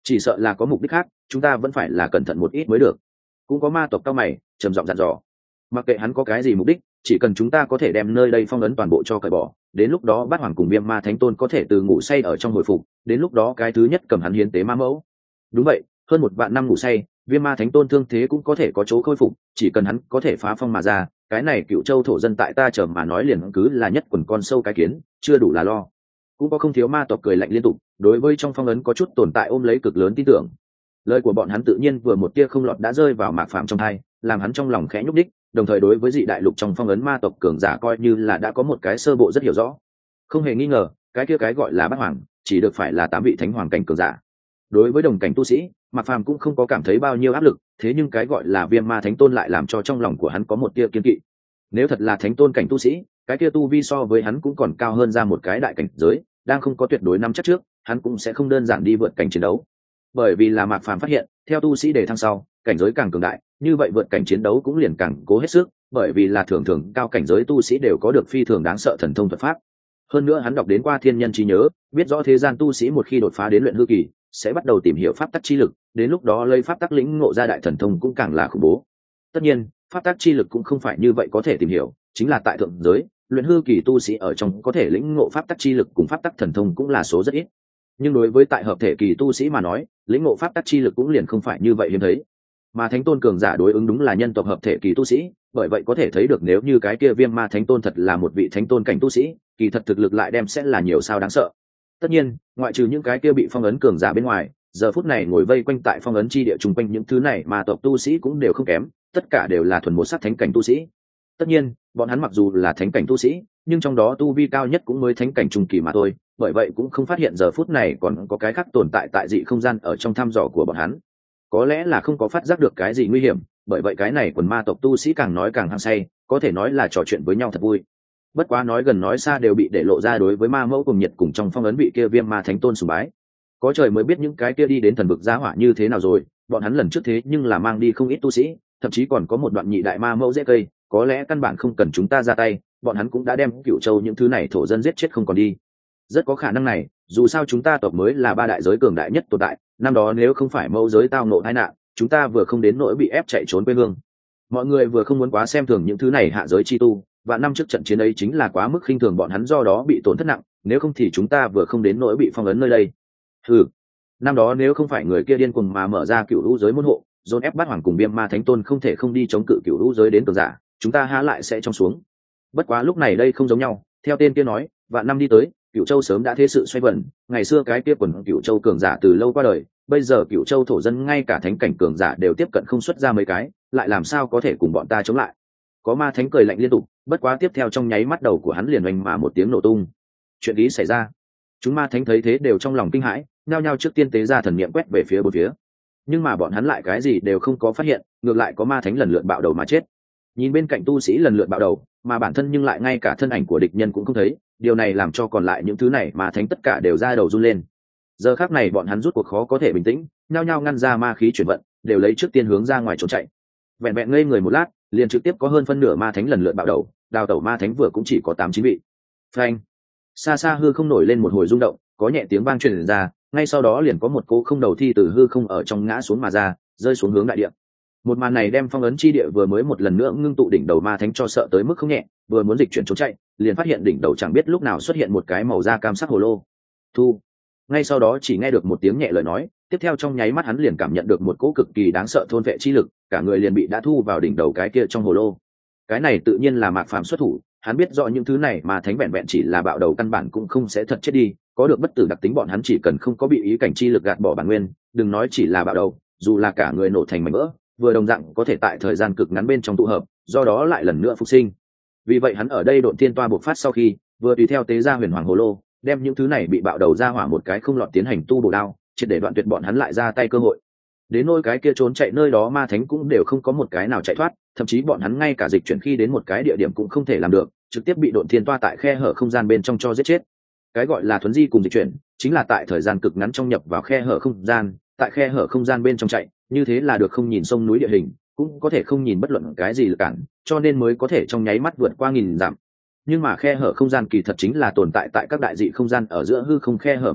chỉ sợ là có mục đích khác, chúng ta vẫn phải là cẩn thận một ít mới được. Cũng có ma tộc cao mày trầm giọng dặn dò. Mặc kệ hắn có cái gì mục đích, chỉ cần chúng ta có thể đem nơi đây phong ấn toàn bộ cho cởi bỏ, đến lúc đó bát hoàng cùng viêm ma thánh tôn có thể từ ngủ say ở trong hồi phục, đến lúc đó cái thứ nhất cầm hắn hiến tế ma mẫu. Đúng vậy, hơn một vạn năm ngủ say, viêm ma thánh tôn thương thế cũng có thể có chỗ khôi phục, chỉ cần hắn có thể phá phong mà ra, cái này Cựu Châu thổ dân tại ta chờ mà nói liền cứ là nhất quần con sâu cái kiến, chưa đủ là lo. Cũng có không thiếu ma tộc cười lạnh liên tục, đối với trong phong ấn có chút tồn tại ôm lấy cực lớn tin tưởng. Lời của bọn hắn tự nhiên vừa một tia không lọt đã rơi vào Mạc Phàm trong tai, làm hắn trong lòng khẽ nhúc đích, đồng thời đối với dị đại lục trong phong ấn ma tộc cường giả coi như là đã có một cái sơ bộ rất hiểu rõ. Không hề nghi ngờ, cái kia cái gọi là bát hoàng, chỉ được phải là tám vị thánh hoàng cảnh cường giả. Đối với đồng cảnh tu sĩ, Mạc Phàm cũng không có cảm thấy bao nhiêu áp lực, thế nhưng cái gọi là viêm ma thánh tôn lại làm cho trong lòng của hắn có một tia kiên kỵ. Nếu thật là thánh tôn cảnh tu sĩ, cái kia tu vi so với hắn cũng còn cao hơn ra một cái đại cảnh giới, đang không có tuyệt đối nắm chắc trước, hắn cũng sẽ không đơn giản đi vượt cảnh chiến đấu. Bởi vì là Mạc Phàm phát hiện, theo tu sĩ đề thăng sau, cảnh giới càng cường đại, như vậy vượt cảnh chiến đấu cũng liền càng cố hết sức, bởi vì là thường thường cao cảnh giới tu sĩ đều có được phi thường đáng sợ thần thông thuật pháp. Hơn nữa hắn đọc đến qua thiên nhân trí nhớ, biết rõ thế gian tu sĩ một khi đột phá đến luyện hư kỳ, sẽ bắt đầu tìm hiểu pháp tắc chi lực, đến lúc đó lấy pháp tắc lĩnh ngộ ra đại thần thông cũng càng là khủng bố. Tất nhiên, pháp tắc chi lực cũng không phải như vậy có thể tìm hiểu, chính là tại thượng giới, luyện hư kỳ tu sĩ ở trong có thể lĩnh ngộ pháp tắc chi lực cùng pháp tắc thần thông cũng là số rất ít. Nhưng đối với tại hợp thể kỳ tu sĩ mà nói, lĩnh ngộ pháp tắc chi lực cũng liền không phải như vậy hiếm thấy. Mà thánh tôn cường giả đối ứng đúng là nhân tộc hợp thể kỳ tu sĩ, bởi vậy có thể thấy được nếu như cái kia viêm ma thánh tôn thật là một vị thánh tôn cảnh tu sĩ, kỳ thật thực lực lại đem sẽ là nhiều sao đáng sợ. Tất nhiên, ngoại trừ những cái kia bị phong ấn cường giả bên ngoài, giờ phút này ngồi vây quanh tại phong ấn chi địa chung quanh những thứ này mà tộc tu sĩ cũng đều không kém, tất cả đều là thuần một sắc thánh cảnh tu sĩ. Tất nhiên, bọn hắn mặc dù là thánh cảnh tu sĩ, nhưng trong đó tu vi cao nhất cũng mới thánh cảnh trung kỳ mà thôi, bởi vậy cũng không phát hiện giờ phút này còn có cái khác tồn tại tại dị không gian ở trong thăm dò của bọn hắn. Có lẽ là không có phát giác được cái gì nguy hiểm, bởi vậy cái này quần ma tộc tu sĩ càng nói càng hăng say, có thể nói là trò chuyện với nhau thật vui. Bất quá nói gần nói xa đều bị để lộ ra đối với ma mẫu cùng nhiệt cùng trong phong ấn vị kia viêm ma thánh tôn sùng bái. Có trời mới biết những cái kia đi đến thần vực giá hỏa như thế nào rồi, bọn hắn lần trước thế nhưng là mang đi không ít tu sĩ, thậm chí còn có một đoạn nhị đại ma mẫu dễ cây, có lẽ căn bản không cần chúng ta ra tay, bọn hắn cũng đã đem Cựu Châu những thứ này thổ dân giết chết không còn đi. Rất có khả năng này, dù sao chúng ta tộc mới là ba đại giới cường đại nhất tồn tại, năm đó nếu không phải mẫu giới tao ngộ tai nạn, chúng ta vừa không đến nỗi bị ép chạy trốn quê hương. Mọi người vừa không muốn quá xem thường những thứ này hạ giới chi tu, và năm trước trận chiến ấy chính là quá mức khinh thường bọn hắn do đó bị tổn thất nặng, nếu không thì chúng ta vừa không đến nỗi bị phong ấn nơi đây. Ừ, năm đó nếu không phải người kia điên cuồng mà mở ra Cựu Lũ giới môn hộ, dồn ép bát hoàng cùng viêm ma thánh tôn không thể không đi chống cự Cựu Lũ giới đến cường giả, chúng ta há lại sẽ trong xuống. Bất quá lúc này đây không giống nhau, theo tên kia nói, vạn năm đi tới, Cựu Châu sớm đã thế sự xoay vần, ngày xưa cái kia quần Cựu Châu cường giả từ lâu qua đời, bây giờ Cựu Châu thổ dân ngay cả thánh cảnh cường giả đều tiếp cận không xuất ra mấy cái, lại làm sao có thể cùng bọn ta chống lại. Có ma thánh cười lạnh liên tục, bất quá tiếp theo trong nháy mắt đầu của hắn liền oanh mà một tiếng nổ tung. Chuyện lý xảy ra. Chúng ma thánh thấy thế đều trong lòng kinh hãi, nhao nhao trước tiên tế ra thần niệm quét về phía bốn phía. Nhưng mà bọn hắn lại cái gì đều không có phát hiện, ngược lại có ma thánh lần lượt bạo đầu mà chết. Nhìn bên cạnh tu sĩ lần lượt bạo đầu, mà bản thân nhưng lại ngay cả thân ảnh của địch nhân cũng không thấy, điều này làm cho còn lại những thứ này ma thánh tất cả đều ra đầu run lên. Giờ khắc này bọn hắn rút cuộc khó có thể bình tĩnh, nhao nhao ngăn ra ma khí chuyển vận, đều lấy trước tiên hướng ra ngoài trốn chạy. Vẹn vẹn ngây người một lát, liền trực tiếp có hơn phân nửa ma thánh lần lượt bạo đầu, đào tẩu ma thánh vừa cũng chỉ có tám chín vị. Phanh! Xa xa hư không nổi lên một hồi rung động, có nhẹ tiếng vang truyền ra, ngay sau đó liền có một cô không đầu thi từ hư không ở trong ngã xuống mà ra, rơi xuống hướng đại địa. Một màn này đem phong ấn chi địa vừa mới một lần nữa ngưng tụ đỉnh đầu ma thánh cho sợ tới mức không nhẹ, vừa muốn dịch chuyển trốn chạy, liền phát hiện đỉnh đầu chẳng biết lúc nào xuất hiện một cái màu da cam sắc hồ lô. Thu! Ngay sau đó chỉ nghe được một tiếng nhẹ lời nói, tiếp theo trong nháy mắt hắn liền cảm nhận được một cỗ cực kỳ đáng sợ thôn vệ chi lực, cả người liền bị đã thu vào đỉnh đầu cái kia trong hồ lô. Cái này tự nhiên là Mạc Phàm xuất thủ, hắn biết rõ những thứ này mà thánh vẹn vẹn chỉ là bạo đầu căn bản cũng không sẽ thật chết đi, có được bất tử đặc tính bọn hắn chỉ cần không có bị ý cảnh chi lực gạt bỏ bản nguyên, đừng nói chỉ là bạo đầu, dù là cả người nổ thành mảnh vỡ, vừa đồng dạng có thể tại thời gian cực ngắn bên trong tụ hợp, do đó lại lần nữa phục sinh. Vì vậy hắn ở đây độn tiên toa bộc phát sau khi, vừa tùy theo tế ra huyền hoàng hồ lô, đem những thứ này bị bạo đầu ra hỏa một cái không lọt tiến hành tu bổ đao, triệt để đoạn tuyệt bọn hắn lại ra tay cơ hội. Đến nỗi cái kia trốn chạy nơi đó ma thánh cũng đều không có một cái nào chạy thoát, thậm chí bọn hắn ngay cả dịch chuyển khi đến một cái địa điểm cũng không thể làm được, trực tiếp bị độn thiên toa tại khe hở không gian bên trong cho giết chết. Cái gọi là thuấn di cùng dịch chuyển, chính là tại thời gian cực ngắn trong nhập vào khe hở không gian, tại khe hở không gian bên trong chạy, như thế là được không nhìn sông núi địa hình, cũng có thể không nhìn bất luận cái gì lực cản, cho nên mới có thể trong nháy mắt vượt qua nghìn dặm. Nhưng mà khe hở không gian kỳ thật chính là tồn tại tại các đại dị không gian ở giữa hư không khe hở mà thôi,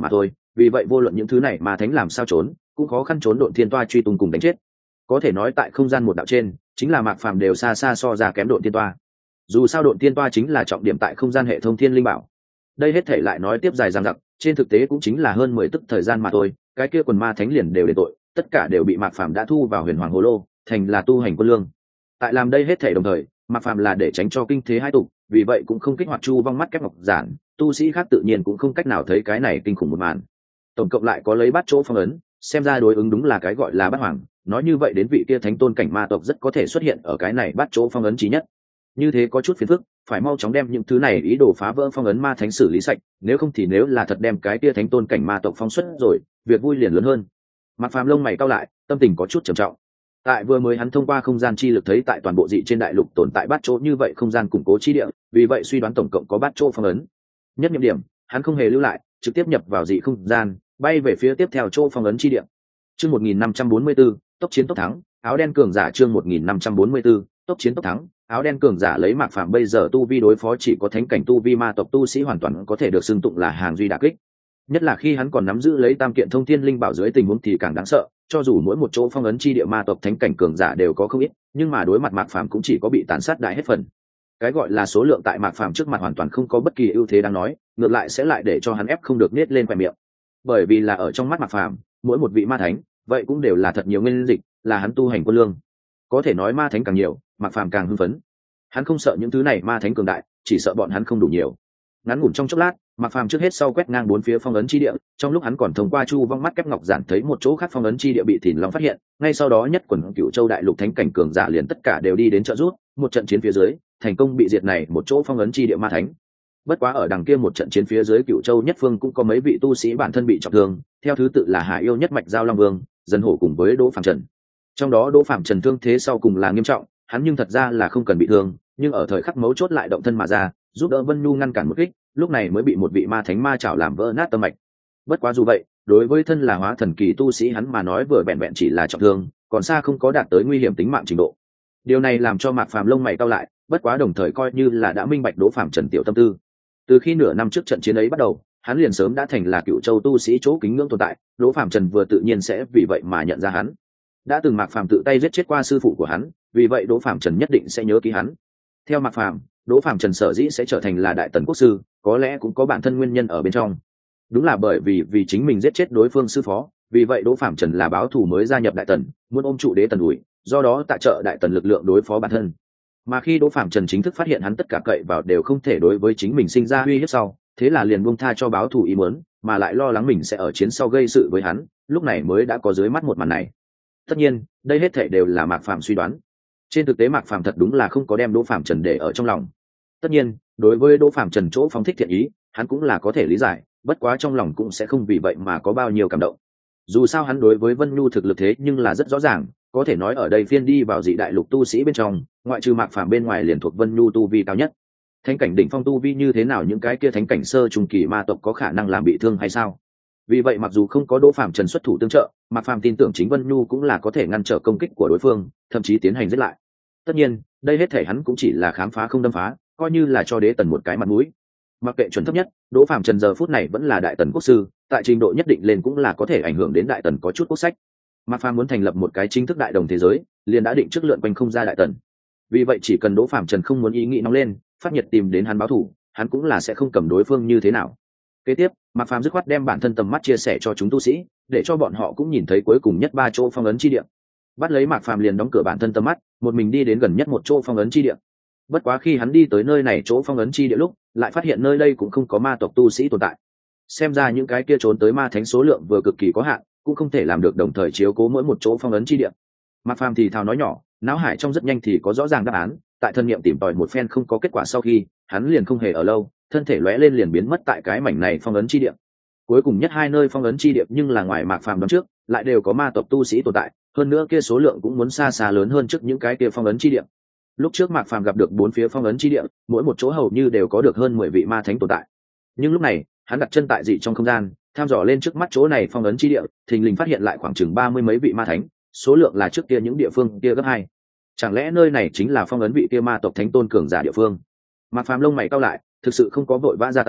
vì vậy vô luận những thứ này ma thánh làm sao trốn cũng khó khăn trốn độn thiên toa truy tung cùng đánh chết. Có thể nói tại không gian một đạo trên chính là mạc phàm đều xa xa so ra kém độn thiên toa. Dù sao độn thiên toa chính là trọng điểm tại không gian hệ thống thiên linh bảo. Đây hết thể lại nói tiếp dài dằng dặc, trên thực tế cũng chính là hơn mười tức thời gian mà thôi, cái kia quần ma thánh liền đều đền tội, tất cả đều bị mạc phàm đã thu vào huyền hoàng hồ lô, thành là tu hành quân lương. Tại làm đây hết thể đồng thời, mạc phàm là để tránh cho kinh thế hai tục, vì vậy cũng không kích hoạt chu vong mắt kép ngọc giản, tu sĩ khác tự nhiên cũng không cách nào thấy cái này kinh khủng một màn. Tổng cộng lại có lấy bát chỗ phong ấn, xem ra đối ứng đúng là cái gọi là bát hoàng, nói như vậy đến vị kia thánh tôn cảnh ma tộc rất có thể xuất hiện ở cái này bát chỗ phong ấn chí nhất. Như thế có chút phiền phức, phải mau chóng đem những thứ này ý đồ phá vỡ phong ấn ma thánh xử lý sạch, nếu không thì nếu là thật đem cái kia thánh tôn cảnh ma tộc phong xuất rồi, việc vui liền lớn hơn. Mạc Phàm lông mày cau lại, tâm tình có chút trầm trọng. Tại vừa mới hắn thông qua không gian chi lực thấy tại toàn bộ dị trên đại lục tồn tại bát chỗ như vậy không gian củng cố chi địa, vì vậy suy đoán tổng cộng có bát chỗ phong ấn. Nhất nhiệm điểm, hắn không hề lưu lại, trực tiếp nhập vào dị không gian, bay về phía tiếp theo chỗ phong ấn chi địa. Chương một nghìn năm trăm bốn mươi tư, tốc chiến tốc thắng, áo đen cường giả chương một nghìn năm trăm bốn mươi tư, tốc chiến tốc thắng, áo đen cường giả lấy Mạc Phàm bây giờ tu vi đối phó chỉ có thánh cảnh tu vi ma tộc tu sĩ hoàn toàn có thể được xưng tụng là hàng duy đả kích. Nhất là khi hắn còn nắm giữ lấy tam kiện thông thiên linh bảo dưới tình huống thì càng đáng sợ, cho dù mỗi một chỗ phong ấn chi địa ma tộc thánh cảnh cường giả đều có không ít, nhưng mà đối mặt Mạc Phàm cũng chỉ có bị tàn sát đại hết phần. Cái gọi là số lượng tại Mạc Phàm trước mặt hoàn toàn không có bất kỳ ưu thế đáng nói, ngược lại sẽ lại để cho hắn ép không được nết lên khóe miệng. Bởi vì là ở trong mắt Mạc Phàm, mỗi một vị ma thánh, vậy cũng đều là thật nhiều nguyên dịch, là hắn tu hành quân lương. Có thể nói ma thánh càng nhiều, Mạc Phàm càng hưng phấn. Hắn không sợ những thứ này ma thánh cường đại, chỉ sợ bọn hắn không đủ nhiều. Ngắn ngủn trong chốc lát, Mạc Phàm trước hết sau quét ngang bốn phía phong ấn chi địa, trong lúc hắn còn thông qua chu vong mắt kép ngọc giản thấy một chỗ khác phong ấn chi địa bị Thìn Long phát hiện, ngay sau đó nhất quần Cửu Châu đại lục thánh cảnh cường giả liền tất cả đều đi đến trợ giúp, một trận chiến phía dưới, thành công bị diệt này một chỗ phong ấn chi địa ma thánh. Bất quá ở đằng kia một trận chiến phía dưới Cửu Châu nhất phương cũng có mấy vị tu sĩ bản thân bị trọng thương, theo thứ tự là Hải Yêu nhất mạch Giao Long Vương, Dân Hổ cùng với Đỗ Phàm Trần. Trong đó Đỗ Phàm Trần thương thế sau cùng là nghiêm trọng, hắn nhưng thật ra là không cần bị thương, nhưng ở thời khắc mấu chốt lại động thân mà ra, giúp đỡ Vân Nhu ngăn cản một kích, lúc này mới bị một vị ma thánh ma chảo làm vỡ nát tâm mạch. Bất quá dù vậy, đối với thân là hóa thần kỳ tu sĩ hắn mà nói vừa bẹn bẹn chỉ là trọng thương, còn xa không có đạt tới nguy hiểm tính mạng trình độ. Điều này làm cho Mạc Phàm lông mày cau lại, bất quá đồng thời coi như là đã minh bạch Đỗ Phàm Trần tiểu tâm tư. Từ khi nửa năm trước trận chiến ấy bắt đầu, hắn liền sớm đã thành là Cựu Châu tu sĩ chỗ kính ngưỡng tồn tại, Đỗ Phàm Trần vừa tự nhiên sẽ vì vậy mà nhận ra hắn. Đã từng Mạc Phàm tự tay giết chết qua sư phụ của hắn, vì vậy Đỗ Phàm Trần nhất định sẽ nhớ ký hắn. Theo Mạc Phàm, Đỗ Phàm Trần sở dĩ sẽ trở thành là đại tần quốc sư, có lẽ cũng có bản thân nguyên nhân ở bên trong. Đúng là bởi vì vì chính mình giết chết đối phương sư phó, vì vậy Đỗ Phàm Trần là báo thù mới gia nhập đại tần, muốn ôm trụ đế tần ủi, do đó tại trợ đại tần lực lượng đối phó bản thân. Mà khi Đỗ Phàm Trần chính thức phát hiện hắn tất cả cậy vào đều không thể đối với chính mình sinh ra uy hiếp sau, thế là liền buông tha cho báo thù ý muốn, mà lại lo lắng mình sẽ ở chiến sau gây sự với hắn, lúc này mới đã có dưới mắt một màn này. Tất nhiên, đây hết thảy đều là Mạc Phàm suy đoán. Trên thực tế Mạc Phàm thật đúng là không có đem Đỗ Phàm Trần để ở trong lòng. Tất nhiên, đối với Đỗ Phàm Trần chỗ phóng thích thiện ý, hắn cũng là có thể lý giải, bất quá trong lòng cũng sẽ không vì vậy mà có bao nhiêu cảm động. Dù sao hắn đối với Vân Nhu thực lực thế nhưng là rất rõ ràng, có thể nói ở đây phiên đi vào dị đại lục tu sĩ bên trong, ngoại trừ Mạc Phàm bên ngoài liền thuộc Vân Nhu tu vi cao nhất. Thánh cảnh đỉnh phong tu vi như thế nào những cái kia thánh cảnh sơ trung kỳ ma tộc có khả năng làm bị thương hay sao? Vì vậy mặc dù không có Đỗ Phàm Trần xuất thủ tương trợ, Mạc Phàm tin tưởng chính Vân Nhu cũng là có thể ngăn trở công kích của đối phương, thậm chí tiến hành giết lại. Tất nhiên, đây hết thể hắn cũng chỉ là khám phá không đâm phá, coi như là cho đế tần một cái mặt mũi. Mặc kệ chuẩn thấp nhất, Đỗ Phàm Trần giờ phút này vẫn là đại tần quốc sư, tại trình độ nhất định lên cũng là có thể ảnh hưởng đến đại tần có chút quốc sách. Mạc Phàm muốn thành lập một cái chính thức đại đồng thế giới, liền đã định trước lượn quanh không ra đại tần. Vì vậy chỉ cần Đỗ Phàm Trần không muốn ý nghĩ nóng lên, phát nhiệt tìm đến hắn báo thù, hắn cũng là sẽ không cầm đối phương như thế nào. Kế tiếp, Mạc Phàm dứt khoát đem bản thân tầm mắt chia sẻ cho chúng tu sĩ, để cho bọn họ cũng nhìn thấy cuối cùng nhất ba chỗ phong ấn chi địa. Bắt lấy Mạc Phàm liền đóng cửa bản thân tầm mắt, một mình đi đến gần nhất một chỗ phong ấn chi địa. Bất quá khi hắn đi tới nơi này chỗ phong ấn chi địa lúc, lại phát hiện nơi đây cũng không có ma tộc tu sĩ tồn tại. Xem ra những cái kia trốn tới ma thánh số lượng vừa cực kỳ có hạn, cũng không thể làm được đồng thời chiếu cố mỗi một chỗ phong ấn chi địa. Mạc Phàm thì thào nói nhỏ, não hải trong rất nhanh thì có rõ ràng đáp án, tại thân niệm tìm tòi một phen không có kết quả sau khi, hắn liền không hề ở lâu, thân thể lóe lên liền biến mất tại cái mảnh này phong ấn chi địa. Cuối cùng nhất hai nơi phong ấn chi địa nhưng là ngoài Mạc Phàm đoán trước, lại đều có ma tộc tu sĩ tồn tại, hơn nữa kia số lượng cũng muốn xa xa lớn hơn trước những cái kia phong ấn chi địa. Lúc trước Mạc Phàm gặp được bốn phía phong ấn chi địa, mỗi một chỗ hầu như đều có được hơn mười vị ma thánh tồn tại. Nhưng lúc này, hắn đặt chân tại dị trong không gian, tham dò lên trước mắt chỗ này phong ấn chi địa, thình lình phát hiện lại khoảng chừng ba mươi mấy vị ma thánh, số lượng là trước kia những địa phương kia gấp hai. Chẳng lẽ nơi này chính là phong ấn vị kia ma tộc thánh tôn cường giả địa phương? Mạc Phàm lông mày cau lại, thực sự không có vội vã ra tay,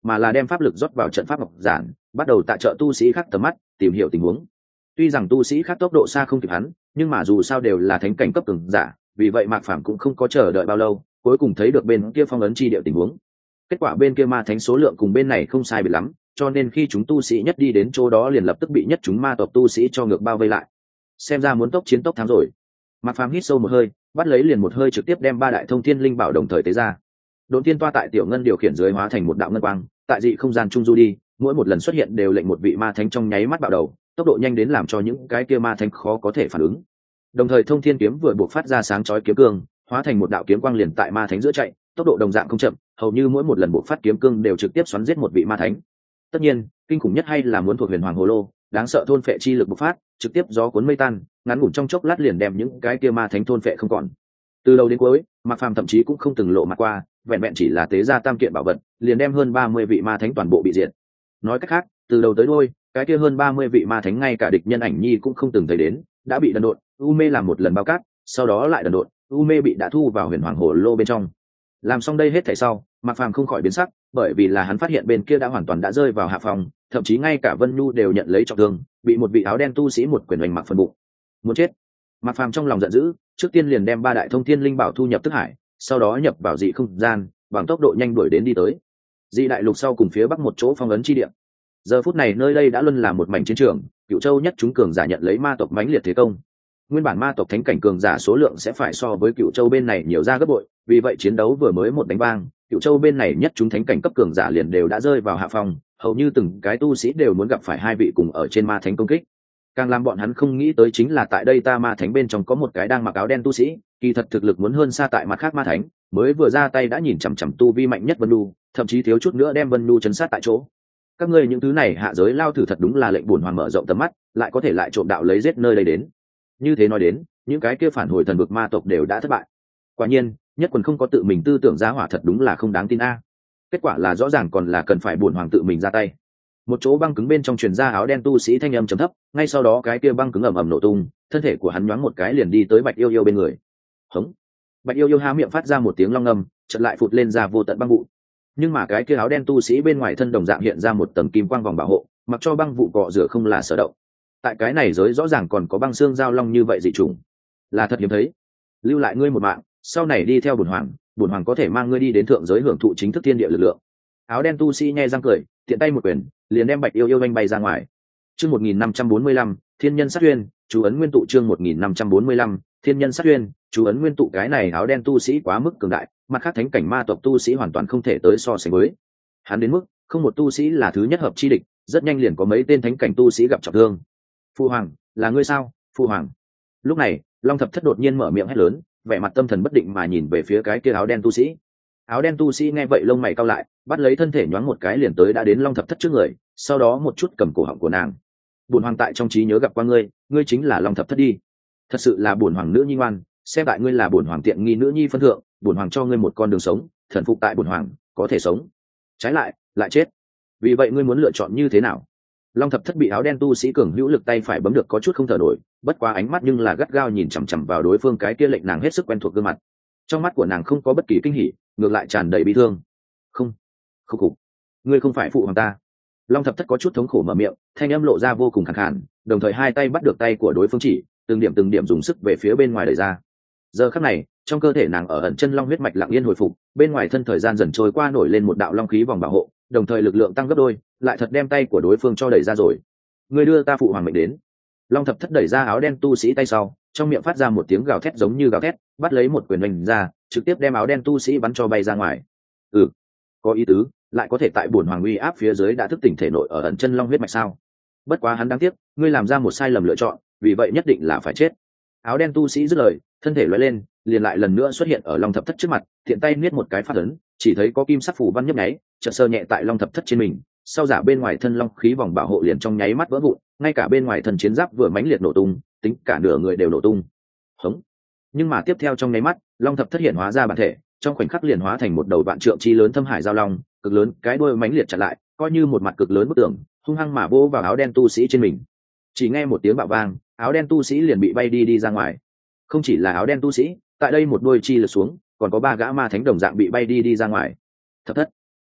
mà là đem pháp lực rót vào trận pháp ngọc giản, bắt đầu tại trợ tu sĩ khác tầm mắt tìm hiểu tình huống. Tuy rằng tu sĩ khác tốc độ xa không kịp hắn, nhưng mà dù sao đều là thánh cảnh cấp cường giả, vì vậy Mạc Phàm cũng không có chờ đợi bao lâu, cuối cùng thấy được bên kia phong ấn chi địa tình huống. Kết quả bên kia ma thánh số lượng cùng bên này không sai biệt lắm, cho nên khi chúng tu sĩ nhất đi đến chỗ đó liền lập tức bị nhất chúng ma tộc tu sĩ cho ngược bao vây lại. Xem ra muốn tốc chiến tốc thắng rồi. Mạc Phàm hít sâu một hơi, bắt lấy liền một hơi trực tiếp đem ba đại thông thiên linh bảo đồng thời tế ra. Độn Thiên toa tại tiểu ngân điều khiển dưới hóa thành một đạo ngân quang, tại dị không gian trung du đi, mỗi một lần xuất hiện đều lệnh một vị ma thánh trong nháy mắt bạo đầu, tốc độ nhanh đến làm cho những cái kia ma thánh khó có thể phản ứng. Đồng thời thông thiên kiếm vừa buộc phát ra sáng chói kiếm cương, hóa thành một đạo kiếm quang liền tại ma thánh giữa chạy, tốc độ đồng dạng không chậm, hầu như mỗi một lần buộc phát kiếm cương đều trực tiếp xoắn giết một vị ma thánh. Tất nhiên, kinh khủng nhất hay là muốn thuộc Huyền Hoàng Hồ Lô, đáng sợ thôn phệ chi lực bộc phát, trực tiếp gió cuốn mây tan, ngắn ngủn trong chốc lát liền đem những cái kia ma thánh thôn phệ không còn. Từ đầu đến cuối, Mạc Phàm thậm chí cũng không từng lộ mặt qua, vẹn vẹn chỉ là tế ra tam kiện bảo vật, liền đem hơn ba mươi vị ma thánh toàn bộ bị diệt. Nói cách khác, từ đầu tới đuôi, cái kia hơn ba mươi vị ma thánh ngay cả địch nhân ảnh nhi cũng không từng thấy đến, đã bị đần độn, u mê làm một lần bao cát, sau đó lại đần độn, u mê bị đã thu vào Huyền Hoàng Hồ Lô bên trong. Làm xong đây hết thảy sau, Mạc Phàm không khỏi biến sắc, bởi vì là hắn phát hiện bên kia đã hoàn toàn đã rơi vào hạ phòng, thậm chí ngay cả Vân Nhu đều nhận lấy trọng thương, bị một vị áo đen tu sĩ một quyền đánh mặc phần bụng. Muốn chết. Mạc Phàm trong lòng giận dữ, trước tiên liền đem ba đại thông thiên linh bảo thu nhập thức hải, sau đó nhập vào dị không gian, bằng tốc độ nhanh đuổi đến đi tới dị đại lục sau cùng phía bắc một chỗ phong ấn chi địa. Giờ phút này nơi đây đã luôn là một mảnh chiến trường, Cựu Châu nhất chúng cường giả nhận lấy ma tộc mãnh liệt thế công. Nguyên bản ma tộc thánh cảnh cường giả số lượng sẽ phải so với Cựu Châu bên này nhiều ra gấp bội, vì vậy chiến đấu vừa mới một đánh vang, Cựu Châu bên này nhất chúng thánh cảnh cấp cường giả liền đều đã rơi vào hạ phong, hầu như từng cái tu sĩ đều muốn gặp phải hai vị cùng ở trên ma thánh công kích. Càng làm bọn hắn không nghĩ tới chính là tại đây ta ma thánh bên trong có một cái đang mặc áo đen tu sĩ, kỳ thật thực lực muốn hơn xa tại mặt khác ma thánh, mới vừa ra tay đã nhìn chằm chằm tu vi mạnh nhất Vân Nhu, thậm chí thiếu chút nữa đem Vân Nhu chấn sát tại chỗ. Các ngươi những thứ này hạ giới lao thử thật đúng là lệnh buồn hoàng mở rộng tầm mắt, lại có thể lại trộm đạo lấy giết nơi đây đến. Như thế nói đến, những cái kia phản hồi thần vực ma tộc đều đã thất bại. Quả nhiên, nhất quần không có tự mình tư tưởng giá hỏa thật đúng là không đáng tin a. Kết quả là rõ ràng còn là cần phải buồn hoàng tự mình ra tay. Một chỗ băng cứng bên trong truyền ra áo đen tu sĩ thanh âm trầm thấp, ngay sau đó cái kia băng cứng ầm ầm nổ tung, thân thể của hắn nhoáng một cái liền đi tới Bạch Yêu Yêu bên người. Hống! Bạch Yêu Yêu há miệng phát ra một tiếng long ngâm, chợt lại phụt lên ra vô tận băng vụ. Nhưng mà cái kia áo đen tu sĩ bên ngoài thân đồng dạng hiện ra một tầng kim quang vòng bảo hộ, mặc cho băng vụ cọ rửa không là sở động. Tại cái này giới rõ ràng còn có băng xương giao long như vậy dị trùng, là thật hiếm thấy. Lưu lại ngươi một mạng, sau này đi theo bổn hoàng, bổn hoàng có thể mang ngươi đi đến thượng giới hưởng thụ chính thức thiên địa lực lượng. Áo đen tu sĩ nhe răng cười, tiện tay một quyền, liền đem Bạch Yêu Yêu anh bay ra ngoài. Chương một nghìn năm trăm bốn mươi lăm, Thiên Nhân Sát Uyên, chú ấn nguyên tụ chương một nghìn năm trăm bốn mươi lăm, Thiên Nhân Sát Uyên, chú ấn nguyên tụ cái này áo đen tu sĩ quá mức cường đại, mặt khác thánh cảnh ma tộc tu sĩ hoàn toàn không thể tới so sánh với. Hắn đến mức, không một tu sĩ là thứ nhất hợp chi địch, rất nhanh liền có mấy tên thánh cảnh tu sĩ gặp trọng thương. Phu hoàng, là ngươi sao? Phu hoàng. Lúc này, Long Thập Thất đột nhiên mở miệng hét lớn, vẻ mặt tâm thần bất định mà nhìn về phía cái kia áo đen tu sĩ. Áo đen tu sĩ nghe vậy lông mày cau lại, bắt lấy thân thể nhoáng một cái liền tới đã đến Long Thập Thất trước người, sau đó một chút cầm cổ họng của nàng. Bổn hoàng tại trong trí nhớ gặp qua ngươi, ngươi chính là Long Thập Thất đi. Thật sự là bổn hoàng nữ nhi ngoan, xem tại ngươi là bổn hoàng tiện nghi nữ nhi phân thượng, bổn hoàng cho ngươi một con đường sống, thần phục tại bổn hoàng, có thể sống. Trái lại, lại chết. Vì vậy ngươi muốn lựa chọn như thế nào? Long Thập Thất bị áo đen tu sĩ cường hữu lực tay phải bấm được có chút không thở nổi, bất quá ánh mắt nhưng là gắt gao nhìn chằm chằm vào đối phương cái kia lệnh nàng hết sức quen thuộc gương mặt. Trong mắt của nàng không có bất kỳ kinh hỉ, ngược lại tràn đầy bi thương. Không, không khủng, ngươi không phải phụ hoàng ta. Long Thập Thất có chút thống khổ mở miệng, thanh âm lộ ra vô cùng khàn khàn, đồng thời hai tay bắt được tay của đối phương chỉ, từng điểm từng điểm dùng sức về phía bên ngoài đẩy ra. Giờ khắc này, trong cơ thể nàng ở ẩn chân long huyết mạch lặng yên hồi phục, bên ngoài thân thời gian dần trôi qua nổi lên một đạo long khí vòng bảo hộ, đồng thời lực lượng tăng gấp đôi, lại thật đem tay của đối phương cho đẩy ra rồi. Ngươi đưa ta phụ hoàng mệnh đến. Long Thập Thất đẩy ra áo đen tu sĩ tay sau, trong miệng phát ra một tiếng gào thét giống như gào thét, bắt lấy một quyền đánh ra, trực tiếp đem áo đen tu sĩ bắn cho bay ra ngoài. Ừ, có ý tứ, lại có thể tại bổn hoàng uy áp phía dưới đã thức tỉnh thể nội ở ẩn chân long huyết mạch sao? Bất quá hắn đáng tiếc, ngươi làm ra một sai lầm lựa chọn, vì vậy nhất định là phải chết. Áo đen tu sĩ dứt lời, thân thể lóe lên, liền lại lần nữa xuất hiện ở Long Thập Thất trước mặt, thiện tay niết một cái phát ấn, chỉ thấy có kim sắc phủ văn nhấp nháy, chợt sờ nhẹ tại Long Thập Thất trên mình, sau giả bên ngoài thân long khí vòng bảo hộ liền trong nháy mắt vỡ vụn, ngay cả bên ngoài thân chiến giáp vừa mãnh liệt nổ tung, tính cả nửa người đều nổ tung. Hống. Nhưng mà tiếp theo trong nháy mắt, Long Thập Thất hiện hóa ra bản thể, trong khoảnh khắc liền hóa thành một đầu vạn trượng chi lớn thâm hải giao long, cực lớn, cái đuôi mãnh liệt chặn lại, coi như một mặt cực lớn bức tường, hung hăng mà vỗ vào áo đen tu sĩ trên mình. Chỉ nghe một tiếng bạo vang, áo đen tu sĩ liền bị bay đi đi ra ngoài. Không chỉ là áo đen tu sĩ, tại đây một đôi chi lật xuống, còn có ba gã ma thánh đồng dạng bị bay đi đi ra ngoài. Thập Thất,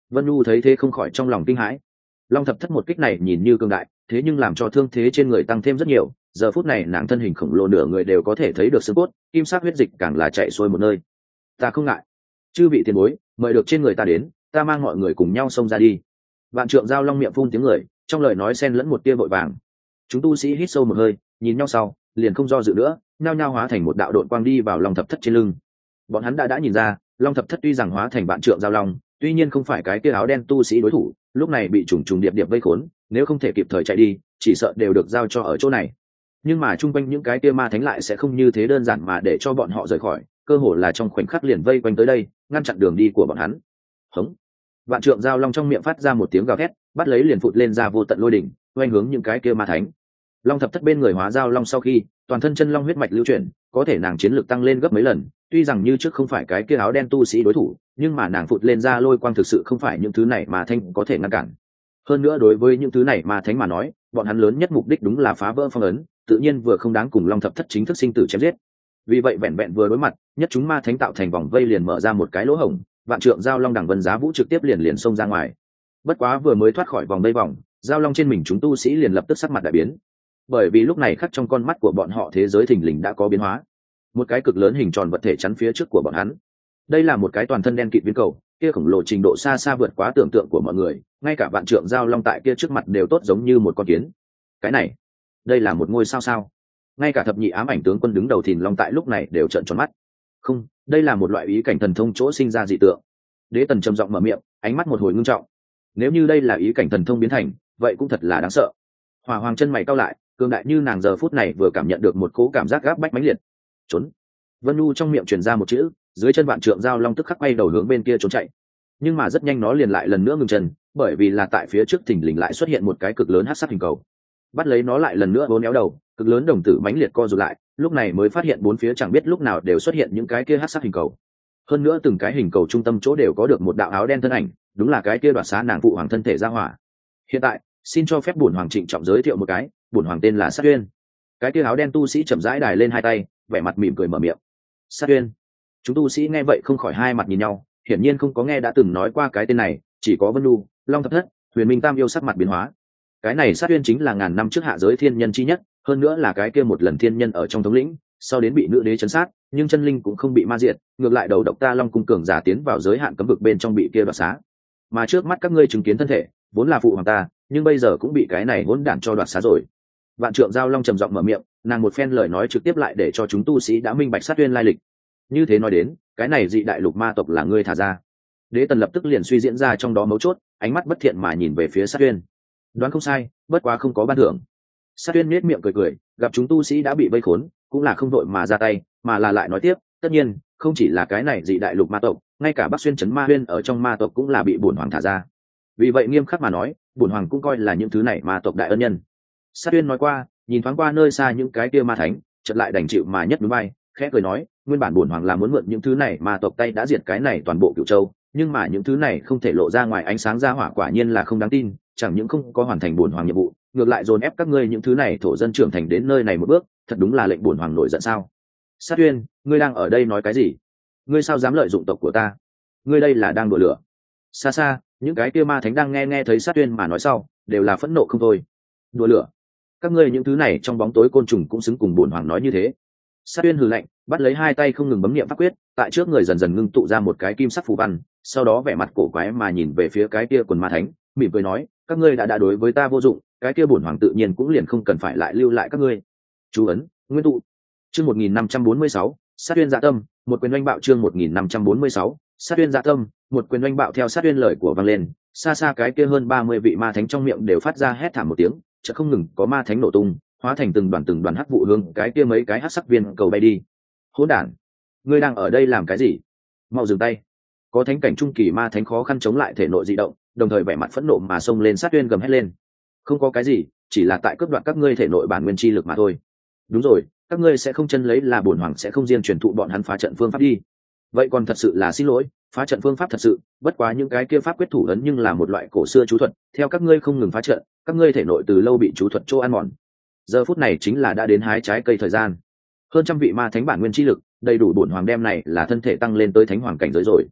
Vân Nhu thấy thế không khỏi trong lòng kinh hãi. Long thập thất một kích này nhìn như cường đại, thế nhưng làm cho thương thế trên người tăng thêm rất nhiều. Giờ phút này nàng thân hình khổng lồ nửa người đều có thể thấy được xương cốt, kim sắc huyết dịch càng là chạy xuôi một nơi. Ta không ngại, chư vị tiền bối, mời được trên người ta đến, ta mang mọi người cùng nhau xông ra đi. Vạn Trượng Giao Long miệng phun tiếng người, trong lời nói xen lẫn một tia vội vàng. Chúng tu sĩ hít sâu một hơi, nhìn nhau sau, liền không do dự nữa, nhao nhao hóa thành một đạo độn quang đi vào Long thập thất trên lưng. Bọn hắn đã đã nhìn ra, Long thập thất tuy rằng hóa thành Vạn Trượng Giao Long, tuy nhiên không phải cái kia áo đen tu sĩ đối thủ, lúc này bị trùng trùng điệp điệp vây khốn, nếu không thể kịp thời chạy đi, chỉ sợ đều được giao cho ở chỗ này. Nhưng mà chung quanh những cái kia ma thánh lại sẽ không như thế đơn giản mà để cho bọn họ rời khỏi, cơ hồ là trong khoảnh khắc liền vây quanh tới đây, ngăn chặn đường đi của bọn hắn. Hống! Vạn Trượng Giao Long trong miệng phát ra một tiếng gào thét, bắt lấy liền phụt lên ra vô tận lôi đỉnh, oanh hướng những cái kia ma thánh. Long thập thất bên người hóa giao long sau khi, toàn thân chân long huyết mạch lưu chuyển, có thể nàng chiến lược tăng lên gấp mấy lần, tuy rằng như trước không phải cái kia áo đen tu sĩ đối thủ, nhưng mà nàng phụt lên ra lôi quang thực sự không phải những thứ này mà thanh có thể ngăn cản. Hơn nữa đối với những thứ này mà thánh mà nói, bọn hắn lớn nhất mục đích đúng là phá vỡ phong ấn, tự nhiên vừa không đáng cùng Long thập thất chính thức sinh tử chém giết. Vì vậy vẹn vẹn vừa đối mặt, nhất chúng ma thánh tạo thành vòng vây liền mở ra một cái lỗ hổng, Vạn Trượng Giao Long đằng vân giá vũ trực tiếp liền liền xông ra ngoài. Bất quá vừa mới thoát khỏi vòng vây vòng, giao long trên mình chúng tu sĩ liền lập tức sắc mặt đại biến, bởi vì lúc này khắc trong con mắt của bọn họ thế giới thình lình đã có biến hóa. Một cái cực lớn hình tròn vật thể chắn phía trước của bọn hắn. Đây là một cái toàn thân đen kịt viên cầu, kia khổng lồ trình độ xa xa vượt quá tưởng tượng của mọi người, ngay cả Vạn Trượng Giao Long tại kia trước mặt đều tốt giống như một con kiến. Cái này, đây là một ngôi sao sao? Ngay cả thập nhị ám ảnh tướng quân đứng đầu Thìn Long tại lúc này đều trợn tròn mắt. Không, đây là một loại ý cảnh thần thông chỗ sinh ra dị tượng. Đế Tần trầm giọng mở miệng, ánh mắt một hồi ngưng trọng. Nếu như đây là ý cảnh thần thông biến thành, vậy cũng thật là đáng sợ. Hỏa Hoàng chân mày cau lại, cường đại như nàng giờ phút này vừa cảm nhận được một cố cảm giác gáp bách mãnh liệt. Trốn. Vân Nhu trong miệng truyền ra một chữ, dưới chân Vạn Trượng Giao Long tức khắc quay đầu hướng bên kia trốn chạy. Nhưng mà rất nhanh nó liền lại lần nữa ngừng chân, bởi vì là tại phía trước thình lình lại xuất hiện một cái cực lớn hắc sắc hình cầu. Bắt lấy nó lại lần nữa vốn éo đầu, cực lớn đồng tử mãnh liệt co rụt lại, lúc này mới phát hiện bốn phía chẳng biết lúc nào đều xuất hiện những cái kia hắc sắc hình cầu. Hơn nữa từng cái hình cầu trung tâm chỗ đều có được một đạo áo đen thân ảnh, đúng là cái kia đoạt xá nàng phụ hoàng thân thể ra hỏa. Hiện tại, xin cho phép bổn hoàng trịnh trọng giới thiệu một cái, bổn hoàng tên là Sát Uyên. Cái kia áo đen tu sĩ chậm rãi đài lên hai tay, vẻ mặt mỉm cười mở miệng. Sát Uyên. Chúng tu sĩ nghe vậy không khỏi hai mặt nhìn nhau, hiển nhiên không có nghe đã từng nói qua cái tên này, chỉ có Vân Nhu, Long Thập Thất, Huyền Minh Tam yêu sắc mặt biến hóa. Cái này Sát Uyên chính là ngàn năm trước hạ giới thiên nhân chi nhất, hơn nữa là cái kia một lần thiên nhân ở trong thống lĩnh, sau đến bị nữ đế chấn sát, nhưng chân linh cũng không bị ma diệt, ngược lại đầu độc ta Long cung cường giả tiến vào giới hạn cấm vực bên trong bị kia đoạt xá. Mà trước mắt các ngươi chứng kiến thân thể, vốn là phụ hoàng ta, nhưng bây giờ cũng bị cái này hỗn đản cho đoạt xá rồi. Vạn Trượng Giao Long trầm giọng mở miệng, nàng một phen lời nói trực tiếp lại để cho chúng tu sĩ đã minh bạch Sát Uyên lai lịch. Như thế nói đến, cái này dị đại lục ma tộc là ngươi thả ra. Đế Tần lập tức liền suy diễn ra trong đó mấu chốt, ánh mắt bất thiện mà nhìn về phía Sát Uyên. Đoán không sai, bất quá không có ban thưởng. Sát Uyên nhếch miệng cười cười, gặp chúng tu sĩ đã bị vây khốn, cũng là không đội mà ra tay, mà là lại nói tiếp, tất nhiên, không chỉ là cái này dị đại lục ma tộc, ngay cả Bắc Xuyên trấn ma huyên ở trong ma tộc cũng là bị bổn hoàng thả ra. Vì vậy nghiêm khắc mà nói, bổn hoàng cũng coi là những thứ này ma tộc đại ân nhân. Sát Uyên nói qua, nhìn thoáng qua nơi xa những cái kia ma thánh, chợt lại đành chịu mà nhất núi bay, khẽ cười nói, nguyên bản bổn hoàng là muốn mượn những thứ này ma tộc tay đã diệt cái này toàn bộ Cửu Châu, nhưng mà những thứ này không thể lộ ra ngoài ánh sáng ra hỏa quả nhiên là không đáng tin, chẳng những không có hoàn thành bổn hoàng nhiệm vụ, ngược lại dồn ép các ngươi những thứ này thổ dân trưởng thành đến nơi này một bước, thật đúng là lệnh bổn hoàng nổi giận sao? Sát Uyên, ngươi đang ở đây nói cái gì? Ngươi sao dám lợi dụng tộc của ta? Ngươi đây là đang đùa lửa. Xa xa, những cái kia ma thánh đang nghe nghe thấy Sát Uyên mà nói sau, đều là phẫn nộ không thôi. Đùa lửa? Các ngươi những thứ này trong bóng tối côn trùng cũng xứng cùng bổn hoàng nói như thế. Sát Uyên hừ lạnh, bắt lấy hai tay không ngừng bấm niệm pháp quyết, tại trước người dần dần ngưng tụ ra một cái kim sắc phù văn, sau đó vẻ mặt cổ quái mà nhìn về phía cái kia quần ma thánh, mỉm cười nói, các ngươi đã đã đối với ta vô dụng, cái kia bổn hoàng tự nhiên cũng liền không cần phải lại lưu lại các ngươi. Chú ấn, nguyên tụ. Chương một nghìn năm trăm bốn mươi sáu, Sát Uyên dạ tâm, một quyền oanh bạo chương một nghìn năm trăm bốn mươi sáu, Sát Uyên dạ tâm, một quyền oanh bạo theo Sát Uyên lời của vang lên, xa xa cái kia hơn ba mươi vị ma thánh trong miệng đều phát ra hét thảm một tiếng, chợt không ngừng có ma thánh nổ tung, hóa thành từng đoàn từng đoàn hắc vụ hướng cái kia mấy cái hắc sắc viên cầu bay đi. Hỗn đản, ngươi đang ở đây làm cái gì? Mau dừng tay. Có thánh cảnh trung kỳ ma thánh khó khăn chống lại thể nội dị động, đồng thời vẻ mặt phẫn nộ mà xông lên Sát Uyên gầm hét lên. Không có cái gì, chỉ là tại cướp đoạt các ngươi thể nội bản nguyên chi lực mà thôi. Đúng rồi, các ngươi sẽ không chân lấy là bổn hoàng sẽ không riêng truyền thụ bọn hắn phá trận phương pháp đi. Vậy còn thật sự là xin lỗi, phá trận phương pháp thật sự, bất quá những cái kia pháp quyết thủ ấn nhưng là một loại cổ xưa chú thuật, theo các ngươi không ngừng phá trận, các ngươi thể nội từ lâu bị chú thuật chỗ ăn mòn. Giờ phút này chính là đã đến hái trái cây thời gian. Hơn trăm vị ma thánh bản nguyên chi lực, đầy đủ bổn hoàng đem này là thân thể tăng lên tới thánh hoàng cảnh giới rồi.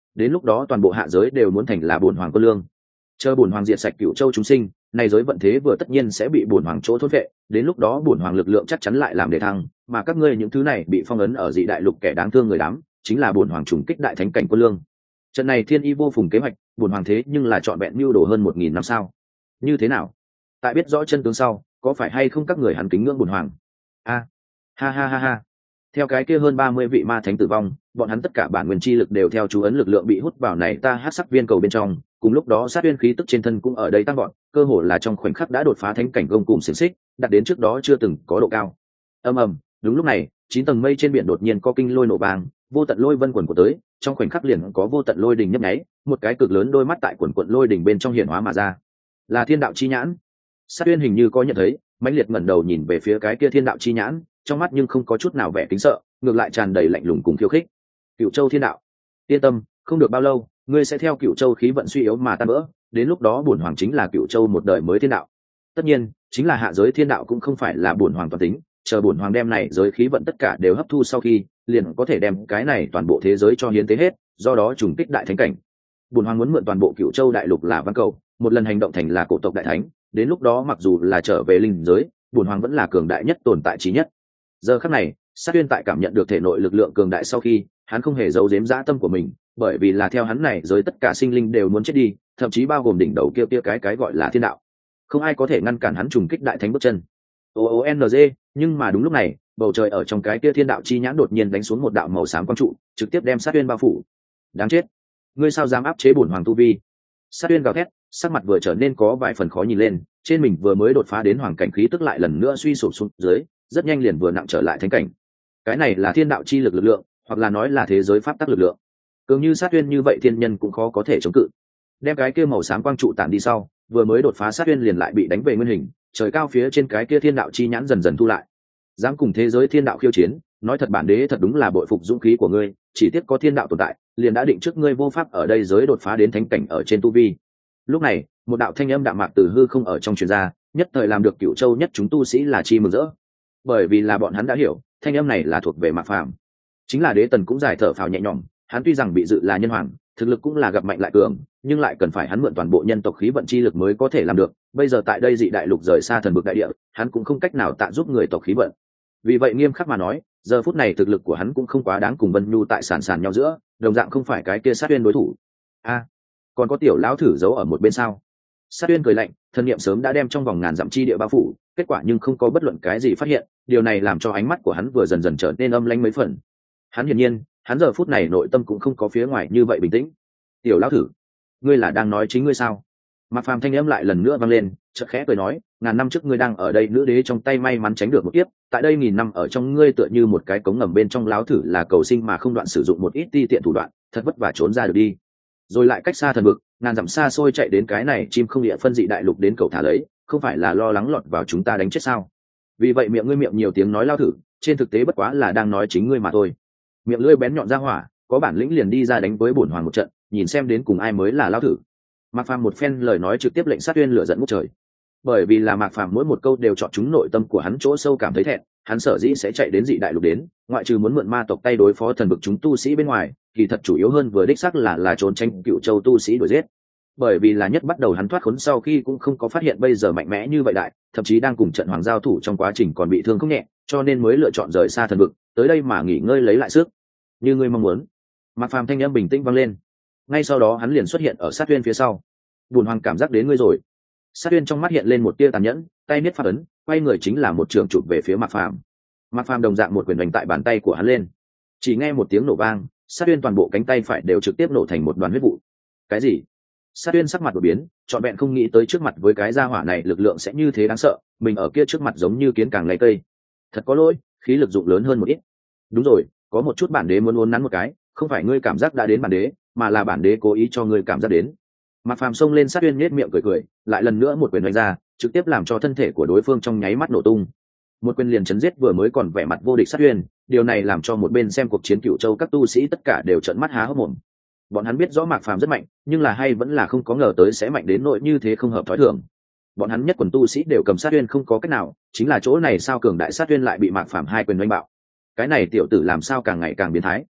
đến lúc đó toàn bộ hạ giới đều muốn thành là bổn hoàng quân lương. Chờ bổn hoàng diệt sạch cửu châu chúng sinh, này giới vận thế vừa tất nhiên sẽ bị bổn hoàng chỗ thôn vệ, đến lúc đó bổn hoàng lực lượng chắc chắn lại làm để thăng, mà các ngươi những thứ này bị phong ấn ở dị đại lục kẻ đáng thương người đám, chính là bổn hoàng trùng kích đại thánh cảnh quân lương. Trận này thiên y vô phùng kế hoạch, bổn hoàng thế nhưng là trọn vẹn mưu đồ hơn một nghìn năm sao. Như thế nào? Tại biết rõ chân tướng sau, có phải hay không các người hắn kính ngưỡng bổn hoàng? A, ha ha ha ha. Theo cái kia hơn ba mươi vị ma thánh tử vong, bọn hắn tất cả bản nguyên chi lực đều theo chú ấn lực lượng bị hút vào này ta hắc sắc viên cầu bên trong, cùng lúc đó sát uyên khí tức trên thân cũng ở đây tăng vọt, cơ hồ là trong khoảnh khắc đã đột phá thánh cảnh gông cùng xiển xích, đạt đến trước đó chưa từng có độ cao. Ầm ầm, đúng lúc này, chín tầng mây trên biển đột nhiên có kinh lôi nổ vang, vô tận lôi vân quần của tới, trong khoảnh khắc liền có vô tận lôi đình nhấp nháy, một cái cực lớn đôi mắt tại quần quần lôi đình bên trong hiện hóa mà ra, là thiên đạo chi nhãn. Sát uyên hình như có nhận thấy, mãnh liệt ngẩng đầu nhìn về phía cái kia thiên đạo chi nhãn, trong mắt nhưng không có chút nào vẻ kính sợ, ngược lại tràn đầy lạnh lùng cùng khiêu khích. Cựu châu thiên đạo, yên tâm, không được bao lâu ngươi sẽ theo Cựu châu khí vận suy yếu mà tan vỡ, đến lúc đó bổn hoàng chính là Cựu châu một đời mới thiên đạo. Tất nhiên, chính là hạ giới thiên đạo cũng không phải là bổn hoàng toàn tính, chờ bổn hoàng đem này giới khí vận tất cả đều hấp thu sau khi, liền có thể đem cái này toàn bộ thế giới cho hiến tế hết, do đó trùng kích đại thánh cảnh. Bổn hoàng muốn mượn toàn bộ Cựu châu đại lục là văn cầu, một lần hành động thành là cổ tộc đại thánh, đến lúc đó mặc dù là trở về linh giới, bổn hoàng vẫn là cường đại nhất tồn tại chí nhất. Giờ khắc này, Sát Uyên tại cảm nhận được thể nội lực lượng cường đại sau khi, hắn không hề giấu giếm dã tâm của mình, bởi vì là theo hắn này giới tất cả sinh linh đều muốn chết đi, thậm chí bao gồm đỉnh đầu kia kia cái cái gọi là thiên đạo. Không ai có thể ngăn cản hắn trùng kích đại thánh bước chân. O O N G, nhưng mà đúng lúc này, bầu trời ở trong cái kia thiên đạo chi nhãn đột nhiên đánh xuống một đạo màu xám quang trụ, trực tiếp đem Sát Uyên bao phủ. Đáng chết, ngươi sao dám áp chế bổn hoàng tu vi? Sát Uyên gào thét, sắc mặt vừa trở nên có vài phần khó nhìn lên, trên mình vừa mới đột phá đến hoàng cảnh khí tức lại lần nữa suy sụp xuống dưới, rất nhanh liền vừa nặng trở lại thánh cảnh. Cái này là thiên đạo chi lực lực lượng, hoặc là nói là thế giới pháp tắc lực lượng. Cường như Sát Uyên như vậy thiên nhân cũng khó có thể chống cự. Đem cái kia màu xám quang trụ tản đi sau, vừa mới đột phá Sát Uyên liền lại bị đánh về nguyên hình, trời cao phía trên cái kia thiên đạo chi nhãn dần dần thu lại. Dám cùng thế giới thiên đạo khiêu chiến, nói thật bản đế thật đúng là bội phục dũng khí của ngươi, chỉ tiếc có thiên đạo tồn tại, liền đã định trước ngươi vô pháp ở đây giới đột phá đến thánh cảnh ở trên tu vi. Lúc này, một đạo thanh âm đạm mạc từ hư không ở trong truyền ra, nhất thời làm được Cửu châu nhất chúng tu sĩ là chi mừng rỡ, bởi vì là bọn hắn đã hiểu, thanh âm này là thuộc về Mạc Phàm. Chính là Đế Tần cũng giải thở phào nhẹ nhõm, hắn tuy rằng bị dự là nhân hoàng, thực lực cũng là gặp mạnh lại cường, nhưng lại cần phải hắn mượn toàn bộ nhân tộc khí vận chi lực mới có thể làm được, bây giờ tại đây dị đại lục rời xa thần vực đại địa, hắn cũng không cách nào tạ giúp người tộc khí vận. Vì vậy nghiêm khắc mà nói, giờ phút này thực lực của hắn cũng không quá đáng cùng Vân Nhu tại sàn sàn nhau giữa, đồng dạng không phải cái kia Sát Uyên đối thủ. A, còn có tiểu lão thử giấu ở một bên sao? Sát Uyên cười lạnh, thân niệm sớm đã đem trong vòng ngàn dặm chi địa bao phủ, kết quả nhưng không có bất luận cái gì phát hiện, điều này làm cho ánh mắt của hắn vừa dần dần trở nên âm lãnh mấy phần. Hắn hiển nhiên, hắn giờ phút này nội tâm cũng không có phía ngoài như vậy bình tĩnh. Tiểu lão thử, ngươi là đang nói chính ngươi sao? Mạc Phàm thanh âm lại lần nữa vang lên, chợt khẽ cười nói, ngàn năm trước ngươi đang ở đây nữ đế trong tay may mắn tránh được một kiếp, tại đây nghìn năm ở trong ngươi tựa như một cái cống ngầm bên trong láo thử là cầu sinh mà không đoạn sử dụng một ít ti tiện thủ đoạn, thật vất vả trốn ra được đi. Rồi lại cách xa thần vực, ngàn dặm xa xôi chạy đến cái này chim không địa phân dị đại lục đến cầu thả lấy, không phải là lo lắng lọt vào chúng ta đánh chết sao? Vì vậy miệng ngươi miệng nhiều tiếng nói lao thử, trên thực tế bất quá là đang nói chính ngươi mà thôi. Miệng lưỡi bén nhọn ra hỏa, có bản lĩnh liền đi ra đánh với bổn hoàng một trận, nhìn xem đến cùng ai mới là lao thử. Mạc Phàm một phen lời nói trực tiếp lệnh Sát Uyên lửa giận ngút trời. Bởi vì là Mạc Phàm mỗi một câu đều chọn trúng nội tâm của hắn chỗ sâu cảm thấy thẹn, hắn sở dĩ sẽ chạy đến dị đại lục đến, ngoại trừ muốn mượn ma tộc tay đối phó thần vực chúng tu sĩ bên ngoài, kỳ thật chủ yếu hơn vừa đích xác là là trốn tranh Cựu châu tu sĩ đuổi giết. Bởi vì là nhất bắt đầu hắn thoát khốn sau khi cũng không có phát hiện bây giờ mạnh mẽ như vậy đại, thậm chí đang cùng trận hoàng giao thủ trong quá trình còn bị thương không nhẹ, cho nên mới lựa chọn rời xa thần vực, tới đây mà nghỉ ngơi lấy lại sức. Như ngươi mong muốn. Mạc Phàm thanh âm bình tĩnh vang lên. Ngay sau đó hắn liền xuất hiện ở Sát Uyên phía sau. Bùn hoàng cảm giác đến ngươi rồi. Sát Uyên trong mắt hiện lên một tia tàn nhẫn, tay niết phát ấn, quay người chính là một trường chụp về phía Mạc Phàm. Mạc Phàm đồng dạng một quyền đánh tại bàn tay của hắn lên. Chỉ nghe một tiếng nổ vang, Sát Uyên toàn bộ cánh tay phải đều trực tiếp nổ thành một đoàn huyết vụ. Cái gì? Sát Uyên sắc mặt đột biến, trọn vẹn không nghĩ tới trước mặt với cái gia hỏa này lực lượng sẽ như thế đáng sợ, mình ở kia trước mặt giống như kiến càng lấy cây. Thật có lỗi, khí lực dụng lớn hơn một ít. Đúng rồi, có một chút bản đế muốn uốn nắn một cái, không phải ngươi cảm giác đã đến bản đế, mà là bản đế cố ý cho ngươi cảm giác đến. Mạc Phàm xông lên Sát Uyên nhếch miệng cười cười, lại lần nữa một quyền đánh ra, trực tiếp làm cho thân thể của đối phương trong nháy mắt nổ tung. Một quyền liền chấn giết vừa mới còn vẻ mặt vô địch Sát Uyên, điều này làm cho một bên xem cuộc chiến Cựu châu các tu sĩ tất cả đều trợn mắt há hốc mồm. Bọn hắn biết rõ Mạc Phàm rất mạnh, nhưng là hay vẫn là không có ngờ tới sẽ mạnh đến nỗi như thế không hợp thói thường. Bọn hắn nhất quần tu sĩ đều cầm Sát Uyên không có cách nào, chính là chỗ này sao cường đại Sát Uyên lại bị Mạc Phàm hai quyền đánh bạo. Cái này tiểu tử làm sao càng ngày càng biến thái.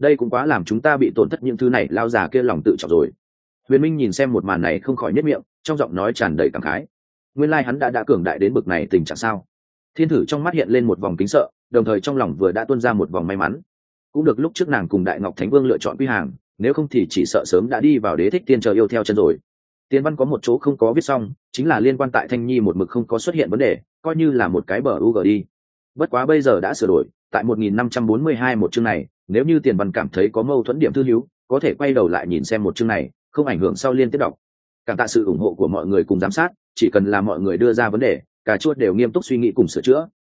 đây cũng quá làm chúng ta bị tổn thất những thứ này lao già kia lòng tự trọng rồi. Huyền Minh nhìn xem một màn này không khỏi nhếch miệng, trong giọng nói tràn đầy cảm khái. Nguyên lai hắn đã đã cường đại đến bực này tình trạng sao? Thiên Thử trong mắt hiện lên một vòng kính sợ, đồng thời trong lòng vừa đã tuôn ra một vòng may mắn. Cũng được lúc trước nàng cùng Đại Ngọc Thánh Vương lựa chọn quy hàng, nếu không thì chỉ sợ sớm đã đi vào đế thích tiên chờ yêu theo chân rồi. Tiên văn có một chỗ không có viết xong, chính là liên quan tại Thanh Nhi một mực không có xuất hiện vấn đề, coi như là một cái bờ u gờ đi. Bất quá bây giờ đã sửa đổi, tại một nghìn năm trăm bốn mươi hai một chương này, nếu như Tiền Văn cảm thấy có mâu thuẫn điểm thư hữu, có thể quay đầu lại nhìn xem một chương này, không ảnh hưởng sau liên tiếp đọc. Cảm tạ sự ủng hộ của mọi người cùng giám sát, chỉ cần là mọi người đưa ra vấn đề, cả chuột đều nghiêm túc suy nghĩ cùng sửa chữa,